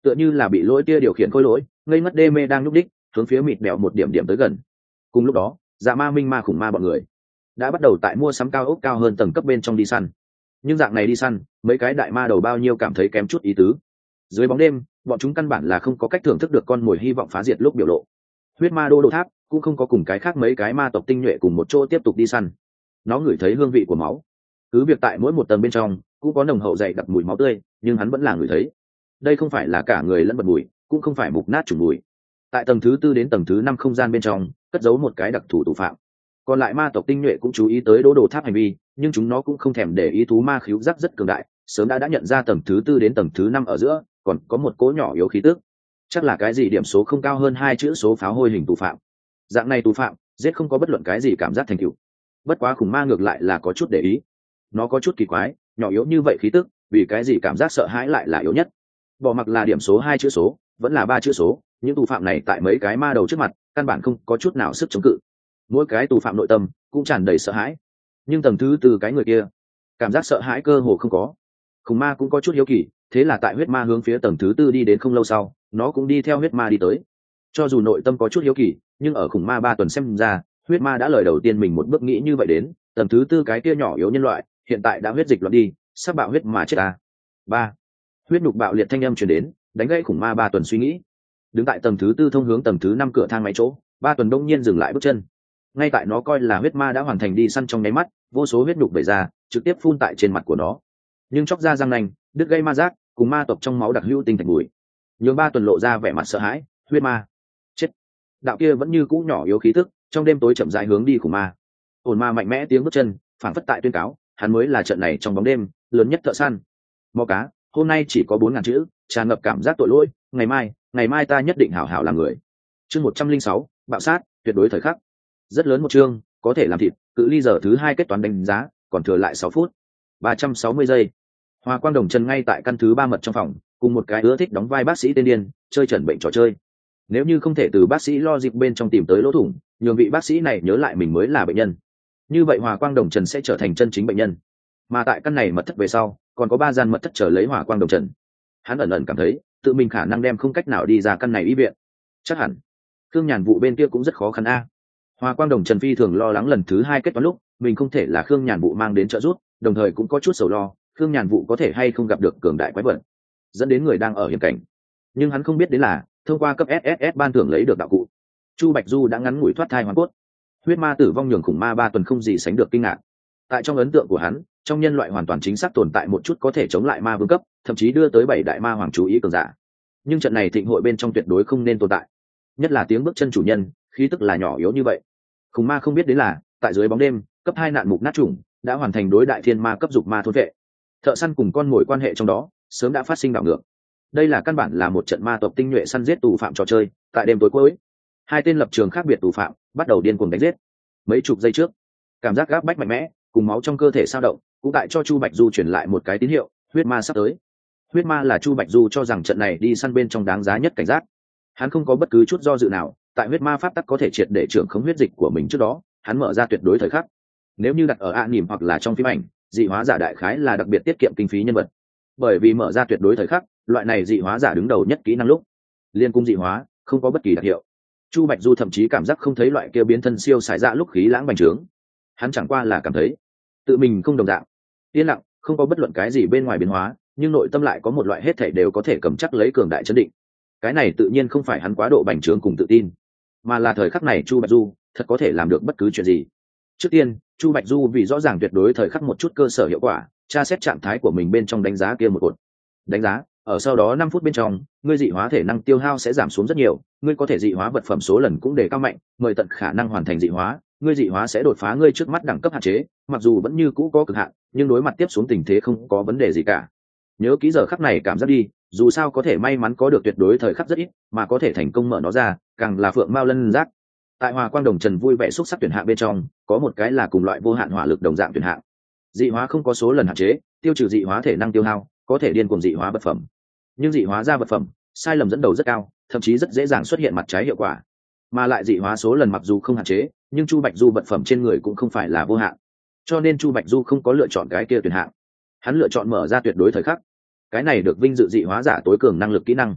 [SPEAKER 1] tựa như là bị lỗi tia điều khiển khôi lỗi ngây ngất đê mê đang nhúc đích hướng phía mịt bẹo một điểm điểm tới gần. Cùng lúc đó dạ ma minh ma khủng ma bọn người đã bắt đầu tại mua sắm cao ốc cao hơn tầng cấp bên trong đi săn. Nhưng dạng này đi săn mấy cái đại ma đầu bao nhiêu cảm thấy kém chút ý tứ. Dưới bóng đêm bọn chúng căn bản là không có cách thưởng thức được con mồi hy vọng phá diệt lúc biểu lộ. Huyết ma đô đồ tháp cũng không có cùng cái khác mấy cái ma tộc tinh nhuệ cùng một chỗ tiếp tục đi săn. Nó ngửi thấy hương vị của máu, cứ việc tại mỗi một tầng bên trong cũng có nồng hậu dày đặc mùi máu tươi, nhưng hắn vẫn là ngửi thấy. Đây không phải là cả người lẫn vật mùi, cũng không phải mục nát trùng mùi. Tại tầng thứ tư đến tầng thứ năm không gian bên trong cất giấu một cái đặc thù thủ phạm. Còn lại ma tộc tinh nhuệ cũng chú ý tới đô đồ tháp hành vi, nhưng chúng nó cũng không thèm để ý, thú ma khíu giác rất cường đại, sớm đã đã nhận ra tầng thứ tư đến tầng thứ năm ở giữa còn có một cỗ nhỏ yếu khí tức, chắc là cái gì điểm số không cao hơn hai chữ số pháo hôi hình tù phạm. Dạng này tù phạm giết không có bất luận cái gì cảm giác thành tựu. Bất quá khủng ma ngược lại là có chút để ý. Nó có chút kỳ quái, nhỏ yếu như vậy khí tức, vì cái gì cảm giác sợ hãi lại là yếu nhất? Bỏ mặc là điểm số hai chữ số vẫn là ba chữ số, những tù phạm này tại mấy cái ma đầu trước mặt căn bản không có chút nào sức chống cự. Mỗi cái tù phạm nội tâm cũng tràn đầy sợ hãi, nhưng tầng thứ tư cái người kia cảm giác sợ hãi cơ hồ không có. Khủng ma cũng có chút hiếu kỳ, thế là tại huyết ma hướng phía tầng thứ tư đi đến không lâu sau, nó cũng đi theo huyết ma đi tới. Cho dù nội tâm có chút hiếu kỳ, nhưng ở khủng ma ba tuần xem ra, huyết ma đã lời đầu tiên mình một bước nghĩ như vậy đến, tầng thứ tư cái kia nhỏ yếu nhân loại hiện tại đã huyết dịch loạn đi, sắp bạo huyết mà chết à. Ba, huyết nhục bạo liệt thanh âm truyền đến, đánh gãy khủng ma ba tuần suy nghĩ. Đứng tại tầng thứ tư thông hướng tầng thứ năm cửa thang máy chỗ, ba tuần đông nhiên dừng lại bước chân. Ngay tại nó coi là huyết ma đã hoàn thành đi săn trong nháy mắt, vô số huyết nhục vẩy ra trực tiếp phun tại trên mặt của nó, nhưng chóc ra răng nanh đứt gây ma giác cùng ma tộc trong máu đặc hữu tinh thạch bụi, nhường ba tuần lộ ra vẻ mặt sợ hãi. Huyết ma chết. Đạo kia vẫn như cũ nhỏ yếu khí tức trong đêm tối chậm rãi hướng đi khủng ma. Ổn ma mạnh mẽ tiếng bước chân phảng phất tại tuyên cáo hắn mới là trận này trong bóng đêm lớn nhất thợ săn. Mò cá hôm nay chỉ có bốn ngàn chữ, tràn ngập cảm giác tội lỗi. Ngày mai ngày mai ta nhất định hảo hảo làm người. Chương một trăm linh sáu bạo sát tuyệt đối thời khắc. Rất lớn một chương, có thể làm thịt. Cự ly giờ thứ hai kết toán đánh giá còn thừa lại sáu phút ba trăm sáu mươi giây. Hoa Quang Đồng Trần ngay tại căn thứ ba mật trong phòng, cùng một cái ưa thích đóng vai bác sĩ tên điên chơi trần bệnh trò chơi. Nếu như không thể từ bác sĩ lo dịp bên trong tìm tới lỗ thủng, nhường vị bác sĩ này nhớ lại mình mới là bệnh nhân, như vậy Hoa Quang Đồng Trần sẽ trở thành chân chính bệnh nhân. Mà tại căn này mật thất về sau còn có ba gian mật thất chờ lấy Hoa Quang Đồng Trần. Hắn ẩn ẩn cảm thấy tự mình khả năng đem không cách nào đi ra căn này y viện. Chắc hẳn Khương Nhàn Vụ bên kia cũng rất khó khăn a. Hoa Quang Đồng Trần phi thường lo lắng lần thứ hai kết toán lúc mình không thể là Khương Nhàn Vụ mang đến trợ giúp, đồng thời cũng có chút sầu lo Khương Nhàn Vụ có thể hay không gặp được cường đại quái vật, dẫn đến người đang ở hiểm cảnh. Nhưng hắn không biết đến là thông qua cấp ét ét ét ban thưởng lấy được đạo cụ, Chu Bạch Du đã ngắn ngủi thoát thai hoàn cốt. Huyết ma tử vong nhường khủng ma ba tuần không gì sánh được kinh ngạc. Tại trong ấn tượng của hắn, trong nhân loại hoàn toàn chính xác tồn tại một chút có thể chống lại ma vương cấp, thậm chí đưa tới bảy đại ma hoàng chú ý cường giả. Nhưng trận này thịnh hội bên trong tuyệt đối không nên tồn tại, nhất là tiếng bước chân chủ nhân, khí tức là nhỏ yếu như vậy. Khủng ma không biết đến là tại dưới bóng đêm, cấp hai nạn mục nát chủng đã hoàn thành đối đại thiên ma cấp dục ma thôn vệ. Thợ săn cùng con mồi quan hệ trong đó sớm đã phát sinh đảo ngược. Đây là căn bản là một trận ma tộc tinh nhuệ săn giết tù phạm trò chơi. Tại đêm tối cuối, hai tên lập trường khác biệt tù phạm bắt đầu điên cuồng đánh giết. Mấy chục giây trước, cảm giác gáp bách mạnh mẽ cùng máu trong cơ thể sao động cũng tại cho Chu Bạch Du truyền lại một cái tín hiệu, huyết ma sắp tới. Huyết ma là Chu Bạch Du cho rằng trận này đi săn bên trong đáng giá nhất cảnh giác. Hắn không có bất cứ chút do dự nào, tại huyết ma pháp tắc có thể triệt để trưởng khống huyết dịch của mình trước đó, hắn mở ra tuyệt đối thời khắc. Nếu như đặt ở ạ nỉm hoặc là trong phim ảnh, dị hóa giả đại khái là đặc biệt tiết kiệm kinh phí nhân vật, bởi vì mở ra tuyệt đối thời khắc, loại này dị hóa giả đứng đầu nhất kỹ năng lúc liên cung dị hóa không có bất kỳ đặc hiệu. Chu Bạch Du thậm chí cảm giác không thấy loại kia biến thân siêu xài ra lúc khí lãng bành trướng, hắn chẳng qua là cảm thấy tự mình không đồng dạng, yên lặng, không có bất luận cái gì bên ngoài biến hóa, nhưng nội tâm lại có một loại hết thảy đều có thể cầm chắc lấy cường đại chấn định. Cái này tự nhiên không phải hắn quá độ bành trướng cùng tự tin, mà là thời khắc này Chu Bạch Du thật có thể làm được bất cứ chuyện gì. Trước tiên, Chu Bạch Du vì rõ ràng tuyệt đối thời khắc một chút cơ sở hiệu quả, tra xét trạng thái của mình bên trong đánh giá kia một cột. Đánh giá, ở sau đó năm phút bên trong, ngươi dị hóa thể năng tiêu hao sẽ giảm xuống rất nhiều, ngươi có thể dị hóa vật phẩm số lần cũng đề cao mạnh, mời tận khả năng hoàn thành dị hóa, ngươi dị hóa sẽ đột phá ngươi trước mắt đẳng cấp hạn chế, mặc dù vẫn như cũ có cực hạn, nhưng đối mặt tiếp xuống tình thế không có vấn đề gì cả. Nhớ kỹ giờ khắc này cảm giác đi, dù sao có thể may mắn có được tuyệt đối thời khắc rất ít, mà có thể thành công mở nó ra, càng là phượng mao lân giác. Tại Hoa Quang Đồng Trần vui vẻ xúc sắc tuyển hạng bên trong, có một cái là cùng loại vô hạn hỏa lực đồng dạng tuyển hạng. Dị hóa không có số lần hạn chế, tiêu trừ dị hóa thể năng tiêu hao, có thể điên cuồng dị hóa vật phẩm. Nhưng dị hóa ra vật phẩm, sai lầm dẫn đầu rất cao, thậm chí rất dễ dàng xuất hiện mặt trái hiệu quả. Mà lại dị hóa số lần mặc dù không hạn chế, nhưng Chu Bạch Du vật phẩm trên người cũng không phải là vô hạn. Cho nên Chu Bạch Du không có lựa chọn cái kia tuyển hạng. Hắn lựa chọn mở ra tuyệt đối thời khắc. Cái này được vinh dự dị hóa giả tối cường năng lực kỹ năng.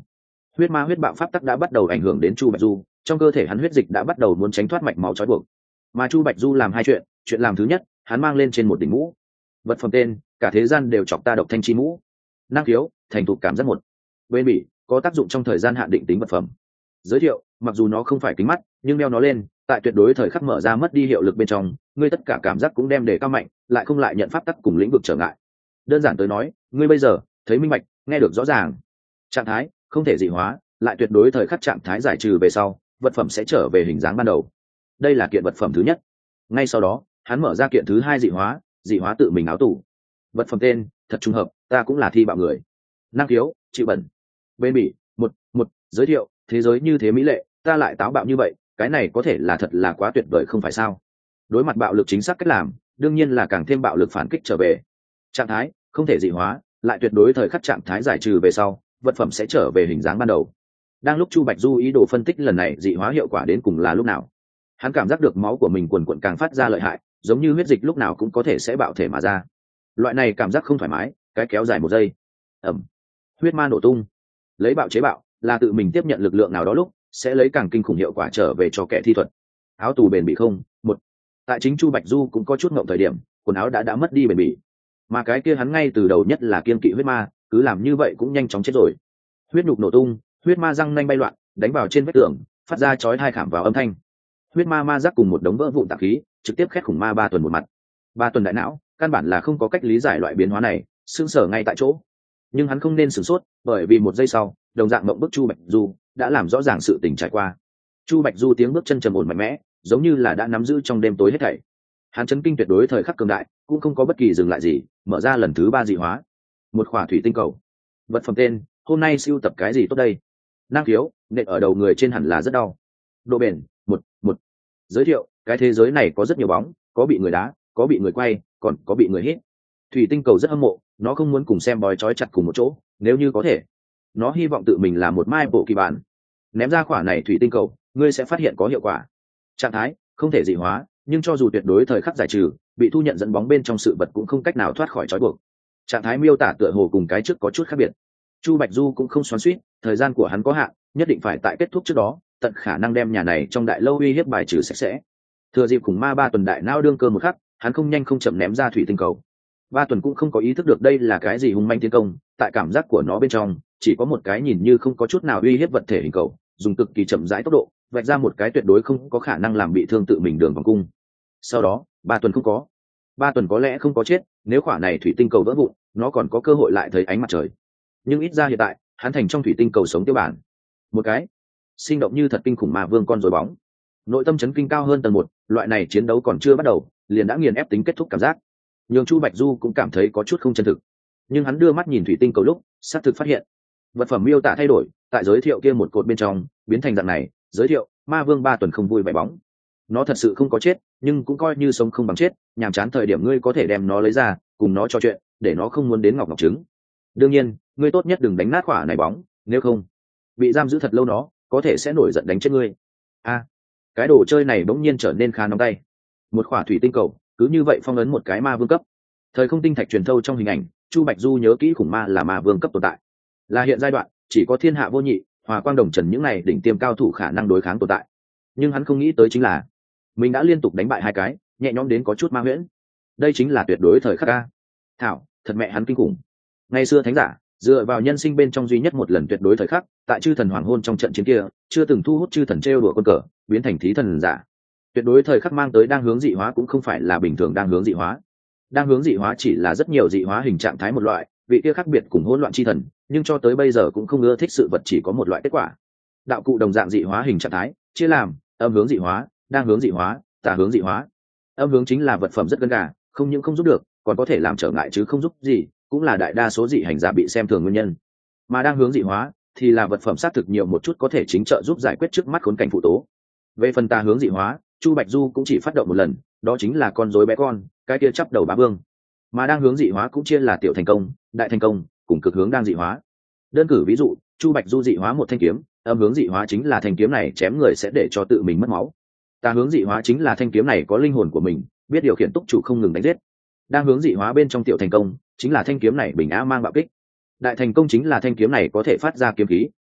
[SPEAKER 1] Huyết ma huyết bạo pháp tắc đã bắt đầu ảnh hưởng đến Chu Bạch Du, trong cơ thể hắn huyết dịch đã bắt đầu muốn tránh thoát mạch máu trói buộc. Mà Chu Bạch Du làm hai chuyện, chuyện làm thứ nhất, hắn mang lên trên một đỉnh mũ. Vật phẩm tên, cả thế gian đều chọc ta độc thanh chi mũ. Năng khiếu, thành thục cảm giác một. Bên bỉ, có tác dụng trong thời gian hạn định tính vật phẩm. Giới thiệu, mặc dù nó không phải kính mắt, nhưng đeo nó lên, tại tuyệt đối thời khắc mở ra mất đi hiệu lực bên trong, ngươi tất cả cảm giác cũng đem đề cao mạnh, lại không lại nhận pháp tắc cùng lĩnh vực trở ngại. Đơn giản tới nói, ngươi bây giờ thấy minh bạch, nghe được rõ ràng. Trạng thái không thể dị hóa, lại tuyệt đối thời khắc trạng thái giải trừ về sau, vật phẩm sẽ trở về hình dáng ban đầu. Đây là kiện vật phẩm thứ nhất. Ngay sau đó, hắn mở ra kiện thứ hai dị hóa, dị hóa tự mình áo tủ. Vật phẩm tên, thật trùng hợp, ta cũng là thi bạo người. Năng khiếu, chịu bẩn. Bên bỉ, một một giới thiệu, thế giới như thế mỹ lệ, ta lại táo bạo như vậy, cái này có thể là thật là quá tuyệt vời không phải sao? Đối mặt bạo lực chính xác cách làm, đương nhiên là càng thêm bạo lực phản kích trở về. Trạng thái không thể dị hóa, lại tuyệt đối thời khắc trạng thái giải trừ về sau, vật phẩm sẽ trở về hình dáng ban đầu. Đang lúc Chu Bạch Du ý đồ phân tích lần này dị hóa hiệu quả đến cùng là lúc nào, hắn cảm giác được máu của mình quần quần càng phát ra lợi hại, giống như huyết dịch lúc nào cũng có thể sẽ bạo thể mà ra. Loại này cảm giác không thoải mái, cái kéo dài một giây. Ẩm, huyết ma nổ tung. Lấy bạo chế bạo, là tự mình tiếp nhận lực lượng nào đó lúc sẽ lấy càng kinh khủng hiệu quả trở về cho kẻ thi thuật. Áo tù bền bỉ không một. Tại chính Chu Bạch Du cũng có chút ngộng thời điểm, quần áo đã đã mất đi bền bỉ, mà cái kia hắn ngay từ đầu nhất là kiên kỵ huyết ma, cứ làm như vậy cũng nhanh chóng chết rồi. Huyết nhục nổ tung, huyết ma răng nanh bay loạn, đánh vào trên vách tường, phát ra chói tai khảm vào âm thanh. Huyết ma ma giác cùng một đống vỡ vụn tạp khí, trực tiếp khét khủng ma ba tuần một mặt. Ba tuần đại não, căn bản là không có cách lý giải loại biến hóa này, sững sờ ngay tại chỗ. Nhưng hắn không nên sửng sốt, bởi vì một giây sau, đồng dạng mộng bức Chu Bạch Du đã làm rõ ràng sự tình trải qua. Chu Bạch Du tiếng bước chân trầm ổn mạnh mẽ, giống như là đã nắm giữ trong đêm tối hết thảy. Hắn chấn kinh tuyệt đối thời khắc cường đại, cũng không có bất kỳ dừng lại gì, mở ra lần thứ ba dị hóa. Một khỏa thủy tinh cầu. Vật phẩm tên, hôm nay siêu tập cái gì tốt đây? Năng khiếu, nện ở đầu người trên hẳn là rất đau. Độ bền, một một. Giới thiệu, cái thế giới này có rất nhiều bóng, có bị người đá, có bị người quay, còn có bị người hít. Thủy tinh cầu rất hâm mộ, nó không muốn cùng xem bói trói chặt cùng một chỗ, nếu như có thể, nó hy vọng tự mình là một mai bộ kỳ bản. Ném ra khỏa này thủy tinh cầu, ngươi sẽ phát hiện có hiệu quả. Trạng thái không thể dị hóa, nhưng cho dù tuyệt đối thời khắc giải trừ, bị thu nhận dẫn bóng bên trong sự vật cũng không cách nào thoát khỏi trói buộc. Trạng thái miêu tả tựa hồ cùng cái trước có chút khác biệt. Chu Bạch Du cũng không xoắn xuýt, thời gian của hắn có hạn, nhất định phải tại kết thúc trước đó, tận khả năng đem nhà này trong đại lâu uy hiếp bài trừ sạch sẽ. Thừa dịp khủng ma ba tuần đại não đương cơ một khắc, hắn không nhanh không chậm ném ra thủy tinh cầu. Ba tuần cũng không có ý thức được đây là cái gì hung manh tiến công, tại cảm giác của nó bên trong, chỉ có một cái nhìn như không có chút nào uy hiếp vật thể hình cầu, dùng cực kỳ chậm rãi tốc độ, vạch ra một cái tuyệt đối không có khả năng làm bị thương tự mình đường vòng cung. Sau đó, ba tuần không có. Ba tuần có lẽ không có chết, nếu quả này thủy tinh cầu vỡ vụn, nó còn có cơ hội lại thấy ánh mặt trời. Nhưng ít ra hiện tại, hắn thành trong thủy tinh cầu sống tiêu bản. Một cái sinh động như thật kinh khủng mà vương con rồi bóng. Nội tâm chấn kinh cao hơn tầng một, loại này chiến đấu còn chưa bắt đầu, liền đã nghiền ép tính kết thúc cảm giác. Nhưng Chu Bạch Du cũng cảm thấy có chút không chân thực. Nhưng hắn đưa mắt nhìn thủy tinh cầu lúc, xác thực phát hiện, vật phẩm miêu tả thay đổi, tại giới thiệu kia một cột bên trong, biến thành dạng này, giới thiệu, ma vương ba tuần không vui vẻ bóng. Nó thật sự không có chết, nhưng cũng coi như sống không bằng chết, nhàm chán thời điểm ngươi có thể đem nó lấy ra, cùng nó trò chuyện, để nó không muốn đến ngọc ngọc trứng. Đương nhiên, ngươi tốt nhất đừng đánh nát quả này bóng, nếu không, bị giam giữ thật lâu nó, có thể sẽ nổi giận đánh chết ngươi. A, cái đồ chơi này bỗng nhiên trở nên khá nóng tay. Một quả thủy tinh cầu, cứ như vậy phong ấn một cái ma vương cấp. Thời không tinh thạch truyền thâu trong hình ảnh, Chu Bạch Du nhớ kỹ khủng ma là ma vương cấp tồn tại, là hiện giai đoạn chỉ có thiên hạ vô nhị, Hòa Quang Đồng Trần những này đỉnh tiêm cao thủ khả năng đối kháng tồn tại. Nhưng hắn không nghĩ tới chính là, mình đã liên tục đánh bại hai cái, nhẹ nhõm đến có chút ma huyễn. Đây chính là tuyệt đối thời khắc a. Thảo, thật mẹ hắn kinh khủng. Ngày xưa thánh giả, dựa vào nhân sinh bên trong duy nhất một lần tuyệt đối thời khắc, tại chư thần hoàng hôn trong trận chiến kia, chưa từng thu hút chư thần trêu đùa quân cờ, biến thành thí thần giả. Tuyệt đối thời khắc mang tới đang hướng dị hóa cũng không phải là bình thường đang hướng dị hóa. Đang hướng dị hóa chỉ là rất nhiều dị hóa hình trạng thái một loại, vị kia khác biệt cùng hỗn loạn chi thần, nhưng cho tới bây giờ cũng không ưa thích sự vật chỉ có một loại kết quả. Đạo cụ đồng dạng dị hóa hình trạng thái, chia làm âm hướng dị hóa, đang hướng dị hóa, tả hướng dị hóa. Âm hướng chính là vật phẩm rất gần gà, không những không giúp được, còn có thể làm trở ngại chứ không giúp gì, cũng là đại đa số dị hành giả bị xem thường nguyên nhân. Mà đang hướng dị hóa thì là vật phẩm xác thực nhiều một chút có thể chính trợ giúp giải quyết trước mắt khốn cảnh phụ tố. Về phần tà hướng dị hóa, Chu Bạch Du cũng chỉ phát động một lần, đó chính là con rối bé con, cái kia chắp đầu bá vương. Mà đang hướng dị hóa cũng chia là tiểu thành công, đại thành công, cùng cực hướng đang dị hóa. Đơn cử ví dụ, Chu Bạch Du dị hóa một thanh kiếm, âm hướng dị hóa chính là thanh kiếm này chém người sẽ để cho tự mình mất máu. Tà hướng dị hóa chính là thanh kiếm này có linh hồn của mình, biết điều khiển túc chủ không ngừng đánh giết. Đang hướng dị hóa bên trong tiểu thành công chính là thanh kiếm này bình á mang bạo kích. Đại thành công chính là thanh kiếm này có thể phát ra kiếm khí,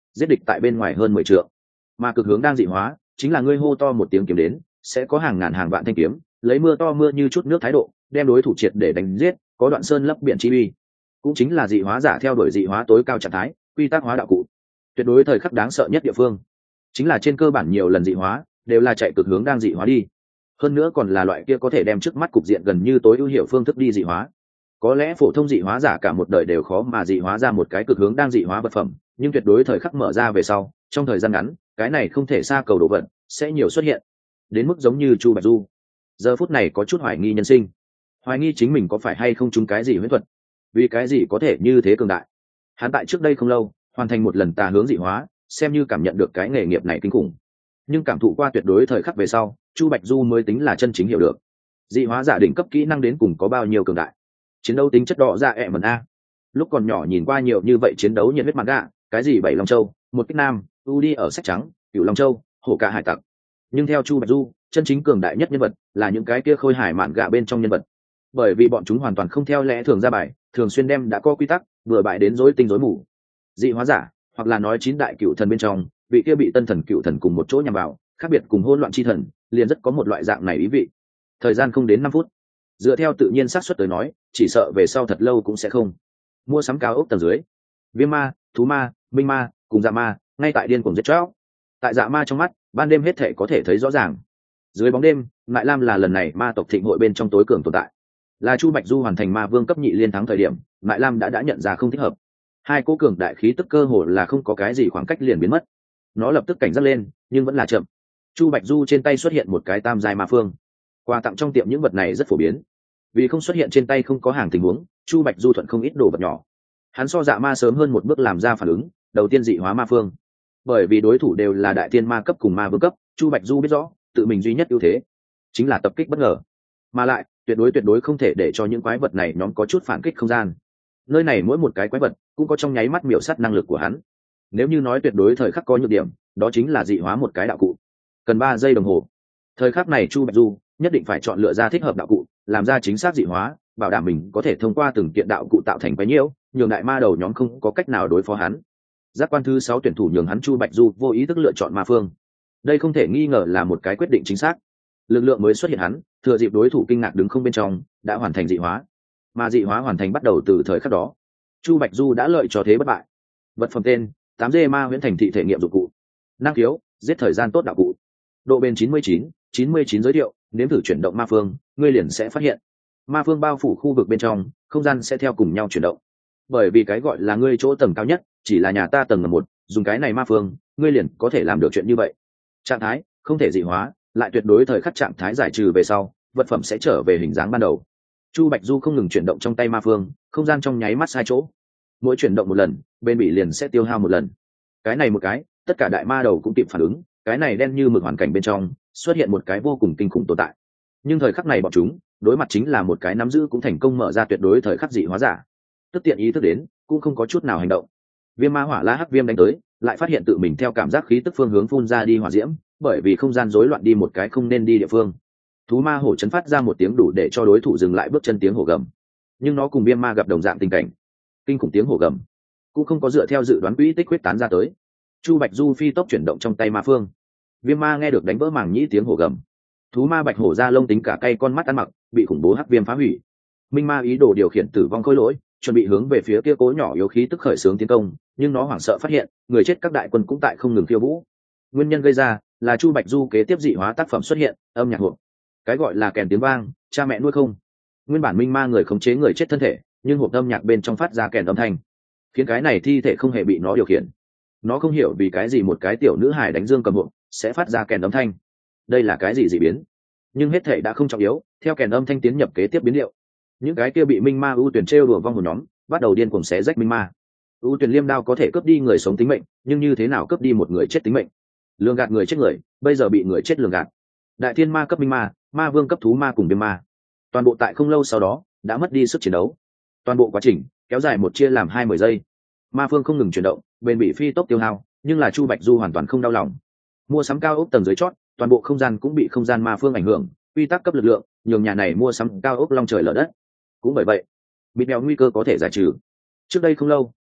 [SPEAKER 1] giết địch tại bên ngoài hơn mười trượng. Mà cực hướng đang dị hóa chính là ngươi hô to một tiếng kiếm đến, sẽ có hàng ngàn hàng vạn thanh kiếm lấy mưa to mưa như chút nước thái độ đem đối thủ triệt để đánh giết, có đoạn sơn lấp biển chi uy. Cũng chính là dị hóa giả theo đuổi dị hóa tối cao trạng thái, quy tắc hóa đạo cụ. Tuyệt đối thời khắc đáng sợ nhất địa phương chính là trên cơ bản nhiều lần dị hóa đều là chạy cực hướng đang dị hóa đi, hơn nữa còn là loại kia có thể đem trước mắt cục diện gần như tối ưu hiệu phương thức đi dị hóa. Có lẽ phổ thông dị hóa giả cả một đời đều khó mà dị hóa ra một cái cực hướng đang dị hóa vật phẩm, nhưng tuyệt đối thời khắc mở ra về sau, trong thời gian ngắn cái này không thể xa cầu đồ vật sẽ nhiều xuất hiện, đến mức giống như Chu Bạch Du giờ phút này có chút hoài nghi nhân sinh, hoài nghi chính mình có phải hay không trúng cái gì huyễn thuật, vì cái gì có thể như thế cường đại. Hắn tại trước đây không lâu hoàn thành một lần tà hướng dị hóa, xem như cảm nhận được cái nghề nghiệp này kinh khủng, nhưng cảm thụ qua tuyệt đối thời khắc về sau, Chu Bạch Du mới tính là chân chính hiểu được dị hóa giả đỉnh cấp kỹ năng đến cùng có bao nhiêu cường đại. Chiến đấu tính chất đỏ ra ẹ mần a, lúc còn nhỏ nhìn qua nhiều như vậy chiến đấu nhiệt huyết mặt gạ, cái gì bảy long châu, một kích nam, u đi ở sách trắng, cựu long châu, hổ ca hải tặc. Nhưng theo Chu Bạch Du, chân chính cường đại nhất nhân vật là những cái kia khôi hài mạn gạ bên trong nhân vật, bởi vì bọn chúng hoàn toàn không theo lẽ thường ra bài, thường xuyên đem đã có quy tắc vừa bại đến rối tinh rối mù. Dị hóa giả, hoặc là nói chín đại cựu thần bên trong vị kia bị tân thần cựu thần cùng một chỗ nhằm vào, khác biệt cùng hỗn loạn chi thần, liền rất có một loại dạng này ý vị. Thời gian không đến năm phút, dựa theo tự nhiên xác suất tới nói, chỉ sợ về sau thật lâu cũng sẽ không. Mua sắm cao ốc tầng dưới, viêm ma, thú ma, minh ma cùng dạ ma ngay tại điên cuồng giết chóc. Tại dạ ma trong mắt, ban đêm hết thể có thể thấy rõ ràng. Dưới bóng đêm, Ngại Lam là lần này ma tộc thịnh hội bên trong tối cường tồn tại, là Chu Bạch Du hoàn thành ma vương cấp nhị liên thắng thời điểm, Ngại Lam đã đã nhận ra không thích hợp. Hai cố cường đại khí tức cơ hồ là không có cái gì khoảng cách liền biến mất. Nó lập tức cảnh giác lên, nhưng vẫn là chậm. Chu Bạch Du trên tay xuất hiện một cái tam giai ma phương. Quà tặng trong tiệm những vật này rất phổ biến, vì không xuất hiện trên tay không có hàng tình huống, Chu Bạch Du thuận không ít đồ vật nhỏ. Hắn so dạ ma sớm hơn một bước làm ra phản ứng, đầu tiên dị hóa ma phương. Bởi vì đối thủ đều là đại tiên ma cấp cùng ma vương cấp, Chu Bạch Du biết rõ tự mình duy nhất ưu thế chính là tập kích bất ngờ, mà lại tuyệt đối tuyệt đối không thể để cho những quái vật này nhóm có chút phản kích không gian. Nơi này mỗi một cái quái vật cũng có trong nháy mắt miểu sát năng lực của hắn. Nếu như nói tuyệt đối thời khắc có nhược điểm, đó chính là dị hóa một cái đạo cụ, cần ba giây đồng hồ. Thời khắc này Chu Bạch Du nhất định phải chọn lựa ra thích hợp đạo cụ, làm ra chính xác dị hóa, bảo đảm mình có thể thông qua từng kiện đạo cụ tạo thành quái nhiễu, nhường đại ma đầu nhóm không có cách nào đối phó hắn. Giác quan thứ sáu tuyển thủ nhường hắn Chu Bạch Du vô ý thức lựa chọn ma phương. Đây không thể nghi ngờ là một cái quyết định chính xác. Lực lượng mới xuất hiện hắn, thừa dịp đối thủ kinh ngạc đứng không bên trong, đã hoàn thành dị hóa. Mà dị hóa hoàn thành bắt đầu từ thời khắc đó, Chu Bạch Du đã lợi cho thế bất bại. Vật phẩm tên: tám D ma huyễn thành thị thể nghiệm dụng cụ. Năng khiếu: giết thời gian tốt đạo cụ. Độ bền chín mươi chín, chín mươi chín giới thiệu: nếm thử chuyển động ma phương, ngươi liền sẽ phát hiện ma phương bao phủ khu vực bên trong, không gian sẽ theo cùng nhau chuyển động. Bởi vì cái gọi là ngươi chỗ tầng cao nhất chỉ là nhà ta tầng một, dùng cái này ma phương, ngươi liền có thể làm được chuyện như vậy. Trạng thái: không thể dị hóa, lại tuyệt đối thời khắc trạng thái giải trừ về sau, vật phẩm sẽ trở về hình dáng ban đầu. Chu Bạch Du không ngừng chuyển động trong tay ma phương, không gian trong nháy mắt sai chỗ. Mỗi chuyển động một lần, bên bị liền sẽ tiêu hao một lần. Cái này một cái, tất cả đại ma đầu cũng kịp phản ứng, cái này đen như mực hoàn cảnh bên trong xuất hiện một cái vô cùng kinh khủng tồn tại. Nhưng thời khắc này bọn chúng đối mặt chính là một cái nắm giữ cũng thành công mở ra tuyệt đối thời khắc dị hóa giả. Tức tiện ý thức đến, cũng không có chút nào hành động. Viêm ma hỏa la hắc viêm đánh tới, lại phát hiện tự mình theo cảm giác khí tức phương hướng phun ra đi hỏa diễm, bởi vì không gian rối loạn đi một cái không nên đi địa phương. Thú ma hổ chấn phát ra một tiếng đủ để cho đối thủ dừng lại bước chân tiếng hổ gầm, nhưng nó cùng viêm ma gặp đồng dạng tình cảnh, kinh khủng tiếng hổ gầm cũng không có dựa theo dự đoán quỹ tích huyết tán ra tới. Chu Bạch Du phi tốc chuyển động trong tay ma phương, viêm ma nghe được đánh vỡ màng nhĩ tiếng hổ gầm. Thú ma bạch hổ ra lông tính cả cây con mắt ăn mặc bị khủng bố hắc viêm phá hủy. Minh ma ý đồ điều khiển tử vong khôi lỗi, chuẩn bị hướng về phía kia cố nhỏ yếu khí tức khởi xướng tiến công, nhưng nó hoảng sợ phát hiện người chết các đại quân cũng tại không ngừng khiêu vũ. Nguyên nhân gây ra là Chu Bạch Du kế tiếp dị hóa tác phẩm xuất hiện, âm nhạc hộp. Cái gọi là kèn tiếng vang, cha mẹ nuôi không. Nguyên bản minh ma người khống chế người chết thân thể, nhưng hộp âm nhạc bên trong phát ra kèn âm thanh, khiến cái này thi thể không hề bị nó điều khiển. Nó không hiểu vì cái gì một cái tiểu nữ hài đánh dương cầm hộp sẽ phát ra kèn âm thanh, đây là cái gì dị biến. Nhưng hết thể đã không trọng yếu, theo kèn âm thanh tiến nhập kế tiếp biến điệu. Những cái kia bị minh ma ưu tuyển trêu đùa vong hồn nhóm bắt đầu điên cuồng xé rách minh ma. ưu tuyển liêm đao có thể cướp đi người sống tính mệnh, nhưng như thế nào cướp đi một người chết tính mệnh? Lường gạt người chết người, bây giờ bị người chết lường gạt. Đại thiên ma cấp minh ma, ma vương cấp thú ma cùng viêm ma, toàn bộ tại không lâu sau đó đã mất đi sức chiến đấu. Toàn bộ quá trình kéo dài một chia làm hai mươi giây. Ma phương không ngừng chuyển động, bên bị phi tốc tiêu hao, nhưng là Chu Bạch Du hoàn toàn không đau lòng. Mua sắm cao ốc tầng dưới chót, toàn bộ không gian cũng bị không gian ma phương ảnh hưởng, quy tắc cấp lực lượng nhường nhà này mua sắm cao ốc long trời lở đất. Cũng bởi vậy, bị mèo nguy cơ có thể giải trừ. Trước đây không lâu,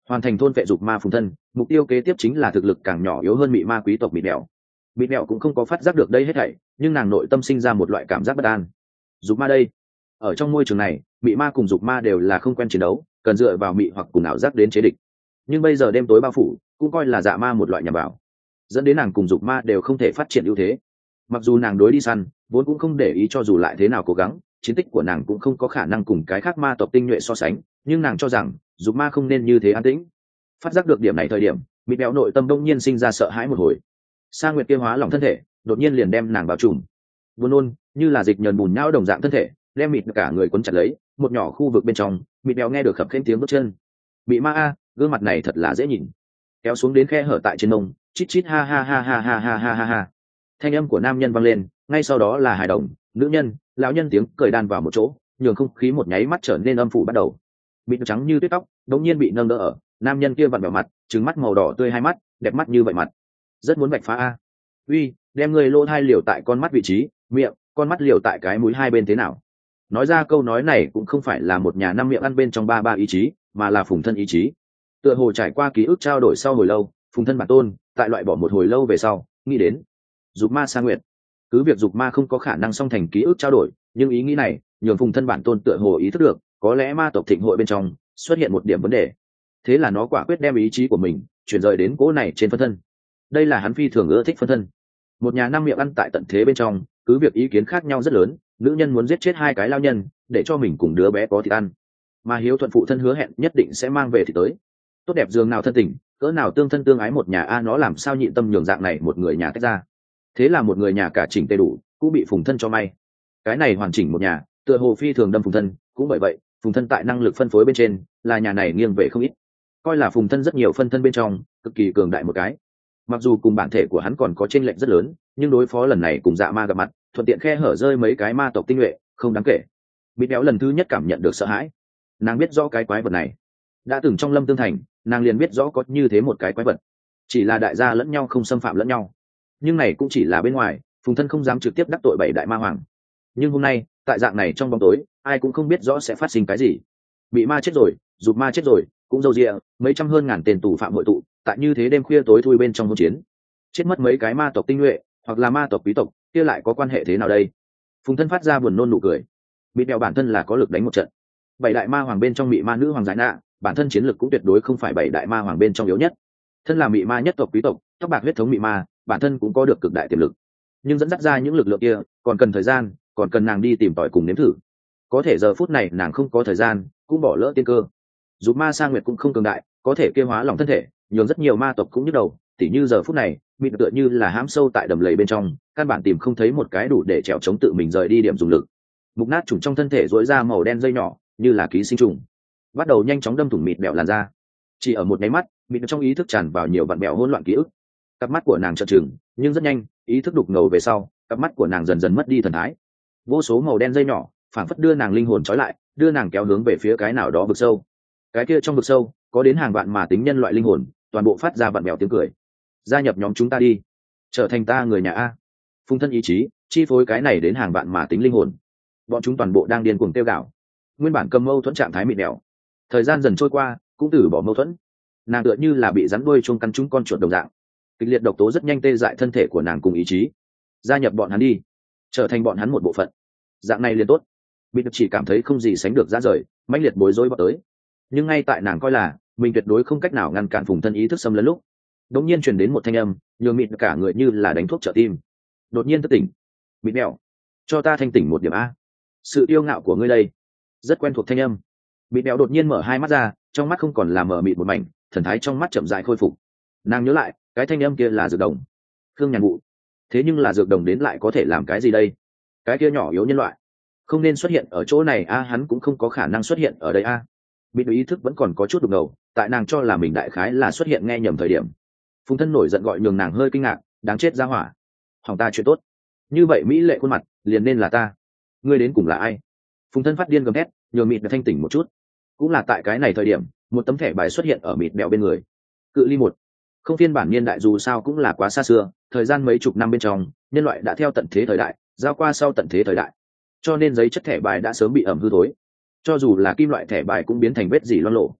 [SPEAKER 1] hoàn thành thôn vệ dục ma phùng thân, mục tiêu kế tiếp chính là thực lực càng nhỏ yếu hơn mị ma quý tộc mịt mẹo. Mịt mẹo cũng không có phát giác được đây hết thảy, nhưng nàng nội tâm sinh ra một loại cảm giác bất an. Dục ma đây, ở trong môi trường này, mị ma cùng dục ma đều là không quen chiến đấu, cần dựa vào mị hoặc cùng ảo giác đến chế địch. Nhưng bây giờ đêm tối bao phủ, cũng coi là dạ ma một loại nhằm vào, dẫn đến nàng cùng dục ma đều không thể phát triển ưu thế. Mặc dù nàng đối đi săn vốn cũng không để ý, cho dù lại thế nào cố gắng, chiến tích của nàng cũng không có khả năng cùng cái khác ma tộc tinh nhuệ so sánh, nhưng nàng cho rằng dục ma không nên như thế an tĩnh. Phát giác được điểm này thời điểm, mịt béo nội tâm đông nhiên sinh ra sợ hãi một hồi. Sa Nguyệt kia hóa lỏng thân thể, đột nhiên liền đem nàng bao trùm. Buồn nôn, như là dịch nhờn bùn nhão đồng dạng thân thể, đem mịt cả người cuốn chặt lấy. Một nhỏ khu vực bên trong, mịt béo nghe được khập khênh tiếng bước chân. Bị ma a, gương mặt này thật là dễ nhìn. Kéo xuống đến khe hở tại trên mông, chít chít ha ha ha ha ha ha ha ha ha. Thanh âm của nam nhân vang lên, ngay sau đó là hài đồng, nữ nhân, lão nhân tiếng cười đan vào một chỗ, nhường không khí một nháy mắt trở nên âm phủ bắt đầu. Mịt trắng như tuyết tóc, đống nhiên bị nâng đỡ ở, nam nhân kia vặn vẹo mặt, trừng mắt màu đỏ tươi hai mắt, đẹp mắt như vậy mặt, rất muốn vạch phá a. Uy, đem người lỗ hai liều tại con mắt vị trí, miệng, con mắt liều tại cái mũi hai bên thế nào? Nói ra câu nói này cũng không phải là một nhà năm miệng ăn bên trong ba ba ý chí, mà là phùng thân ý chí. Tựa hồ trải qua ký ức trao đổi sau hồi lâu, phùng thân bản tôn, tại loại bỏ một hồi lâu về sau, nghĩ đến dục ma Sa Nguyệt. Cứ việc dục ma không có khả năng song thành ký ức trao đổi, nhưng ý nghĩ này nhường phùng thân bản tôn tựa hồ ý thức được, có lẽ ma tộc thịnh hội bên trong xuất hiện một điểm vấn đề. Thế là nó quả quyết đem ý chí của mình chuyển rời đến cỗ này trên phân thân. Đây là hắn phi thường ưa thích phân thân. Một nhà năm miệng ăn tại tận thế bên trong, cứ việc ý kiến khác nhau rất lớn, nữ nhân muốn giết chết hai cái lao nhân để cho mình cùng đứa bé có thịt ăn, mà hiếu thuận phụ thân hứa hẹn nhất định sẽ mang về thì tới. Tốt đẹp giường nào thân tình, cỡ nào tương thân tương ái một nhà a, nó làm sao nhịn tâm nhường dạng này một người nhà tách ra. Thế là một người nhà cả chỉnh tề đủ, cũng bị phùng thân cho may. Cái này hoàn chỉnh một nhà, tựa hồ phi thường đâm phùng thân, cũng bởi vậy phùng thân tại năng lực phân phối bên trên là nhà này nghiêng về không ít, coi là phùng thân rất nhiều phân thân bên trong cực kỳ cường đại một cái. Mặc dù cùng bản thể của hắn còn có chênh lệch rất lớn, nhưng đối phó lần này cùng dạ ma gặp mặt, thuận tiện khe hở rơi mấy cái ma tộc tinh nhuệ không đáng kể. Bị béo lần thứ nhất cảm nhận được sợ hãi. Nàng biết rõ cái quái vật này đã từng trong Lâm Tương Thành, nàng liền biết rõ có như thế một cái quái vật, chỉ là đại gia lẫn nhau không xâm phạm lẫn nhau. Nhưng này cũng chỉ là bên ngoài, phùng thân không dám trực tiếp đắc tội bảy đại ma hoàng. Nhưng hôm nay tại dạng này trong bóng tối, ai cũng không biết rõ sẽ phát sinh cái gì. Bị ma chết rồi, dục ma chết rồi, cũng dâu dịa, mấy trăm hơn ngàn tên tù phạm hội tụ tại như thế đêm khuya tối thui bên trong hỗn chiến, chết mất mấy cái ma tộc tinh nhuệ hoặc là ma tộc quý tộc, kia lại có quan hệ thế nào đây? Phùng thân phát ra buồn nôn nụ cười. Bị đèo bản thân là có lực đánh một trận. Bảy đại ma hoàng bên trong mị ma nữ hoàng giải nạ, bản thân chiến lực cũng tuyệt đối không phải bảy đại ma hoàng bên trong yếu nhất. Thân là mị ma nhất tộc quý tộc, tóc bạc huyết thống mị ma, bản thân cũng có được cực đại tiềm lực. Nhưng dẫn dắt ra những lực lượng kia, còn cần thời gian, còn cần nàng đi tìm tòi cùng nếm thử. Có thể giờ phút này nàng không có thời gian, cũng bỏ lỡ tiên cơ. Dù ma Sa Nguyệt cũng không cường đại, có thể kêu hóa lòng thân thể, nhường rất nhiều ma tộc cũng nhức đầu. Tỉ như giờ phút này, mị tựa như là hãm sâu tại đầm lầy bên trong, căn bản tìm không thấy một cái đủ để trèo chống tự mình rời đi điểm dùng lực. Mục nát trùng trong thân thể rỗi ra màu đen dây nhỏ, như là ký sinh trùng, bắt đầu nhanh chóng đâm thủng mịt bẹo làn da. Chỉ ở một nháy mắt, mịt trong ý thức tràn vào nhiều vạn bẹo hỗn loạn ký ức. Cặp mắt của nàng trợn trừng, nhưng rất nhanh, ý thức đục ngầu về sau, cặp mắt của nàng dần dần mất đi thần thái. Vô số màu đen dây nhỏ, phảng phất đưa nàng linh hồn trói lại, đưa nàng kéo hướng về phía cái nào đó vực sâu. Cái kia trong vực sâu, có đến hàng vạn mà tính nhân loại linh hồn, toàn bộ phát ra vạn bẹo tiếng cười. Gia nhập nhóm chúng ta đi, trở thành ta người nhà a. Phùng thân ý chí, chi phối cái này đến hàng vạn mà tính linh hồn. Bọn chúng toàn bộ đang điên cuồng tiêu gạo. Nguyên bản cầm mâu thuẫn trạng thái mịt mẹo, thời gian dần trôi qua, cũng từ bỏ mâu thuẫn. Nàng tựa như là bị rắn đuôi chuông cắn trúng con chuột đồng dạng. Kịch liệt độc tố rất nhanh tê dại thân thể của nàng cùng ý chí. Gia nhập bọn hắn đi, trở thành bọn hắn một bộ phận. Dạng này liền tốt. Bị chỉ cảm thấy không gì sánh được ra rời, mãnh liệt bối rối vào tới. Nhưng ngay tại nàng coi là mình tuyệt đối không cách nào ngăn cản Phùng thân ý thức xâm lấn lúc, đột nhiên truyền đến một thanh âm, nhường mịt cả người như là đánh thuốc trợ tim. Đột nhiên thức tỉnh. Mịt mẹo, cho ta thanh tỉnh một điểm a. Sự yêu ngạo của ngươi đây. Rất quen thuộc thanh âm. Mịt mẹo đột nhiên mở hai mắt ra, trong mắt không còn là mờ mịt một mảnh, thần thái trong mắt chậm rãi khôi phục. Nàng nhớ lại, cái thanh âm kia là dược đồng. Khương Nhàn Vụ. Thế nhưng là dược đồng đến lại có thể làm cái gì đây? Cái kia nhỏ yếu nhân loại không nên xuất hiện ở chỗ này a, hắn cũng không có khả năng xuất hiện ở đây a. Bị ý thức vẫn còn có chút đục ngầu, tại nàng cho là mình đại khái là xuất hiện nghe nhầm thời điểm. Phùng thân nổi giận gọi nhường nàng hơi kinh ngạc, đáng chết ra hỏa. Hỏng ta chuyện tốt. Như vậy mỹ lệ khuôn mặt, liền nên là ta. Ngươi đến cùng là ai? Phùng thân phát điên gầm hét, nhường mịt thanh tỉnh một chút. Cũng là tại cái này thời điểm, một tấm thẻ bài xuất hiện ở mịt bẹo bên người. Cự ly một. Không phiên bản niên đại dù sao cũng là quá xa xưa, thời gian mấy chục năm bên trong, nhân loại đã theo tận thế thời đại, giao qua sau tận thế thời đại. Cho nên giấy chất thẻ bài đã sớm bị ẩm hư thối. Cho dù là kim loại thẻ bài cũng biến thành vết dỉ loang lổ.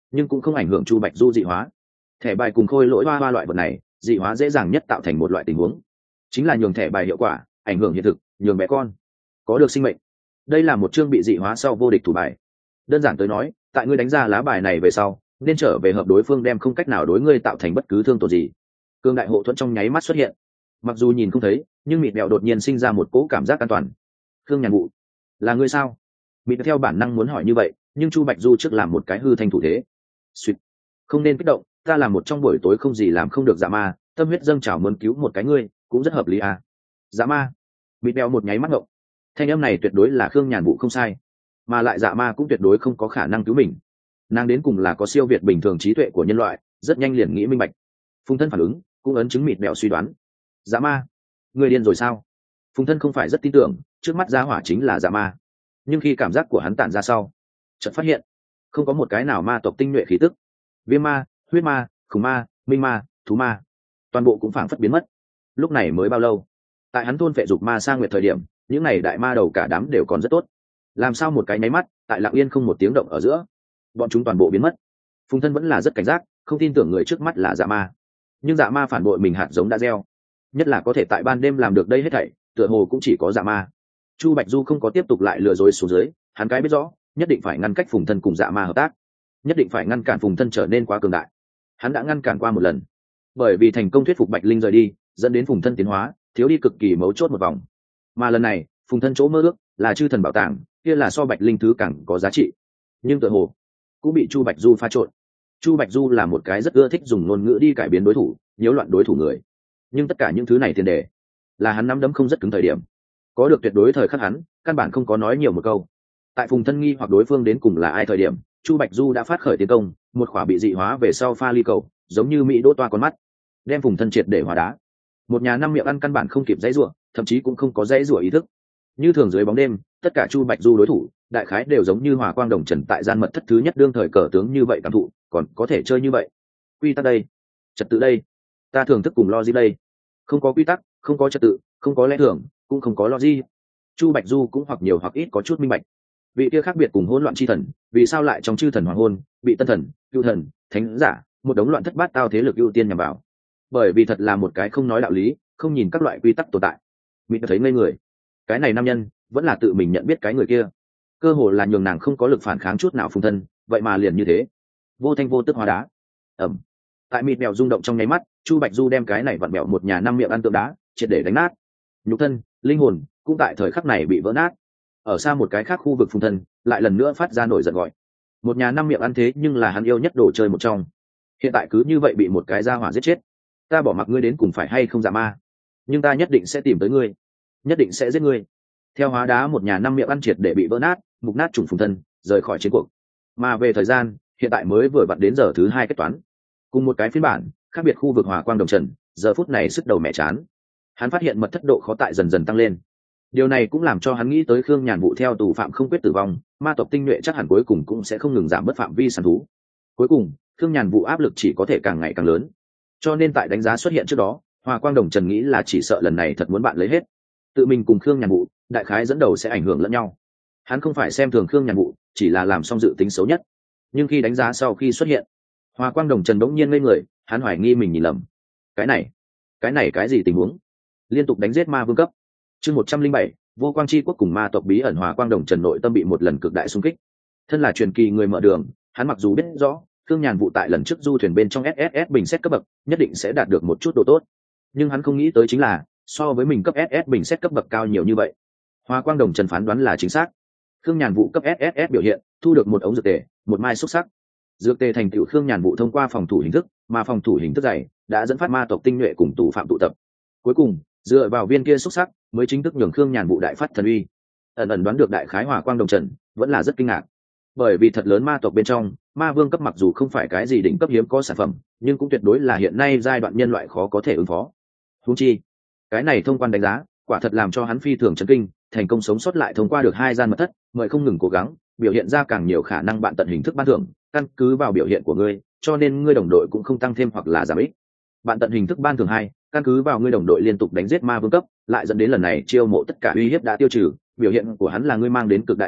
[SPEAKER 1] nhưng cũng không ảnh hưởng chu bạch du dị hóa. Thẻ bài cùng khôi lỗi hoa hoa loại vật này dị hóa dễ dàng nhất tạo thành một loại tình huống, chính là nhường thẻ bài hiệu quả ảnh hưởng hiện thực, nhường bé con có được sinh mệnh. Đây là một chương bị dị hóa sau vô địch thủ bài. Đơn giản tới nói, tại ngươi đánh ra lá bài này về sau nên trở về hợp đối phương đem không cách nào đối ngươi tạo thành bất cứ thương tổn gì. Cương đại hộ thuẫn trong nháy mắt xuất hiện, mặc dù nhìn không thấy nhưng mịt mẹo đột nhiên sinh ra một cỗ cảm giác an toàn. Khương Nhàn Vụ, là ngươi sao? Mịt theo bản năng muốn hỏi như vậy, nhưng chu bạch du trước làm một cái hư thanh thủ thế. Sweet. Không nên kích động, ta làm một trong buổi tối không gì làm không được dạ ma, tâm huyết dâng trào muốn cứu một cái ngươi cũng rất hợp lý à. Dạ ma. Mịt mẹo một nháy mắt ngộng, thanh âm này tuyệt đối là Khương Nhàn Vụ không sai, mà lại dạ ma cũng tuyệt đối không có khả năng cứu mình. Nàng đến cùng là có siêu việt bình thường trí tuệ của nhân loại, rất nhanh liền nghĩ minh bạch. Phùng Thân phản ứng cũng ấn chứng mịt mẹo suy đoán. Dạ ma, người điên rồi sao? Phùng Thân không phải rất tin tưởng trước mắt gia hỏa chính là dạ ma, nhưng khi cảm giác của hắn tản ra sau, chợt phát hiện không có một cái nào ma tộc tinh nhuệ khí tức. Viêm ma, huyết ma, khủng ma, minh ma, thú ma, toàn bộ cũng phảng phất biến mất. Lúc này mới bao lâu? Tại hắn thôn phệ dục ma sang nguyệt thời điểm, những này đại ma đầu cả đám đều còn rất tốt. Làm sao một cái nháy mắt, tại lặng yên không một tiếng động ở giữa, bọn chúng toàn bộ biến mất. Phùng Thân vẫn là rất cảnh giác, không tin tưởng người trước mắt là dạ ma, nhưng dạ ma phản bội mình hạt giống đã gieo, nhất là có thể tại ban đêm làm được đây hết thảy, tựa hồ cũng chỉ có dạ ma. Chu Bạch Du không có tiếp tục lại lừa dối xuống dưới, hắn cái biết rõ nhất định phải ngăn cách Phùng Thân cùng dạ ma hợp tác, nhất định phải ngăn cản Phùng Thân trở nên quá cường đại. Hắn đã ngăn cản qua một lần, bởi vì thành công thuyết phục Bạch Linh rời đi, dẫn đến Phùng Thân tiến hóa thiếu đi cực kỳ mấu chốt một vòng. Mà lần này Phùng Thân chỗ mơ ước là chư thần bảo tàng, kia là so Bạch Linh thứ càng có giá trị, nhưng tựa hồ cũng bị Chu Bạch Du pha trộn. Chu Bạch Du là một cái rất ưa thích dùng ngôn ngữ đi cải biến đối thủ, nhiễu loạn đối thủ người, nhưng tất cả những thứ này tiền đề là hắn nắm đấm không rất cứng thời điểm, có được tuyệt đối thời khắc hắn căn bản không có nói nhiều một câu. Tại Phùng Thân nghi hoặc đối phương đến cùng là ai thời điểm, Chu Bạch Du đã phát khởi tiến công, một khỏa bị dị hóa về sau pha ly cầu giống như mỹ đỗ toa con mắt, đem Phùng Thân triệt để hóa đá. Một nhà năm miệng ăn căn bản không kịp dãy rủa, thậm chí cũng không có dãy rủa ý thức. Như thường dưới bóng đêm, tất cả Chu Bạch Du đối thủ đại khái đều giống như Hòa Quang Đồng Trần tại gian mật thất thứ nhất đương thời cờ tướng như vậy cảm thụ, còn có thể chơi như vậy. Quy tắc đây, trật tự đây, ta thưởng thức cùng logic đây. Không có quy tắc, không có trật tự, không có lẽ thường, cũng không có logic. Chu Bạch Du cũng hoặc nhiều hoặc ít có chút minh bạch. Vị kia khác biệt cùng hỗn loạn chi thần, vì sao lại trong chư thần hoàng hôn, bị tân thần, cựu thần, thánh giả, một đống loạn thất bát tao thế lực ưu tiên nhằm vào. Bởi vì thật là một cái không nói đạo lý, không nhìn các loại quy tắc tồn tại. Mình thấy ngây người. Cái này nam nhân vẫn là tự mình nhận biết cái người kia, cơ hồ là nhường nàng không có lực phản kháng chút nào. Phùng Thân vậy mà liền như thế vô thanh vô tức hóa đá. Ẩm. Tại mịt mèo rung động trong nháy mắt, Chu Bạch Du đem cái này vặn mẹo một nhà năm miệng ăn tượng đá triệt để đánh nát. Nhục thân, linh hồn cũng tại thời khắc này bị vỡ nát. Ở xa một cái khác khu vực, Phùng Thân lại lần nữa phát ra nổi giận gọi. Một nhà năm miệng ăn thế nhưng là hắn yêu nhất đồ chơi một trong, hiện tại cứ như vậy bị một cái gia hỏa giết chết. Ta bỏ mặc ngươi đến cùng phải hay không dạ ma, nhưng ta nhất định sẽ tìm tới ngươi, nhất định sẽ giết ngươi. Theo hóa đá một nhà năm miệng ăn triệt để bị vỡ nát, mục nát trùng Phùng Thân rời khỏi chiến cuộc. Mà về thời gian, hiện tại mới vừa vặn đến giờ thứ hai kết toán. Cùng một cái phiên bản khác biệt khu vực Hòa Quang Đồng Trần giờ phút này sức đầu mẹ chán. Hắn phát hiện mật thất độ khó tại dần dần tăng lên. Điều này cũng làm cho hắn nghĩ tới Khương Nhàn Vụ theo tù phạm không quyết tử vong, ma tộc tinh nhuệ chắc hẳn cuối cùng cũng sẽ không ngừng giảm bớt phạm vi săn thú. Cuối cùng Khương Nhàn Vụ áp lực chỉ có thể càng ngày càng lớn. Cho nên tại đánh giá xuất hiện trước đó, Hòa Quang Đồng Trần nghĩ là chỉ sợ lần này thật muốn bạn lấy hết. Tự mình cùng Khương Nhàn Vụ đại khái dẫn đầu sẽ ảnh hưởng lẫn nhau. Hắn không phải xem thường Khương Nhàn Vụ, chỉ là làm xong dự tính xấu nhất. Nhưng khi đánh giá sau khi xuất hiện, Hòa Quang Đồng Trần bỗng nhiên ngây người, hắn hoài nghi mình nhìn lầm. Cái này, cái này cái gì tình huống? Liên tục đánh giết ma vương cấp. Chương một trăm linh bảy, Vô Quang Chi Quốc cùng ma tộc bí ẩn. Hòa Quang Đồng Trần nội tâm bị một lần cực đại xung kích. Thân là truyền kỳ người mở đường, hắn mặc dù biết rõ Khương Nhàn Vụ tại lần trước du thuyền bên trong ét ét ét bình xét cấp bậc nhất định sẽ đạt được một chút độ tốt, nhưng hắn không nghĩ tới chính là so với mình cấp ét ét bình xét cấp bậc cao nhiều như vậy. Hòa Quang Đồng Trần phán đoán là chính xác. Khương Nhàn Vụ cấp ét ét ét biểu hiện thu được một ống dược tề, một mai xúc sắc. Dược tề thành tựu Khương Nhàn Vụ thông qua phòng thủ hình thức, mà phòng thủ hình thức này đã dẫn phát ma tộc tinh nhuệ cùng tù phạm tụ tập. Cuối cùng dựa vào viên kia xúc sắc mới chính thức nhường Khương Nhàn Vụ đại phát thần uy. Ẩn ẩn đoán được đại khái, Hòa Quang Đồng Trần vẫn là rất kinh ngạc, bởi vì thật lớn ma tộc bên trong, ma vương cấp mặc dù không phải cái gì đỉnh cấp hiếm có sản phẩm, nhưng cũng tuyệt đối là hiện nay giai đoạn nhân loại khó có thể ứng phó. Huống chi cái này thông quan đánh giá quả thật làm cho hắn phi thường chấn kinh, thành công sống sót lại thông qua được hai gian mật thất, mời không ngừng cố gắng biểu hiện ra càng nhiều khả năng bạn tận hình thức ban thưởng, căn cứ vào biểu hiện của ngươi, cho nên ngươi đồng đội cũng không tăng thêm hoặc là giảm ít. Bạn tận hình thức ban thưởng hai, căn cứ vào ngươi đồng đội liên tục đánh giết ma vương cấp, lại dẫn đến lần này chiêu mộ tất cả uy hiếp đã tiêu trừ, biểu hiện của hắn là ngươi mang đến cực đại trợ lực,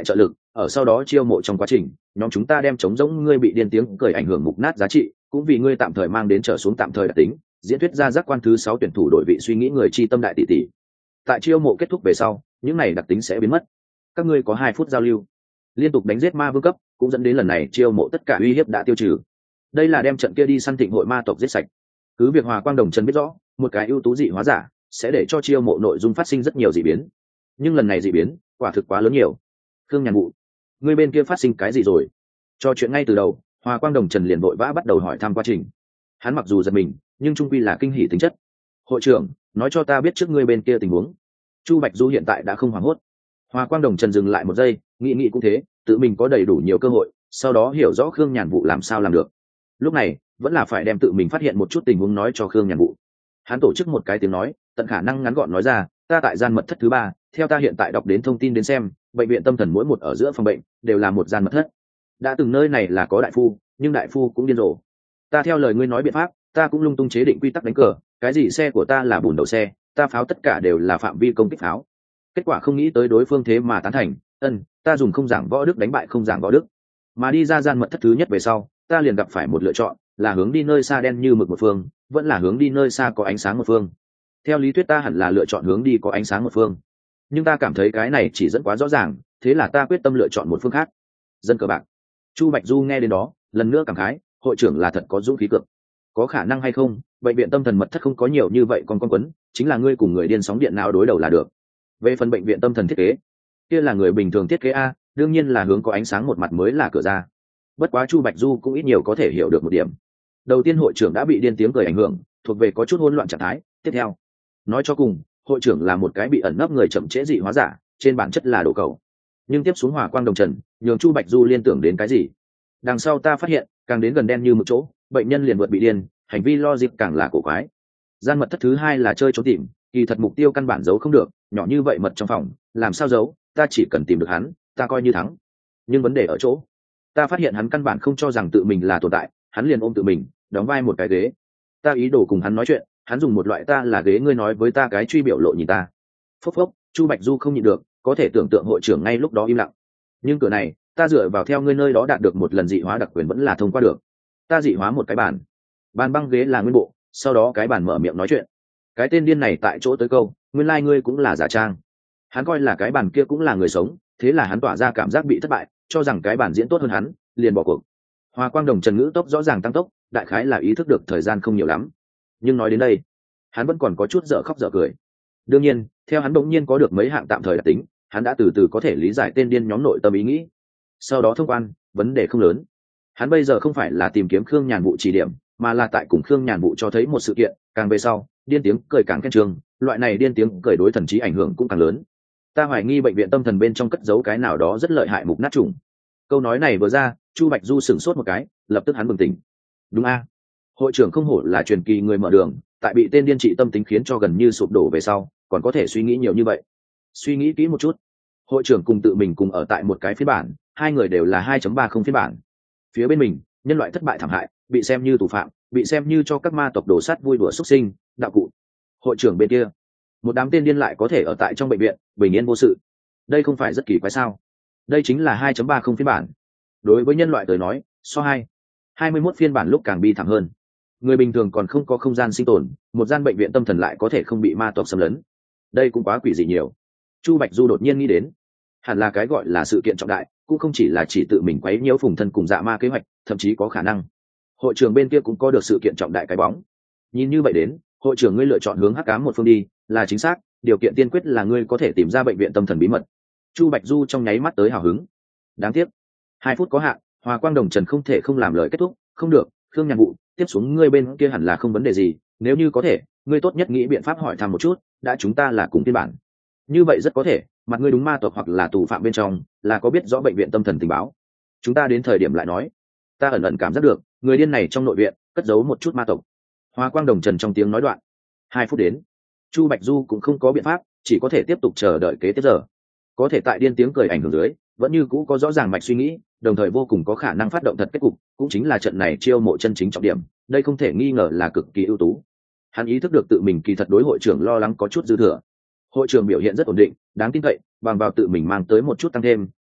[SPEAKER 1] ở sau đó chiêu mộ trong quá trình nhóm chúng ta đem chống giống ngươi bị điên tiếng cười ảnh hưởng mục nát giá trị, cũng vì ngươi tạm thời mang đến trở xuống tạm thời đặc tính, diễn thuyết ra giác quan thứ sáu tuyển thủ đội vị suy nghĩ người chi tâm đại tỷ tỷ. Tại chiêu mộ kết thúc về sau, những này đặc tính sẽ biến mất. Các ngươi có hai phút giao lưu. Liên tục đánh giết ma vương cấp, cũng dẫn đến lần này chiêu mộ tất cả uy hiếp đã tiêu trừ. Đây là đem trận kia đi săn thịnh hội ma tộc giết sạch. Cứ việc Hòa Quang Đồng Trần biết rõ, một cái ưu tú dị hóa giả sẽ để cho chiêu mộ nội dung phát sinh rất nhiều dị biến, nhưng lần này dị biến quả thực quá lớn nhiều. Khương Nhàn Vụ, ngươi bên kia phát sinh cái gì rồi? Cho chuyện ngay từ đầu, Hòa Quang Đồng Trần liền vội vã bắt đầu hỏi thăm quá trình. Hắn mặc dù giật mình, nhưng trung quy là kinh hỉ tính chất. Hội trưởng, nói cho ta biết trước ngươi bên kia tình huống. Chu Bạch Du hiện tại đã không hoảng hốt. Hòa Quang Đồng Trần dừng lại một giây, nghĩ nghĩ cũng thế, tự mình có đầy đủ nhiều cơ hội, sau đó hiểu rõ Khương Nhàn Vụ làm sao làm được. Lúc này vẫn là phải đem tự mình phát hiện một chút tình huống nói cho Khương Nhàn Vụ. Hắn tổ chức một cái tiếng nói, tận khả năng ngắn gọn nói ra, ta tại gian mật thất thứ ba, theo ta hiện tại đọc đến thông tin đến xem, bệnh viện tâm thần mỗi một ở giữa phòng bệnh đều là một gian mật thất. Đã từng nơi này là có đại phu, nhưng đại phu cũng điên rồ. Ta theo lời ngươi nói biện pháp, ta cũng lung tung chế định quy tắc đánh cờ, cái gì xe của ta là bùn đậu xe, ta pháo tất cả đều là phạm vi công kích pháo. Kết quả không nghĩ tới đối phương thế mà tán thành, ân, ta dùng không giảng võ đức đánh bại không giảng võ đức. Mà đi ra gian mật thất thứ nhất về sau, ta liền gặp phải một lựa chọn, là hướng đi nơi xa đen như mực một phương, vẫn là hướng đi nơi xa có ánh sáng một phương. Theo lý thuyết ta hẳn là lựa chọn hướng đi có ánh sáng một phương, nhưng ta cảm thấy cái này chỉ dẫn quá rõ ràng, thế là ta quyết tâm lựa chọn một phương khác. Dân cờ bạc. Chu Bạch Du nghe đến đó, lần nữa cảm khái, hội trưởng là thật có dũng khí cực. Có khả năng hay không, bệnh viện tâm thần mật thất không có nhiều như vậy, còn con quấn, chính là ngươi cùng người điên sóng điện não đối đầu là được. Về phần bệnh viện tâm thần thiết kế, kia là người bình thường thiết kế a, đương nhiên là hướng có ánh sáng một mặt mới là cửa ra. Bất quá Chu Bạch Du cũng ít nhiều có thể hiểu được một điểm. Đầu tiên hội trưởng đã bị điên tiếng cười ảnh hưởng, thuộc về có chút hỗn loạn trạng thái. Tiếp theo, nói cho cùng, hội trưởng là một cái bị ẩn nấp người chậm trễ dị hóa giả, trên bản chất là đồ cầu. Nhưng tiếp xuống Hòa Quang Đồng Trần, nhường Chu Bạch Du liên tưởng đến cái gì? Đằng sau ta phát hiện, càng đến gần đen như một chỗ, bệnh nhân liền vượt bị điên, hành vi logic càng là cổ quái. Gian mật thất thứ hai là chơi trốn tìm, kỳ thật mục tiêu căn bản giấu không được, nhỏ như vậy mật trong phòng, làm sao giấu? Ta chỉ cần tìm được hắn, ta coi như thắng. Nhưng vấn đề ở chỗ, ta phát hiện hắn căn bản không cho rằng tự mình là tồn tại, hắn liền ôm tự mình, đóng vai một cái ghế. Ta ý đồ cùng hắn nói chuyện, hắn dùng một loại ta là ghế ngươi nói với ta cái truy biểu lộ nhìn ta. Phốc phốc, Chu Bạch Du không nhịn được, có thể tưởng tượng hội trưởng ngay lúc đó im lặng. Nhưng cửa này, ta dựa vào theo ngươi nơi đó đạt được một lần dị hóa đặc quyền vẫn là thông qua được. Ta dị hóa một cái bàn, bàn băng ghế là nguyên bộ, sau đó cái bàn mở miệng nói chuyện. Cái tên điên này tại chỗ tới câu, nguyên lai like ngươi cũng là giả trang. Hắn coi là cái bàn kia cũng là người sống, thế là hắn tỏa ra cảm giác bị thất bại, cho rằng cái bàn diễn tốt hơn hắn, liền bỏ cuộc. Hòa Quang Đồng Trần ngữ tốc rõ ràng tăng tốc, đại khái là ý thức được thời gian không nhiều lắm. Nhưng nói đến đây, hắn vẫn còn có chút dở khóc dở cười. Đương nhiên, theo hắn bỗng nhiên có được mấy hạng tạm thời đặc tính, hắn đã từ từ có thể lý giải tên điên nhóm nội tâm ý nghĩ. Sau đó thông quan, vấn đề không lớn. Hắn bây giờ không phải là tìm kiếm Khương Nhàn Vụ chỉ điểm, mà là tại cùng Khương Nhàn Vụ cho thấy một sự kiện, càng về sau, điên tiếng cười càng khen trường, loại này điên tiếng cười đối thần trí ảnh hưởng cũng càng lớn. Ta hoài nghi bệnh viện tâm thần bên trong cất giấu cái nào đó rất lợi hại mục nát trùng. Câu nói này vừa ra, Chu Bạch Du sửng sốt một cái, lập tức hắn bừng tỉnh. Đúng a, hội trưởng không hổ là truyền kỳ người mở đường, tại bị tên điên trị tâm tính khiến cho gần như sụp đổ về sau, còn có thể suy nghĩ nhiều như vậy. Suy nghĩ kỹ một chút, hội trưởng cùng tự mình cùng ở tại một cái phiên bản, hai người đều là hai chấm ba không phiên bản. Phía bên mình, nhân loại thất bại thảm hại, bị xem như tù phạm, bị xem như cho các ma tộc đổ sát vui đùa xuất sinh, đạo cụ. Hội trưởng bên kia, một đám tên điên lại có thể ở tại trong bệnh viện, bình yên vô sự. Đây không phải rất kỳ quái sao? Đây chính là hai chấm ba không phiên bản. Đối với nhân loại tới nói, so hai, hai mươi mốt phiên bản lúc càng bi thảm hơn. Người bình thường còn không có không gian sinh tồn, một gian bệnh viện tâm thần lại có thể không bị ma tộc xâm lấn. Đây cũng quá quỷ dị nhiều. Chu Bạch Du đột nhiên nghĩ đến, hẳn là cái gọi là sự kiện trọng đại, cũng không chỉ là chỉ tự mình quấy nhiễu Phùng Thân cùng Dạ Ma kế hoạch, thậm chí có khả năng hội trưởng bên kia cũng có được sự kiện trọng đại cái bóng. Nhìn như vậy đến, hội trưởng ngươi lựa chọn hướng hắc ám một phương đi, là chính xác, điều kiện tiên quyết là ngươi có thể tìm ra bệnh viện tâm thần bí mật. Chu Bạch Du trong nháy mắt tới hào hứng. Đáng tiếc, hai phút có hạn, Hòa Quang Đồng Trần không thể không làm lời kết thúc. Không được, Khương Nhàn Vụ, tiếp xuống ngươi bên kia hẳn là không vấn đề gì, nếu như có thể, ngươi tốt nhất nghĩ biện pháp hỏi thăm một chút, đã chúng ta là cùng phiên bản. Như vậy rất có thể, mặt ngươi đúng ma tộc hoặc là tù phạm bên trong, là có biết rõ bệnh viện tâm thần tình báo. Chúng ta đến thời điểm lại nói. Ta ẩn ẩn cảm giác được, người điên này trong nội viện cất giấu một chút ma tộc. Hòa Quang Đồng Trần trong tiếng nói đoạn. Hai phút đến, Chu Bạch Du cũng không có biện pháp, chỉ có thể tiếp tục chờ đợi kế tiếp giờ. Có thể tại điên tiếng cười ảnh hưởng dưới, vẫn như cũ có rõ ràng mạch suy nghĩ, đồng thời vô cùng có khả năng phát động thật kết cục, cũng chính là trận này chiêu mộ chân chính trọng điểm. Đây không thể nghi ngờ là cực kỳ ưu tú. Hắn ý thức được tự mình kỳ thật đối hội trưởng lo lắng có chút dư thừa. Hội trưởng biểu hiện rất ổn định, đáng tin cậy, bằng vào tự mình mang tới một chút tăng thêm,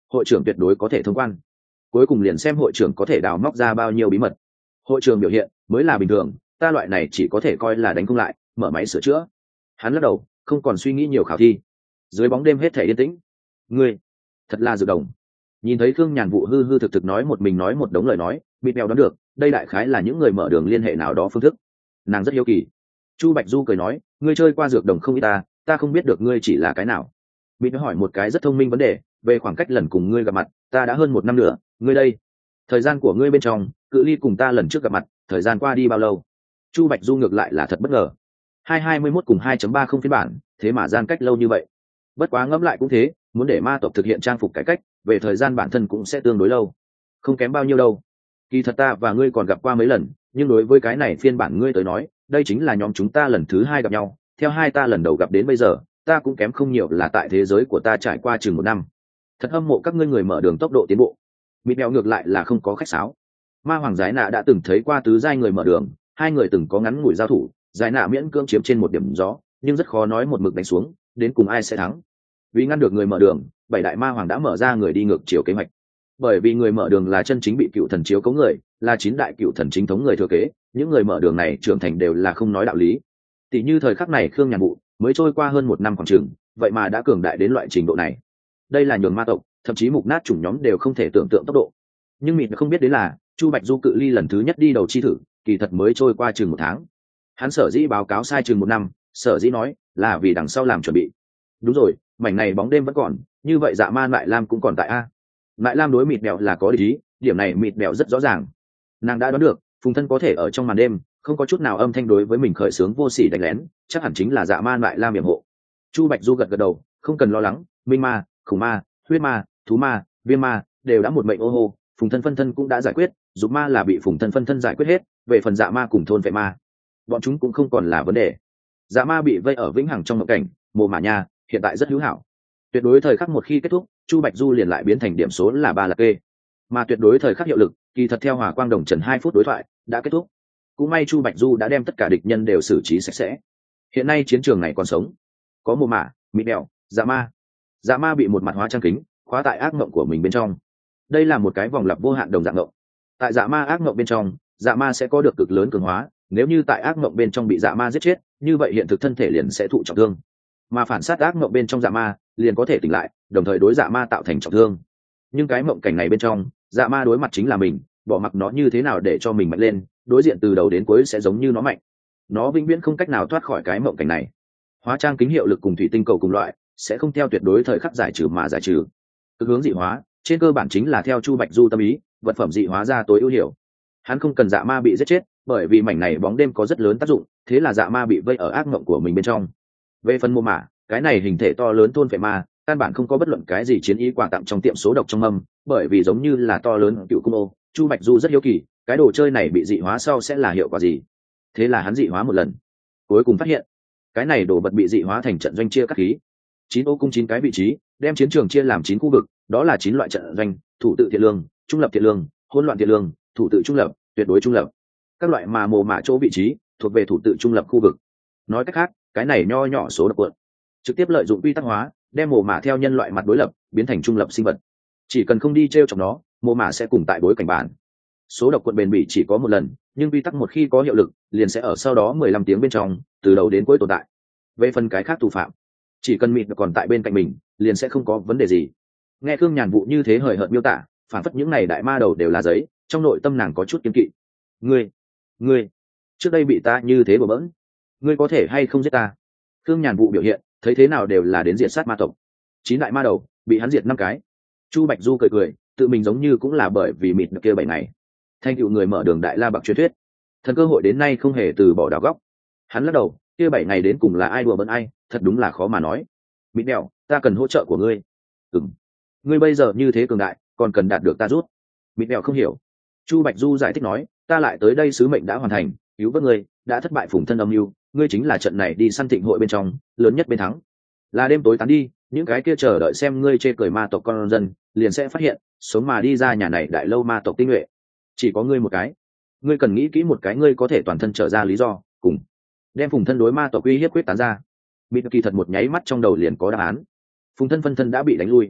[SPEAKER 1] hội trưởng tuyệt đối có thể thông quan. Cuối cùng liền xem hội trưởng có thể đào móc ra bao nhiêu bí mật. Hội trưởng biểu hiện mới là bình thường, ta loại này chỉ có thể coi là đánh không lại, mở máy sửa chữa. Hắn lắc đầu, không còn suy nghĩ nhiều khảo thi. Dưới bóng đêm hết thể yên tĩnh. Ngươi thật là dược đồng. Nhìn thấy Khương Nhàn Vụ hư hư thực thực nói một mình nói một đống lời nói, bị bèo đoán được đây đại khái là những người mở đường liên hệ nào đó phương thức. Nàng rất hiếu kỳ. Chu Bạch Du cười nói, ngươi chơi qua dược đồng không ít ta, ta không biết được ngươi chỉ là cái nào. Bị hỏi một cái rất thông minh vấn đề, về khoảng cách lần cùng ngươi gặp mặt, ta đã hơn một năm nữa, ngươi đây, thời gian của ngươi bên trong, cự ly cùng ta lần trước gặp mặt, thời gian qua đi bao lâu? Chu Bạch Du ngược lại là thật bất ngờ. hai hai mươi mốt cùng hai chấm ba không phiên bản, thế mà gian cách lâu như vậy. Bất quá ngẫm lại cũng thế, muốn để ma tộc thực hiện trang phục cải cách, về thời gian bản thân cũng sẽ tương đối lâu. Không kém bao nhiêu đâu. Kỳ thật ta và ngươi còn gặp qua mấy lần, nhưng đối với cái này phiên bản ngươi tới nói, đây chính là nhóm chúng ta lần thứ hai gặp nhau, theo hai ta lần đầu gặp đến bây giờ, ta cũng kém không nhiều là tại thế giới của ta trải qua chừng một năm. Thật hâm mộ các ngươi người mở đường tốc độ tiến bộ. Mịt mèo ngược lại là không có khách sáo. Ma Hoàng Giải Nạ đã từng thấy qua tứ giai người mở đường, hai người từng có ngắn ngủi giao thủ, Giải Nạ miễn cưỡng chiếm trên một điểm gió, nhưng rất khó nói một mực đánh xuống, đến cùng ai sẽ thắng. Vì ngăn được người mở đường, bảy đại ma hoàng đã mở ra người đi ngược chiều kế hoạch. Bởi vì người mở đường là chân chính bị cựu thần chiếu cấu người, là chín đại cựu thần chính thống người thừa kế, những người mở đường này trưởng thành đều là không nói đạo lý. Tỷ như thời khắc này Khương Nhàn Vụ mới trôi qua hơn một năm khoảng chừng, vậy mà đã cường đại đến loại trình độ này. Đây là nhường ma tộc, thậm chí mục nát chủng nhóm đều không thể tưởng tượng tốc độ. Nhưng mịt không biết đến là, Chu Bạch Du cự ly lần thứ nhất đi đầu chi thử, kỳ thật mới trôi qua chừng một tháng. Hắn sở dĩ báo cáo sai chừng một năm, sở dĩ nói là vì đằng sau làm chuẩn bị. Đúng rồi, mảnh này bóng đêm vẫn còn, như vậy Dạ Ma Lại Lam cũng còn tại a. Lại Lam đối mịt bẹo là có địch ý, điểm này mịt bẹo rất rõ ràng. Nàng đã đoán được, Phùng Thân có thể ở trong màn đêm, không có chút nào âm thanh đối với mình khởi xướng vô sỉ đánh lén, chắc hẳn chính là Dạ Ma Lại Lam yểm hộ. Chu Bạch Du gật gật đầu, không cần lo lắng, minh ma, khủng ma, huyết ma, thú ma, viêm ma đều đã một mệnh ô hô, Phùng Thân phân thân cũng đã giải quyết, Dục ma là bị Phùng Thân phân thân giải quyết hết, về phần Dạ Ma cùng thôn vệ ma, bọn chúng cũng không còn là vấn đề. Dạ Ma bị vây ở vĩnh hằng trong mộng cảnh, mồ mả nha, hiện tại rất hữu hảo. Tuyệt đối thời khắc một khi kết thúc, Chu Bạch Du liền lại biến thành điểm số là ba là kê. Mà tuyệt đối thời khắc hiệu lực, kỳ thật theo Hỏa Quang Đồng Trần hai phút đối thoại đã kết thúc. Cũng may Chu Bạch Du đã đem tất cả địch nhân đều xử trí sạch sẽ. Hiện nay chiến trường này còn sống, có mồ mả, mịt mèo, Dạ Ma. Dạ Ma bị một mặt hóa trang kính khóa tại ác mộng của mình bên trong. Đây là một cái vòng lặp vô hạn đồng dạng mộng. Tại Dạ Ma ác mộng bên trong, Dạ Ma sẽ có được cực lớn cường hóa, nếu như tại ác mộng bên trong bị Dạ Ma giết chết, như vậy hiện thực thân thể liền sẽ thụ trọng thương. Mà phản sát ác mộng bên trong Dạ Ma liền có thể tỉnh lại, đồng thời đối Dạ Ma tạo thành trọng thương. Nhưng cái mộng cảnh này bên trong, Dạ Ma đối mặt chính là mình, bỏ mặc nó như thế nào để cho mình mạnh lên, đối diện từ đầu đến cuối sẽ giống như nó mạnh. Nó vĩnh viễn không cách nào thoát khỏi cái mộng cảnh này. Hóa trang kính hiệu lực cùng thủy tinh cầu cùng loại, sẽ không theo tuyệt đối thời khắc giải trừ mà giải trừ. Cực hướng dị hóa, trên cơ bản chính là theo Chu Bạch Du tâm ý, vật phẩm dị hóa ra tối ưu hiểu. Hắn không cần Dạ Ma bị giết chết, bởi vì mảnh này bóng đêm có rất lớn tác dụng, thế là Dạ Ma bị vây ở ác mộng của mình bên trong. Về phần mô mả, cái này hình thể to lớn thôn vệ ma, căn bản không có bất luận cái gì chiến ý quà tặng trong tiệm số độc trong âm, bởi vì giống như là to lớn cựu cung ô. Chu Bạch Du rất hiếu kỳ, cái đồ chơi này bị dị hóa sau sẽ là hiệu quả gì. Thế là hắn dị hóa một lần, cuối cùng phát hiện cái này đồ vật bị dị hóa thành trận doanh chia các khí. Chín ô cung chín cái vị trí, đem chiến trường chia làm chín khu vực, đó là chín loại trận doanh: thủ tự thiện lương, trung lập thiện lương, hỗn loạn thiện lương, thủ tự trung lập, tuyệt đối trung lập. Các loại mà mồ mả chỗ vị trí thuộc về thủ tự trung lập khu vực. Nói cách khác, cái này nho nhỏ số độc cuộn trực tiếp lợi dụng quy tắc hóa, đem mồ mả theo nhân loại mặt đối lập biến thành trung lập sinh vật. Chỉ cần không đi t r e o chọc nó, mồ mả sẽ cùng tại bối cảnh bản. Số độc cuộn bền bỉ chỉ có một lần, nhưng quy tắc một khi có hiệu lực liền sẽ ở sau đó mười lăm tiếng bên trong từ đầu đến cuối tồn tại. Về phần cái khác thủ phạm, chỉ cần mịt còn tại bên cạnh mình liền sẽ không có vấn đề gì. Nghe Khương Nhàn Vụ như thế hời hợt miêu tả, phản phất những này đại ma đầu đều là giấy, trong nội tâm nàng có chút kiên kỵ. Ngươi, ngươi, trước đây bị ta như thế bừa bỡn, ngươi có thể hay không giết ta? Khương Nhàn Vụ biểu hiện, thấy thế nào đều là đến diệt sát ma tộc. Chín đại ma đầu bị hắn diệt năm cái. Chu Bạch Du cười cười, tự mình giống như cũng là bởi vì mịt kia bảy ngày thành tựu người mở đường đại la bậc truyền thuyết, thần cơ hội đến nay không hề từ bỏ đào góc. Hắn lắc đầu, kia bảy ngày đến cùng là ai đùa bỡn ai, thật đúng là khó mà nói. Mịt mèo, ta cần hỗ trợ của ngươi. Ừm, ngươi bây giờ như thế cường đại, còn cần đạt được ta rút. Mịt mèo không hiểu. Chu Bạch Du giải thích nói, ta lại tới đây sứ mệnh đã hoàn thành, cứu vớt ngươi, đã thất bại Phùng Thân âm mưu, ngươi chính là trận này đi săn thịnh hội bên trong lớn nhất bên thắng. Là đêm tối tán đi, những cái kia chờ đợi xem ngươi chê cười ma tộc con dân liền sẽ phát hiện, sống mà đi ra nhà này đại lâu ma tộc tinh nhuệ chỉ có ngươi một cái. Ngươi cần nghĩ kỹ một cái ngươi có thể toàn thân trở ra lý do, cùng đem Phùng Thân đối ma tộc uy hiếp quyết tán ra. Mịt kỳ thật một nháy mắt trong đầu liền có đáp án. Phùng Thân phân thân đã bị đánh lui,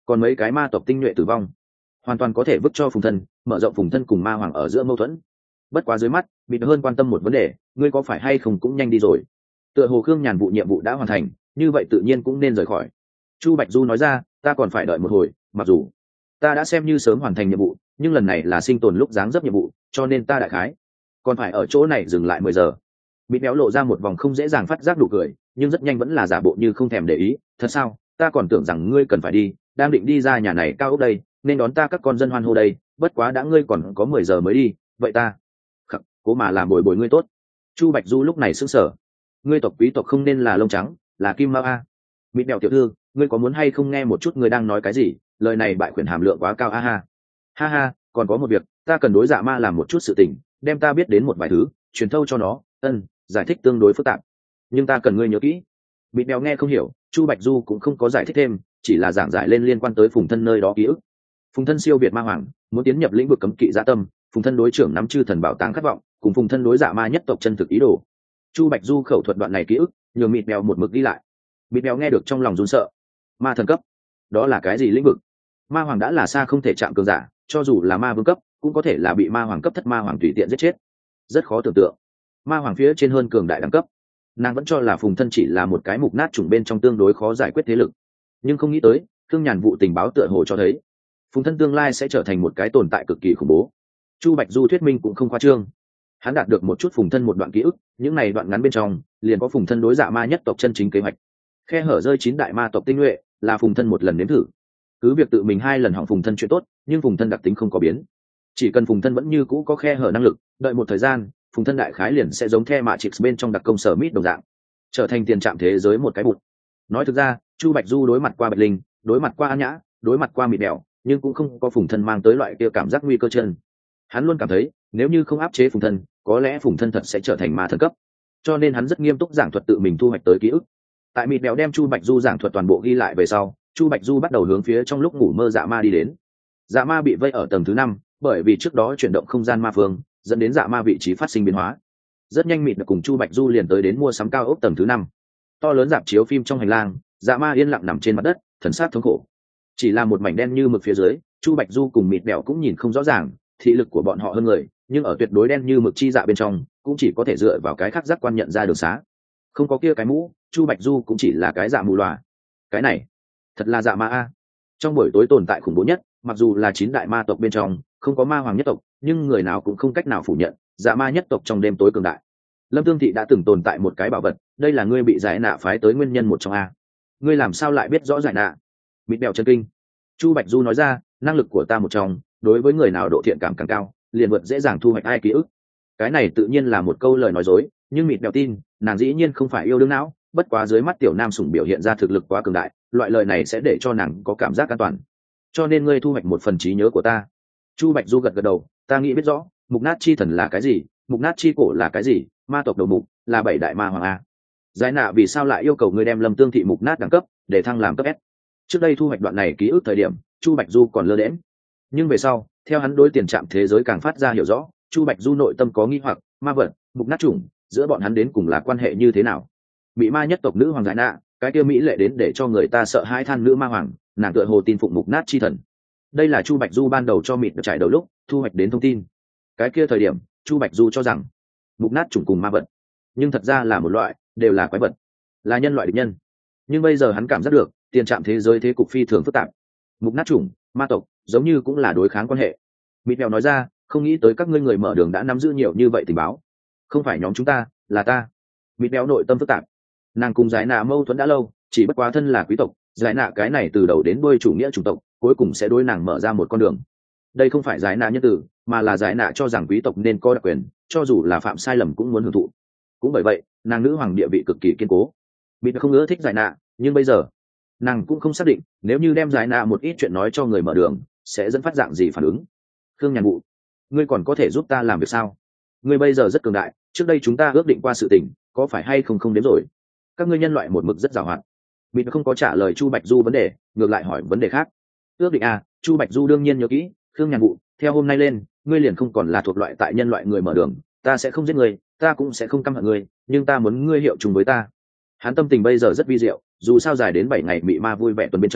[SPEAKER 1] còn mấy cái ma tộc tinh nhuệ tử vong hoàn toàn có thể vứt cho phùng thân, mở rộng phùng thân cùng ma hoàng ở giữa mâu thuẫn. Bất quá dưới mắt bị hơn quan tâm một vấn đề, ngươi có phải hay không cũng nhanh đi rồi. Tựa hồ Khương Nhàn vụ nhiệm vụ đã hoàn thành, như vậy tự nhiên cũng nên rời khỏi. Chu Bạch Du nói ra, ta còn phải đợi một hồi, mặc dù ta đã xem như sớm hoàn thành nhiệm vụ, nhưng lần này là sinh tồn lúc dáng dấp nhiệm vụ, cho nên ta đại khái còn phải ở chỗ này dừng lại mười giờ. Bị béo lộ ra một vòng không dễ dàng phát giác đủ cười, nhưng rất nhanh vẫn là giả bộ như không thèm để ý. Thật sao? Ta còn tưởng rằng ngươi cần phải đi, đang định đi ra nhà này cao ốc đây, nên đón ta các con dân hoan hô đây. Bất quá đã ngươi còn có mười giờ mới đi, vậy ta khắc cố mà làm bồi bồi ngươi tốt. Chu Bạch Du lúc này sững sờ, ngươi tộc quý tộc không nên là lông trắng, là kim mao a. Mịt bèo tiểu thư, ngươi có muốn hay không nghe một chút ngươi đang nói cái gì? Lời này bại khuyển hàm lượng quá cao a ha. Ha ha, còn có một việc, ta cần đối Dạ Ma làm một chút sự tình, đem ta biết đến một vài thứ, truyền thâu cho nó. Ân, giải thích tương đối phức tạp, nhưng ta cần ngươi nhớ kỹ. Mịt bèo nghe không hiểu, Chu Bạch Du cũng không có giải thích thêm, chỉ là giảng giải lên liên quan tới Phùng Thân nơi đó ký ức. Phùng Thân siêu việt ma hoàng, muốn tiến nhập lĩnh vực cấm kỵ dạ tâm, Phùng Thân đối trưởng nắm chư thần bảo tàng khát vọng, cùng Phùng Thân đối Dạ Ma nhất tộc chân thực ý đồ. Chu Bạch Du khẩu thuật đoạn này ký ức, nhường Mịt bèo một mực đi lại. Mịt bèo nghe được trong lòng run sợ. Ma thần cấp, đó là cái gì lĩnh vực? Ma hoàng đã là xa không thể chạm cường giả, cho dù là ma vương cấp cũng có thể là bị ma hoàng cấp thất ma hoàng tùy tiện giết chết, rất khó tưởng tượng. Ma hoàng phía trên hơn cường đại đẳng cấp, nàng vẫn cho là Phùng Thân chỉ là một cái mục nát chủng bên trong tương đối khó giải quyết thế lực, nhưng không nghĩ tới Khương Nhàn vụ tình báo tựa hồ cho thấy Phùng Thân tương lai sẽ trở thành một cái tồn tại cực kỳ khủng bố. Chu Bạch Du thuyết minh cũng không khoa trương, hắn đạt được một chút Phùng Thân một đoạn ký ức, những này đoạn ngắn bên trong liền có Phùng Thân đối Dạ Ma nhất tộc chân chính kế hoạch. Khe hở rơi chín đại ma tộc tinh nhuệ là Phùng Thân một lần nếm thử, cứ việc tự mình hai lần hỏng Phùng Thân chuyện tốt, nhưng Phùng Thân đặc tính không có biến, chỉ cần Phùng Thân vẫn như cũ có khe hở năng lực, đợi một thời gian Phùng Thân đại khái liền sẽ giống The Matrix bên trong đặc công sở mít đồng dạng, trở thành tiền trạm thế giới một cái bụt. Nói thực ra, Chu Bạch Du đối mặt qua Bạch Linh, đối mặt qua An Nhã, đối mặt qua Mịt Bèo, nhưng cũng không có Phùng Thân mang tới loại kia cảm giác nguy cơ chân. Hắn luôn cảm thấy, nếu như không áp chế Phùng Thân, có lẽ Phùng Thân thật sẽ trở thành ma thần cấp. Cho nên hắn rất nghiêm túc giảng thuật tự mình thu hoạch tới ký ức. Tại Mịt Bèo đem Chu Bạch Du giảng thuật toàn bộ ghi lại về sau, Chu Bạch Du bắt đầu hướng phía trong lúc ngủ mơ Dạ Ma đi đến. Dạ Ma bị vây ở tầng thứ năm, bởi vì trước đó chuyển động không gian ma phương, dẫn đến Dạ Ma vị trí phát sinh biến hóa. Rất nhanh Mịt cùng Chu Bạch Du liền tới đến mua sắm cao ốc tầng thứ năm. To lớn rạp chiếu phim trong hành lang, Dạ Ma yên lặng nằm trên mặt đất, thần sắc thống khổ. Chỉ là một mảnh đen như mực phía dưới, Chu Bạch Du cùng Mịt Bèo cũng nhìn không rõ ràng, thị lực của bọn họ hơn người, nhưng ở tuyệt đối đen như mực chi dạ bên trong, cũng chỉ có thể dựa vào cái khác giác quan nhận ra đường xá. Không có kia cái mũ, Chu Bạch Du cũng chỉ là cái dạ mù lòa. Cái này, thật là Dạ Ma a. Trong buổi tối tồn tại khủng bố nhất, mặc dù là chín đại ma tộc bên trong, không có ma hoàng nhất tộc, nhưng người nào cũng không cách nào phủ nhận, Dạ Ma nhất tộc trong đêm tối cường đại. Lâm Tương Thị đã từng tồn tại một cái bảo vật, đây là ngươi bị giải nạ phái tới nguyên nhân một trong a. Ngươi làm sao lại biết rõ giải nạ? Mịt Bèo chân kinh. Chu Bạch Du nói ra, năng lực của ta một trong, đối với người nào độ thiện cảm càng cao, liền vượt dễ dàng thu hoạch ai ký ức. Cái này tự nhiên là một câu lời nói dối, nhưng Mịt Bèo tin, nàng dĩ nhiên không phải yêu đương não, bất quá dưới mắt tiểu nam sủng biểu hiện ra thực lực quá cường đại, loại lời này sẽ để cho nàng có cảm giác an toàn. Cho nên ngươi thu hoạch một phần trí nhớ của ta. Chu Bạch Du gật gật đầu, ta nghĩ biết rõ, mục nát chi thần là cái gì, mục nát chi cổ là cái gì, ma tộc đầu mục là bảy đại ma hoàng a. Giải nạ vì sao lại yêu cầu ngươi đem Lâm Tương Thị mục nát đẳng cấp để thăng làm cấp S? Trước đây thu hoạch đoạn này ký ức thời điểm, Chu Bạch Du còn lơ đễnh, nhưng về sau, theo hắn đối tiền trạm thế giới càng phát ra hiểu rõ, Chu Bạch Du nội tâm có nghi hoặc, ma vật, mục nát chủng, giữa bọn hắn đến cùng là quan hệ như thế nào? Bị ma nhất tộc nữ hoàng giải nạ, cái kia mỹ lệ đến để cho người ta sợ hãi than nữ ma hoàng, nàng tựa hồ tin phụng mục nát chi thần. Đây là Chu Bạch Du ban đầu cho Mịt trải đầu lúc thu hoạch đến thông tin. Cái kia thời điểm, Chu Bạch Du cho rằng mục nát chủng cùng ma vật, nhưng thật ra là một loại, đều là quái vật, là nhân loại địch nhân. Nhưng bây giờ hắn cảm giác được, tiền trạm thế giới thế cục phi thường phức tạp. Mục nát chủng, ma tộc, giống như cũng là đối kháng quan hệ. Mịt Mèo nói ra, không nghĩ tới các ngươi người mở đường đã nắm giữ nhiều như vậy tình báo. Không phải nhóm chúng ta, là ta. Mịt Mèo nội tâm phức tạp. Nàng cùng giải nạ mâu thuẫn đã lâu, chỉ bất quá thân là quý tộc, giải nạ cái này từ đầu đến đuôi chủ nghĩa chủng tộc, cuối cùng sẽ đối nàng mở ra một con đường. Đây không phải giải nạ nhân tử, mà là giải nạ cho rằng quý tộc nên có đặc quyền, cho dù là phạm sai lầm cũng muốn hưởng thụ. Cũng bởi vậy, nàng nữ hoàng địa vị cực kỳ kiên cố. Mịt không ưa thích giải nạ, nhưng bây giờ nàng cũng không xác định, nếu như đem giải nạ một ít chuyện nói cho người mở đường, sẽ dẫn phát dạng gì phản ứng. Khương Nhàn Vụ, ngươi còn có thể giúp ta làm việc sao? Ngươi bây giờ rất cường đại, trước đây chúng ta ước định qua sự tình, có phải hay không không đến rồi? Các ngươi nhân loại một mực rất giàu hoạt. Mịt không có trả lời Chu Bạch Du vấn đề, ngược lại hỏi vấn đề khác. Ước định à? Chu Bạch Du đương nhiên nhớ kỹ. Khương Nhàn Vụ, theo hôm nay lên, ngươi liền không còn là thuộc loại tại nhân loại người mở đường, ta sẽ không giết ngươi, ta cũng sẽ không căm hận ngươi, nhưng ta muốn ngươi hiệu chung với ta. Hắn tâm tình bây giờ rất vi diệu, dù sao dài đến bảy ngày bị ma vui vẻ tuần bên trong,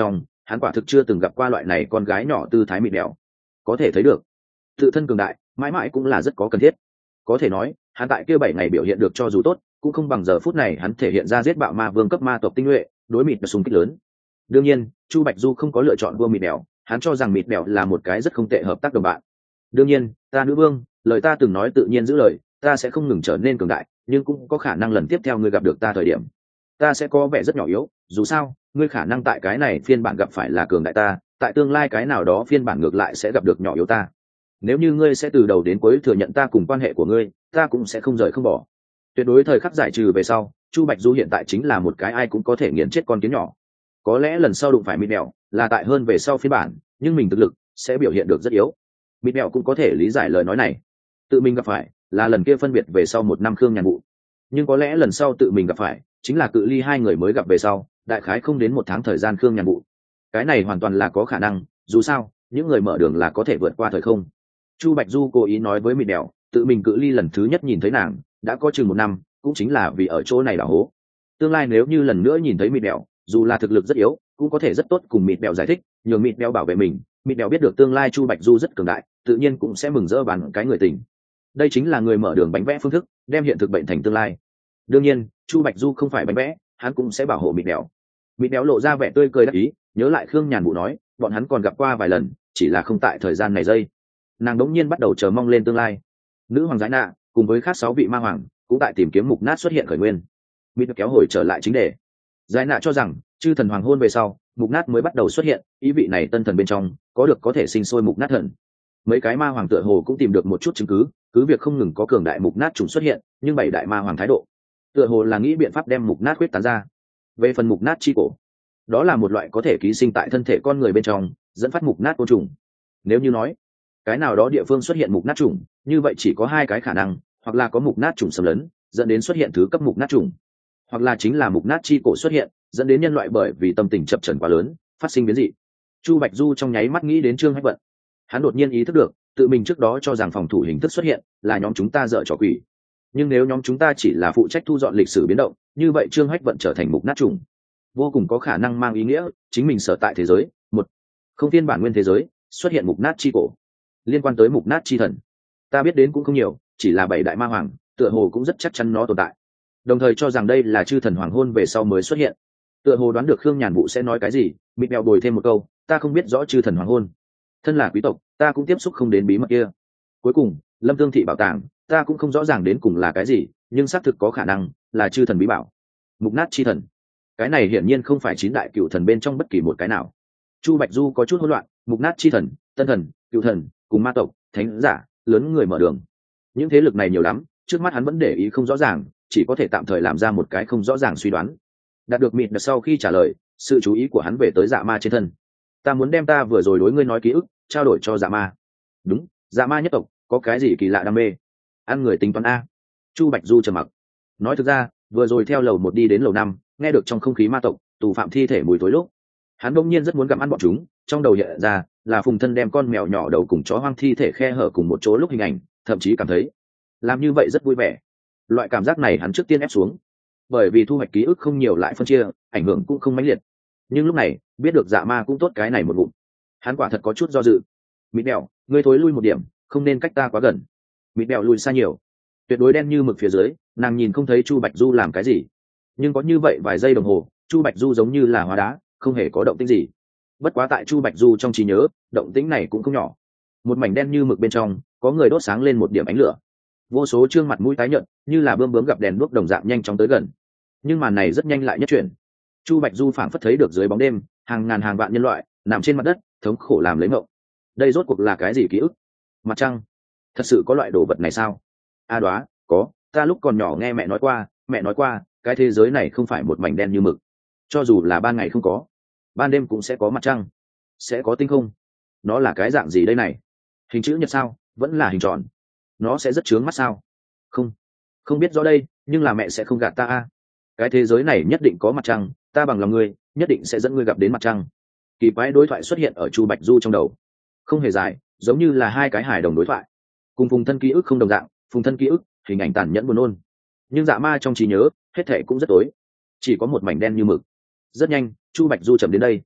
[SPEAKER 1] hắn quả thực chưa từng gặp qua loại này con gái nhỏ tư thái mịt mèo. Có thể thấy được tự thân cường đại mãi mãi cũng là rất có cần thiết. Có thể nói hắn tại kia bảy ngày biểu hiện được cho dù tốt cũng không bằng giờ phút này hắn thể hiện ra giết bạo ma vương cấp ma tộc tinh nhuệ đối mịt và súng kích lớn. Đương nhiên Chu Bạch Du không có lựa chọn vua mịt mèo, hắn cho rằng mịt mèo là một cái rất không tệ hợp tác đồng bạn. Đương nhiên ta nữ vương, lời ta từng nói tự nhiên giữ lời, ta sẽ không ngừng trở nên cường đại, nhưng cũng có khả năng lần tiếp theo ngươi gặp được ta thời điểm ta sẽ có vẻ rất nhỏ yếu, dù sao ngươi khả năng tại cái này phiên bản gặp phải là cường đại ta, tại tương lai cái nào đó phiên bản ngược lại sẽ gặp được nhỏ yếu ta. Nếu như ngươi sẽ từ đầu đến cuối thừa nhận ta cùng quan hệ của ngươi, ta cũng sẽ không rời không bỏ. Tuyệt đối thời khắc giải trừ về sau, Chu Bạch Du hiện tại chính là một cái ai cũng có thể nghiền chết con kiến nhỏ. Có lẽ lần sau đụng phải mịt mèo là tại hơn về sau phiên bản, nhưng mình thực lực sẽ biểu hiện được rất yếu. Mịt mèo cũng có thể lý giải lời nói này. Tự mình gặp phải là lần kia phân biệt về sau một năm Khương Nhàn Vụ, nhưng có lẽ lần sau tự mình gặp phải chính là cự ly hai người mới gặp về sau đại khái không đến một tháng thời gian Khương Nhàn Vụ. Cái này hoàn toàn là có khả năng, dù sao những người mở đường là có thể vượt qua thời không. Chu Bạch Du cố ý nói với mịt mèo tự mình cự ly lần thứ nhất nhìn thấy nàng đã có chừng một năm, cũng chính là vì ở chỗ này đào hố. Tương lai nếu như lần nữa nhìn thấy mịt mèo, dù là thực lực rất yếu cũng có thể rất tốt cùng mịt mèo giải thích, nhường mịt mèo bảo vệ mình. Mịt mèo biết được tương lai Chu Bạch Du rất cường đại, tự nhiên cũng sẽ mừng rỡ bàn cái người tình. Đây chính là người mở đường bánh vẽ phương thức, đem hiện thực bệnh thành tương lai. Đương nhiên Chu Bạch Du không phải bánh vẽ, hắn cũng sẽ bảo hộ mịt mèo. Mịt mèo lộ ra vẻ tươi cười đắc ý, nhớ lại Khương Nhàn Vụ nói bọn hắn còn gặp qua vài lần, chỉ là không tại thời gian này giây. Nàng đống nhiên bắt đầu chờ mong lên tương lai. Nữ hoàng Giải Nạ cùng với khác sáu vị ma hoàng cũng tại tìm kiếm mục nát xuất hiện khởi nguyên. Mịt kéo hồi trở lại chính đề. Giải Nạ cho rằng chư thần hoàng hôn về sau mục nát mới bắt đầu xuất hiện, ý vị này tân thần bên trong có được có thể sinh sôi mục nát thần. Mấy cái ma hoàng tựa hồ cũng tìm được một chút chứng cứ, cứ việc không ngừng có cường đại mục nát trùng xuất hiện, nhưng bảy đại ma hoàng thái độ tựa hồ là nghĩ biện pháp đem mục nát quyết tán ra. Về phần mục nát chi cổ, đó là một loại có thể ký sinh tại thân thể con người bên trong, dẫn phát mục nát côn trùng. Nếu như nói cái nào đó địa phương xuất hiện mục nát trùng, như vậy chỉ có hai cái khả năng, hoặc là có mục nát trùng xâm lấn dẫn đến xuất hiện thứ cấp mục nát trùng, hoặc là chính là mục nát chi cổ xuất hiện dẫn đến nhân loại bởi vì tâm tình chập chờn quá lớn phát sinh biến dị. Chu Bạch Du trong nháy mắt nghĩ đến Trương Hách Vận. Hắn đột nhiên ý thức được tự mình trước đó cho rằng phòng thủ hình thức xuất hiện là nhóm chúng ta dở trò quỷ, nhưng nếu nhóm chúng ta chỉ là phụ trách thu dọn lịch sử biến động, như vậy Trương Hách Vận trở thành mục nát trùng vô cùng có khả năng mang ý nghĩa chính mình sở tại thế giới một không phiên bản nguyên thế giới xuất hiện mục nát chi cổ. Liên quan tới mục nát chi thần ta biết đến cũng không nhiều, chỉ là bảy đại ma hoàng tựa hồ cũng rất chắc chắn nó tồn tại, đồng thời cho rằng đây là chư thần hoàng hôn về sau mới xuất hiện. Tựa hồ đoán được Khương Nhàn Vụ sẽ nói cái gì, mịt mèo bồi thêm một câu, ta không biết rõ chư thần hoàng hôn, thân là quý tộc ta cũng tiếp xúc không đến bí mật kia. Cuối cùng Lâm Tương thị bảo tàng ta cũng không rõ ràng đến cùng là cái gì, nhưng xác thực có khả năng là chư thần bí bảo. Mục nát chi thần, cái này hiển nhiên không phải chín đại cựu thần bên trong bất kỳ một cái nào. Chu Bạch Du có chút hỗn loạn, mục nát chi thần, tân thần, cựu thần cùng ma tộc, thánh giả, lớn người mở đường, những thế lực này nhiều lắm, trước mắt hắn vẫn để ý không rõ ràng, chỉ có thể tạm thời làm ra một cái không rõ ràng suy đoán. Đạt được mịt sau khi trả lời, sự chú ý của hắn về tới dạ ma trên thân. Ta muốn đem ta vừa rồi đối ngươi nói ký ức trao đổi cho dạ ma. Đúng, dạ ma nhất tộc có cái gì kỳ lạ đam mê ăn người tính toán a? Chu Bạch Du trầm mặc. Nói thực ra vừa rồi theo lầu một đi đến lầu năm, nghe được trong không khí ma tộc tù phạm thi thể mùi tối lúc, hắn đông nhiên rất muốn gặm ăn bọn chúng. Trong đầu hiện ra là Phùng Thân đem con mèo nhỏ đầu cùng chó hoang thi thể khe hở cùng một chỗ lúc hình ảnh, thậm chí cảm thấy làm như vậy rất vui vẻ. Loại cảm giác này hắn trước tiên ép xuống, bởi vì thu hoạch ký ức không nhiều lại phân chia, ảnh hưởng cũng không mãnh liệt. Nhưng lúc này biết được dạ ma cũng tốt cái này một bụng, hắn quả thật có chút do dự. Mịt Bẹo, ngươi thối lui một điểm, không nên cách ta quá gần. Mịt Bẹo lùi xa nhiều, tuyệt đối đen như mực phía dưới, nàng nhìn không thấy Chu Bạch Du làm cái gì, nhưng có như vậy vài giây đồng hồ, Chu Bạch Du giống như là hóa đá, không hề có động tĩnh gì. Bất quá tại Chu Bạch Du trong trí nhớ, động tĩnh này cũng không nhỏ. Một mảnh đen như mực bên trong, có người đốt sáng lên một điểm ánh lửa. Vô số trương mặt mũi tái nhợt, như là bươm bướm gặp đèn đuốc đồng dạng nhanh chóng tới gần. Nhưng màn này rất nhanh lại nhất chuyển. Chu Bạch Du phảng phất thấy được dưới bóng đêm, hàng ngàn hàng vạn nhân loại nằm trên mặt đất, thống khổ làm lấy mộng. Đây rốt cuộc là cái gì ký ức? Mặt trăng? Thật sự có loại đồ vật này sao? A đoá, có, ta lúc còn nhỏ nghe mẹ nói qua, mẹ nói qua, cái thế giới này không phải một mảnh đen như mực. Cho dù là ban ngày không có, ban đêm cũng sẽ có mặt trăng, sẽ có tinh không. Nó là cái dạng gì đây này? Hình chữ nhật sao? Vẫn là hình tròn? Nó sẽ rất chướng mắt sao? Không, không biết rõ đây, nhưng là mẹ sẽ không gạt ta a. Cái thế giới này nhất định có mặt trăng, ta bằng lòng ngươi, nhất định sẽ dẫn ngươi gặp đến mặt trăng. Kỳ quái đối thoại xuất hiện ở Chu Bạch Du trong đầu, không hề dài, giống như là hai cái hài đồng đối thoại. Cùng Phùng Thân ký ức không đồng dạng, Phùng Thân ký ức hình ảnh tàn nhẫn buồn nôn, nhưng dạ ma trong trí nhớ hết thảy cũng rất tối, chỉ có một mảnh đen như mực. Rất nhanh Chu Bạch Du chậm đến đây.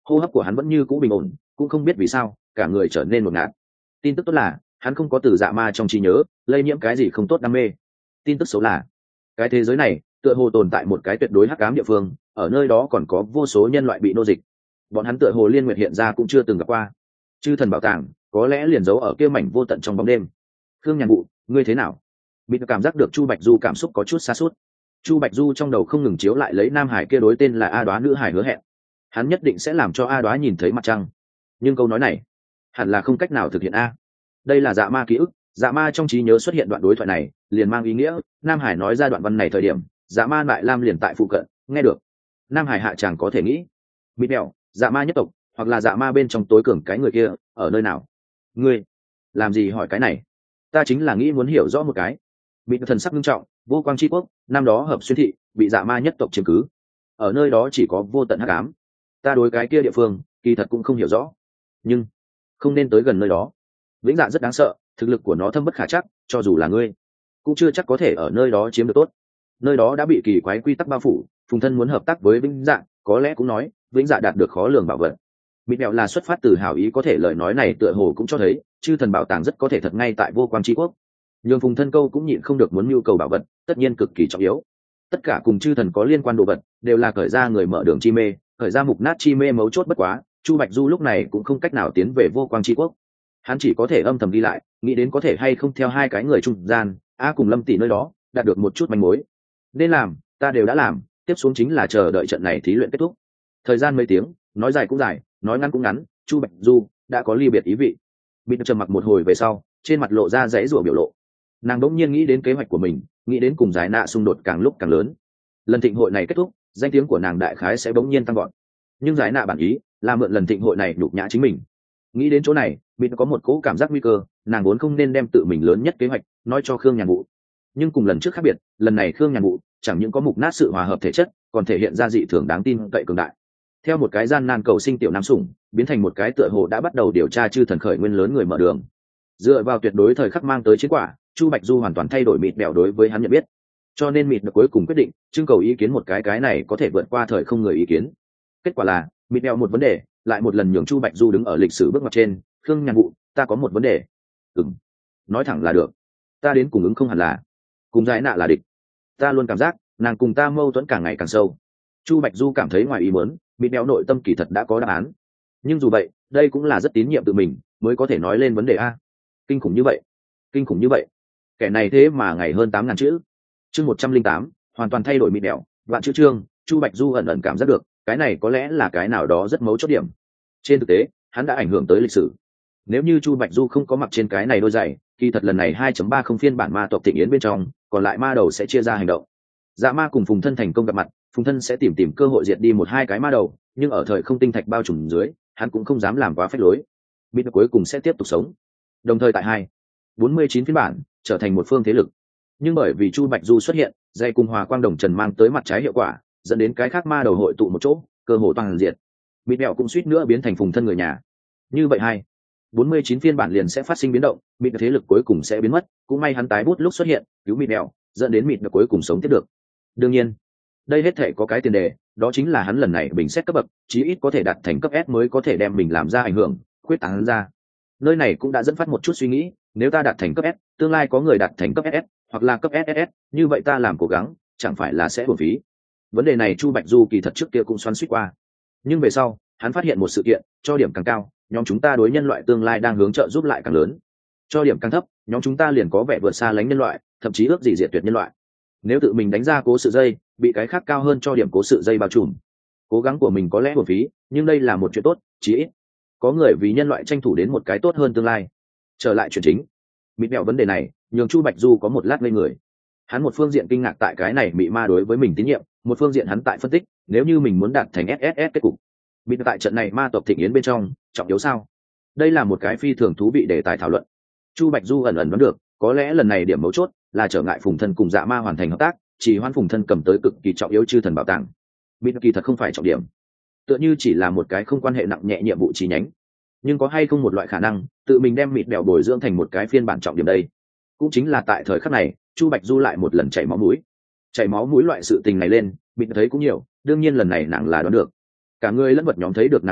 [SPEAKER 1] hô hấp của hắn vẫn như cũ bình ổn, cũng không biết vì sao cả người trở nên ngột ngạt. Tin tức tốt là hắn không có từ dạ ma trong trí nhớ lây nhiễm cái gì không tốt đam mê. Tin tức xấu là cái thế giới này tựa hồ tồn tại một cái tuyệt đối hắc ám địa phương, ở nơi đó còn có vô số nhân loại bị nô dịch. Bọn hắn tựa hồ liên nguyện hiện ra cũng chưa từng gặp qua. Chư thần bảo tàng có lẽ liền giấu ở kia mảnh vô tận trong bóng đêm. Khương Nhàn Vụ, ngươi thế nào? Bị cảm giác được Chu Bạch Du cảm xúc có chút xa suốt. Chu Bạch Du trong đầu không ngừng chiếu lại lấy nam hải kia đối tên là A Đoá nữ hải hứa hẹn, hắn nhất định sẽ làm cho A Đoá nhìn thấy mặt trăng. Nhưng câu nói này hẳn là không cách nào thực hiện a. Đây là dạ ma ký ức, dạ ma trong trí nhớ xuất hiện đoạn đối thoại này liền mang ý nghĩa nam hải nói ra đoạn văn này thời điểm dạ ma lại lam liền tại phụ cận nghe được. Nam hải hạ chàng có thể nghĩ mịt mẹo dạ ma nhất tộc hoặc là dạ ma bên trong tối cường cái người kia ở nơi nào. Ngươi làm gì hỏi cái này? Ta chính là nghĩ muốn hiểu rõ một cái. Bị thần sắc nghiêm trọng, vô quang tri quốc năm đó hợp xuyên thị bị dạ ma nhất tộc chiếm cứ, ở nơi đó chỉ có vô tận hắc ám. Ta đối cái kia địa phương kỳ thật cũng không hiểu rõ, nhưng không nên tới gần nơi đó. Vĩnh Dạ rất đáng sợ, thực lực của nó thâm bất khả chắc, cho dù là ngươi cũng chưa chắc có thể ở nơi đó chiếm được tốt. Nơi đó đã bị kỳ quái quy tắc bao phủ, Phùng Thân muốn hợp tác với Vĩnh Dạ có lẽ cũng nói Vĩnh Dạ đạt được khó lường bảo vật. Mịt mẹo là xuất phát từ hảo ý, có thể lời nói này tựa hồ cũng cho thấy chư thần bảo tàng rất có thể thật ngay tại vô quang tri quốc. Nhưng Phùng Thân câu cũng nhịn không được muốn nhu cầu bảo vật, tất nhiên cực kỳ trọng yếu. Tất cả cùng chư thần có liên quan đồ vật đều là khởi ra người mở đường chi mê, khởi ra mục nát chi mê mấu chốt bất quá. Chu Bạch Du lúc này cũng không cách nào tiến về vô quang tri quốc, hắn chỉ có thể âm thầm đi lại, nghĩ đến có thể hay không theo hai cái người trung gian a cùng Lâm Tỷ nơi đó đạt được một chút manh mối. Nên làm ta đều đã làm, tiếp xuống chính là chờ đợi trận này thí luyện kết thúc. Thời gian mấy tiếng, nói dài cũng dài, nói ngắn cũng ngắn, Chu Bạch Du đã có ly biệt ý vị. Bị trầm mặc một hồi về sau, trên mặt lộ ra dãy rủa biểu lộ. Nàng đỗng nhiên nghĩ đến kế hoạch của mình, nghĩ đến cùng giải nạ xung đột càng lúc càng lớn. Lần thịnh hội này kết thúc, danh tiếng của nàng đại khái sẽ bỗng nhiên tăng gọn. Nhưng giải nạ bản ý là mượn lần thịnh hội này nhục nhã chính mình. Nghĩ đến chỗ này, mình có một cỗ cảm giác nguy cơ, nàng vốn không nên đem tự mình lớn nhất kế hoạch nói cho Khương Nhàn Vụ. Nhưng cùng lần trước khác biệt, lần này Khương Nhàn Vụ chẳng những có mục nát sự hòa hợp thể chất, còn thể hiện ra dị thường đáng tin cậy cường đại. Theo một cái gian nan cầu sinh tiểu nam sủng, biến thành một cái tựa hồ đã bắt đầu điều tra chư thần khởi nguyên lớn người mở đường. Dựa vào tuyệt đối thời khắc mang tới chiến quả, Chu Bạch Du hoàn toàn thay đổi mịt bèo đối với hắn nhận biết. Cho nên mịt cuối cùng quyết định trưng cầu ý kiến một cái cái này có thể vượt qua thời không người ý kiến. Kết quả là mịt bèo một vấn đề lại một lần nhường Chu Bạch Du đứng ở lịch sử bước ngoặt trên. Khương Nhàn Vụ, ta có một vấn đề. Ừm, nói thẳng là được. Ta đến cùng ứng không hẳn là cùng giải nạ là địch. Ta luôn cảm giác nàng cùng ta mâu thuẫn càng ngày càng sâu. Chu Bạch Du cảm thấy ngoài ý muốn, mịt bèo nội tâm kỳ thật đã có đáp án. Nhưng dù vậy, đây cũng là rất tín nhiệm tự mình mới có thể nói lên vấn đề a. Kinh khủng như vậy, kinh khủng như vậy. Kẻ này thế mà ngày hơn tám ngàn chữ. Chương một trăm linh tám, hoàn toàn thay đổi mịt bèo, vạn chữ chương. Chu Bạch Du ẩn ẩn cảm giác được, cái này có lẽ là cái nào đó rất mấu chốt điểm. Trên thực tế, hắn đã ảnh hưởng tới lịch sử. Nếu như Chu Bạch Du không có mặc trên cái này đôi giày, kỳ thật lần này hai chấm ba không phiên bản ma tộc Thịnh Yến bên trong, còn lại ma đầu sẽ chia ra hành động. Dạ ma cùng Phùng Thân thành công gặp mặt, Phùng Thân sẽ tìm tìm cơ hội diệt đi một hai cái ma đầu, nhưng ở thời không tinh thạch bao trùm dưới, hắn cũng không dám làm quá phách lối. Bịt cuối cùng sẽ tiếp tục sống. Đồng thời tại hai bốn mươi chín phiên bản trở thành một phương thế lực. Nhưng bởi vì Chu Bạch Du xuất hiện, dây cùng hòa quang đồng trần mang tới mặt trái hiệu quả, dẫn đến cái khác ma đầu hội tụ một chỗ, cơ hội toàn diệt. Bịt mẹo cũng suýt nữa biến thành Phùng Thân người nhà. Như vậy hai bốn mươi chín phiên bản liền sẽ phát sinh biến động, mịt thế lực cuối cùng sẽ biến mất, cũng may hắn tái bút lúc xuất hiện cứu mịt mẹo, dẫn đến mịt cuối cùng sống tiếp được. Đương nhiên đây hết thể có cái tiền đề, đó chính là hắn lần này bình xét cấp bậc chí ít có thể đạt thành cấp S mới có thể đem mình làm ra ảnh hưởng khuyết tán ra. Nơi này cũng đã dẫn phát một chút suy nghĩ, nếu ta đạt thành cấp S, tương lai có người đạt thành cấp ét ét hoặc là cấp ét ét ét, như vậy ta làm cố gắng chẳng phải là sẽ uổng phí. Vấn đề này Chu Bạch Du kỳ thật trước kia cũng xoắn suýt qua, nhưng về sau hắn phát hiện một sự kiện, cho điểm càng cao nhóm chúng ta đối nhân loại tương lai đang hướng trợ giúp lại càng lớn, cho điểm càng thấp nhóm chúng ta liền có vẻ vượt xa lánh nhân loại, thậm chí ước gì diệt tuyệt nhân loại. Nếu tự mình đánh ra cố sự dây, bị cái khác cao hơn cho điểm cố sự dây bao trùm, cố gắng của mình có lẽ uổng phí, nhưng đây là một chuyện tốt, chí ít có người vì nhân loại tranh thủ đến một cái tốt hơn tương lai. Trở lại chuyện chính, mịt mẹo vấn đề này nhường Chu Bạch Du có một lát ngây người. Hắn một phương diện kinh ngạc tại cái này mị ma đối với mình tín nhiệm, một phương diện hắn tại phân tích nếu như mình muốn đạt thành ét ét ét kết cục, mịt tại trận này ma tộc Thịnh Yến bên trong trọng yếu sao? Đây là một cái phi thường thú vị đề tài thảo luận. Chu Bạch Du ẩn ẩn đoán được, có lẽ lần này điểm mấu chốt là trở ngại Phùng Thân cùng Dạ Ma hoàn thành hợp tác, chỉ hoan Phùng Thân cầm tới cực kỳ trọng yếu chư thần bảo tàng. Mịt kỳ thật không phải trọng điểm, tựa như chỉ là một cái không quan hệ nặng nhẹ nhiệm vụ chi nhánh. Nhưng có hay không một loại khả năng tự mình đem mịt bèo bồi dưỡng thành một cái phiên bản trọng điểm đây? Cũng chính là tại thời khắc này, Chu Bạch Du lại một lần chảy máu mũi. Chảy máu mũi loại sự tình này lên, mịt thấy cũng nhiều, đương nhiên lần này nàng là đoán được. Cả người lẫn vật nhóm thấy được nàng lúc,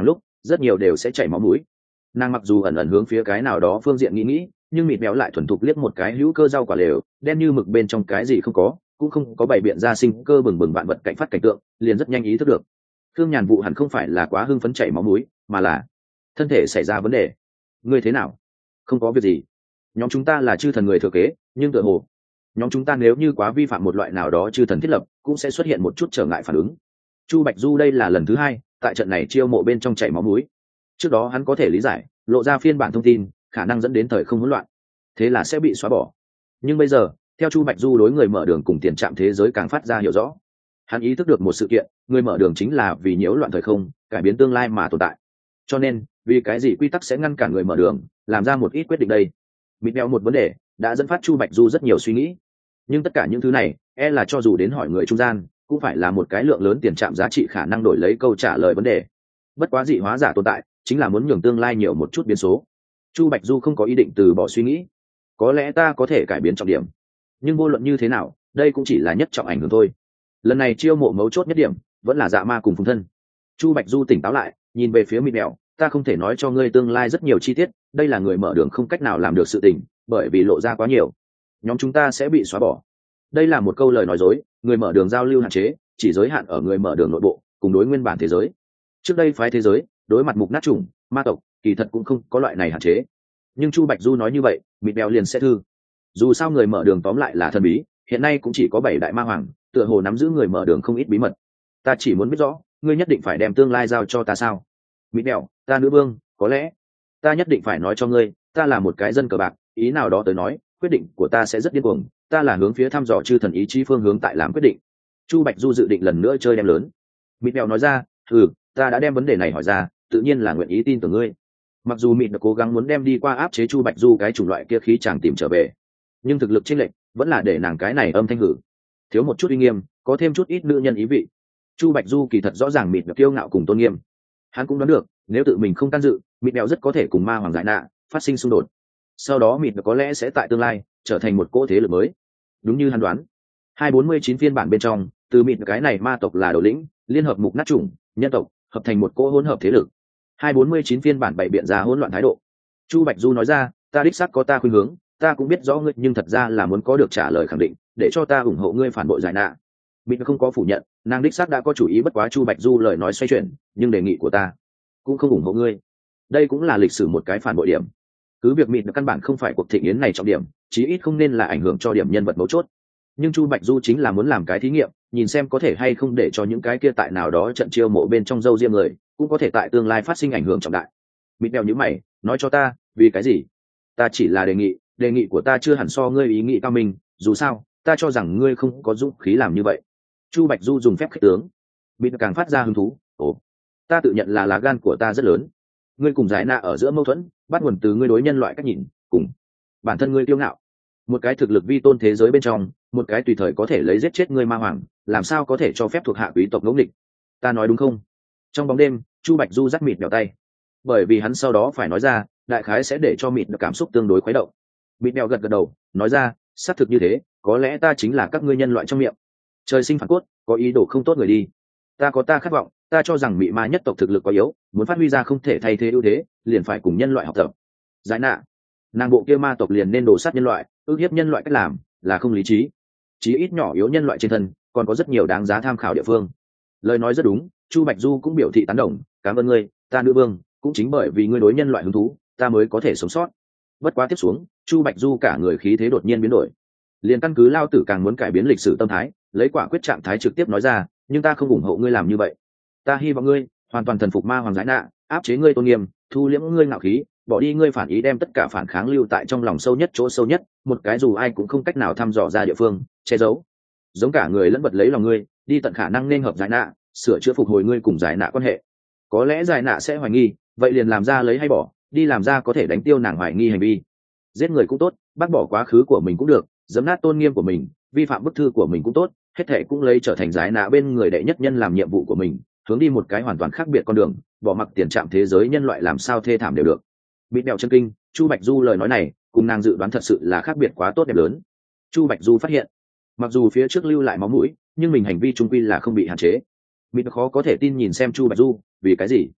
[SPEAKER 1] rất nhiều đều sẽ chảy máu mũi. Nàng mặc dù ẩn ẩn hướng phía cái nào đó phương diện nghĩ nghĩ, nhưng mịt béo lại thuần thục liếc một cái hữu cơ rau quả lều, đen như mực bên trong cái gì không có, cũng không có bày biện ra sinh cơ bừng bừng vạn vật cảnh phát cảnh tượng, liền rất nhanh ý thức được Thương Nhàn Vụ hẳn không phải là quá hưng phấn chảy máu mũi, mà là thân thể xảy ra vấn đề. Ngươi thế nào? Không có việc gì. Nhóm chúng ta là chư thần người thừa kế, nhưng tựa hồ nhóm chúng ta nếu như quá vi phạm một loại nào đó chư thần thiết lập, cũng sẽ xuất hiện một chút trở ngại phản ứng. Chu Bạch Du đây là lần thứ hai tại trận này chiêu mộ bên trong chảy máu mũi. Trước đó hắn có thể lý giải, lộ ra phiên bản thông tin khả năng dẫn đến thời không hỗn loạn, thế là sẽ bị xóa bỏ. Nhưng bây giờ, theo Chu Bạch Du đối người mở đường cùng tiền trạm thế giới càng phát ra hiểu rõ, hắn ý thức được một sự kiện, người mở đường chính là vì nhiễu loạn thời không, cải biến tương lai mà tồn tại. Cho nên, vì cái gì quy tắc sẽ ngăn cản người mở đường làm ra một ít quyết định đây? Mịt mèo một vấn đề đã dẫn phát Chu Bạch Du rất nhiều suy nghĩ. Nhưng tất cả những thứ này, e là cho dù đến hỏi người trung gian, cũng phải là một cái lượng lớn tiền trạm giá trị khả năng đổi lấy câu trả lời vấn đề. Bất quá dị hóa giả tồn tại, chính là muốn nhường tương lai nhiều một chút biến số. Chu Bạch Du không có ý định từ bỏ suy nghĩ. Có lẽ ta có thể cải biến trọng điểm, nhưng vô luận như thế nào, đây cũng chỉ là nhất trọng ảnh hưởng thôi. Lần này chiêu mộ mấu chốt nhất điểm vẫn là Dạ Ma cùng Phùng Thân. Chu Bạch Du tỉnh táo lại, nhìn về phía Mịt Mèo, ta không thể nói cho ngươi tương lai rất nhiều chi tiết, đây là người mở đường không cách nào làm được sự tình, bởi vì lộ ra quá nhiều, nhóm chúng ta sẽ bị xóa bỏ. Đây là một câu lời nói dối, người mở đường giao lưu hạn chế, chỉ giới hạn ở người mở đường nội bộ, cùng đối nguyên bản thế giới. Trước đây phái thế giới, đối mặt mục nát chủng, ma tộc, kỳ thật cũng không có loại này hạn chế. Nhưng Chu Bạch Du nói như vậy, Mịt Mèo liền sẽ thư. Dù sao người mở đường tóm lại là thần bí, hiện nay cũng chỉ có bảy đại ma hoàng, tựa hồ nắm giữ người mở đường không ít bí mật. Ta chỉ muốn biết rõ, ngươi nhất định phải đem tương lai giao cho ta sao? Mịt Mèo, ta nữ vương, có lẽ ta nhất định phải nói cho ngươi, ta là một cái dân cờ bạc, ý nào đó tới nói, quyết định của ta sẽ rất điên cuồng, ta là hướng phía thăm dò chư thần ý chí phương hướng tại làm quyết định. Chu Bạch Du dự định lần nữa chơi đem lớn. Mịt Mèo nói ra, ừ, ta đã đem vấn đề này hỏi ra, tự nhiên là nguyện ý tin tưởng ngươi. Mặc dù Mịt đã cố gắng muốn đem đi qua áp chế Chu Bạch Du cái chủng loại kia khí chàng tìm trở về, nhưng thực lực chênh lệch vẫn là để nàng cái này âm thanh hử, thiếu một chút uy nghiêm, có thêm chút ít nữ nhân ý vị. Chu Bạch Du kỳ thật rõ ràng Mịt đã kiêu ngạo cùng tôn nghiêm, hắn cũng đoán được nếu tự mình không can dự, Mịt Mèo rất có thể cùng ma hoàng giải nạ phát sinh xung đột, sau đó Mịt có lẽ sẽ tại tương lai trở thành một cỗ thế lực mới. Đúng như hắn đoán, hai bốn mươi chín phiên bản bên trong, từ Mịt cái này ma tộc là đầu lĩnh, liên hợp mục nát chủng nhân tộc, hợp thành một cỗ hỗn hợp thế lực. hai bốn mươi chín phiên bản bày biện ra hỗn loạn thái độ. Chu Bạch Du nói ra, ta đích xác có ta khuynh hướng, ta cũng biết rõ ngươi, nhưng thật ra là muốn có được trả lời khẳng định, để cho ta ủng hộ ngươi phản bội giải nạ. Mịt không có phủ nhận, nàng đích xác đã có chủ ý, bất quá Chu Bạch Du lời nói xoay chuyển, nhưng đề nghị của ta cũng không ủng hộ ngươi. Đây cũng là lịch sử một cái phản bội điểm. Cứ việc Mịt căn bản không phải cuộc thịnh yến này trọng điểm, chí ít không nên là ảnh hưởng cho điểm nhân vật mấu chốt. Nhưng Chu Bạch Du chính là muốn làm cái thí nghiệm, nhìn xem có thể hay không để cho những cái kia tại nào đó trận chiêu mộ bên trong dâu riêng người, cũng có thể tại tương lai phát sinh ảnh hưởng trọng đại. Mịt đeo nhíu mày, nói cho ta, vì cái gì? Ta chỉ là đề nghị, đề nghị của ta chưa hẳn so ngươi ý nghĩ cao minh, dù sao, ta cho rằng ngươi không có dũng khí làm như vậy. Chu Bạch Du dùng phép khích tướng. Mịt càng phát ra hứng thú, ồ, ta tự nhận là lá gan của ta rất lớn. Ngươi cùng giải nạ ở giữa mâu thuẫn, bắt nguồn từ ngươi đối nhân loại cách nhìn, cùng bản thân ngươi kiêu ngạo. Một cái thực lực vi tôn thế giới bên trong, một cái tùy thời có thể lấy giết chết ngươi ma hoàng, làm sao có thể cho phép thuộc hạ quý tộc ngẫu nghịch? Ta nói đúng không? Trong bóng đêm, Chu Bạch Du dắt Mịt đèo tay, bởi vì hắn sau đó phải nói ra, đại khái sẽ để cho Mịt được cảm xúc tương đối khuấy động. Mịt đèo gật gật đầu, nói ra, xác thực như thế, có lẽ ta chính là các ngươi nhân loại trong miệng trời sinh phản cốt, có ý đồ không tốt người đi. Ta có ta khát vọng, ta cho rằng mị ma nhất tộc thực lực quá yếu, muốn phát huy ra không thể thay thế ưu thế, liền phải cùng nhân loại học tập. Giải nạ, nàng bộ kia ma tộc liền nên đổ sát nhân loại, ước hiếp nhân loại cách làm là không lý trí, chí ít nhỏ yếu nhân loại trên thân còn có rất nhiều đáng giá tham khảo địa phương. Lời nói rất đúng, Chu Bạch Du cũng biểu thị tán đồng, cảm ơn ngươi, ta nữ vương, cũng chính bởi vì ngươi đối nhân loại hứng thú, ta mới có thể sống sót. Bất quá tiếp xuống, Chu Bạch Du cả người khí thế đột nhiên biến đổi, liền căn cứ lao tử càng muốn cải biến lịch sử tâm thái, lấy quả quyết trạng thái trực tiếp nói ra, nhưng ta không ủng hộ ngươi làm như vậy. Ta hy vọng ngươi hoàn toàn thần phục ma hoàng giải nạ, áp chế ngươi tôn nghiêm, thu liễm ngươi ngạo khí, bỏ đi ngươi phản ý, đem tất cả phản kháng lưu tại trong lòng sâu nhất chỗ sâu nhất, một cái dù ai cũng không cách nào thăm dò ra địa phương, che giấu, giống cả người lẫn vật lấy lòng ngươi, đi tận khả năng nên hợp giải nạ, sửa chữa phục hồi ngươi cùng giải nạ quan hệ. Có lẽ giải nạ sẽ hoài nghi, vậy liền làm ra lấy hay bỏ, đi làm ra có thể đánh tiêu nàng hoài nghi hành vi. Giết người cũng tốt, bác bỏ quá khứ của mình cũng được, giẫm nát tôn nghiêm của mình, vi phạm bức thư của mình cũng tốt, hết thệ cũng lấy trở thành giải nạ bên người đệ nhất nhân làm nhiệm vụ của mình, hướng đi một cái hoàn toàn khác biệt con đường, bỏ mặc tiền trạm thế giới nhân loại làm sao thê thảm đều được. Mịt đèo chân kinh, Chu Bạch Du lời nói này cùng nàng dự đoán thật sự là khác biệt quá tốt đẹp lớn. Chu Bạch Du phát hiện, mặc dù phía trước lưu lại máu mũi, nhưng mình hành vi trung quy là không bị hạn chế. Mịt khó có thể tin nhìn xem Chu Bạch Du, vì cái gì?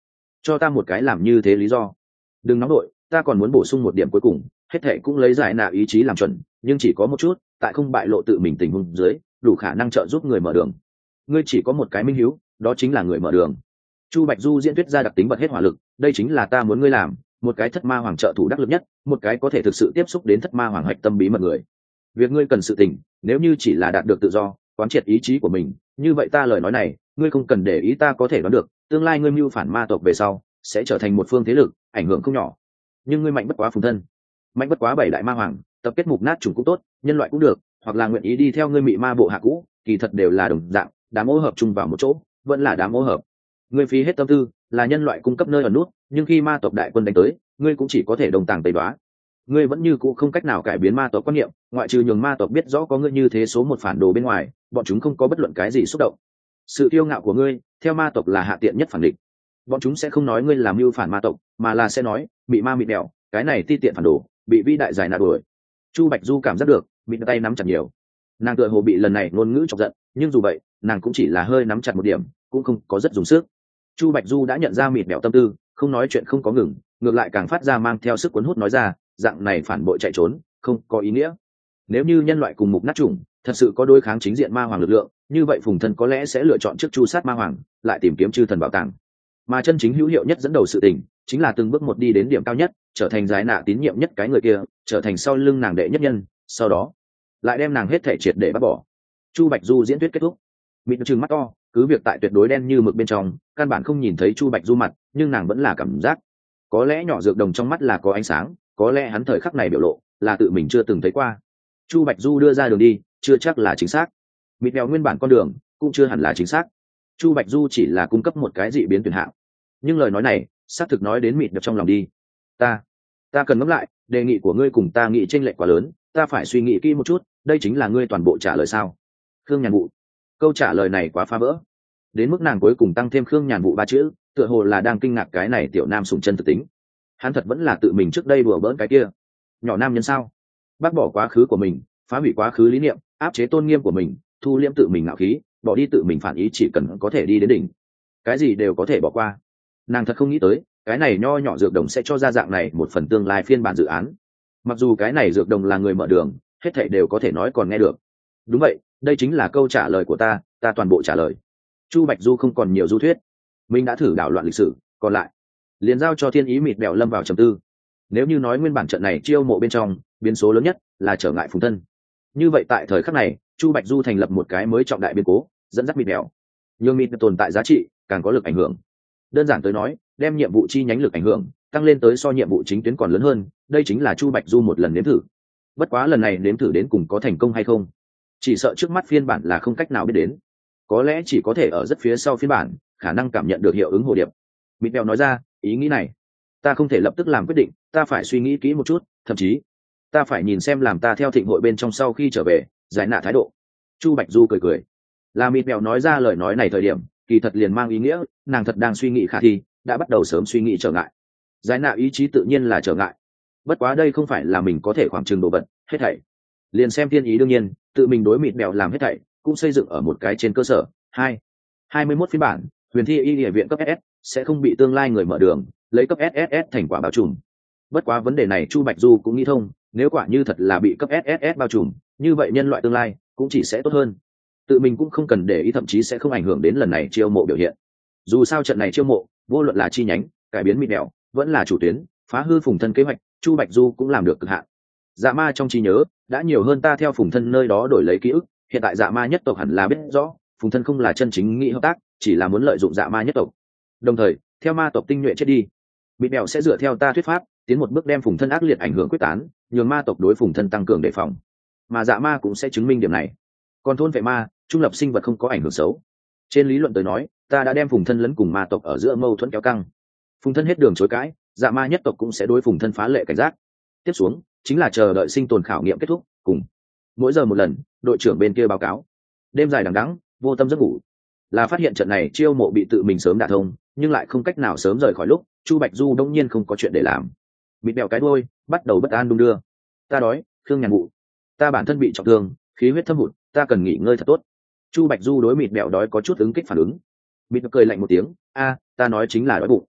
[SPEAKER 1] cho ta một cái làm như thế lý do. Đừng nóng đội, ta còn muốn bổ sung một điểm cuối cùng, hết thệ cũng lấy giải nạ ý chí làm chuẩn, nhưng chỉ có một chút, tại không bại lộ tự mình tình huống dưới, đủ khả năng trợ giúp người mở đường. Ngươi chỉ có một cái minh hiếu, đó chính là người mở đường. Chu Bạch Du diễn thuyết ra đặc tính bật hết hỏa lực, đây chính là ta muốn ngươi làm, một cái thất ma hoàng trợ thủ đắc lực nhất, một cái có thể thực sự tiếp xúc đến thất ma hoàng hạch tâm bí mật người. Việc ngươi cần sự tình, nếu như chỉ là đạt được tự do, quán triệt ý chí của mình, như vậy ta lời nói này, ngươi không cần để ý, ta có thể đoán được, tương lai ngươi mưu phản ma tộc về sau, sẽ trở thành một phương thế lực, ảnh hưởng không nhỏ. Nhưng ngươi mạnh bất quá Phùng Thân, mạnh bất quá bảy đại ma hoàng, tập kết mục nát chủng cũng tốt, nhân loại cũng được, hoặc là nguyện ý đi theo ngươi mị ma bộ hạ cũ, kỳ thật đều là đồng dạng, đám ô hợp chung vào một chỗ, vẫn là đám ô hợp. Ngươi phí hết tâm tư, là nhân loại cung cấp nơi ở nút, nhưng khi ma tộc đại quân đánh tới, ngươi cũng chỉ có thể đồng tàng tây đoá. Ngươi vẫn như cũ không cách nào cải biến ma tộc quan niệm, ngoại trừ nhường ma tộc biết rõ có ngươi như thế số một phản đồ bên ngoài, bọn chúng không có bất luận cái gì xúc động. Sự kiêu ngạo của ngươi, theo ma tộc là hạ tiện nhất phản địch. Bọn chúng sẽ không nói ngươi làm mưu phản ma tộc, mà là sẽ nói, bị ma mịt đèo, cái này ti tiện phản đồ, bị vĩ đại giải nạt đuổi. Chu Bạch Du cảm giác được, bị tay nắm chặt nhiều. Nàng tựa hồ bị lần này ngôn ngữ chọc giận, nhưng dù vậy, nàng cũng chỉ là hơi nắm chặt một điểm, cũng không có rất dùng sức. Chu Bạch Du đã nhận ra mịt đèo tâm tư, không nói chuyện không có ngừng, ngược lại càng phát ra mang theo sức cuốn hút nói ra, dạng này phản bội chạy trốn, không có ý nghĩa. Nếu như nhân loại cùng mục nát chủng, thật sự có đối kháng chính diện ma hoàng lực lượng, như vậy Phùng Thân có lẽ sẽ lựa chọn trước chu sát ma hoàng, lại tìm kiếm chư thần bảo tàng. Mà chân chính hữu hiệu nhất dẫn đầu sự tình, chính là từng bước một đi đến điểm cao nhất, trở thành giải nạ tín nhiệm nhất cái người kia, trở thành sau lưng nàng đệ nhất nhân, sau đó lại đem nàng hết thể triệt để bắt bỏ. Chu Bạch Du diễn thuyết kết thúc, mịt trừng mắt to, cứ việc tại tuyệt đối đen như mực bên trong, căn bản không nhìn thấy Chu Bạch Du mặt, nhưng nàng vẫn là cảm giác, có lẽ nhỏ dược đồng trong mắt là có ánh sáng, có lẽ hắn thời khắc này biểu lộ là tự mình chưa từng thấy qua. Chu Bạch Du đưa ra đường đi, chưa chắc là chính xác. Mịt mèo nguyên bản con đường cũng chưa hẳn là chính xác. Chu Bạch Du chỉ là cung cấp một cái dị biến tuyển hạng, nhưng lời nói này xác thực nói đến mịt được trong lòng đi. Ta, ta cần ngẫm lại, đề nghị của ngươi cùng ta nghĩ chênh lệch quá lớn, ta phải suy nghĩ kỹ một chút. Đây chính là ngươi toàn bộ trả lời sao? Khương Nhàn Vụ. Câu trả lời này quá phá vỡ, đến mức nàng cuối cùng tăng thêm Khương Nhàn Vụ ba chữ, tựa hồ là đang kinh ngạc cái này tiểu nam sùng chân thực tính. Hắn thật vẫn là tự mình trước đây đùa bỡn cái kia nhỏ nam nhân sao? Bác bỏ quá khứ của mình, phá hủy quá khứ lý niệm, áp chế tôn nghiêm của mình, thu liễm tự mình ngạo khí, bỏ đi tự mình phản ý, chỉ cần có thể đi đến đỉnh, cái gì đều có thể bỏ qua. Nàng thật không nghĩ tới, cái này nho nhỏ dược đồng sẽ cho ra dạng này một phần tương lai phiên bản dự án. Mặc dù cái này dược đồng là người mở đường, hết thảy đều có thể nói còn nghe được. Đúng vậy, đây chính là câu trả lời của ta, ta toàn bộ trả lời. Chu Bạch Du không còn nhiều du thuyết, mình đã thử đảo loạn lịch sử, còn lại liền giao cho Thiên Ý mịt bèo lâm vào trầm tư. Nếu như nói nguyên bản trận này chiêu mộ bên trong biến số lớn nhất là trở ngại Phùng Thân, như vậy tại thời khắc này Chu Bạch Du thành lập một cái mới trọng đại biến cố, dẫn dắt mịt bèo nhường mịt tồn tại giá trị càng có lực ảnh hưởng. Đơn giản tới nói, đem nhiệm vụ chi nhánh lực ảnh hưởng tăng lên tới so nhiệm vụ chính tuyến còn lớn hơn, đây chính là Chu Bạch Du một lần nếm thử. Bất quá lần này nếm thử đến cùng có thành công hay không, chỉ sợ trước mắt phiên bản là không cách nào biết đến, có lẽ chỉ có thể ở rất phía sau phiên bản khả năng cảm nhận được hiệu ứng hồ điệp. Mịt bèo nói ra, ý nghĩ này ta không thể lập tức làm quyết định, ta phải suy nghĩ kỹ một chút, thậm chí ta phải nhìn xem làm ta theo thịnh hội bên trong sau khi trở về giải nạ thái độ. Chu Bạch Du cười cười, là mịt bèo nói ra lời nói này thời điểm kỳ thật liền mang ý nghĩa nàng thật đang suy nghĩ khả thi, đã bắt đầu sớm suy nghĩ trở ngại. Giải nạ ý chí tự nhiên là trở ngại, bất quá đây không phải là mình có thể khoảng trừng đồ vật, hết thảy liền xem Thiên Ý. Đương nhiên tự mình đối mịt bèo làm hết thảy cũng xây dựng ở một cái trên cơ sở hai hai mươi mốt phiên bản huyền thi y địa viện cấp ss sẽ không bị tương lai người mở đường lấy cấp sss thành quả bao trùm. Bất quá vấn đề này Chu Bạch Du cũng nghĩ thông, nếu quả như thật là bị cấp sss bao trùm, như vậy nhân loại tương lai cũng chỉ sẽ tốt hơn. Tự mình cũng không cần để ý, thậm chí sẽ không ảnh hưởng đến lần này chiêu mộ biểu hiện. Dù sao trận này chiêu mộ vô luận là chi nhánh cải biến mịt mèo vẫn là chủ tuyến phá hư Phùng Thân kế hoạch, Chu Bạch Du cũng làm được cực hạn. Dạ ma trong trí nhớ đã nhiều hơn ta theo Phùng Thân nơi đó đổi lấy ký ức, hiện tại dạ ma nhất tộc hẳn là biết rõ Phùng Thân không là chân chính nghĩ hợp tác, chỉ là muốn lợi dụng dạ ma nhất tộc. Đồng thời theo ma tộc tinh nhuệ chết đi, mịt mèo sẽ dựa theo ta thuyết pháp tiến một bước đem Phùng Thân ác liệt ảnh hưởng quyết tán, nhường ma tộc đối Phùng Thân tăng cường đề phòng, mà dạ ma cũng sẽ chứng minh điểm này. Còn thôn vệ ma trung lập sinh vật không có ảnh hưởng xấu. Trên lý luận tới nói, ta đã đem Phùng Thân lẫn cùng ma tộc ở giữa mâu thuẫn kéo căng. Phùng Thân hết đường chối cãi, dạ ma nhất tộc cũng sẽ đối Phùng Thân phá lệ cảnh giác. Tiếp xuống chính là chờ đợi sinh tồn khảo nghiệm kết thúc, cùng mỗi giờ một lần đội trưởng bên kia báo cáo. Đêm dài đằng đẵng, vô tâm giấc ngủ, là phát hiện trận này chiêu mộ bị tự mình sớm đả thông, nhưng lại không cách nào sớm rời khỏi lúc Chu Bạch Du đông nhiên không có chuyện để làm, mịt bèo cái đuôi bắt đầu bất an đung đưa. Ta đói, Khương Nhàn Vụ, ta bản thân bị trọng thương, khí huyết thâm hụt, ta cần nghỉ ngơi thật tốt. Chu Bạch Du đối mịt bèo đói có chút ứng kích phản ứng. Mịt cười lạnh một tiếng, a ta nói chính là đói bụng.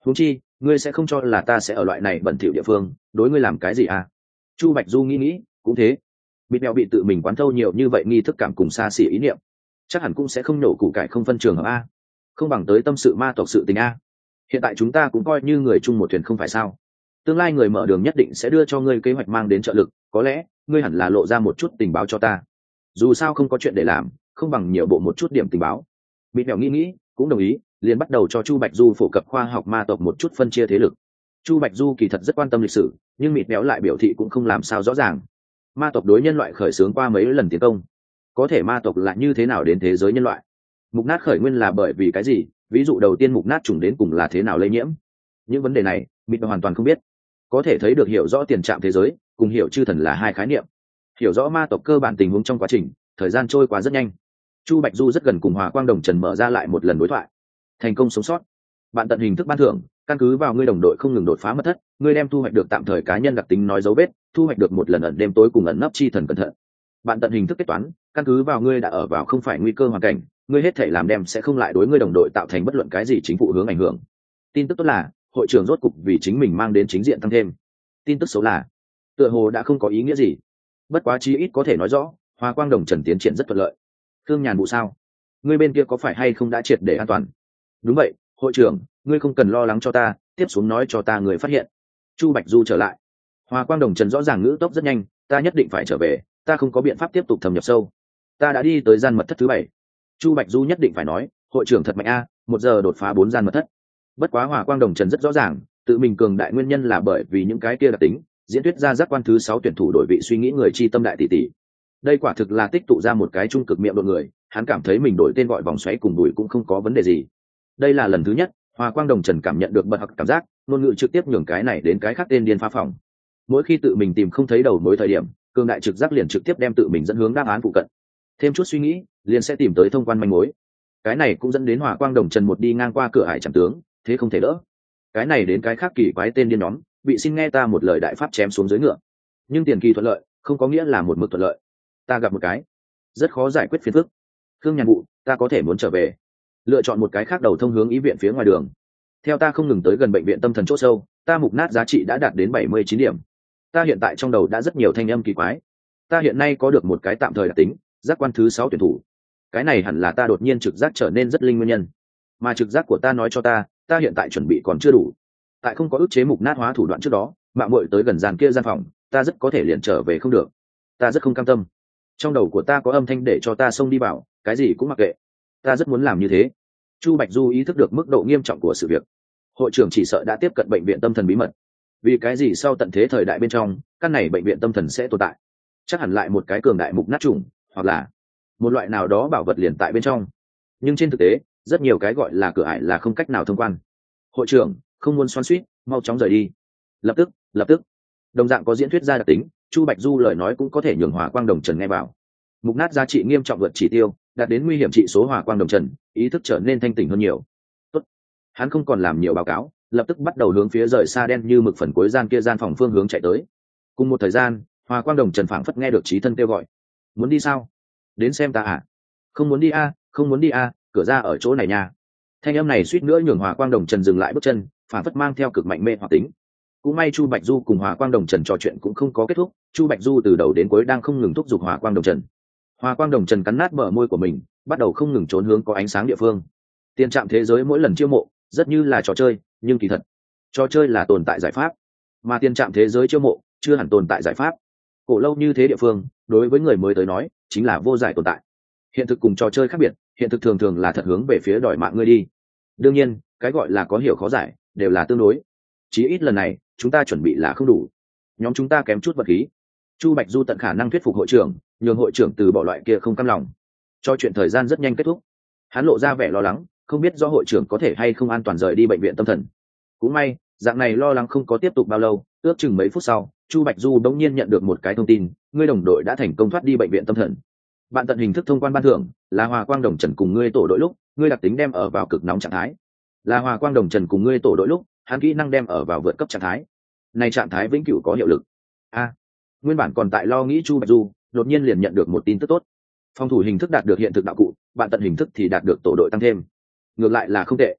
[SPEAKER 1] huống chi ngươi sẽ không cho là ta sẽ ở loại này bẩn thỉu địa phương đối ngươi làm cái gì à? Chu Bạch Du nghĩ nghĩ, cũng thế, bịt mèo bị tự mình quán thâu nhiều như vậy nghi thức cảm cùng xa xỉ ý niệm, chắc hẳn cũng sẽ không nổ củ cải không phân trường hợp a, không bằng tới tâm sự ma tộc sự tình a. Hiện tại chúng ta cũng coi như người chung một thuyền không phải sao? Tương lai người mở đường nhất định sẽ đưa cho ngươi kế hoạch mang đến trợ lực, có lẽ ngươi hẳn là lộ ra một chút tình báo cho ta, dù sao không có chuyện để làm, không bằng nhiều bộ một chút điểm tình báo. Bịt mèo nghĩ nghĩ, cũng đồng ý, liền bắt đầu cho Chu Bạch Du phổ cập khoa học ma tộc một chút phân chia thế lực. Chu Bạch Du kỳ thật rất quan tâm lịch sử, nhưng mịt méo lại biểu thị cũng không làm sao rõ ràng. Ma tộc đối nhân loại khởi xướng qua mấy lần tiến công, có thể ma tộc lại như thế nào đến thế giới nhân loại? Mục nát khởi nguyên là bởi vì cái gì? Ví dụ đầu tiên mục nát trùng đến cùng là thế nào lây nhiễm? Những vấn đề này mịt hoàn toàn không biết. Có thể thấy được hiểu rõ tiền trạm thế giới cùng hiểu chư thần là hai khái niệm. Hiểu rõ ma tộc cơ bản tình huống trong quá trình, thời gian trôi qua rất nhanh. Chu Bạch Du rất gần cùng Hòa Quang Đồng Trần mở ra lại một lần đối thoại. Thành công sống sót, bạn tận hình thức ban thưởng, căn cứ vào ngươi đồng đội không ngừng đột phá mất thất, ngươi đem thu hoạch được tạm thời cá nhân đặc tính nói dấu vết, thu hoạch được một lần ẩn đêm tối cùng ẩn nấp chi thần cẩn thận. Bạn tận hình thức kết toán, căn cứ vào ngươi đã ở vào không phải nguy cơ hoàn cảnh, ngươi hết thể làm đem sẽ không lại đối ngươi đồng đội tạo thành bất luận cái gì chính phủ hướng ảnh hưởng. Tin tức tốt là hội trưởng rốt cục vì chính mình mang đến chính diện tăng thêm. Tin tức xấu là tựa hồ đã không có ý nghĩa gì. Bất quá chí ít có thể nói rõ Hòa Quang Đồng Trần tiến triển rất thuận lợi. Thương Nhàn vụ sao? Ngươi bên kia có phải hay không đã triệt để an toàn? Đúng vậy, hội trưởng, ngươi không cần lo lắng cho ta, tiếp xuống nói cho ta người phát hiện. Chu Bạch Du trở lại. Hòa Quang Đồng Trần rõ ràng ngữ tốc rất nhanh, ta nhất định phải trở về, ta không có biện pháp tiếp tục thâm nhập sâu. Ta đã đi tới gian mật thất thứ bảy. Chu Bạch Du nhất định phải nói, hội trưởng thật mạnh a, một giờ đột phá bốn gian mật thất. Bất quá Hòa Quang Đồng Trần rất rõ ràng, tự mình cường đại nguyên nhân là bởi vì những cái kia đặc tính, diễn thuyết ra giác quan thứ sáu tuyển thủ đổi vị suy nghĩ người chi tâm đại tỷ tỷ. Đây quả thực là tích tụ ra một cái trung cực miệng độ người, hắn cảm thấy mình đổi tên gọi vòng xoáy cùng đuổi cũng không có vấn đề gì. Đây là lần thứ nhất Hòa Quang Đồng Trần cảm nhận được bật học cảm giác, ngôn ngữ trực tiếp nhường cái này đến cái khác tên điên phá phòng. Mỗi khi tự mình tìm không thấy đầu mối thời điểm, cường đại trực giác liền trực tiếp đem tự mình dẫn hướng đáp án phụ cận. Thêm chút suy nghĩ, liền sẽ tìm tới thông quan manh mối. Cái này cũng dẫn đến Hòa Quang Đồng Trần một đi ngang qua cửa hải chẳng tướng, thế không thể đỡ. Cái này đến cái khác kỳ quái tên điên nhóm, bị xin nghe ta một lời đại pháp chém xuống dưới ngựa. Nhưng tiền kỳ thuận lợi, không có nghĩa là một mực thuận lợi. Ta gặp một cái rất khó giải quyết phiền phức. Khương Nhàn Vụ, ta có thể muốn trở về. Lựa chọn một cái khác đầu thông hướng ý viện phía ngoài đường. Theo ta không ngừng tới gần bệnh viện tâm thần chỗ sâu, ta mục nát giá trị đã đạt đến bảy mươi chín điểm. Ta hiện tại trong đầu đã rất nhiều thanh âm kỳ quái. Ta hiện nay có được một cái tạm thời đặc tính, giác quan thứ sáu tuyển thủ. Cái này hẳn là ta đột nhiên trực giác trở nên rất linh nguyên nhân. Mà trực giác của ta nói cho ta, ta hiện tại chuẩn bị còn chưa đủ. Tại không có ức chế mục nát hóa thủ đoạn trước đó, mạo muội tới gần gian kia gian phòng, ta rất có thể liền trở về không được. Ta rất không cam tâm. Trong đầu của ta có âm thanh để cho ta xông đi vào, cái gì cũng mặc kệ. Ta rất muốn làm như thế. Chu Bạch Du ý thức được mức độ nghiêm trọng của sự việc. Hội trưởng chỉ sợ đã tiếp cận bệnh viện tâm thần bí mật. Vì cái gì sau tận thế thời đại bên trong, căn này bệnh viện tâm thần sẽ tồn tại? Chắc hẳn lại một cái cường đại mục nát trùng, hoặc là một loại nào đó bảo vật liền tại bên trong. Nhưng trên thực tế, rất nhiều cái gọi là cửa ải là không cách nào thông quan. Hội trưởng, không muốn xoắn xuýt, mau chóng rời đi. Lập tức, lập tức. Đồng dạng có diễn thuyết gia đặc tính, Chu Bạch Du lời nói cũng có thể nhường Hòa Quang Đồng Trần nghe vào. Mục nát giá trị nghiêm trọng vượt chỉ tiêu, đạt đến nguy hiểm trị số. Hòa Quang Đồng Trần ý thức trở nên thanh tỉnh hơn nhiều. Tốt. Hắn không còn làm nhiều báo cáo, lập tức bắt đầu hướng phía rời xa đen như mực phần cuối gian kia gian phòng phương hướng chạy tới. Cùng một thời gian, Hòa Quang Đồng Trần phảng phất nghe được trí thân kêu gọi. Muốn đi sao? Đến xem ta à? Không muốn đi a, à, không muốn đi a, à, cửa ra ở chỗ này nha. Thanh âm này suýt nữa nhường Hòa Quang Đồng Trần dừng lại bước chân, phảng phất mang theo cực mạnh mê hoặc tính. Cũng may Chu Bạch Du cùng Hòa Quang Đồng Trần trò chuyện cũng không có kết thúc, Chu Bạch Du từ đầu đến cuối đang không ngừng thúc giục Hòa Quang Đồng Trần. Hòa Quang Đồng Trần cắn nát bờ môi của mình, bắt đầu không ngừng trốn hướng có ánh sáng địa phương. Tiền trạm thế giới mỗi lần chiêu mộ, rất như là trò chơi, nhưng kỳ thật, trò chơi là tồn tại giải pháp, mà tiền trạm thế giới chiêu mộ chưa hẳn tồn tại giải pháp. Cổ lâu như thế địa phương, đối với người mới tới nói, chính là vô giải tồn tại. Hiện thực cùng trò chơi khác biệt, hiện thực thường thường là thật hướng về phía đòi mạng ngươi đi. Đương nhiên, cái gọi là có hiểu khó giải, đều là tương đối. Chí ít lần này, chúng ta chuẩn bị là không đủ. Nhóm chúng ta kém chút vật khí. Chu Bạch Du tận khả năng thuyết phục hội trưởng, nhường hội trưởng từ bỏ loại kia không cam lòng. Cho chuyện thời gian rất nhanh kết thúc. Hắn lộ ra vẻ lo lắng, không biết do hội trưởng có thể hay không an toàn rời đi bệnh viện tâm thần. Cũng may, dạng này lo lắng không có tiếp tục bao lâu, ước chừng mấy phút sau, Chu Bạch Du đống nhiên nhận được một cái thông tin, ngươi đồng đội đã thành công thoát đi bệnh viện tâm thần. Bạn tận hình thức thông quan ban thưởng, là Hòa Quang Đồng Trần cùng ngươi tổ đội lúc, ngươi đặc tính đem ở vào cực nóng trạng thái. Là Hòa Quang Đồng Trần cùng ngươi tổ đội lúc, hắn kỹ năng đem ở vào vượt cấp trạng thái. Này trạng thái vĩnh cửu có hiệu lực. A, à, nguyên bản còn tại lo nghĩ Chu Bạch Du, đột nhiên liền nhận được một tin tức tốt. Phòng thủ hình thức đạt được hiện thực đạo cụ, bạn tận hình thức thì đạt được tổ đội tăng thêm. Ngược lại là không tệ.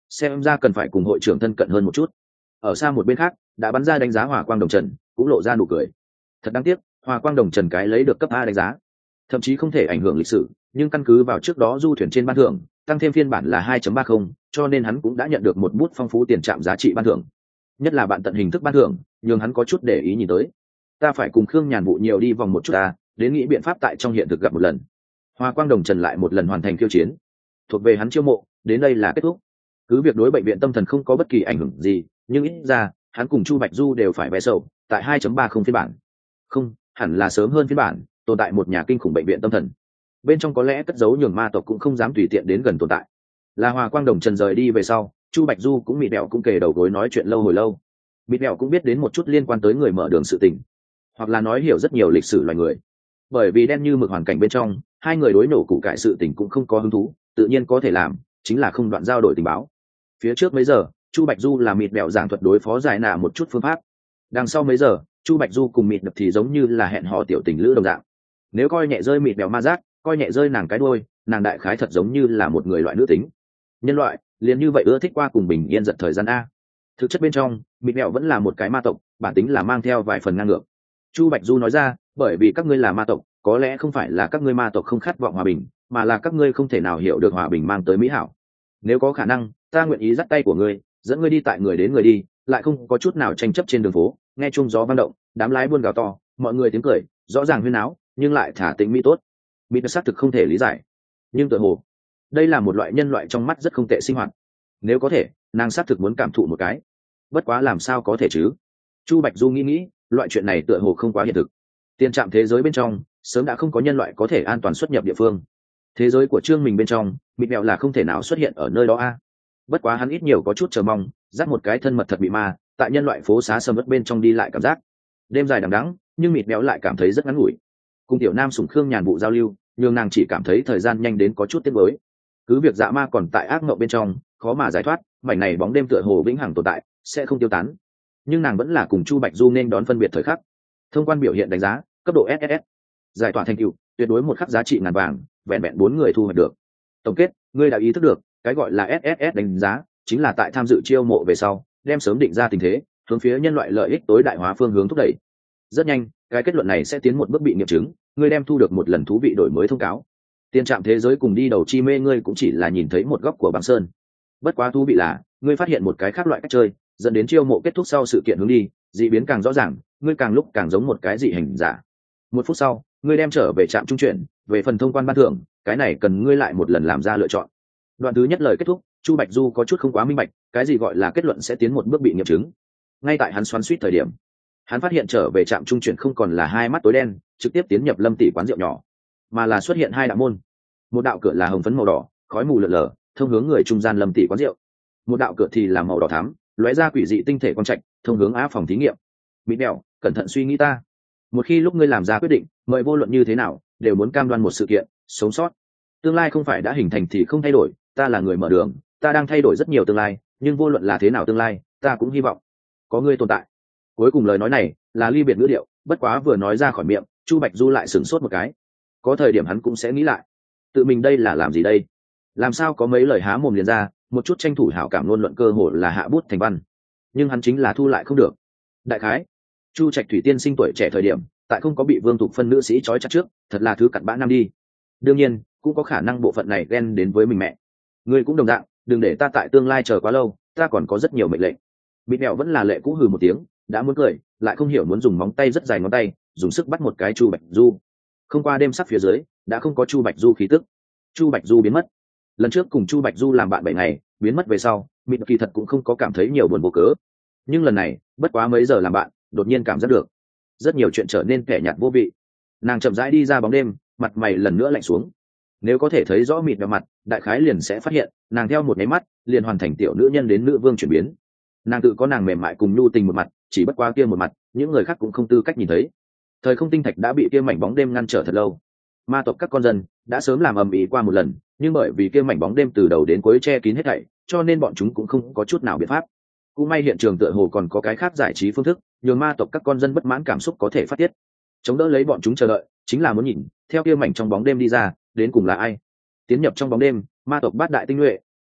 [SPEAKER 1] xem ra cần phải cùng hội trưởng thân cận hơn một chút. Ở xa một bên khác đã bắn ra đánh giá Hỏa Quang Đồng Trần cũng lộ ra nụ cười. Thật đáng tiếc, Hỏa Quang Đồng Trần cái lấy được cấp A đánh giá, thậm chí không thể ảnh hưởng lịch sử, nhưng căn cứ vào trước đó du thuyền trên ban thưởng tăng thêm phiên bản là hai chấm ba không, cho nên hắn cũng đã nhận được một bút phong phú tiền trạm giá trị ban thưởng. Nhất là bạn tận hình thức ban thưởng, nhưng hắn có chút để ý nhìn tới. Ta phải cùng Khương Nhàn Vụ nhiều đi vòng một chút ta, đến nghĩ biện pháp tại trong hiện thực gặp một lần. Hỏa Quang Đồng Trần lại một lần hoàn thành khiêu chiến, thuộc về hắn chiêu mộ, đến đây là kết thúc. Cứ việc đối bệnh viện tâm thần không có bất kỳ ảnh hưởng gì, nhưng ít ra hắn cùng Chu Bạch Du đều phải vé sầu tại hai chấm ba không phiên bản. Không, hẳn là sớm hơn phiên bản, tồn tại một nhà kinh khủng bệnh viện tâm thần. Bên trong có lẽ cất giấu nhường ma tộc cũng không dám tùy tiện đến gần tồn tại. Là Hỏa Quang Đồng Trần rời đi về sau, Chu Bạch Du cũng mịt mẹo cũng kề đầu gối nói chuyện lâu hồi lâu. Mịt mẹo cũng biết đến một chút liên quan tới người mở đường sự tình, hoặc là nói hiểu rất nhiều lịch sử loài người. Bởi vì đen như mực hoàn cảnh bên trong, hai người đối nổ củ cải sự tình cũng không có hứng thú, tự nhiên có thể làm chính là không đoạn giao đổi tình báo. Phía trước mấy giờ Chu Bạch Du là mịt mẹo giảng thuật đối phó giải nạ một chút phương pháp, đằng sau mấy giờ Chu Bạch Du cùng mịt đập thì giống như là hẹn hò tiểu tình lữ đồng dạng. Nếu coi nhẹ rơi mịt mẹo ma giác, coi nhẹ rơi nàng cái đuôi, nàng đại khái thật giống như là một người loại nữ tính. Nhân loại liền như vậy ưa thích qua cùng bình yên giật thời gian a. Thực chất bên trong mịt mẹo vẫn là một cái ma tộc, bản tính là mang theo vài phần ngang ngược. Chu Bạch Du nói ra, bởi vì các ngươi là ma tộc, có lẽ không phải là các ngươi ma tộc không khát vọng hòa bình, mà là các ngươi không thể nào hiểu được hòa bình mang tới mỹ hảo. Nếu có khả năng, ta nguyện ý dắt tay của ngươi, dẫn ngươi đi tại người đến người đi, lại không có chút nào tranh chấp trên đường phố, nghe chuông gió vang động, đám lái buôn gào to, mọi người tiếng cười, rõ ràng huyên áo, nhưng lại thả tính mỹ tốt. Mỹ đã xác thực không thể lý giải, nhưng tựa hồ đây là một loại nhân loại trong mắt rất không tệ sinh hoạt. Nếu có thể, nàng xác thực muốn cảm thụ một cái. Bất quá làm sao có thể chứ? Chu Bạch Du nghĩ nghĩ, loại chuyện này tựa hồ không quá hiện thực. Tiền trạm thế giới bên trong sớm đã không có nhân loại có thể an toàn xuất nhập địa phương. Thế giới của Trương mình bên trong, mịt mẹo là không thể nào xuất hiện ở nơi đó a. Bất quá hắn ít nhiều có chút chờ mong, dắt một cái thân mật thật bị ma, tại nhân loại phố xá sầm uất bên trong đi lại cảm giác. Đêm dài đằng đẵng, nhưng mịt mẹo lại cảm thấy rất ngắn ngủi. Cùng tiểu nam sủng Khương Nhàn Vụ giao lưu, nhưng nàng chỉ cảm thấy thời gian nhanh đến có chút tiếc nuối. Cứ việc dạ ma còn tại ác mộng bên trong, khó mà giải thoát, mảnh này bóng đêm tựa hồ vĩnh hằng tồn tại, sẽ không tiêu tán. Nhưng nàng vẫn là cùng Chu Bạch Du nên đón phân biệt thời khắc. Thông quan biểu hiện đánh giá, cấp độ ét ét ét. Giải tỏa thành tựu, tuyệt đối một khắc giá trị ngàn vàng, vẹn vẹn bốn người thu hoạch được. Tổng kết, ngươi đã ý thức được, cái gọi là ét ét ét đánh giá, chính là tại tham dự chiêu mộ về sau, đem sớm định ra tình thế, hướng phía nhân loại lợi ích tối đại hóa phương hướng thúc đẩy. Rất nhanh, cái kết luận này sẽ tiến một bước bị nghiệm chứng, ngươi đem thu được một lần thú vị đổi mới thông cáo. Tiên trạm thế giới cùng đi đầu chi mê ngươi cũng chỉ là nhìn thấy một góc của băng sơn. Bất quá thú vị là, ngươi phát hiện một cái khác loại cách chơi, dẫn đến chiêu mộ kết thúc sau sự kiện hướng đi, dị biến càng rõ ràng, ngươi càng lúc càng giống một cái dị hình giả. Một phút sau, ngươi đem trở về trạm trung chuyển, về phần thông quan ban thưởng, cái này cần ngươi lại một lần làm ra lựa chọn. Đoạn thứ nhất lời kết thúc, Chu Bạch Du có chút không quá minh bạch, cái gì gọi là kết luận sẽ tiến một bước bị nghiệm chứng. Ngay tại hắn xoắn xuýt thời điểm, hắn phát hiện trở về trạm trung chuyển không còn là hai mắt tối đen trực tiếp tiến nhập Lâm tỷ quán rượu nhỏ, mà là xuất hiện hai đạo môn. Một đạo cửa là hồng phấn màu đỏ, khói mù lờ lờ, thông hướng người trung gian Lâm tỷ quán rượu. Một đạo cửa thì là màu đỏ thắm, lóe ra quỷ dị tinh thể quang trạch, thông hướng á phòng thí nghiệm. Mịt mẹo, cẩn thận suy nghĩ ta. Một khi lúc ngươi làm ra quyết định, mời vô luận như thế nào, đều muốn cam đoan một sự kiện, sống sót. Tương lai không phải đã hình thành thì không thay đổi, ta là người mở đường, ta đang thay đổi rất nhiều tương lai, nhưng vô luận là thế nào tương lai, ta cũng hy vọng có ngươi tồn tại. Cuối cùng lời nói này là ly biệt ngữ điệu, bất quá vừa nói ra khỏi miệng, Chu Bạch Du lại sửng sốt một cái. Có thời điểm hắn cũng sẽ nghĩ lại, tự mình đây là làm gì đây? Làm sao có mấy lời há mồm liền ra, một chút tranh thủ hảo cảm luôn luận cơ hội là hạ bút thành văn. Nhưng hắn chính là thu lại không được. Đại khái, Chu Trạch Thủy tiên sinh tuổi trẻ thời điểm, tại không có bị Vương Tục phân nữ sĩ trói chặt trước, thật là thứ cặn bã nam đi. Đương nhiên, cũng có khả năng bộ phận này ghen đến với mình mẹ. Ngươi cũng đồng dạng, đừng để ta tại tương lai chờ quá lâu, ta còn có rất nhiều mệnh lệnh. Bịt mẹo vẫn là lệ cũ hừ một tiếng, đã muốn cười, lại không hiểu muốn dùng móng tay rất dài ngón tay, dùng sức bắt một cái Chu Bạch Du. Không qua đêm sắc phía dưới, đã không có Chu Bạch Du khí tức. Chu Bạch Du biến mất. Lần trước cùng Chu Bạch Du làm bạn bảy ngày, biến mất về sau, Mịt kỳ thật cũng không có cảm thấy nhiều buồn vô cớ. Nhưng lần này, bất quá mấy giờ làm bạn, đột nhiên cảm giác được rất nhiều chuyện trở nên kẻ nhạt vô vị. Nàng chậm rãi đi ra bóng đêm, mặt mày lần nữa lạnh xuống. Nếu có thể thấy rõ Mịt vào mặt, đại khái liền sẽ phát hiện, nàng theo một cái mắt, liền hoàn thành tiểu nữ nhân đến nữ vương chuyển biến. Nàng tự có nàng mềm mại cùng nhu tình một mặt, chỉ bất qua kia một mặt, những người khác cũng không tư cách nhìn thấy. Thời không tinh thạch đã bị kia mảnh bóng đêm ngăn trở thật lâu. Ma tộc các con dân đã sớm làm ầm ĩ qua một lần, nhưng bởi vì kia mảnh bóng đêm từ đầu đến cuối che kín hết thảy, cho nên bọn chúng cũng không có chút nào biện pháp. Cũng may hiện trường tựa hồ còn có cái khác giải trí phương thức, nhường ma tộc các con dân bất mãn cảm xúc có thể phát tiết. Chống đỡ lấy bọn chúng chờ đợi, chính là muốn nhìn, theo kia mảnh trong bóng đêm đi ra, đến cùng là ai. Tiến nhập trong bóng đêm, ma tộc bát đại tinh nhuệ,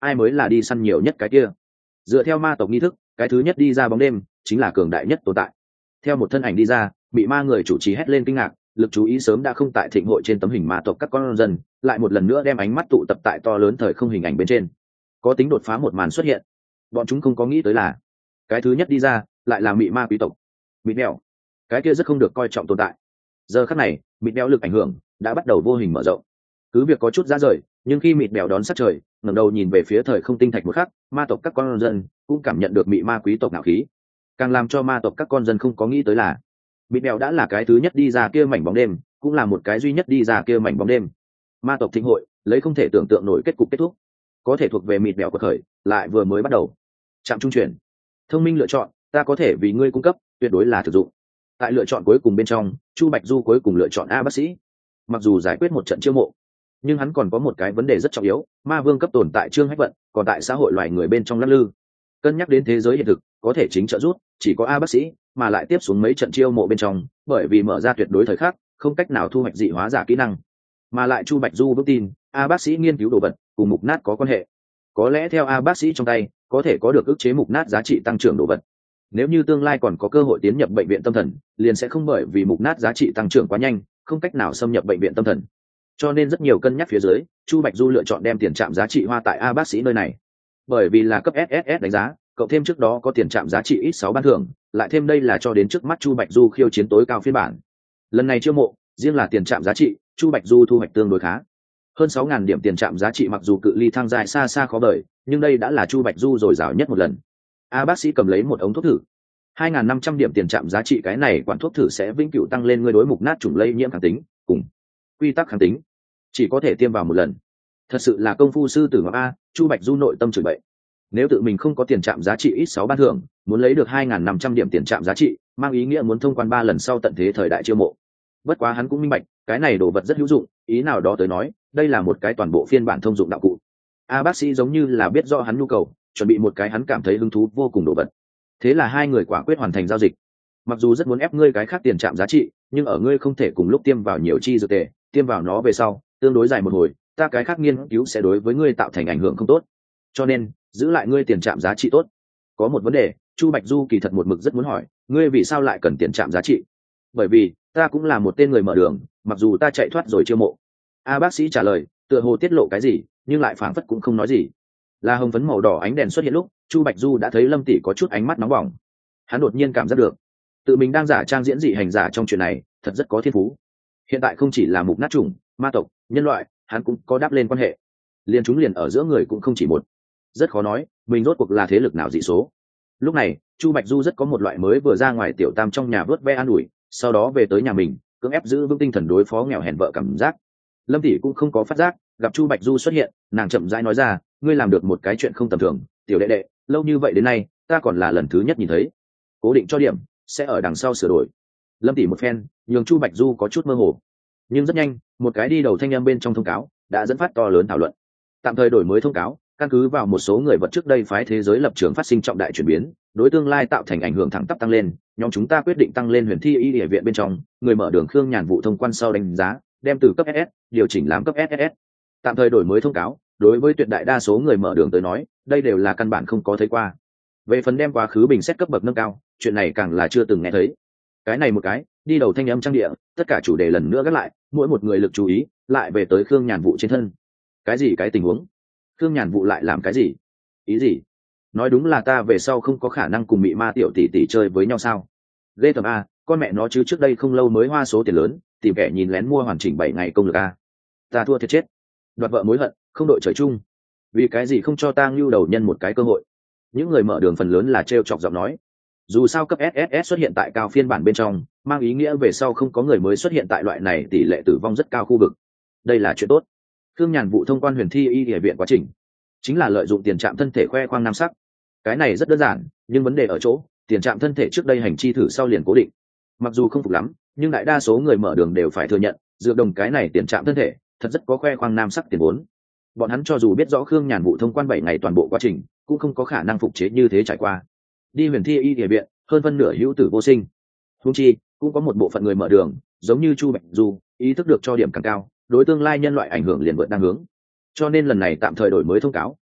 [SPEAKER 1] ai mới là đi săn nhiều nhất cái kia. Dựa theo ma tộc nghi thức, cái thứ nhất đi ra bóng đêm chính là cường đại nhất tồn tại. Theo một thân ảnh đi ra, bị ma người chủ trì hét lên kinh ngạc, lực chú ý sớm đã không tại thịnh hội trên tấm hình ma tộc các con dân, lại một lần nữa đem ánh mắt tụ tập tại to lớn thời không hình ảnh bên trên. Có tính đột phá một màn xuất hiện. Bọn chúng không có nghĩ tới là cái thứ nhất đi ra lại là mị ma quý tộc mịt đeo, cái kia rất không được coi trọng tồn tại. Giờ khắc này mịt đeo lực ảnh hưởng đã bắt đầu vô hình mở rộng. Cứ việc có chút ra rời, nhưng khi mịt đeo đón sát trời, ngẩng đầu nhìn về phía thời không tinh thạch một khắc, ma tộc các con dân cũng cảm nhận được mị ma quý tộc ngạo khí. Càng làm cho ma tộc các con dân không có nghĩ tới là mịt đeo đã là cái thứ nhất đi ra kia mảnh bóng đêm, cũng là một cái duy nhất đi ra kia mảnh bóng đêm. Ma tộc thịnh hội lấy không thể tưởng tượng nổi kết cục kết thúc, có thể thuộc về mịt đeo của khởi lại vừa mới bắt đầu. Trạm trung chuyển, thông minh lựa chọn, ta có thể vì ngươi cung cấp, tuyệt đối là thực dụng. Tại lựa chọn cuối cùng bên trong, Chu Bạch Du cuối cùng lựa chọn A bác sĩ. Mặc dù giải quyết một trận chiêu mộ, nhưng hắn còn có một cái vấn đề rất trọng yếu, ma vương cấp tồn tại Trương Hách Vận còn tại xã hội loài người bên trong lắc lư. Cân nhắc đến thế giới hiện thực, có thể chính trợ giúp chỉ có A bác sĩ, mà lại tiếp xuống mấy trận chiêu mộ bên trong, bởi vì mở ra tuyệt đối thời khắc, không cách nào thu hoạch dị hóa giả kỹ năng. Mà lại Chu Bạch Du vững tin, A bác sĩ nghiên cứu đồ vật cùng mục nát có quan hệ. Có lẽ theo A bác sĩ trong tay, có thể có được ức chế mục nát giá trị tăng trưởng đồ vật. Nếu như tương lai còn có cơ hội tiến nhập bệnh viện tâm thần, liền sẽ không bởi vì mục nát giá trị tăng trưởng quá nhanh, không cách nào xâm nhập bệnh viện tâm thần. Cho nên rất nhiều cân nhắc phía dưới, Chu Bạch Du lựa chọn đem tiền trạm giá trị hoa tại A bác sĩ nơi này. Bởi vì là cấp ét ét ét đánh giá, cộng thêm trước đó có tiền trạm giá trị ít sáu ban thưởng, lại thêm đây là cho đến trước mắt Chu Bạch Du khiêu chiến tối cao phiên bản. Lần này chiêu mộ, riêng là tiền trạm giá trị, Chu Bạch Du thu hoạch tương đối khá. Hơn sáu nghìn điểm tiền trạm giá trị, mặc dù cự ly thang dài xa xa khó vời, nhưng đây đã là Chu Bạch Du dồi dào nhất một lần. A bác sĩ cầm lấy một ống thuốc thử. hai nghìn năm trăm điểm tiền trạm giá trị, cái này quản thuốc thử sẽ vĩnh cửu tăng lên ngươi đối mục nát chủng lây nhiễm kháng tính, cùng quy tắc kháng tính. Chỉ có thể tiêm vào một lần. Thật sự là công phu sư tử ngọc a, Chu Bạch Du nội tâm chửi bậy. Nếu tự mình không có tiền trạm giá trị ít sáu ban thưởng, muốn lấy được hai nghìn năm trăm điểm tiền trạm giá trị, mang ý nghĩa muốn thông quan ba lần sau tận thế thời đại chiêu mộ. Bất quá hắn cũng minh bạch, cái này đồ vật rất hữu dụng, ý nào đó tới nói, đây là một cái toàn bộ phiên bản thông dụng đạo cụ. A bác sĩ giống như là biết rõ hắn nhu cầu, chuẩn bị một cái hắn cảm thấy hứng thú vô cùng đồ vật. Thế là hai người quả quyết hoàn thành giao dịch. Mặc dù rất muốn ép ngươi cái khác tiền trạm giá trị, nhưng ở ngươi không thể cùng lúc tiêm vào nhiều chi dược tề, tiêm vào nó về sau, tương đối dài một hồi, ta cái khác nghiên cứu sẽ đối với ngươi tạo thành ảnh hưởng không tốt. Cho nên, giữ lại ngươi tiền trạm giá trị tốt. Có một vấn đề, Chu Bạch Du kỳ thật một mực rất muốn hỏi, ngươi vì sao lại cần tiền trạm giá trị? Bởi vì, ta cũng là một tên người mở đường, mặc dù ta chạy thoát rồi chiêu mộ. A bác sĩ trả lời, tựa hồ tiết lộ cái gì, nhưng lại phảng phất cũng không nói gì. Là hồng phấn màu đỏ ánh đèn xuất hiện lúc, Chu Bạch Du đã thấy Lâm tỷ có chút ánh mắt nóng bỏng. Hắn đột nhiên cảm giác được, tự mình đang giả trang diễn dị hành giả trong chuyện này, thật rất có thiên phú. Hiện tại không chỉ là mục nát chủng, ma tộc, nhân loại, hắn cũng có đáp lên quan hệ. Liên chúng liền ở giữa người cũng không chỉ một. Rất khó nói, mình rốt cuộc là thế lực nào dị số. Lúc này, Chu Bạch Du rất có một loại mới vừa ra ngoài tiểu tam trong nhà vớt ve an ủi, sau đó về tới nhà mình, cưỡng ép giữ vững tinh thần đối phó nghèo hèn vợ cảm giác. Lâm tỷ cũng không có phát giác, gặp Chu Bạch Du xuất hiện, nàng chậm rãi nói ra, ngươi làm được một cái chuyện không tầm thường, tiểu đệ đệ, lâu như vậy đến nay, ta còn là lần thứ nhất nhìn thấy. Cố định cho điểm, sẽ ở đằng sau sửa đổi. Lâm tỷ một phen, nhường Chu Bạch Du có chút mơ hồ. Nhưng rất nhanh, một cái đi đầu thanh âm bên trong thông cáo đã dẫn phát to lớn thảo luận. Tạm thời đổi mới thông cáo, căn cứ vào một số người vật trước đây phái thế giới lập trường phát sinh trọng đại chuyển biến, đối tương lai tạo thành ảnh hưởng thẳng tắp tăng lên, nhóm chúng ta quyết định tăng lên Huyền Thi Y Địa viện bên trong, người mở đường Khương Nhàn vụ thông quan sau đánh giá, đem từ cấp ét ét điều chỉnh làm cấp ét ét. Tạm thời đổi mới thông cáo, đối với tuyệt đại đa số người mở đường tới nói, đây đều là căn bản không có thấy qua. Về phần đem quá khứ bình xét cấp bậc nâng cao, chuyện này càng là chưa từng nghe thấy. Cái này một cái, đi đầu thanh âm trang địa, tất cả chủ đề lần nữa gác lại, mỗi một người lực chú ý lại về tới Khương Nhàn vụ trên thân. Cái gì cái tình huống? Khương Nhàn vụ lại làm cái gì? Ý gì? Nói đúng là ta về sau không có khả năng cùng mị ma tiểu tỷ tỷ chơi với nhau sao? Ghê tởm a, con mẹ nó chứ trước đây không lâu mới hoa số tiền lớn, tìm kẻ nhìn lén mua hoàn chỉnh bảy ngày công lực a. Ta thua thiệt chết. Đoạt vợ mối hận, không đội trời chung. Vì cái gì không cho ta ngưu đầu nhân một cái cơ hội? Những người mở đường phần lớn là trêu chọc giọng nói. Dù sao cấp ét ét ét xuất hiện tại cao phiên bản bên trong, mang ý nghĩa về sau không có người mới xuất hiện tại loại này, tỷ lệ tử vong rất cao khu vực. Đây là chuyện tốt. Khương Nhàn vụ thông quan Huyền Thi Y Địa viện quá trình, chính là lợi dụng tiền trạm thân thể khoe khoang nam sắc. Cái này rất đơn giản, nhưng vấn đề ở chỗ, tiền trạm thân thể trước đây hành chi thử sau liền cố định. Mặc dù không phục lắm, nhưng đại đa số người mở đường đều phải thừa nhận, dược đồng cái này tiền trạm thân thể, thật rất có khoe khoang nam sắc tiền vốn. Bọn hắn cho dù biết rõ Khương Nhàn vụ thông quan bảy ngày toàn bộ quá trình, cũng không có khả năng phục chế như thế trải qua. Đi Huyền Thi Y Địa viện, hơn phân nửa hữu tử vô sinh. Huống chi, cũng có một bộ phận người mở đường, giống như Chu Bạch Du, ý thức được cho điểm càng cao, đối tương lai nhân loại ảnh hưởng liền vượt đang hướng. Cho nên lần này tạm thời đổi mới thông cáo,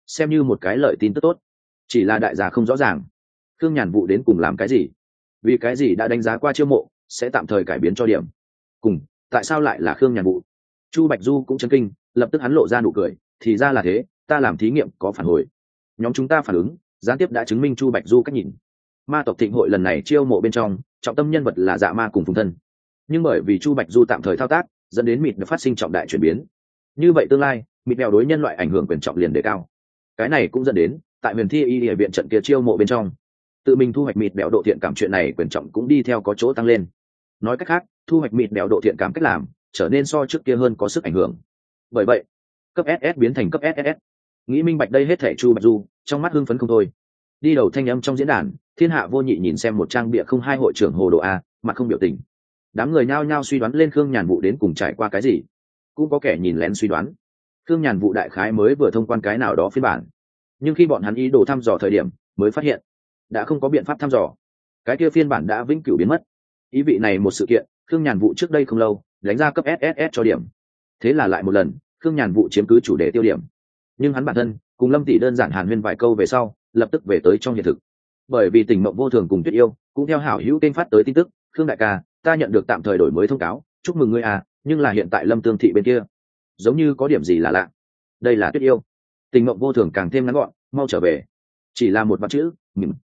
[SPEAKER 1] xem như một cái lợi tin tức tốt. Chỉ là đại gia không rõ ràng Khương Nhàn Vũ đến cùng làm cái gì, vì cái gì đã đánh giá qua chiêu mộ sẽ tạm thời cải biến cho điểm, cùng tại sao lại là Khương Nhàn Vũ. Chu Bạch Du cũng chấn kinh, lập tức hắn lộ ra nụ cười, thì ra là thế, ta làm thí nghiệm có phản hồi, nhóm chúng ta phản ứng gián tiếp đã chứng minh Chu Bạch Du cách nhìn. Ma tộc thịnh hội lần này chiêu mộ bên trong trọng tâm nhân vật là Dạ Ma cùng Phùng Thân, nhưng bởi vì Chu Bạch Du tạm thời thao tác dẫn đến mịt phát sinh trọng đại chuyển biến, như vậy tương lai mịt mèo đối nhân loại ảnh hưởng quyền trọng liền đề cao. Cái này cũng dẫn đến tại Huyền Thi Y địa viện trận kia chiêu mộ bên trong, tự mình thu hoạch mịt bèo độ thiện cảm chuyện này quyền trọng cũng đi theo có chỗ tăng lên. Nói cách khác, thu hoạch mịt bèo độ thiện cảm cách làm trở nên so trước kia hơn có sức ảnh hưởng. Bởi vậy cấp ét ét biến thành cấp ét ét. Nghĩ minh bạch đây hết thể Chu Bạch Du trong mắt hưng phấn không thôi. Đi đầu thanh âm trong diễn đàn, Thiên Hạ Vô Nhị nhìn xem một trang bịa không hai hội trưởng Hồ Đồ A, mặt không biểu tình. Đám người nhao nhao suy đoán lên Khương Nhàn Vũ đến cùng trải qua cái gì, cũng có kẻ nhìn lén suy đoán Khương Nhàn Vũ đại khái mới vừa thông quan cái nào đó phiên bản, nhưng khi bọn hắn ý đồ thăm dò thời điểm mới phát hiện đã không có biện pháp thăm dò, cái kia phiên bản đã vĩnh cửu biến mất. Ý vị này một sự kiện, Khương Nhàn Vũ trước đây không lâu đánh ra cấp ét ét ét cho điểm, thế là lại một lần Khương Nhàn Vũ chiếm cứ chủ đề tiêu điểm. Nhưng hắn bản thân cùng Lâm Tỷ đơn giản hàn huyên vài câu về sau lập tức về tới trong hiện thực, bởi vì Tình Mộng Vô Thường cùng Tuyết Yêu cũng theo hảo hữu kênh phát tới tin tức, Khương đại ca, ta nhận được tạm thời đổi mới thông cáo, chúc mừng ngươi à, nhưng là hiện tại Lâm Tương Thị bên kia giống như có điểm gì là lạ. Đây là Tuyết Yêu. Tình Mộng Vô Thường càng thêm ngắn gọn, mau trở về, chỉ là một vạn chữ. Mỉm.